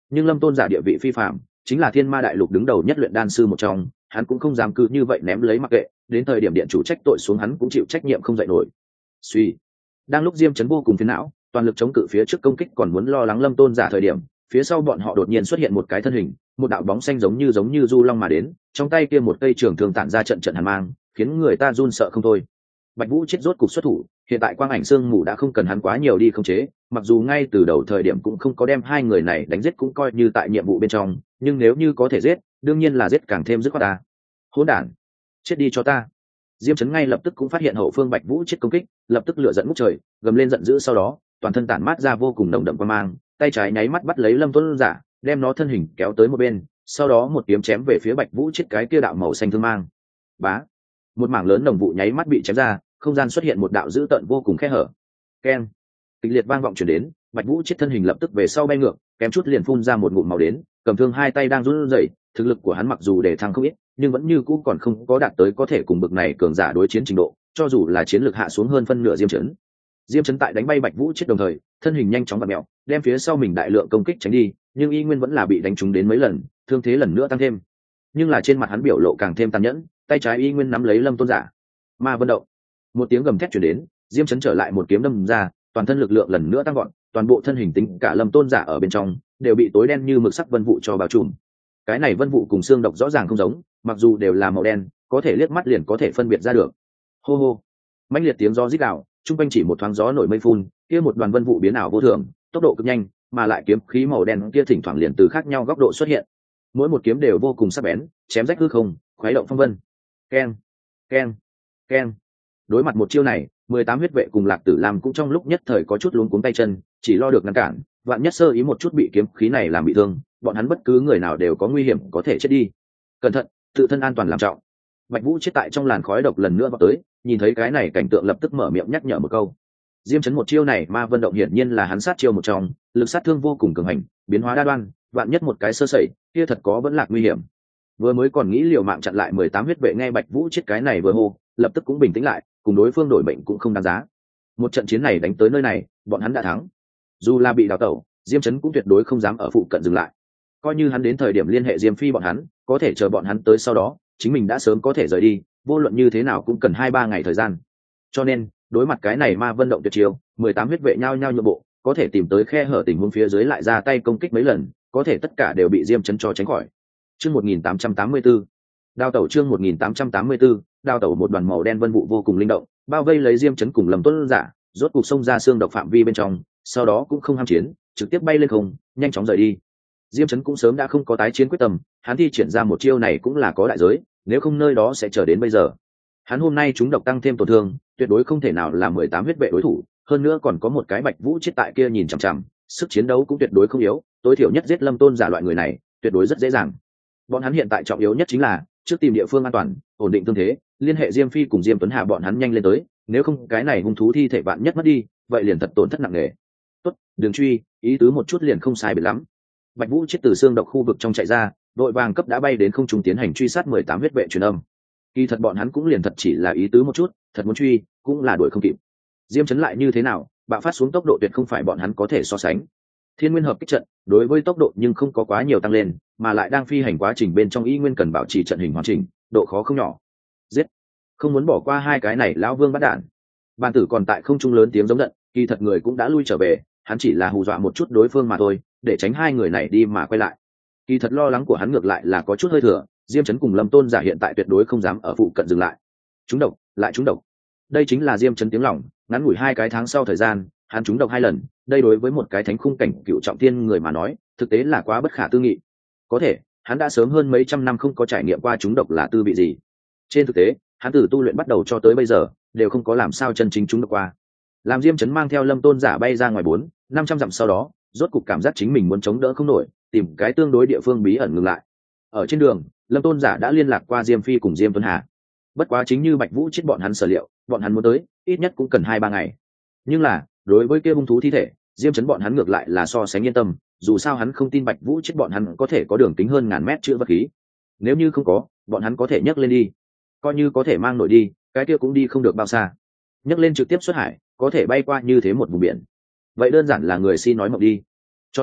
nhưng lâm tôn giả địa vị phi phạm, chính là thiên ma đại lục đứng đầu nhất luyện đan sư một trong, hắn cũng không dám cứ như vậy ném lấy mặc kệ, đến thời điểm điện chủ trách tội xuống hắn cũng chịu trách nhiệm không dậy nổi. Suy, đang lúc Diêm Chấn vô cùng phiền não, toàn lực chống cự phía trước công kích còn muốn lo lắng lâm tôn giả thời điểm, phía sau bọn họ đột nhiên xuất hiện một cái thân hình, một đạo bóng xanh giống như giống như du long mà đến, trong tay kia một cây trường thường tản ra trận trận hàn mang, khiến người ta run sợ không thôi. Bạch Vũ chết rốt cục xuất thủ, hiện tại quang ảnh sương mù đã không cần hắn quá nhiều đi khống chế, mặc dù ngay từ đầu thời điểm cũng không có đem hai người này đánh giết cũng coi như tại nhiệm vụ bên trong, nhưng nếu như có thể giết, đương nhiên là giết càng thêm dứt khoát ta. Hỗn đản, chết đi cho ta. Diêm Chấn ngay lập tức cũng phát hiện hậu phương Bạch Vũ chết công kích, lập tức lửa giận ngút trời, gầm lên giận dữ, sau đó toàn thân tản mát ra vô cùng nồng đậm quang mang, tay trái nháy mắt bắt lấy Lâm Tuấn Giả, đem nó thân hình kéo tới một bên, sau đó một kiếm chém về phía Bạch Vũ chết cái kia đạo màu xanh thương mang. Bá, một mảng lớn đồng vụ nháy mắt bị chém ra, không gian xuất hiện một đạo dữ tợn vô cùng khe hở. Keng, kịch liệt vang vọng truyền đến, Bạch Vũ chết thân hình lập tức về sau bay ngược, kém chút liền phun ra một ngụm máu đến, cầm thương hai tay đang run rẩy, thực lực của hắn mặc dù để thăng không ít, nhưng vẫn như cũ còn không có đạt tới có thể cùng bậc này cường giả đối chiến trình độ, cho dù là chiến lược hạ xuống hơn phân nửa Diêm Chấn. Diêm Chấn tại đánh bay Bạch Vũ chết đồng thời, thân hình nhanh chóng vặn mèo, đem phía sau mình đại lượng công kích tránh đi, nhưng y nguyên vẫn là bị đánh trúng đến mấy lần, thương thế lần nữa tăng thêm. Nhưng là trên mặt hắn biểu lộ càng thêm tàn nhẫn, tay trái y nguyên nắm lấy Lâm Tôn Giả. Ma Vân Động, một tiếng gầm thét truyền đến, Diêm Chấn trở lại một kiếm đâm ra, toàn thân lực lượng lần nữa tăng gọn, toàn bộ thân hình tính cả Lâm Tôn Giả ở bên trong đều bị tối đen như mực sắc vân vụ cho bao trùm. Cái này vân vụ cùng xương độc rõ ràng không giống, mặc dù đều là màu đen, có thể liếc mắt liền có thể phân biệt ra được. Hô hô, mãnh liệt tiếng gió rít gào, trung quanh chỉ một thoáng gió nổi mây phun, kia một đoàn vân vụ biến ảo vô thường, tốc độ cực nhanh, mà lại kiếm khí màu đen kia thỉnh thoảng liền từ khác nhau góc độ xuất hiện. Mỗi một kiếm đều vô cùng sắc bén, chém rách hư không, khuấy động phong vân. Keng, keng, keng. Đối mặt một chiêu này, mười tám huyết vệ cùng Lạc Tử Lam cũng trong lúc nhất thời có chút luống cuống tay chân, chỉ lo được ngăn cản, vạn nhất sơ ý một chút bị kiếm khí này làm bị thương, bọn hắn bất cứ người nào đều có nguy hiểm có thể chết đi. Cẩn thận, tự thân an toàn làm trọng. Bạch Vũ chết tại trong làn khói độc lần nữa vào tới, nhìn thấy cái này cảnh tượng lập tức mở miệng nhắc nhở một câu. Diêm Chấn một chiêu này Ma Vân Động hiển nhiên là hắn sát chiêu một trong, lực sát thương vô cùng cường hành, biến hóa đa đoan, vạn nhất một cái sơ sẩy, kia thật có vẫn lạc nguy hiểm. Vừa mới còn nghĩ liều mạng chặn lại mười tám huyết vệ, nghe Bạch Vũ chết cái này vừa hô, lập tức cũng bình tĩnh lại, cùng đối phương đổi mệnh cũng không đáng giá. Một trận chiến này đánh tới nơi này, bọn hắn đã thắng. Dù là bị đào tẩu, Diêm Chấn cũng tuyệt đối không dám ở phụ cận dừng lại. Coi như hắn đến thời điểm liên hệ Diêm Phi bọn hắn, có thể chờ bọn hắn tới sau đó, chính mình đã sớm có thể rời đi, vô luận như thế nào cũng cần hai ba ngày thời gian. Cho nên, đối mặt cái này Ma Vân Động tuyệt chiêu, mười tám huyết vệ nhao nhao nhượng bộ, có thể tìm tới khe hở tình huống phía dưới lại ra tay công kích mấy lần, có thể tất cả đều bị Diêm Chấn cho tránh khỏi. Chương một nghìn tám trăm tám mươi tư, đào tẩu chương một nghìn tám trăm tám mươi tư, đào tẩu một đoàn màu đen vân vụ vô cùng linh động, bao vây lấy Diêm Chấn cùng Lâm Tuấn Giả, rốt cục xông ra xương độc phạm vi bên trong, sau đó cũng không ham chiến, trực tiếp bay lên không, nhanh chóng rời đi. Diêm Chấn cũng sớm đã không có tái chiến quyết tâm, hắn thi triển ra một chiêu này cũng là có đại giới, nếu không nơi đó sẽ chờ đến bây giờ. Hắn hôm nay chúng độc tăng thêm tổn thương, tuyệt đối không thể nào là mười tám huyết vệ đối thủ, hơn nữa còn có một cái Bạch Vũ chết tại kia nhìn chằm chằm, sức chiến đấu cũng tuyệt đối không yếu, tối thiểu nhất giết Lâm Tôn Giả loại người này, tuyệt đối rất dễ dàng. Bọn hắn hiện tại trọng yếu nhất chính là trước tìm địa phương an toàn, ổn định thương thế, liên hệ Diêm Phi cùng Diêm Tuấn Hà bọn hắn nhanh lên tới, nếu không cái này hung thú thi thể bạn nhất mất đi, vậy liền thật tổn thất nặng nề. Tốt, đường truy, ý tứ một chút liền không sai biệt lắm. Bạch Vũ chết từ xương độc khu vực trong chạy ra, đội vàng cấp đã bay đến không trung tiến hành truy sát mười tám huyết vệ truyền âm. Kỳ thật bọn hắn cũng liền thật chỉ là ý tứ một chút, thật muốn truy, cũng là đuổi không kịp. Diêm Chấn lại như thế nào, bạo phát xuống tốc độ tuyệt không phải bọn hắn có thể so sánh. Thiên Nguyên hợp kích trận, đối với tốc độ nhưng không có quá nhiều tăng lên, mà lại đang phi hành quá trình bên trong y nguyên cần bảo trì trận hình hoàn chỉnh, độ khó không nhỏ. Giết, không muốn bỏ qua hai cái này lão vương bắt đạn. Bàn tử còn tại không trung lớn tiếng giống giận, kỳ thật người cũng đã lui trở về, hắn chỉ là hù dọa một chút đối phương mà thôi, để tránh hai người này đi mà quay lại. Kỳ thật lo lắng của hắn ngược lại là có chút hơi thừa, Diêm Chấn cùng Lâm Tôn Giả hiện tại tuyệt đối không dám ở phụ cận dừng lại. Trúng độc, lại trúng độc. Đây chính là Diêm Chấn tiếng lòng, ngắn ngủi hai cái tháng sau thời gian, hắn trúng độc hai lần, đây đối với một cái thánh khung cảnh cựu trọng thiên người mà nói, thực tế là quá bất khả tư nghị. Có thể, hắn đã sớm hơn mấy trăm năm không có trải nghiệm qua trúng độc là tư vị gì. Trên thực tế, hắn từ tu luyện bắt đầu cho tới bây giờ, đều không có làm sao chân chính trúng độc qua. Làm Diêm Chấn mang theo Lâm Tôn Giả bay ra ngoài bốn, năm trăm dặm sau đó, rốt cục cảm giác chính mình muốn chống đỡ không nổi, tìm cái tương đối địa phương bí ẩn ngừng lại. Ở trên đường, Lâm Tôn Giả đã liên lạc qua Diêm Phi cùng Diêm Tuấn Hà. Bất quá chính như Bạch Vũ chết bọn hắn sở liệu, bọn hắn muốn tới, ít nhất cũng cần hai ba ngày. Nhưng là, đối với kia hung thú thi thể, Diêm Chấn bọn hắn ngược lại là so sánh yên tâm, dù sao hắn không tin Bạch Vũ chết bọn hắn có thể có đường kính hơn ngàn mét chữa vật khí. Nếu như không có, bọn hắn có thể nhấc lên đi. Coi như có thể mang nổi đi, cái kia cũng đi không được bao xa. Nhấc lên trực tiếp xuất hải, có thể bay qua như thế một vùng biển. Vậy đơn giản là người si nói mộng đi. Cho nên,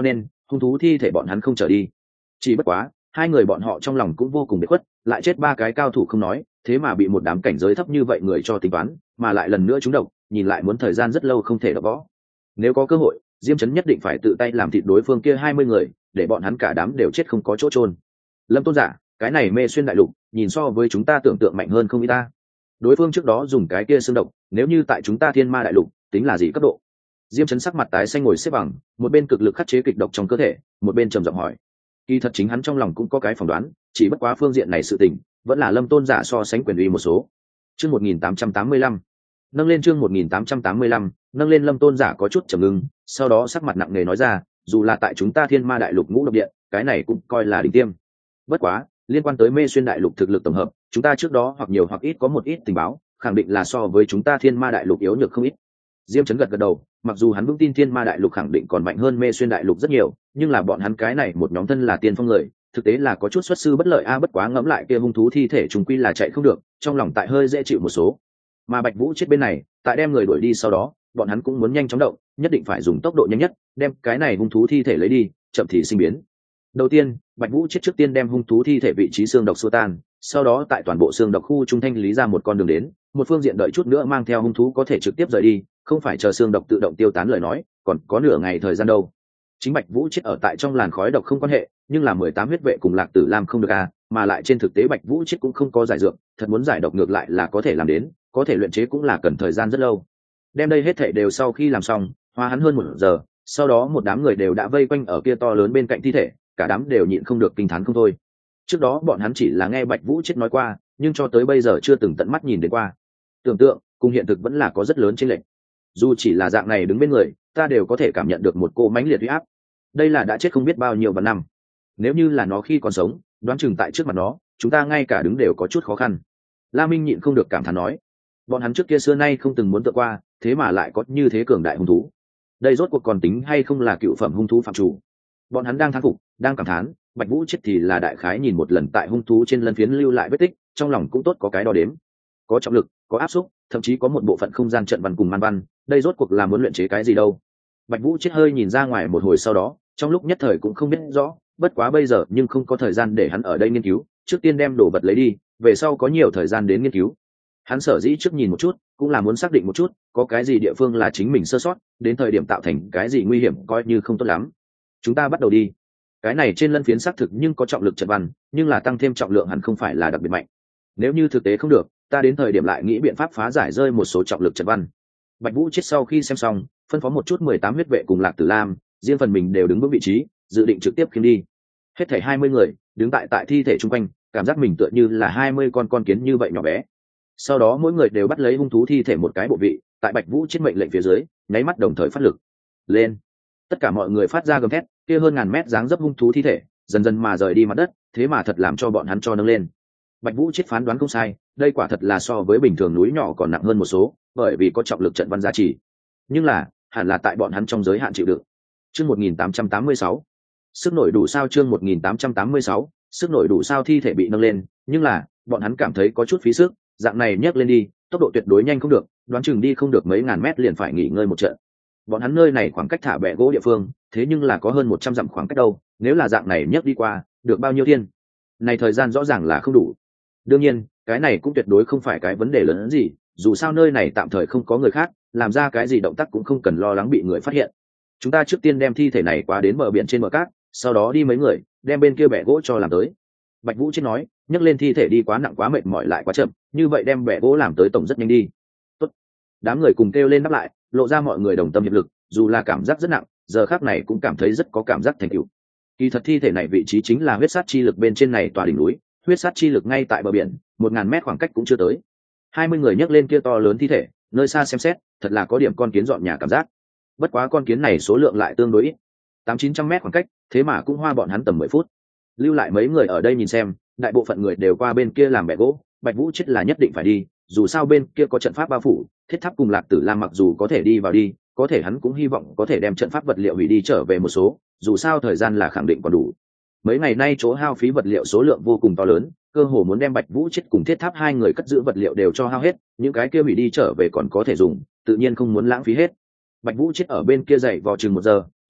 hung thú thi thể bọn hắn không trở đi. Chỉ bất quá hai người bọn họ trong lòng cũng vô cùng bị khuất, lại chết ba cái cao thủ không nói, thế mà bị một đám cảnh giới thấp như vậy người cho tính toán, mà lại lần nữa trúng độc, nhìn lại muốn thời gian rất lâu không thể đập võ. Nếu có cơ hội, Diêm Chấn nhất định phải tự tay làm thịt đối phương kia hai mươi người, để bọn hắn cả đám đều chết không có chỗ chôn. Lâm Tôn giả, cái này Mê Xuyên đại lục, nhìn so với chúng ta tưởng tượng mạnh hơn không ít ta. Đối phương trước đó dùng cái kia xương độc, nếu như tại chúng ta Thiên Ma đại lục, tính là gì cấp độ? Diêm Chấn sắc mặt tái xanh ngồi xếp bằng, một bên cực lực khắc chế kịch độc trong cơ thể, một bên trầm giọng hỏi. Kỳ thật chính hắn trong lòng cũng có cái phỏng đoán, chỉ bất quá phương diện này sự tình, vẫn là Lâm Tôn giả so sánh quyền uy một số. Chương một nghìn tám trăm tám mươi lăm, nâng lên chương một nghìn tám trăm tám mươi lăm, nâng lên. Lâm Tôn giả có chút trầm ngưng, sau đó sắc mặt nặng nề nói ra, dù là tại chúng ta Thiên Ma đại lục ngũ độc điện, cái này cũng coi là đỉnh tiêm. Bất quá, liên quan tới Mê Xuyên đại lục thực lực tổng hợp, chúng ta trước đó hoặc nhiều hoặc ít có một ít tình báo, khẳng định là so với chúng ta Thiên Ma đại lục yếu nhược không ít. Diêm Chấn gật gật đầu, mặc dù hắn vững tin Thiên Ma đại lục khẳng định còn mạnh hơn Mê Xuyên đại lục rất nhiều, nhưng là bọn hắn cái này một nhóm thân là tiên phong người, thực tế là có chút xuất sư bất lợi a. Bất quá ngẫm lại kia hung thú thi thể trùng quy là chạy không được, trong lòng tại hơi dễ chịu một số. Mà Bạch Vũ chết bên này, tại đem người đuổi đi sau đó, bọn hắn cũng muốn nhanh chóng động, nhất định phải dùng tốc độ nhanh nhất, đem cái này hung thú thi thể lấy đi, chậm thì sinh biến. Đầu tiên, Bạch Vũ chết trước tiên đem hung thú thi thể vị trí xương độc xua tan, sau đó tại toàn bộ xương độc khu trung thanh lý ra một con đường đến, một phương diện đợi chút nữa mang theo hung thú có thể trực tiếp rời đi, không phải chờ xương độc tự động tiêu tán lời nói, còn có nửa ngày thời gian đâu. Chính Bạch Vũ chết ở tại trong làn khói độc không quan hệ, nhưng là mười tám huyết vệ cùng Lạc Tử Lam không được à, mà lại trên thực tế Bạch Vũ chết cũng không có giải dược, thật muốn giải độc ngược lại là có thể làm đến, có thể luyện chế cũng là cần thời gian rất lâu. Đem đây hết thảy đều sau khi làm xong, hoa hắn hơn một giờ, sau đó một đám người đều đã vây quanh ở kia to lớn bên cạnh thi thể, cả đám đều nhịn không được kinh thán không thôi. Trước đó bọn hắn chỉ là nghe Bạch Vũ chết nói qua, nhưng cho tới bây giờ chưa từng tận mắt nhìn đến qua. Tưởng tượng cùng hiện thực vẫn là có rất lớn chênh lệch. Dù chỉ là dạng này đứng bên người, ta đều có thể cảm nhận được một cô mãnh liệt uy áp. Đây là đã chết không biết bao nhiêu vạn năm. Nếu như là nó khi còn sống, đoán chừng tại trước mặt nó, chúng ta ngay cả đứng đều có chút khó khăn. La Minh nhịn không được cảm thán nói, bọn hắn trước kia xưa nay không từng muốn tự qua, thế mà lại có như thế cường đại hung thú. Đây rốt cuộc còn tính hay không là cựu phẩm hung thú phạm chủ? Bọn hắn đang thán phục, đang cảm thán, Bạch Vũ chết thì là đại khái nhìn một lần tại hung thú trên lân phiến lưu lại vết tích, trong lòng cũng tốt có cái đo đếm. Có trọng lực, có áp xúc, thậm chí có một bộ phận không gian trận văn cùng man văn, đây rốt cuộc là muốn luyện chế cái gì đâu? Bạch Vũ chết hơi nhìn ra ngoài một hồi sau đó, trong lúc nhất thời cũng không biết rõ, bất quá bây giờ nhưng không có thời gian để hắn ở đây nghiên cứu, trước tiên đem đồ vật lấy đi, về sau có nhiều thời gian đến nghiên cứu. Hắn sở dĩ trước nhìn một chút, cũng là muốn xác định một chút, có cái gì địa phương là chính mình sơ sót, đến thời điểm tạo thành cái gì nguy hiểm coi như không tốt lắm. Chúng ta bắt đầu đi. Cái này trên lân phiến xác thực nhưng có trọng lực trận văn, nhưng là tăng thêm trọng lượng hẳn không phải là đặc biệt mạnh. Nếu như thực tế không được, ta đến thời điểm lại nghĩ biện pháp phá giải rơi một số trọng lực trận văn. Bạch Vũ chết sau khi xem xong, phân phó một chút mười tám huyết vệ cùng Lạc Tử Lam, riêng phần mình đều đứng vững vị trí, dự định trực tiếp khiêng đi. Hết thảy hai mươi người, đứng tại tại thi thể trung quanh, cảm giác mình tựa như là hai mươi con con kiến như vậy nhỏ bé. Sau đó mỗi người đều bắt lấy hung thú thi thể một cái bộ vị, tại Bạch Vũ chết mệnh lệnh phía dưới, nháy mắt đồng thời phát lực. Lên. Tất cả mọi người phát ra gầm thét, kia hơn ngàn mét dáng dấp hung thú thi thể, dần dần mà rời đi mặt đất, thế mà thật làm cho bọn hắn cho nâng lên. Bạch Vũ chết phán đoán không sai, đây quả thật là so với bình thường núi nhỏ còn nặng hơn một số, bởi vì có trọng lực trận văn gia trì. Nhưng là, hẳn là tại bọn hắn trong giới hạn chịu đựng. Chương một nghìn tám trăm tám mươi sáu, sức nổi đủ sao? Chương một nghìn tám trăm tám mươi sáu, sức nổi đủ sao? Thi thể bị nâng lên, nhưng là, bọn hắn cảm thấy có chút phí sức, dạng này nhấc lên đi, tốc độ tuyệt đối nhanh không được, đoán chừng đi không được mấy ngàn mét liền phải nghỉ ngơi một trận. Bọn hắn nơi này khoảng cách thả bè gỗ địa phương, thế nhưng là có hơn một trăm dặm khoảng cách đâu, nếu là dạng này nhấc đi qua, được bao nhiêu thiên? Này thời gian rõ ràng là không đủ. Đương nhiên, cái này cũng tuyệt đối không phải cái vấn đề lớn hơn gì, dù sao nơi này tạm thời không có người khác, làm ra cái gì động tác cũng không cần lo lắng bị người phát hiện. Chúng ta trước tiên đem thi thể này qua đến bờ biển trên bờ cát, sau đó đi mấy người, đem bên kia bè gỗ cho làm tới. Bạch Vũ chết nói, nhấc lên thi thể đi quá nặng quá mệt mỏi lại quá chậm, như vậy đem bè gỗ làm tới tổng rất nhanh đi. Tốt. Đám người cùng kêu lên đáp lại, lộ ra mọi người đồng tâm hiệp lực, dù là cảm giác rất nặng, giờ khắc này cũng cảm thấy rất có cảm giác thành tựu. Kỳ thật thi thể này vị trí chính là huyết sát chi lực bên trên này tòa đỉnh núi, huyết sát chi lực ngay tại bờ biển, một ngàn mét khoảng cách cũng chưa tới. Hai mươi người nhấc lên kia to lớn thi thể, nơi xa xem xét, thật là có điểm con kiến dọn nhà cảm giác. Bất quá con kiến này số lượng lại tương đối ít, tám chín trăm mét khoảng cách, thế mà cũng hoa bọn hắn tầm mười phút. Lưu lại mấy người ở đây nhìn xem, đại bộ phận người đều qua bên kia làm bè gỗ, Bạch Vũ chết là nhất định phải đi, dù sao bên kia có trận pháp bao phủ, Thiết Tháp cùng Lạc Tử Lam mặc dù có thể đi vào đi, có thể hắn cũng hy vọng có thể đem trận pháp vật liệu hủy đi trở về một số, dù sao thời gian là khẳng định còn đủ. Mấy ngày nay chỗ hao phí vật liệu số lượng vô cùng to lớn, cơ hồ muốn đem Bạch Vũ chết cùng Thiết Tháp hai người cất giữ vật liệu đều cho hao hết, những cái kia hủy đi trở về còn có thể dùng, tự nhiên không muốn lãng phí hết. Bạch Vũ chết ở bên kia dậy vò chừng một giờ,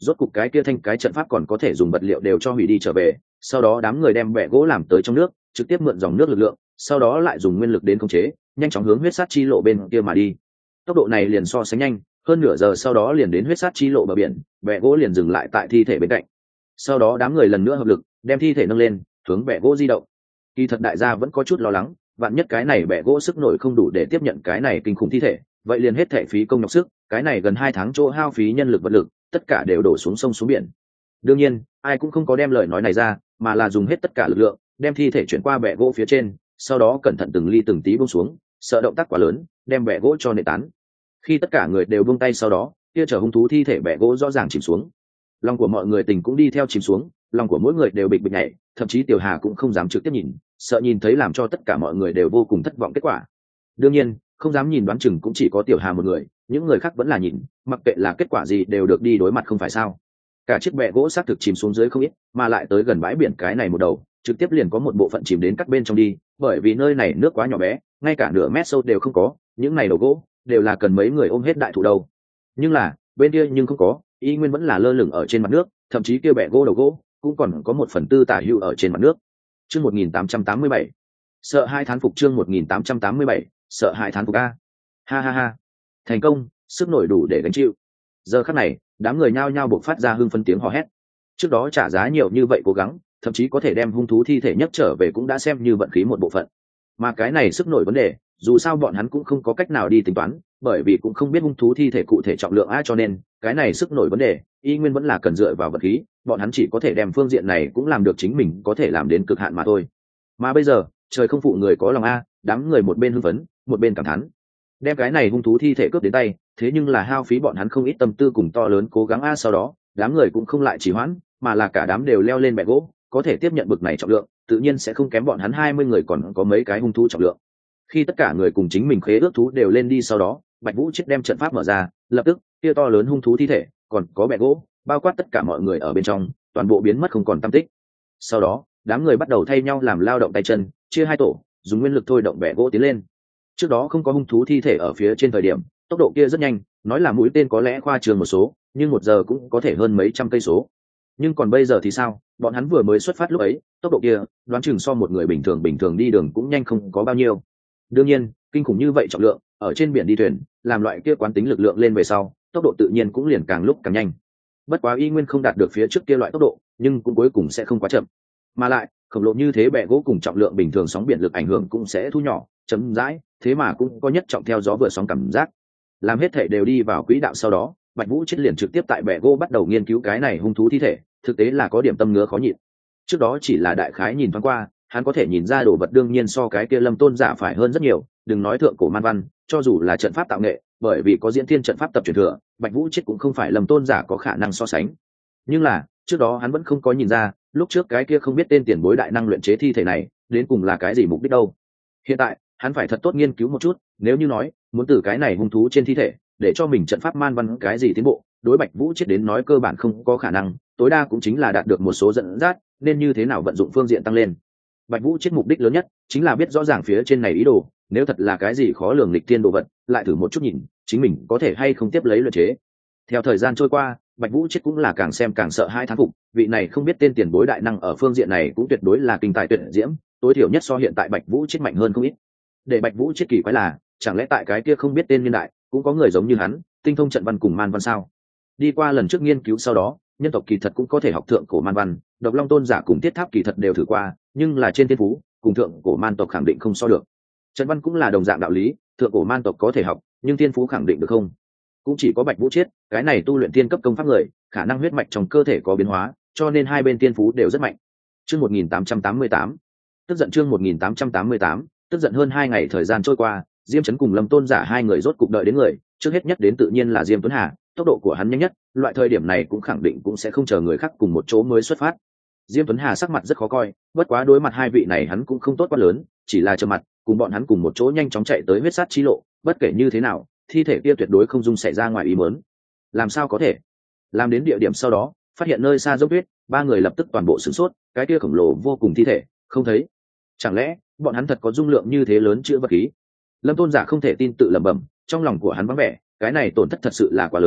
rốt cục cái kia thanh cái trận pháp còn có thể dùng vật liệu đều cho hủy đi trở về. Sau đó đám người đem bẹ gỗ làm tới trong nước, trực tiếp mượn dòng nước lực lượng, sau đó lại dùng nguyên lực đến khống chế, nhanh chóng hướng huyết sát chi lộ bên kia mà đi. Tốc độ này liền so sánh nhanh, hơn nửa giờ sau đó liền đến huyết sát chi lộ bờ biển, bẹ gỗ liền dừng lại tại thi thể bên cạnh. Sau đó đám người lần nữa hợp lực, đem thi thể nâng lên, hướng bẹ gỗ di động. Kỳ thật đại gia vẫn có chút lo lắng, vạn nhất cái này bẹ gỗ sức nổi không đủ để tiếp nhận cái này kinh khủng thi thể, vậy liền hết thể phí công nhọc sức, cái này gần hai tháng chỗ hao phí nhân lực vật lực, tất cả đều đổ xuống sông xuống biển. Đương nhiên, ai cũng không có đem lời nói này ra, mà là dùng hết tất cả lực lượng, đem thi thể chuyển qua bẹ gỗ phía trên, sau đó cẩn thận từng ly từng tí buông xuống, sợ động tác quá lớn, đem bẹ gỗ cho nện tán. Khi tất cả người đều buông tay sau đó, kia chở hung thú thi thể bẹ gỗ rõ ràng chìm xuống. Lòng của mọi người tình cũng đi theo chìm xuống, lòng của mỗi người đều bịch bịch nhảy, thậm chí Tiểu Hà cũng không dám trực tiếp nhìn, sợ nhìn thấy làm cho tất cả mọi người đều vô cùng thất vọng kết quả. Đương nhiên, không dám nhìn đoán chừng cũng chỉ có Tiểu Hà một người, những người khác vẫn là nhìn, mặc kệ là kết quả gì đều được đi đối mặt không phải sao. Cả chiếc bẹ gỗ xác thực chìm xuống dưới không ít, mà lại tới gần bãi biển cái này một đầu, trực tiếp liền có một bộ phận chìm đến các bên trong đi, bởi vì nơi này nước quá nhỏ bé, ngay cả nửa mét sâu đều không có, những này đầu gỗ đều là cần mấy người ôm hết đại thụ đầu. Nhưng là, bên kia nhưng không có, y nguyên vẫn là lơ lửng ở trên mặt nước, thậm chí kia bẹ gỗ đầu gỗ cũng còn có một phần tư tả hữu ở trên mặt nước. Chương một nghìn tám trăm tám mươi bảy. Sợ hai thán phục chương một nghìn tám trăm tám mươi bảy, sợ hai thán phục a. Ha ha ha. Thành công, sức nổi đủ để gánh chịu. Giờ khắc này, đám người nhao nhao buộc phát ra hưng phấn tiếng hò hét. Trước đó trả giá nhiều như vậy cố gắng, thậm chí có thể đem hung thú thi thể nhấc trở về cũng đã xem như vận khí một bộ phận. Mà cái này sức nổi vấn đề, dù sao bọn hắn cũng không có cách nào đi tính toán, bởi vì cũng không biết hung thú thi thể cụ thể trọng lượng a, cho nên cái này sức nổi vấn đề, y nguyên vẫn là cần dựa vào vận khí, bọn hắn chỉ có thể đem phương diện này cũng làm được chính mình có thể làm đến cực hạn mà thôi. Mà bây giờ, trời không phụ người có lòng a, đám người một bên hưng phấn, một bên cảm thán. Đem cái này hung thú thi thể cướp đến tay, thế nhưng là hao phí bọn hắn không ít tâm tư cùng to lớn cố gắng a, sau đó, đám người cũng không lại trì hoãn, mà là cả đám đều leo lên bẹ gỗ, có thể tiếp nhận bực này trọng lượng, tự nhiên sẽ không kém bọn hắn hai mươi người còn có mấy cái hung thú trọng lượng. Khi tất cả người cùng chính mình khế ước thú đều lên đi sau đó, Bạch Vũ chết đem trận pháp mở ra, lập tức, kia to lớn hung thú thi thể, còn có bẹ gỗ, bao quát tất cả mọi người ở bên trong, toàn bộ biến mất không còn tăm tích. Sau đó, đám người bắt đầu thay nhau làm lao động tay chân, chia hai tổ, dùng nguyên lực thôi động bẹ gỗ tiến lên. Trước đó không có hung thú thi thể ở phía trên thời điểm, tốc độ kia rất nhanh, nói là mũi tên có lẽ khoa trương một số, nhưng một giờ cũng có thể hơn mấy trăm cây số. Nhưng còn bây giờ thì sao? Bọn hắn vừa mới xuất phát lúc ấy, tốc độ kia, đoán chừng so một người bình thường bình thường đi đường cũng nhanh không có bao nhiêu. Đương nhiên, kinh khủng như vậy trọng lượng, ở trên biển đi thuyền, làm loại kia quán tính lực lượng lên về sau, tốc độ tự nhiên cũng liền càng lúc càng nhanh. Bất quá y nguyên không đạt được phía trước kia loại tốc độ, nhưng cũng cuối cùng sẽ không quá chậm. Mà lại, khổng lồ như thế bẹ gỗ cùng trọng lượng bình thường sóng biển lực ảnh hưởng cũng sẽ thu nhỏ, chấm dãi, thế mà cũng có nhất trọng theo gió vừa sóng cảm giác. Làm hết thể đều đi vào quỹ đạo sau đó, Bạch Vũ chết liền trực tiếp tại bẹ gỗ bắt đầu nghiên cứu cái này hung thú thi thể, thực tế là có điểm tâm ngứa khó nhịn. Trước đó chỉ là đại khái nhìn thoáng qua, hắn có thể nhìn ra đồ vật đương nhiên so cái kia Lâm Tôn giả phải hơn rất nhiều, đừng nói thượng cổ man văn, cho dù là trận pháp tạo nghệ, bởi vì có diễn thiên trận pháp tập truyền thừa, Bạch Vũ chết cũng không phải Lâm Tôn giả có khả năng so sánh. Nhưng là, trước đó hắn vẫn không có nhìn ra, lúc trước cái kia không biết tên tiền bối đại năng luyện chế thi thể này, đến cùng là cái gì mục đích đâu. Hiện tại, hắn phải thật tốt nghiên cứu một chút, nếu như nói, muốn từ cái này hung thú trên thi thể, để cho mình trận pháp man văn cái gì tiến bộ, đối Bạch Vũ chết đến nói cơ bản không có khả năng, tối đa cũng chính là đạt được một số dẫn dắt, nên như thế nào vận dụng phương diện tăng lên. Bạch Vũ chết mục đích lớn nhất chính là biết rõ ràng phía trên này ý đồ, nếu thật là cái gì khó lường nghịch thiên đồ vật, lại thử một chút nhìn, chính mình có thể hay không tiếp lấy luyện chế. Theo thời gian trôi qua, Bạch Vũ chết cũng là càng xem càng sợ hai thán phục, vị này không biết tên tiền bối đại năng ở phương diện này cũng tuyệt đối là kinh tài tuyệt diễm, tối thiểu nhất so hiện tại Bạch Vũ chết mạnh hơn không ít. Để Bạch Vũ chết kỳ quái là, chẳng lẽ tại cái kia không biết tên niên đại, cũng có người giống như hắn, tinh thông trận văn cùng man văn sao? Đi qua lần trước nghiên cứu sau đó, nhân tộc kỳ thật cũng có thể học thượng cổ man văn, Độc Long Tôn giả cùng Thiết Tháp kỳ thật đều thử qua, nhưng là trên thiên phú, cùng thượng cổ man tộc khẳng định không so được. Trận văn cũng là đồng dạng đạo lý, thượng cổ man tộc có thể học, nhưng thiên phú khẳng định được không? Cũng chỉ có Bạch Vũ chết, cái này tu luyện tiên cấp công pháp người, khả năng huyết mạch trong cơ thể có biến hóa, cho nên hai bên thiên phú đều rất mạnh. Chương một nghìn tám trăm tám mươi tám. Tức giận chương một nghìn tám trăm tám mươi tám, tức giận hơn hai ngày thời gian trôi qua, Diêm Chấn cùng Lâm Tôn giả hai người rốt cục đợi đến người, trước hết nhất đến tự nhiên là Diêm Tuấn Hà, tốc độ của hắn nhanh nhất, loại thời điểm này cũng khẳng định cũng sẽ không chờ người khác cùng một chỗ mới xuất phát. Diêm Tuấn Hà sắc mặt rất khó coi, bất quá đối mặt hai vị này hắn cũng không tốt quá lớn, chỉ là trầm mặt, cùng bọn hắn cùng một chỗ nhanh chóng chạy tới huyết sát chi lộ, bất kể như thế nào, thi thể kia tuyệt đối không dung xảy ra ngoài ý muốn. Làm sao có thể? Làm đến địa điểm sau đó, phát hiện nơi xa dốc tuyết, ba người lập tức toàn bộ sửng sốt, cái kia khổng lồ vô cùng thi thể, không thấy. Chẳng lẽ, bọn hắn thật có dung lượng như thế lớn chữa vật khí? Lâm Tôn giả không thể tin tự lẩm bẩm, trong lòng của hắn vắng vẻ, cái này tổn thất thật sự là quá lớn,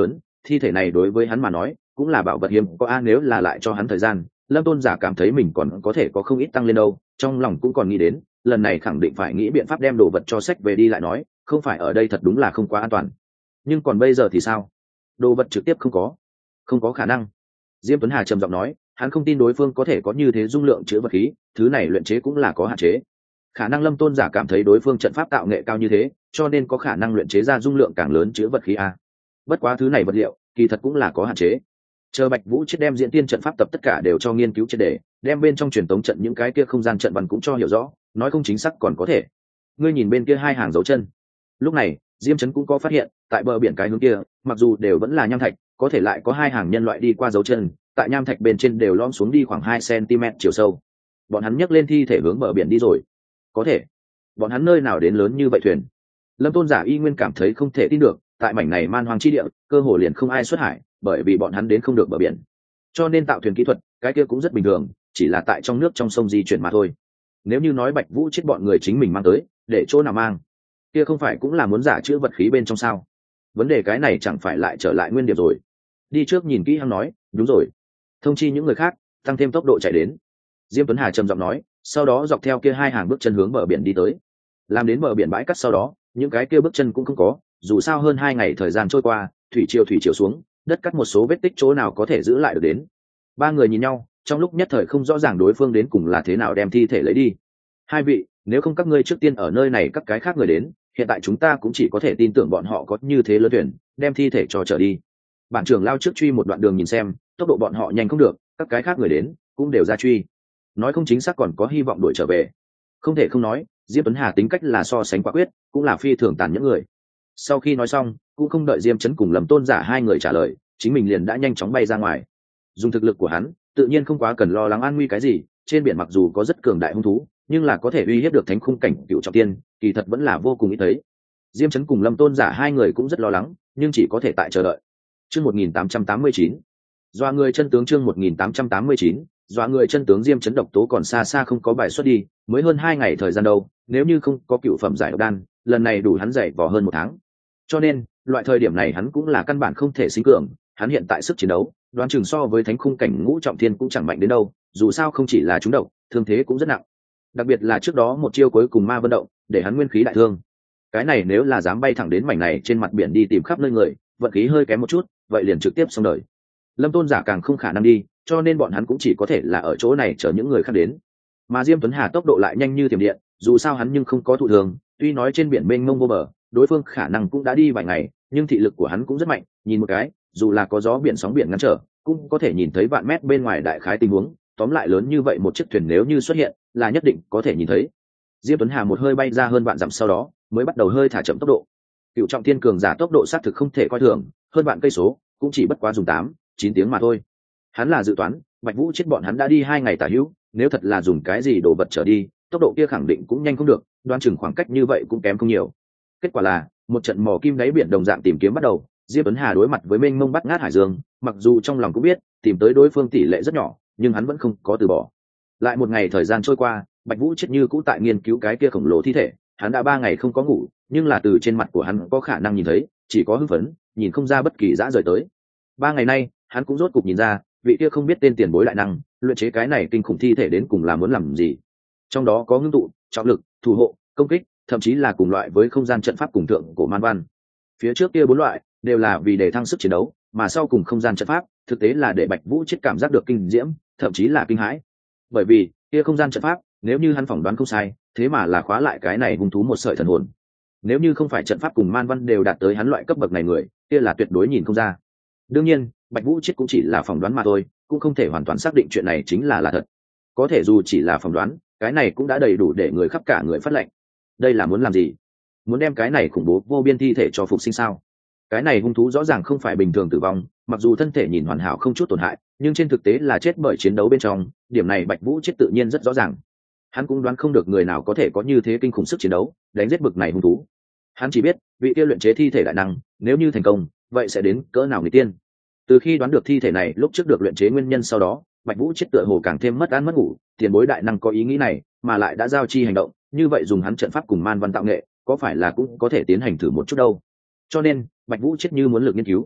thi thể này đối với hắn mà nói cũng là bảo vật hiếm có a, nếu là lại cho hắn thời gian, Lâm Tôn giả cảm thấy mình còn có thể có không ít tăng lên đâu, trong lòng cũng còn nghĩ đến lần này khẳng định phải nghĩ biện pháp đem đồ vật cho sách về đi lại nói, không phải ở đây thật đúng là không quá an toàn. Nhưng còn bây giờ thì sao? Đồ vật trực tiếp không có, không có khả năng. Diêm Tuấn Hà trầm giọng nói, hắn không tin đối phương có thể có như thế dung lượng chứa vật khí, thứ này luyện chế cũng là có hạn chế. Khả năng Lâm Tôn giả cảm thấy đối phương trận pháp tạo nghệ cao như thế, cho nên có khả năng luyện chế ra dung lượng càng lớn chứa vật khí a. Bất quá thứ này vật liệu kỳ thật cũng là có hạn chế. Chờ Bạch Vũ Chết đem diễn tiên trận pháp tập tất cả đều cho nghiên cứu triệt để, đem bên trong truyền tống trận những cái kia không gian trận văn cũng cho hiểu rõ, nói không chính xác còn có thể. Ngươi nhìn bên kia hai hàng dấu chân. Lúc này, Diêm Chấn cũng có phát hiện, tại bờ biển cái hướng kia, mặc dù đều vẫn là nham thạch, có thể lại có hai hàng nhân loại đi qua dấu chân, tại nham thạch bên trên đều lõm xuống đi khoảng hai xăng-ti-mét chiều sâu. Bọn hắn nhấc lên thi thể hướng bờ biển đi rồi. Có thể. Bọn hắn nơi nào đến lớn như vậy thuyền? Lâm Tôn giả y nguyên cảm thấy không thể tin được, tại mảnh này man hoang chi địa, cơ hồ liền không ai xuất hải, bởi vì bọn hắn đến không được bờ biển. Cho nên tạo thuyền kỹ thuật, cái kia cũng rất bình thường, chỉ là tại trong nước trong sông di chuyển mà thôi. Nếu như nói Bạch Vũ Chết bọn người chính mình mang tới, để chỗ nào mang, kia không phải cũng là muốn giả chữ vật khí bên trong sao? Vấn đề cái này chẳng phải lại trở lại nguyên điểm rồi. Đi trước nhìn kỹ hắn nói, đúng rồi. Thông chi những người khác, tăng thêm tốc độ chạy đến. Diêm Tuấn Hà trầm giọng nói, sau đó dọc theo kia hai hàng bước chân hướng bờ biển đi tới. Làm đến bờ biển bãi cát sau đó, những cái kia bước chân cũng không có, dù sao hơn hai ngày thời gian trôi qua, thủy triều thủy triều xuống, đất cắt một số vết tích chỗ nào có thể giữ lại được đến. Ba người nhìn nhau, trong lúc nhất thời không rõ ràng đối phương đến cùng là thế nào đem thi thể lấy đi. Hai vị, nếu không các ngươi trước tiên ở nơi này các cái khác người đến, hiện tại chúng ta cũng chỉ có thể tin tưởng bọn họ có như thế lớn thuyền, đem thi thể cho trở đi. Bản trưởng lao trước truy một đoạn đường nhìn xem, tốc độ bọn họ nhanh không được, các cái khác người đến cũng đều ra truy. Nói không chính xác còn có hy vọng đuổi trở về. Không thể không nói, Diêm Tuấn Hà tính cách là so sánh quả quyết, cũng là phi thường tàn nhẫn người. Sau khi nói xong, cũng không đợi Diêm Chấn cùng Lâm Tôn giả hai người trả lời, chính mình liền đã nhanh chóng bay ra ngoài. Dùng thực lực của hắn, tự nhiên không quá cần lo lắng an nguy cái gì, trên biển mặc dù có rất cường đại hung thú, nhưng là có thể uy hiếp được thánh khung cảnh cựu trọng tiên, kỳ thật vẫn là vô cùng ít thấy. Diêm Chấn cùng Lâm Tôn giả hai người cũng rất lo lắng, nhưng chỉ có thể tại chờ đợi. Chương một nghìn tám trăm tám mươi chín, Dọa người chân tướng chương một nghìn tám trăm tám mươi chín, Dọa người chân tướng. Diêm Chấn độc tố còn xa xa không có bài xuất đi, mới hơn hai ngày thời gian đâu, nếu như không có cựu phẩm giải độc đan, lần này đủ hắn dày vò hơn một tháng. Cho nên, loại thời điểm này hắn cũng là căn bản không thể sinh cường, hắn hiện tại sức chiến đấu, đoán chừng so với thánh khung cảnh ngũ trọng thiên cũng chẳng mạnh đến đâu, dù sao không chỉ là trúng độc, thương thế cũng rất nặng. Đặc biệt là trước đó một chiêu cuối cùng ma vân động, để hắn nguyên khí đại thương. Cái này nếu là dám bay thẳng đến mảnh này trên mặt biển đi tìm khắp nơi người, vận khí hơi kém một chút, vậy liền trực tiếp xong đời. Lâm Tôn giả càng không khả năng đi, cho nên bọn hắn cũng chỉ có thể là ở chỗ này chờ những người khác đến. Mà Diêm Tuấn Hà tốc độ lại nhanh như thiểm điện, dù sao hắn nhưng không có thụ thường, tuy nói trên biển mênh mông vô bờ, đối phương khả năng cũng đã đi vài ngày, nhưng thị lực của hắn cũng rất mạnh, nhìn một cái, dù là có gió biển sóng biển ngăn trở, cũng có thể nhìn thấy vạn mét bên ngoài đại khái tình huống. Tóm lại lớn như vậy một chiếc thuyền nếu như xuất hiện, là nhất định có thể nhìn thấy. Diêm Tuấn Hà một hơi bay ra hơn vạn dặm sau đó, mới bắt đầu hơi thả chậm tốc độ. Cựu trọng thiên cường giả tốc độ xác thực không thể coi thường, hơn vạn cây số, cũng chỉ bất quá dùng tám, chín tiếng mà thôi. Hắn là dự toán, Bạch Vũ Chết bọn hắn đã đi hai ngày tả hữu, nếu thật là dùng cái gì đồ vật trở đi, tốc độ kia khẳng định cũng nhanh không được, đoán chừng khoảng cách như vậy cũng kém không nhiều. Kết quả là, một trận mò kim đáy biển đồng dạng tìm kiếm bắt đầu. Diêm Tuấn Hà đối mặt với mênh mông bắt ngát hải dương, mặc dù trong lòng cũng biết tìm tới đối phương tỷ lệ rất nhỏ, nhưng hắn vẫn không có từ bỏ. Lại một ngày thời gian trôi qua, Bạch Vũ Chết như cũ tại nghiên cứu cái kia khổng lồ thi thể, hắn đã ba ngày không có ngủ, nhưng là từ trên mặt của hắn có khả năng nhìn thấy, chỉ có hưng phấn, nhìn không ra bất kỳ dã rời tới. Ba ngày nay, hắn cũng rốt cục nhìn ra, vị kia không biết tên tiền bối đại năng, luyện chế cái này kinh khủng thi thể đến cùng là muốn làm gì. Trong đó có ngưng tụ, trọng lực, thủ hộ, công kích, thậm chí là cùng loại với không gian trận pháp cùng thượng của man văn. Phía trước kia bốn loại đều là vì để thăng sức chiến đấu, mà sau cùng không gian trận pháp thực tế là để Bạch Vũ Chết cảm giác được kinh diễm, thậm chí là kinh hãi. Bởi vì kia không gian trận pháp, nếu như hắn phỏng đoán không sai, thế mà là khóa lại cái này hung thú một sợi thần hồn. Nếu như không phải trận pháp cùng man văn đều đạt tới hắn loại cấp bậc này người, kia là tuyệt đối nhìn không ra. Đương nhiên, Bạch Vũ Chết cũng chỉ là phỏng đoán mà thôi, cũng không thể hoàn toàn xác định chuyện này chính là là thật. Có thể dù chỉ là phỏng đoán, cái này cũng đã đầy đủ để người khắp cả người phát lệnh. Đây là muốn làm gì? Muốn đem cái này khủng bố vô biên thi thể cho phục sinh sao? Cái này hung thú rõ ràng không phải bình thường tử vong, mặc dù thân thể nhìn hoàn hảo không chút tổn hại, nhưng trên thực tế là chết bởi chiến đấu bên trong, điểm này Bạch Vũ Chết tự nhiên rất rõ ràng. Hắn cũng đoán không được người nào có thể có như thế kinh khủng sức chiến đấu, đánh giết bực này hung thú. Hắn chỉ biết, vị kia luyện chế thi thể đại năng, nếu như thành công, vậy sẽ đến cỡ nào người tiên. Từ khi đoán được thi thể này lúc trước được luyện chế nguyên nhân sau đó, Bạch Vũ Chết tựa hồ càng thêm mất ăn mất ngủ, tiền bối đại năng có ý nghĩ này, mà lại đã giao chi hành động, như vậy dùng hắn trận pháp cùng man văn tạo nghệ, có phải là cũng có thể tiến hành thử một chút đâu. Cho nên, Bạch Vũ Chết như muốn lực nghiên cứu.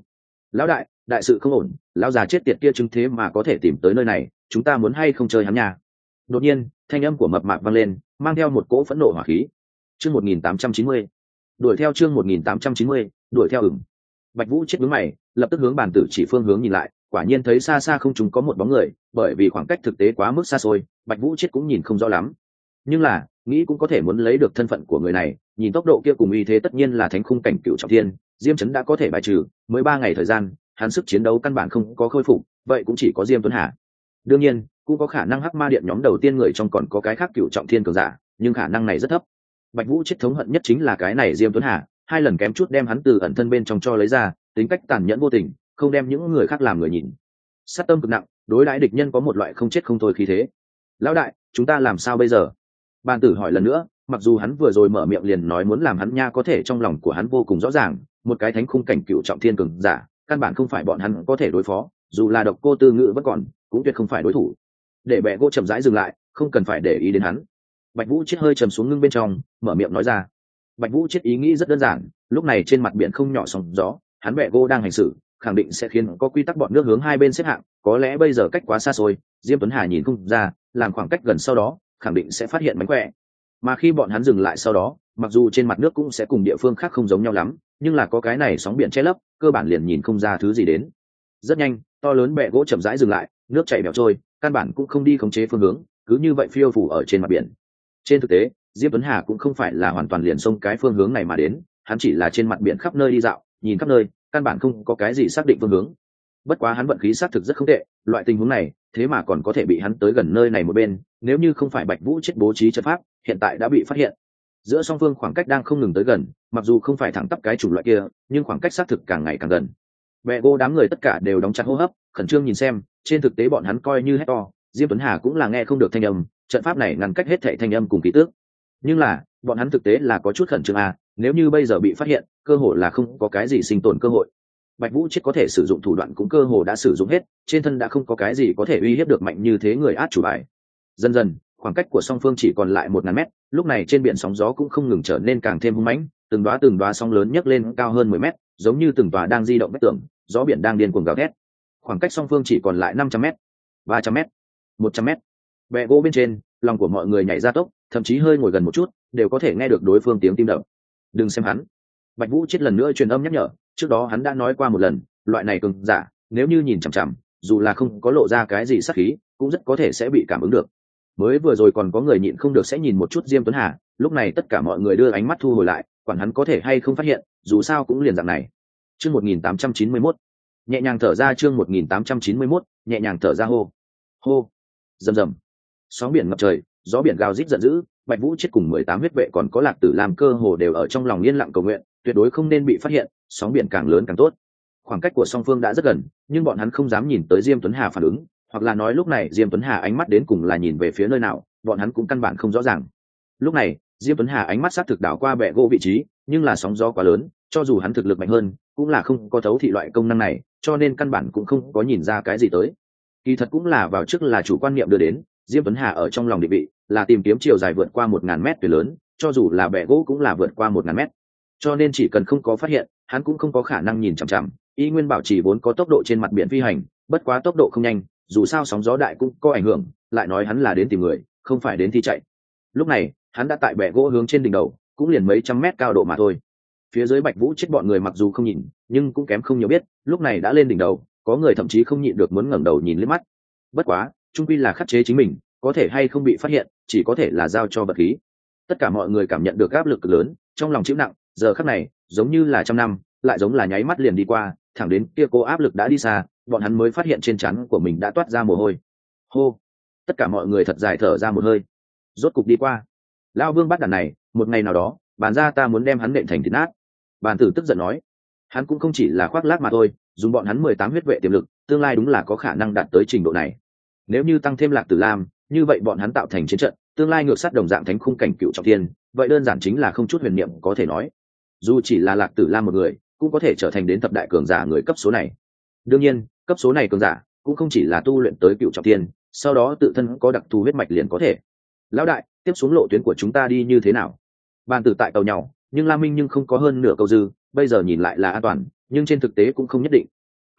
Lão đại, đại sự không ổn, lão già chết tiệt kia chứng thế mà có thể tìm tới nơi này, chúng ta muốn hay không chơi hắn nha. Đột nhiên thanh âm của mập mạp vang lên, mang theo một cỗ phẫn nộ hỏa khí. Chương một nghìn tám trăm chín mươi, đuổi theo. Chương một nghìn tám trăm chín mươi, đuổi theo. Ửng. Bạch Vũ chết vướng mày, lập tức hướng bàn tử chỉ phương hướng nhìn lại, quả nhiên thấy xa xa không trùng có một bóng người, bởi vì khoảng cách thực tế quá mức xa xôi, Bạch Vũ chết cũng nhìn không rõ lắm. Nhưng là, nghĩ cũng có thể muốn lấy được thân phận của người này, nhìn tốc độ kia cùng uy thế tất nhiên là thánh khung cảnh cựu trọng thiên, Diêm Chấn đã có thể bài trừ, mới ba ngày thời gian, hắn sức chiến đấu căn bản không có khôi phục, vậy cũng chỉ có Diêm Tuấn Hà. Đương nhiên, cũng có khả năng Hắc Ma Điện nhóm đầu tiên người trong còn có cái khác cựu trọng thiên cường giả, nhưng khả năng này rất thấp. Bạch Vũ chết thống hận nhất chính là cái này Diêm Tuấn Hà, hai lần kém chút đem hắn từ ẩn thân bên trong cho lấy ra, tính cách tàn nhẫn vô tình, không đem những người khác làm người nhìn. Sát tâm cực nặng, đối đãi địch nhân có một loại không chết không thôi khí thế. Lão đại, chúng ta làm sao bây giờ? Bàn tử hỏi lần nữa, mặc dù hắn vừa rồi mở miệng liền nói muốn làm hắn nha, có thể trong lòng của hắn vô cùng rõ ràng, một cái thánh khung cảnh cựu trọng thiên cường giả, căn bản không phải bọn hắn có thể đối phó, dù là độc cô tư ngữ vẫn còn, cũng tuyệt không phải đối thủ. Để bẹ gỗ chậm rãi dừng lại, không cần phải để ý đến hắn. Bạch Vũ chết hơi trầm xuống ngưng bên trong, mở miệng nói ra. Bạch Vũ chết ý nghĩ rất đơn giản, lúc này trên mặt biển không nhỏ sóng gió, hắn bẹ gỗ đang hành xử, khẳng định sẽ khiến có quy tắc bọn nước hướng hai bên xếp hạng, có lẽ bây giờ cách quá xa xôi, Diêm Tuấn Hà nhìn không ra, làm khoảng cách gần sau đó, khẳng định sẽ phát hiện mánh khỏe. Mà khi bọn hắn dừng lại sau đó, mặc dù trên mặt nước cũng sẽ cùng địa phương khác không giống nhau lắm, nhưng là có cái này sóng biển che lấp, cơ bản liền nhìn không ra thứ gì đến. Rất nhanh, to lớn bẹ gỗ chậm rãi dừng lại, nước chảy bèo trôi, căn bản cũng không đi khống chế phương hướng, cứ như vậy phiêu phủ ở trên mặt biển. Trên thực tế, Diêm Tuấn Hà cũng không phải là hoàn toàn liền xông cái phương hướng này mà đến, hắn chỉ là trên mặt biển khắp nơi đi dạo, nhìn khắp nơi, căn bản không có cái gì xác định phương hướng. Bất quá hắn vận khí xác thực rất không tệ, loại tình huống này, thế mà còn có thể bị hắn tới gần nơi này một bên, nếu như không phải Bạch Vũ chết bố trí trận pháp, hiện tại đã bị phát hiện. Giữa song phương khoảng cách đang không ngừng tới gần, mặc dù không phải thẳng tắp cái chủng loại kia, nhưng khoảng cách xác thực càng ngày càng gần. Bẹ gỗ đám người tất cả đều đóng chặt hô hấp, khẩn trương nhìn xem, trên thực tế bọn hắn coi như hét to, Diêm Tuấn Hà cũng là nghe không được thanh âm, trận pháp này ngăn cách hết thảy thanh âm cùng ký tước. Nhưng là, bọn hắn thực tế là có chút khẩn trương à, nếu như bây giờ bị phát hiện, cơ hội là không có cái gì sinh tồn cơ hội. Bạch Vũ chết có thể sử dụng thủ đoạn cũng cơ hồ đã sử dụng hết, trên thân đã không có cái gì có thể uy hiếp được mạnh như thế người át chủ bài. Dần dần, khoảng cách của song phương chỉ còn lại một ngàn mét, lúc này trên biển sóng gió cũng không ngừng trở nên càng thêm hung mãnh, từng đóa từng đóa sóng lớn nhấc lên cao hơn mười mét, giống như từng tòa đang di động vách tường, gió biển đang điên cuồng gào thét. Khoảng cách song phương chỉ còn lại năm trăm mét, ba trăm mét, một trăm mét. Bẹ gỗ bên trên, lòng của mọi người nhảy ra tốc, thậm chí hơi ngồi gần một chút, đều có thể nghe được đối phương tiếng tim đập. Đừng xem hắn. Bạch Vũ chết lần nữa truyền âm nhắc nhở, trước đó hắn đã nói qua một lần, loại này cường giả, nếu như nhìn chằm chằm, dù là không có lộ ra cái gì sát khí, cũng rất có thể sẽ bị cảm ứng được. Mới vừa rồi còn có người nhịn không được sẽ nhìn một chút Diêm Tuấn Hà, lúc này tất cả mọi người đưa ánh mắt thu hồi lại, quản hắn có thể hay không phát hiện, dù sao cũng liền dạng này. Chương một nghìn tám trăm chín mươi mốt, nhẹ nhàng thở ra. Chương một nghìn tám trăm chín mươi mốt, nhẹ nhàng thở ra. Hô hô, rầm rầm, sóng biển ngập trời, gió biển gào rít giận dữ. Bạch Vũ chết cùng mười tám huyết vệ còn có Lạc Tử làm cơ hồ đều ở trong lòng yên lặng cầu nguyện, tuyệt đối không nên bị phát hiện, sóng biển càng lớn càng tốt. Khoảng cách của song phương đã rất gần, nhưng bọn hắn không dám nhìn tới Diêm Tuấn Hà phản ứng, hoặc là nói lúc này Diêm Tuấn Hà ánh mắt đến cùng là nhìn về phía nơi nào, bọn hắn cũng căn bản không rõ ràng. Lúc này, Diêm Tuấn Hà ánh mắt sát thực đảo qua bẹ gỗ vị trí, nhưng là sóng gió quá lớn, cho dù hắn thực lực mạnh hơn, cũng là không có thấu thị loại công năng này, cho nên căn bản cũng không có nhìn ra cái gì tới. Kỳ thật cũng là vào trước là chủ quan niệm đưa đến, Diêm Tuấn Hà ở trong lòng định vị là tìm kiếm chiều dài vượt qua một ngàn mét tuyệt lớn, cho dù là bẹ gỗ cũng là vượt qua một ngàn mét. Cho nên chỉ cần không có phát hiện, hắn cũng không có khả năng nhìn chằm chằm, y nguyên bảo trì vốn có tốc độ trên mặt biển phi hành, bất quá tốc độ không nhanh, dù sao sóng gió đại cũng có ảnh hưởng, lại nói hắn là đến tìm người, không phải đến thi chạy. Lúc này, hắn đã tại bè gỗ hướng trên đỉnh đầu, cũng liền mấy trăm mét cao độ mà thôi. Phía dưới Bạch Vũ chết bọn người mặc dù không nhìn, nhưng cũng kém không nhiều biết, lúc này đã lên đỉnh đầu, có người thậm chí không nhịn được muốn ngẩng đầu nhìn liếc mắt. Bất quá, trung quy là khắc chế chính mình, có thể hay không bị phát hiện, chỉ có thể là giao cho vật khí. Tất cả mọi người cảm nhận được áp lực cực lớn, trong lòng chịu nặng, giờ khắc này, giống như là trăm năm, lại giống là nháy mắt liền đi qua, thẳng đến kia cô áp lực đã đi xa, bọn hắn mới phát hiện trên trán của mình đã toát ra mồ hôi. Hô! Tất cả mọi người thật dài thở ra một hơi. Rốt cục đi qua. Lão Vương bắt đàn này, một ngày nào đó, bàn ra ta muốn đem hắn nện thành thịt nát. Bàn tử tức giận nói, hắn cũng không chỉ là khoác lác mà thôi, dùng bọn hắn mười tám huyết vệ tiềm lực, tương lai đúng là có khả năng đạt tới trình độ này. Nếu như tăng thêm Lạc Tử Lam, như vậy bọn hắn tạo thành chiến trận, tương lai ngược sát đồng dạng thánh khung cảnh cựu trọng thiên, vậy đơn giản chính là không chút huyền niệm có thể nói. Dù chỉ là Lạc Tử Lam một người, cũng có thể trở thành đến thập đại cường giả người cấp số này. Đương nhiên, cấp số này cường giả cũng không chỉ là tu luyện tới cựu trọng thiên, sau đó tự thân có đặc thù huyết mạch liền có thể. Lão đại, tiếp xuống lộ tuyến của chúng ta đi như thế nào? Bàn tử tại tàu nhau, nhưng La Minh nhưng không có hơn nửa câu dư, bây giờ nhìn lại là an toàn, nhưng trên thực tế cũng không nhất định.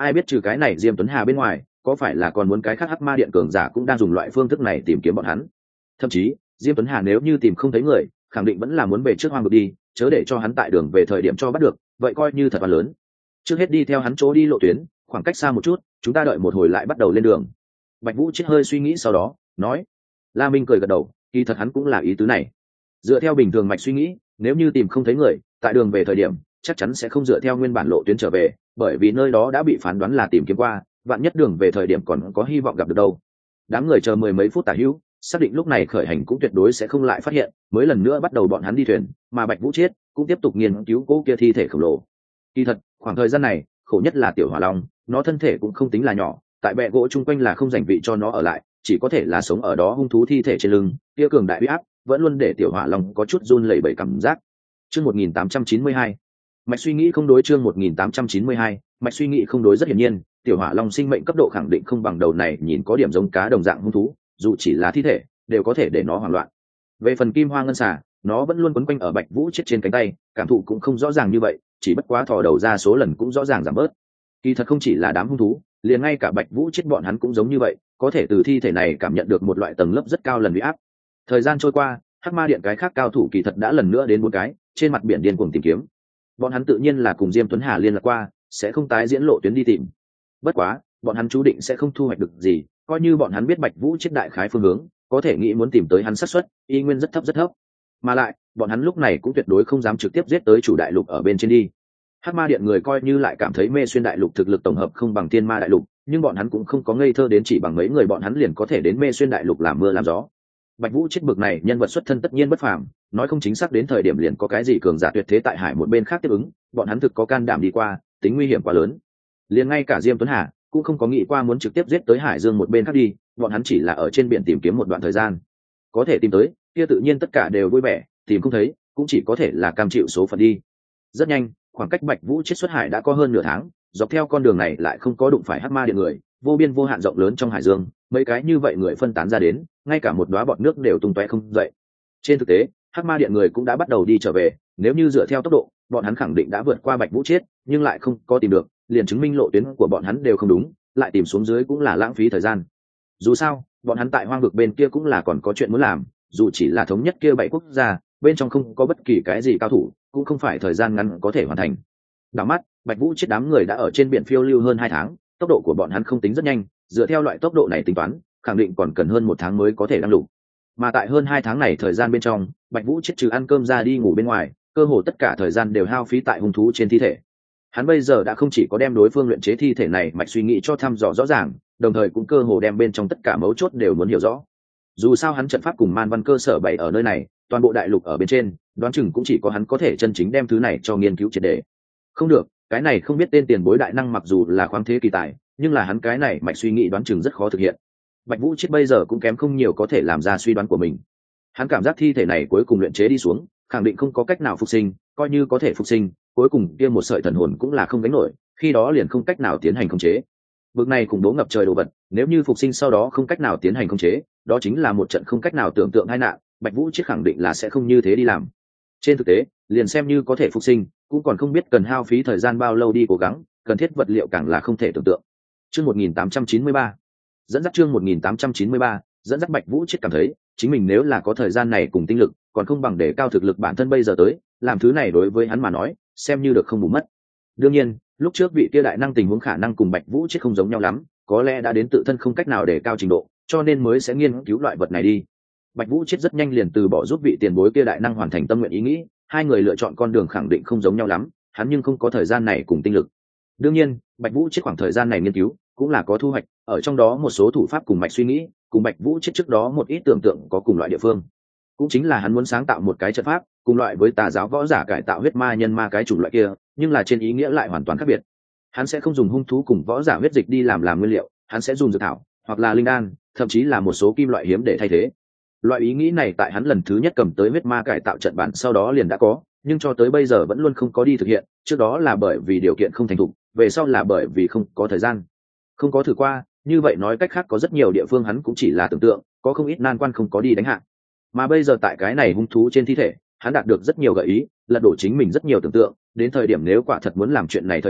ai biết trừ cái này Diêm Tuấn Hà bên ngoài có phải là còn muốn cái khác hắc ma điện cường giả cũng đang dùng loại phương thức này tìm kiếm bọn hắn. Thậm chí Diêm Tuấn Hà nếu như tìm không thấy người khẳng định vẫn là muốn về trước hoang vực đi, chớ để cho hắn tại đường về thời điểm cho bắt được, vậy coi như thật là lớn. Trước hết đi theo hắn chỗ đi lộ tuyến, khoảng cách xa một chút, chúng ta đợi một hồi lại bắt đầu lên đường. Bạch Vũ chết hơi suy nghĩ sau đó nói. La Minh cười gật đầu, kỳ thật hắn cũng là ý tứ này. Dựa theo bình thường mạch suy nghĩ, nếu như tìm không thấy người tại đường về thời điểm chắc chắn sẽ không dựa theo nguyên bản lộ tuyến trở về, bởi vì nơi đó đã bị phán đoán là tìm kiếm qua, vạn nhất đường về thời điểm còn có hy vọng gặp được đâu. Đám người chờ mười mấy phút tả hữu, xác định lúc này khởi hành cũng tuyệt đối sẽ không lại phát hiện, mới lần nữa bắt đầu bọn hắn đi thuyền, mà Bạch Vũ chết cũng tiếp tục nghiên cứu cố kia thi thể khổng lồ. Kỳ thật khoảng thời gian này khổ nhất là tiểu hỏa long, nó thân thể cũng không tính là nhỏ, tại bệ gỗ chung quanh là không dành vị cho nó ở lại, chỉ có thể là sống ở đó hung thú thi thể trên lưng, kia cường đại uy áp vẫn luôn để tiểu hỏa long có chút run lẩy bẩy cảm giác. Chương một nghìn tám trăm chín mươi hai, mạch suy nghĩ không đối. Chương một nghìn tám trăm chín mươi hai, mạch suy nghĩ không đối. Rất hiển nhiên tiểu hỏa long sinh mệnh cấp độ khẳng định không bằng đầu này nhìn có điểm giống cá đồng dạng hung thú, dù chỉ là thi thể đều có thể để nó hoảng loạn. Về phần kim hoa ngân xà, nó vẫn luôn quấn quanh ở Bạch Vũ chết trên cánh tay, cảm thụ cũng không rõ ràng như vậy, chỉ bất quá thò đầu ra số lần cũng rõ ràng giảm bớt. Kỳ thật không chỉ là đám hung thú, liền ngay cả Bạch Vũ chết bọn hắn cũng giống như vậy, có thể từ thi thể này cảm nhận được một loại tầng lớp rất cao lần uy áp. Thời gian trôi qua, hắc ma điện cái khác cao thủ kỳ thật đã lần nữa đến bốn cái trên mặt biển điên cuồng tìm kiếm. Bọn hắn tự nhiên là cùng Diêm Tuấn Hà liên lạc qua, sẽ không tái diễn lộ tuyến đi tìm. Bất quá bọn hắn chú định sẽ không thu hoạch được gì, coi như bọn hắn biết Bạch Vũ chết đại khái phương hướng, có thể nghĩ muốn tìm tới hắn xác suất y nguyên rất thấp rất thấp. Mà lại bọn hắn lúc này cũng tuyệt đối không dám trực tiếp giết tới chủ đại lục ở bên trên đi. Hắc ma điện người coi như lại cảm thấy Mê Xuyên đại lục thực lực tổng hợp không bằng Thiên Ma đại lục, nhưng bọn hắn cũng không có ngây thơ đến chỉ bằng mấy người bọn hắn liền có thể đến Mê Xuyên đại lục làm mưa làm gió. Bạch Vũ chết bực này nhân vật xuất thân tất nhiên bất phàm, nói không chính xác đến thời điểm liền có cái gì cường giả tuyệt thế tại hải một bên khác tiếp ứng, bọn hắn thực có can đảm đi qua, tính nguy hiểm quá lớn. Liền ngay cả Diêm Tuấn Hà cũng không có nghĩ qua muốn trực tiếp giết tới hải dương một bên khác đi, bọn hắn chỉ là ở trên biển tìm kiếm một đoạn thời gian, có thể tìm tới kia tự nhiên tất cả đều vui vẻ, tìm không thấy cũng chỉ có thể là cam chịu số phận đi. Rất nhanh, khoảng cách Bạch Vũ chết xuất hải đã có hơn nửa tháng, dọc theo con đường này lại không có đụng phải hắc ma điện người, vô biên vô hạn rộng lớn trong hải dương, mấy cái như vậy người phân tán ra đến, ngay cả một đóa bọt nước đều tung tóe không dậy. Trên thực tế hắc ma điện người cũng đã bắt đầu đi trở về, nếu như dựa theo tốc độ bọn hắn khẳng định đã vượt qua Bạch Vũ chết, nhưng lại không có tìm được, liền chứng minh lộ tuyến của bọn hắn đều không đúng, lại tìm xuống dưới cũng là lãng phí thời gian. Dù sao bọn hắn tại hoang vực bên kia cũng là còn có chuyện muốn làm, dù chỉ là thống nhất kia bảy quốc gia bên trong không có bất kỳ cái gì cao thủ, cũng không phải thời gian ngắn có thể hoàn thành. Đảo mắt Bạch Vũ chết đám người đã ở trên biển phiêu lưu hơn hai tháng, tốc độ của bọn hắn không tính rất nhanh, dựa theo loại tốc độ này tính toán khẳng định còn cần hơn một tháng mới có thể đăng lục. Mà tại hơn hai tháng này thời gian bên trong, Bạch Vũ chết trừ ăn cơm ra đi ngủ bên ngoài, cơ hồ tất cả thời gian đều hao phí tại hung thú trên thi thể. Hắn bây giờ đã không chỉ có đem đối phương luyện chế thi thể này mạch suy nghĩ cho thăm dò rõ ràng, đồng thời cũng cơ hồ đem bên trong tất cả mấu chốt đều muốn hiểu rõ. Dù sao hắn trận pháp cùng man văn cơ sở bày ở nơi này, toàn bộ đại lục ở bên trên đoán chừng cũng chỉ có hắn có thể chân chính đem thứ này cho nghiên cứu triệt để. Không được, cái này không biết tên tiền bối đại năng mặc dù là khoáng thế kỳ tài, nhưng là hắn cái này mạch suy nghĩ đoán chừng rất khó thực hiện. Bạch Vũ chết bây giờ cũng kém không nhiều có thể làm ra suy đoán của mình. Hắn cảm giác thi thể này cuối cùng luyện chế đi xuống khẳng định không có cách nào phục sinh, coi như có thể phục sinh cuối cùng kia một sợi thần hồn cũng là không gánh nổi, khi đó liền không cách nào tiến hành khống chế. Bực này khủng bố ngập trời đồ vật, nếu như phục sinh sau đó không cách nào tiến hành khống chế, đó chính là một trận không cách nào tưởng tượng tai nạn, Bạch Vũ chết khẳng định là sẽ không như thế đi làm. Trên thực tế liền xem như có thể phục sinh cũng còn không biết cần hao phí thời gian bao lâu đi cố gắng, cần thiết vật liệu càng là không thể tưởng tượng. Chương một nghìn tám trăm chín mươi ba, dẫn dắt. Chương một nghìn tám trăm chín mươi ba, dẫn dắt. Bạch Vũ chết cảm thấy chính mình nếu là có thời gian này cùng tinh lực, còn không bằng để cao thực lực bản thân bây giờ tới, làm thứ này đối với hắn mà nói xem như được không bù mất. Đương nhiên lúc trước vị kia đại năng tình huống khả năng cùng Bạch Vũ chết không giống nhau lắm, có lẽ đã đến tự thân không cách nào để cao trình độ, cho nên mới sẽ nghiên cứu loại vật này đi. Bạch Vũ chết rất nhanh liền từ bỏ giúp vị tiền bối kia đại năng hoàn thành tâm nguyện ý nghĩ, hai người lựa chọn con đường khẳng định không giống nhau lắm, hắn nhưng không có thời gian này cùng tinh lực. Đương nhiên Bạch Vũ chết khoảng thời gian này nghiên cứu cũng là có thu hoạch, ở trong đó một số thủ pháp cùng mạch suy nghĩ cùng Bạch Vũ chết trước đó một ít tưởng tượng có cùng loại địa phương, cũng chính là hắn muốn sáng tạo một cái trận pháp cùng loại với tà giáo võ giả cải tạo huyết ma nhân ma cái chủng loại kia, nhưng là trên ý nghĩa lại hoàn toàn khác biệt. Hắn sẽ không dùng hung thú cùng võ giả huyết dịch đi làm làm nguyên liệu, hắn sẽ dùng dược thảo hoặc là linh đan, thậm chí là một số kim loại hiếm để thay thế. Loại ý nghĩ này tại hắn lần thứ nhất cầm tới huyết ma cải tạo trận bản sau đó liền đã có, nhưng cho tới bây giờ vẫn luôn không có đi thực hiện, trước đó là bởi vì điều kiện không thành thục, về sau là bởi vì không có thời gian, không có thử qua. Như vậy nói cách khác có rất nhiều địa phương hắn cũng chỉ là tưởng tượng, có không ít nan quan không có đi đánh hạ. Mà bây giờ tại cái này hung thú trên thi thể, hắn đạt được rất nhiều gợi ý, lật đổ chính mình rất nhiều tưởng tượng, đến thời điểm nếu quả thật muốn làm chuyện này thời điểm,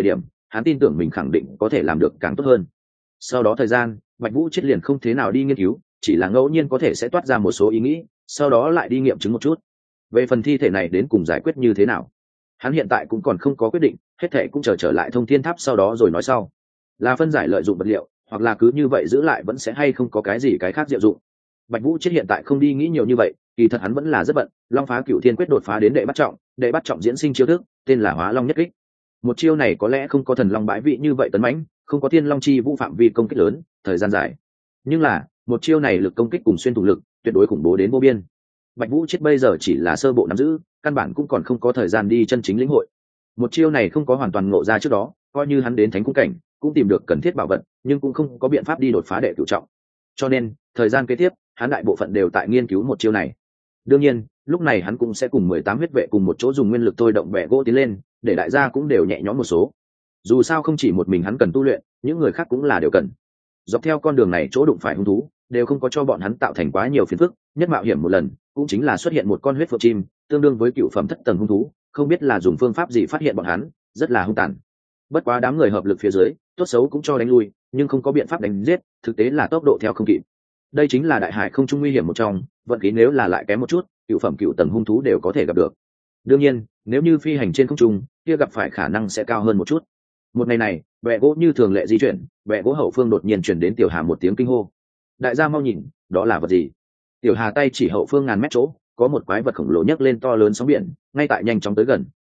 hắn tin tưởng mình khẳng định có thể làm được càng tốt hơn. Sau đó thời gian, Bạch Vũ Chết liền không thế nào đi nghiên cứu, chỉ là ngẫu nhiên có thể sẽ toát ra một số ý nghĩ, sau đó lại đi nghiệm chứng một chút. Về phần thi thể này đến cùng giải quyết như thế nào, hắn hiện tại cũng còn không có quyết định, hết thể cũng chờ trở, trở lại Thông Thiên Tháp sau đó rồi nói sau. Là phân giải lợi dụng vật liệu, hoặc là cứ như vậy giữ lại vẫn sẽ hay không có cái gì cái khác diệu dụng. Bạch Vũ Chết hiện tại không đi nghĩ nhiều như vậy, kỳ thật hắn vẫn là rất bận. Long Phá Cửu Thiên Quyết đột phá đến đệ bắt trọng, đệ bắt trọng diễn sinh chiêu thức, tên là Hóa Long Nhất Kích. Một chiêu này có lẽ không có thần long bãi vị như vậy tấn mãnh, không có thiên long chi vũ phạm vi công kích lớn, thời gian dài. Nhưng là, một chiêu này lực công kích cùng xuyên thủng lực, tuyệt đối khủng bố đến vô biên. Bạch Vũ Chết bây giờ chỉ là sơ bộ nắm giữ, căn bản cũng còn không có thời gian đi chân chính lĩnh hội. Một chiêu này không có hoàn toàn ngộ ra trước đó, coi như hắn đến thánh cung cảnh, cũng tìm được cần thiết bảo vật, nhưng cũng không có biện pháp đi đột phá đệ cửu trọng. Cho nên, thời gian kế tiếp, hắn đại bộ phận đều tại nghiên cứu một chiêu này. Đương nhiên, lúc này hắn cũng sẽ cùng mười tám huyết vệ cùng một chỗ dùng nguyên lực thôi động bẻ gỗ tiến lên, để đại gia cũng đều nhẹ nhõm một số. Dù sao không chỉ một mình hắn cần tu luyện, những người khác cũng là đều cần. Dọc theo con đường này chỗ đụng phải hung thú, đều không có cho bọn hắn tạo thành quá nhiều phiền phức, nhất mạo hiểm một lần, cũng chính là xuất hiện một con huyết phượng chim, tương đương với cựu phẩm thất tầng hung thú, không biết là dùng phương pháp gì phát hiện bọn hắn, rất là hung tàn. Bất quá đám người hợp lực phía dưới, tốt xấu cũng cho đánh lui, nhưng không có biện pháp đánh giết, thực tế là tốc độ theo không kịp. Đây chính là đại hải không trung nguy hiểm một trong, vận khí nếu là lại kém một chút, cựu phẩm cựu tầng hung thú đều có thể gặp được. Đương nhiên, nếu như phi hành trên không trung, kia gặp phải khả năng sẽ cao hơn một chút. Một ngày này, bẹ gỗ như thường lệ di chuyển, bẹ gỗ hậu phương đột nhiên chuyển đến Tiểu Hà một tiếng kinh hô. Đại gia mau nhìn, đó là vật gì? Tiểu Hà tay chỉ hậu phương ngàn mét chỗ, có một quái vật khổng lồ nhấc lên to lớn sóng biển, ngay tại nhanh chóng tới gần.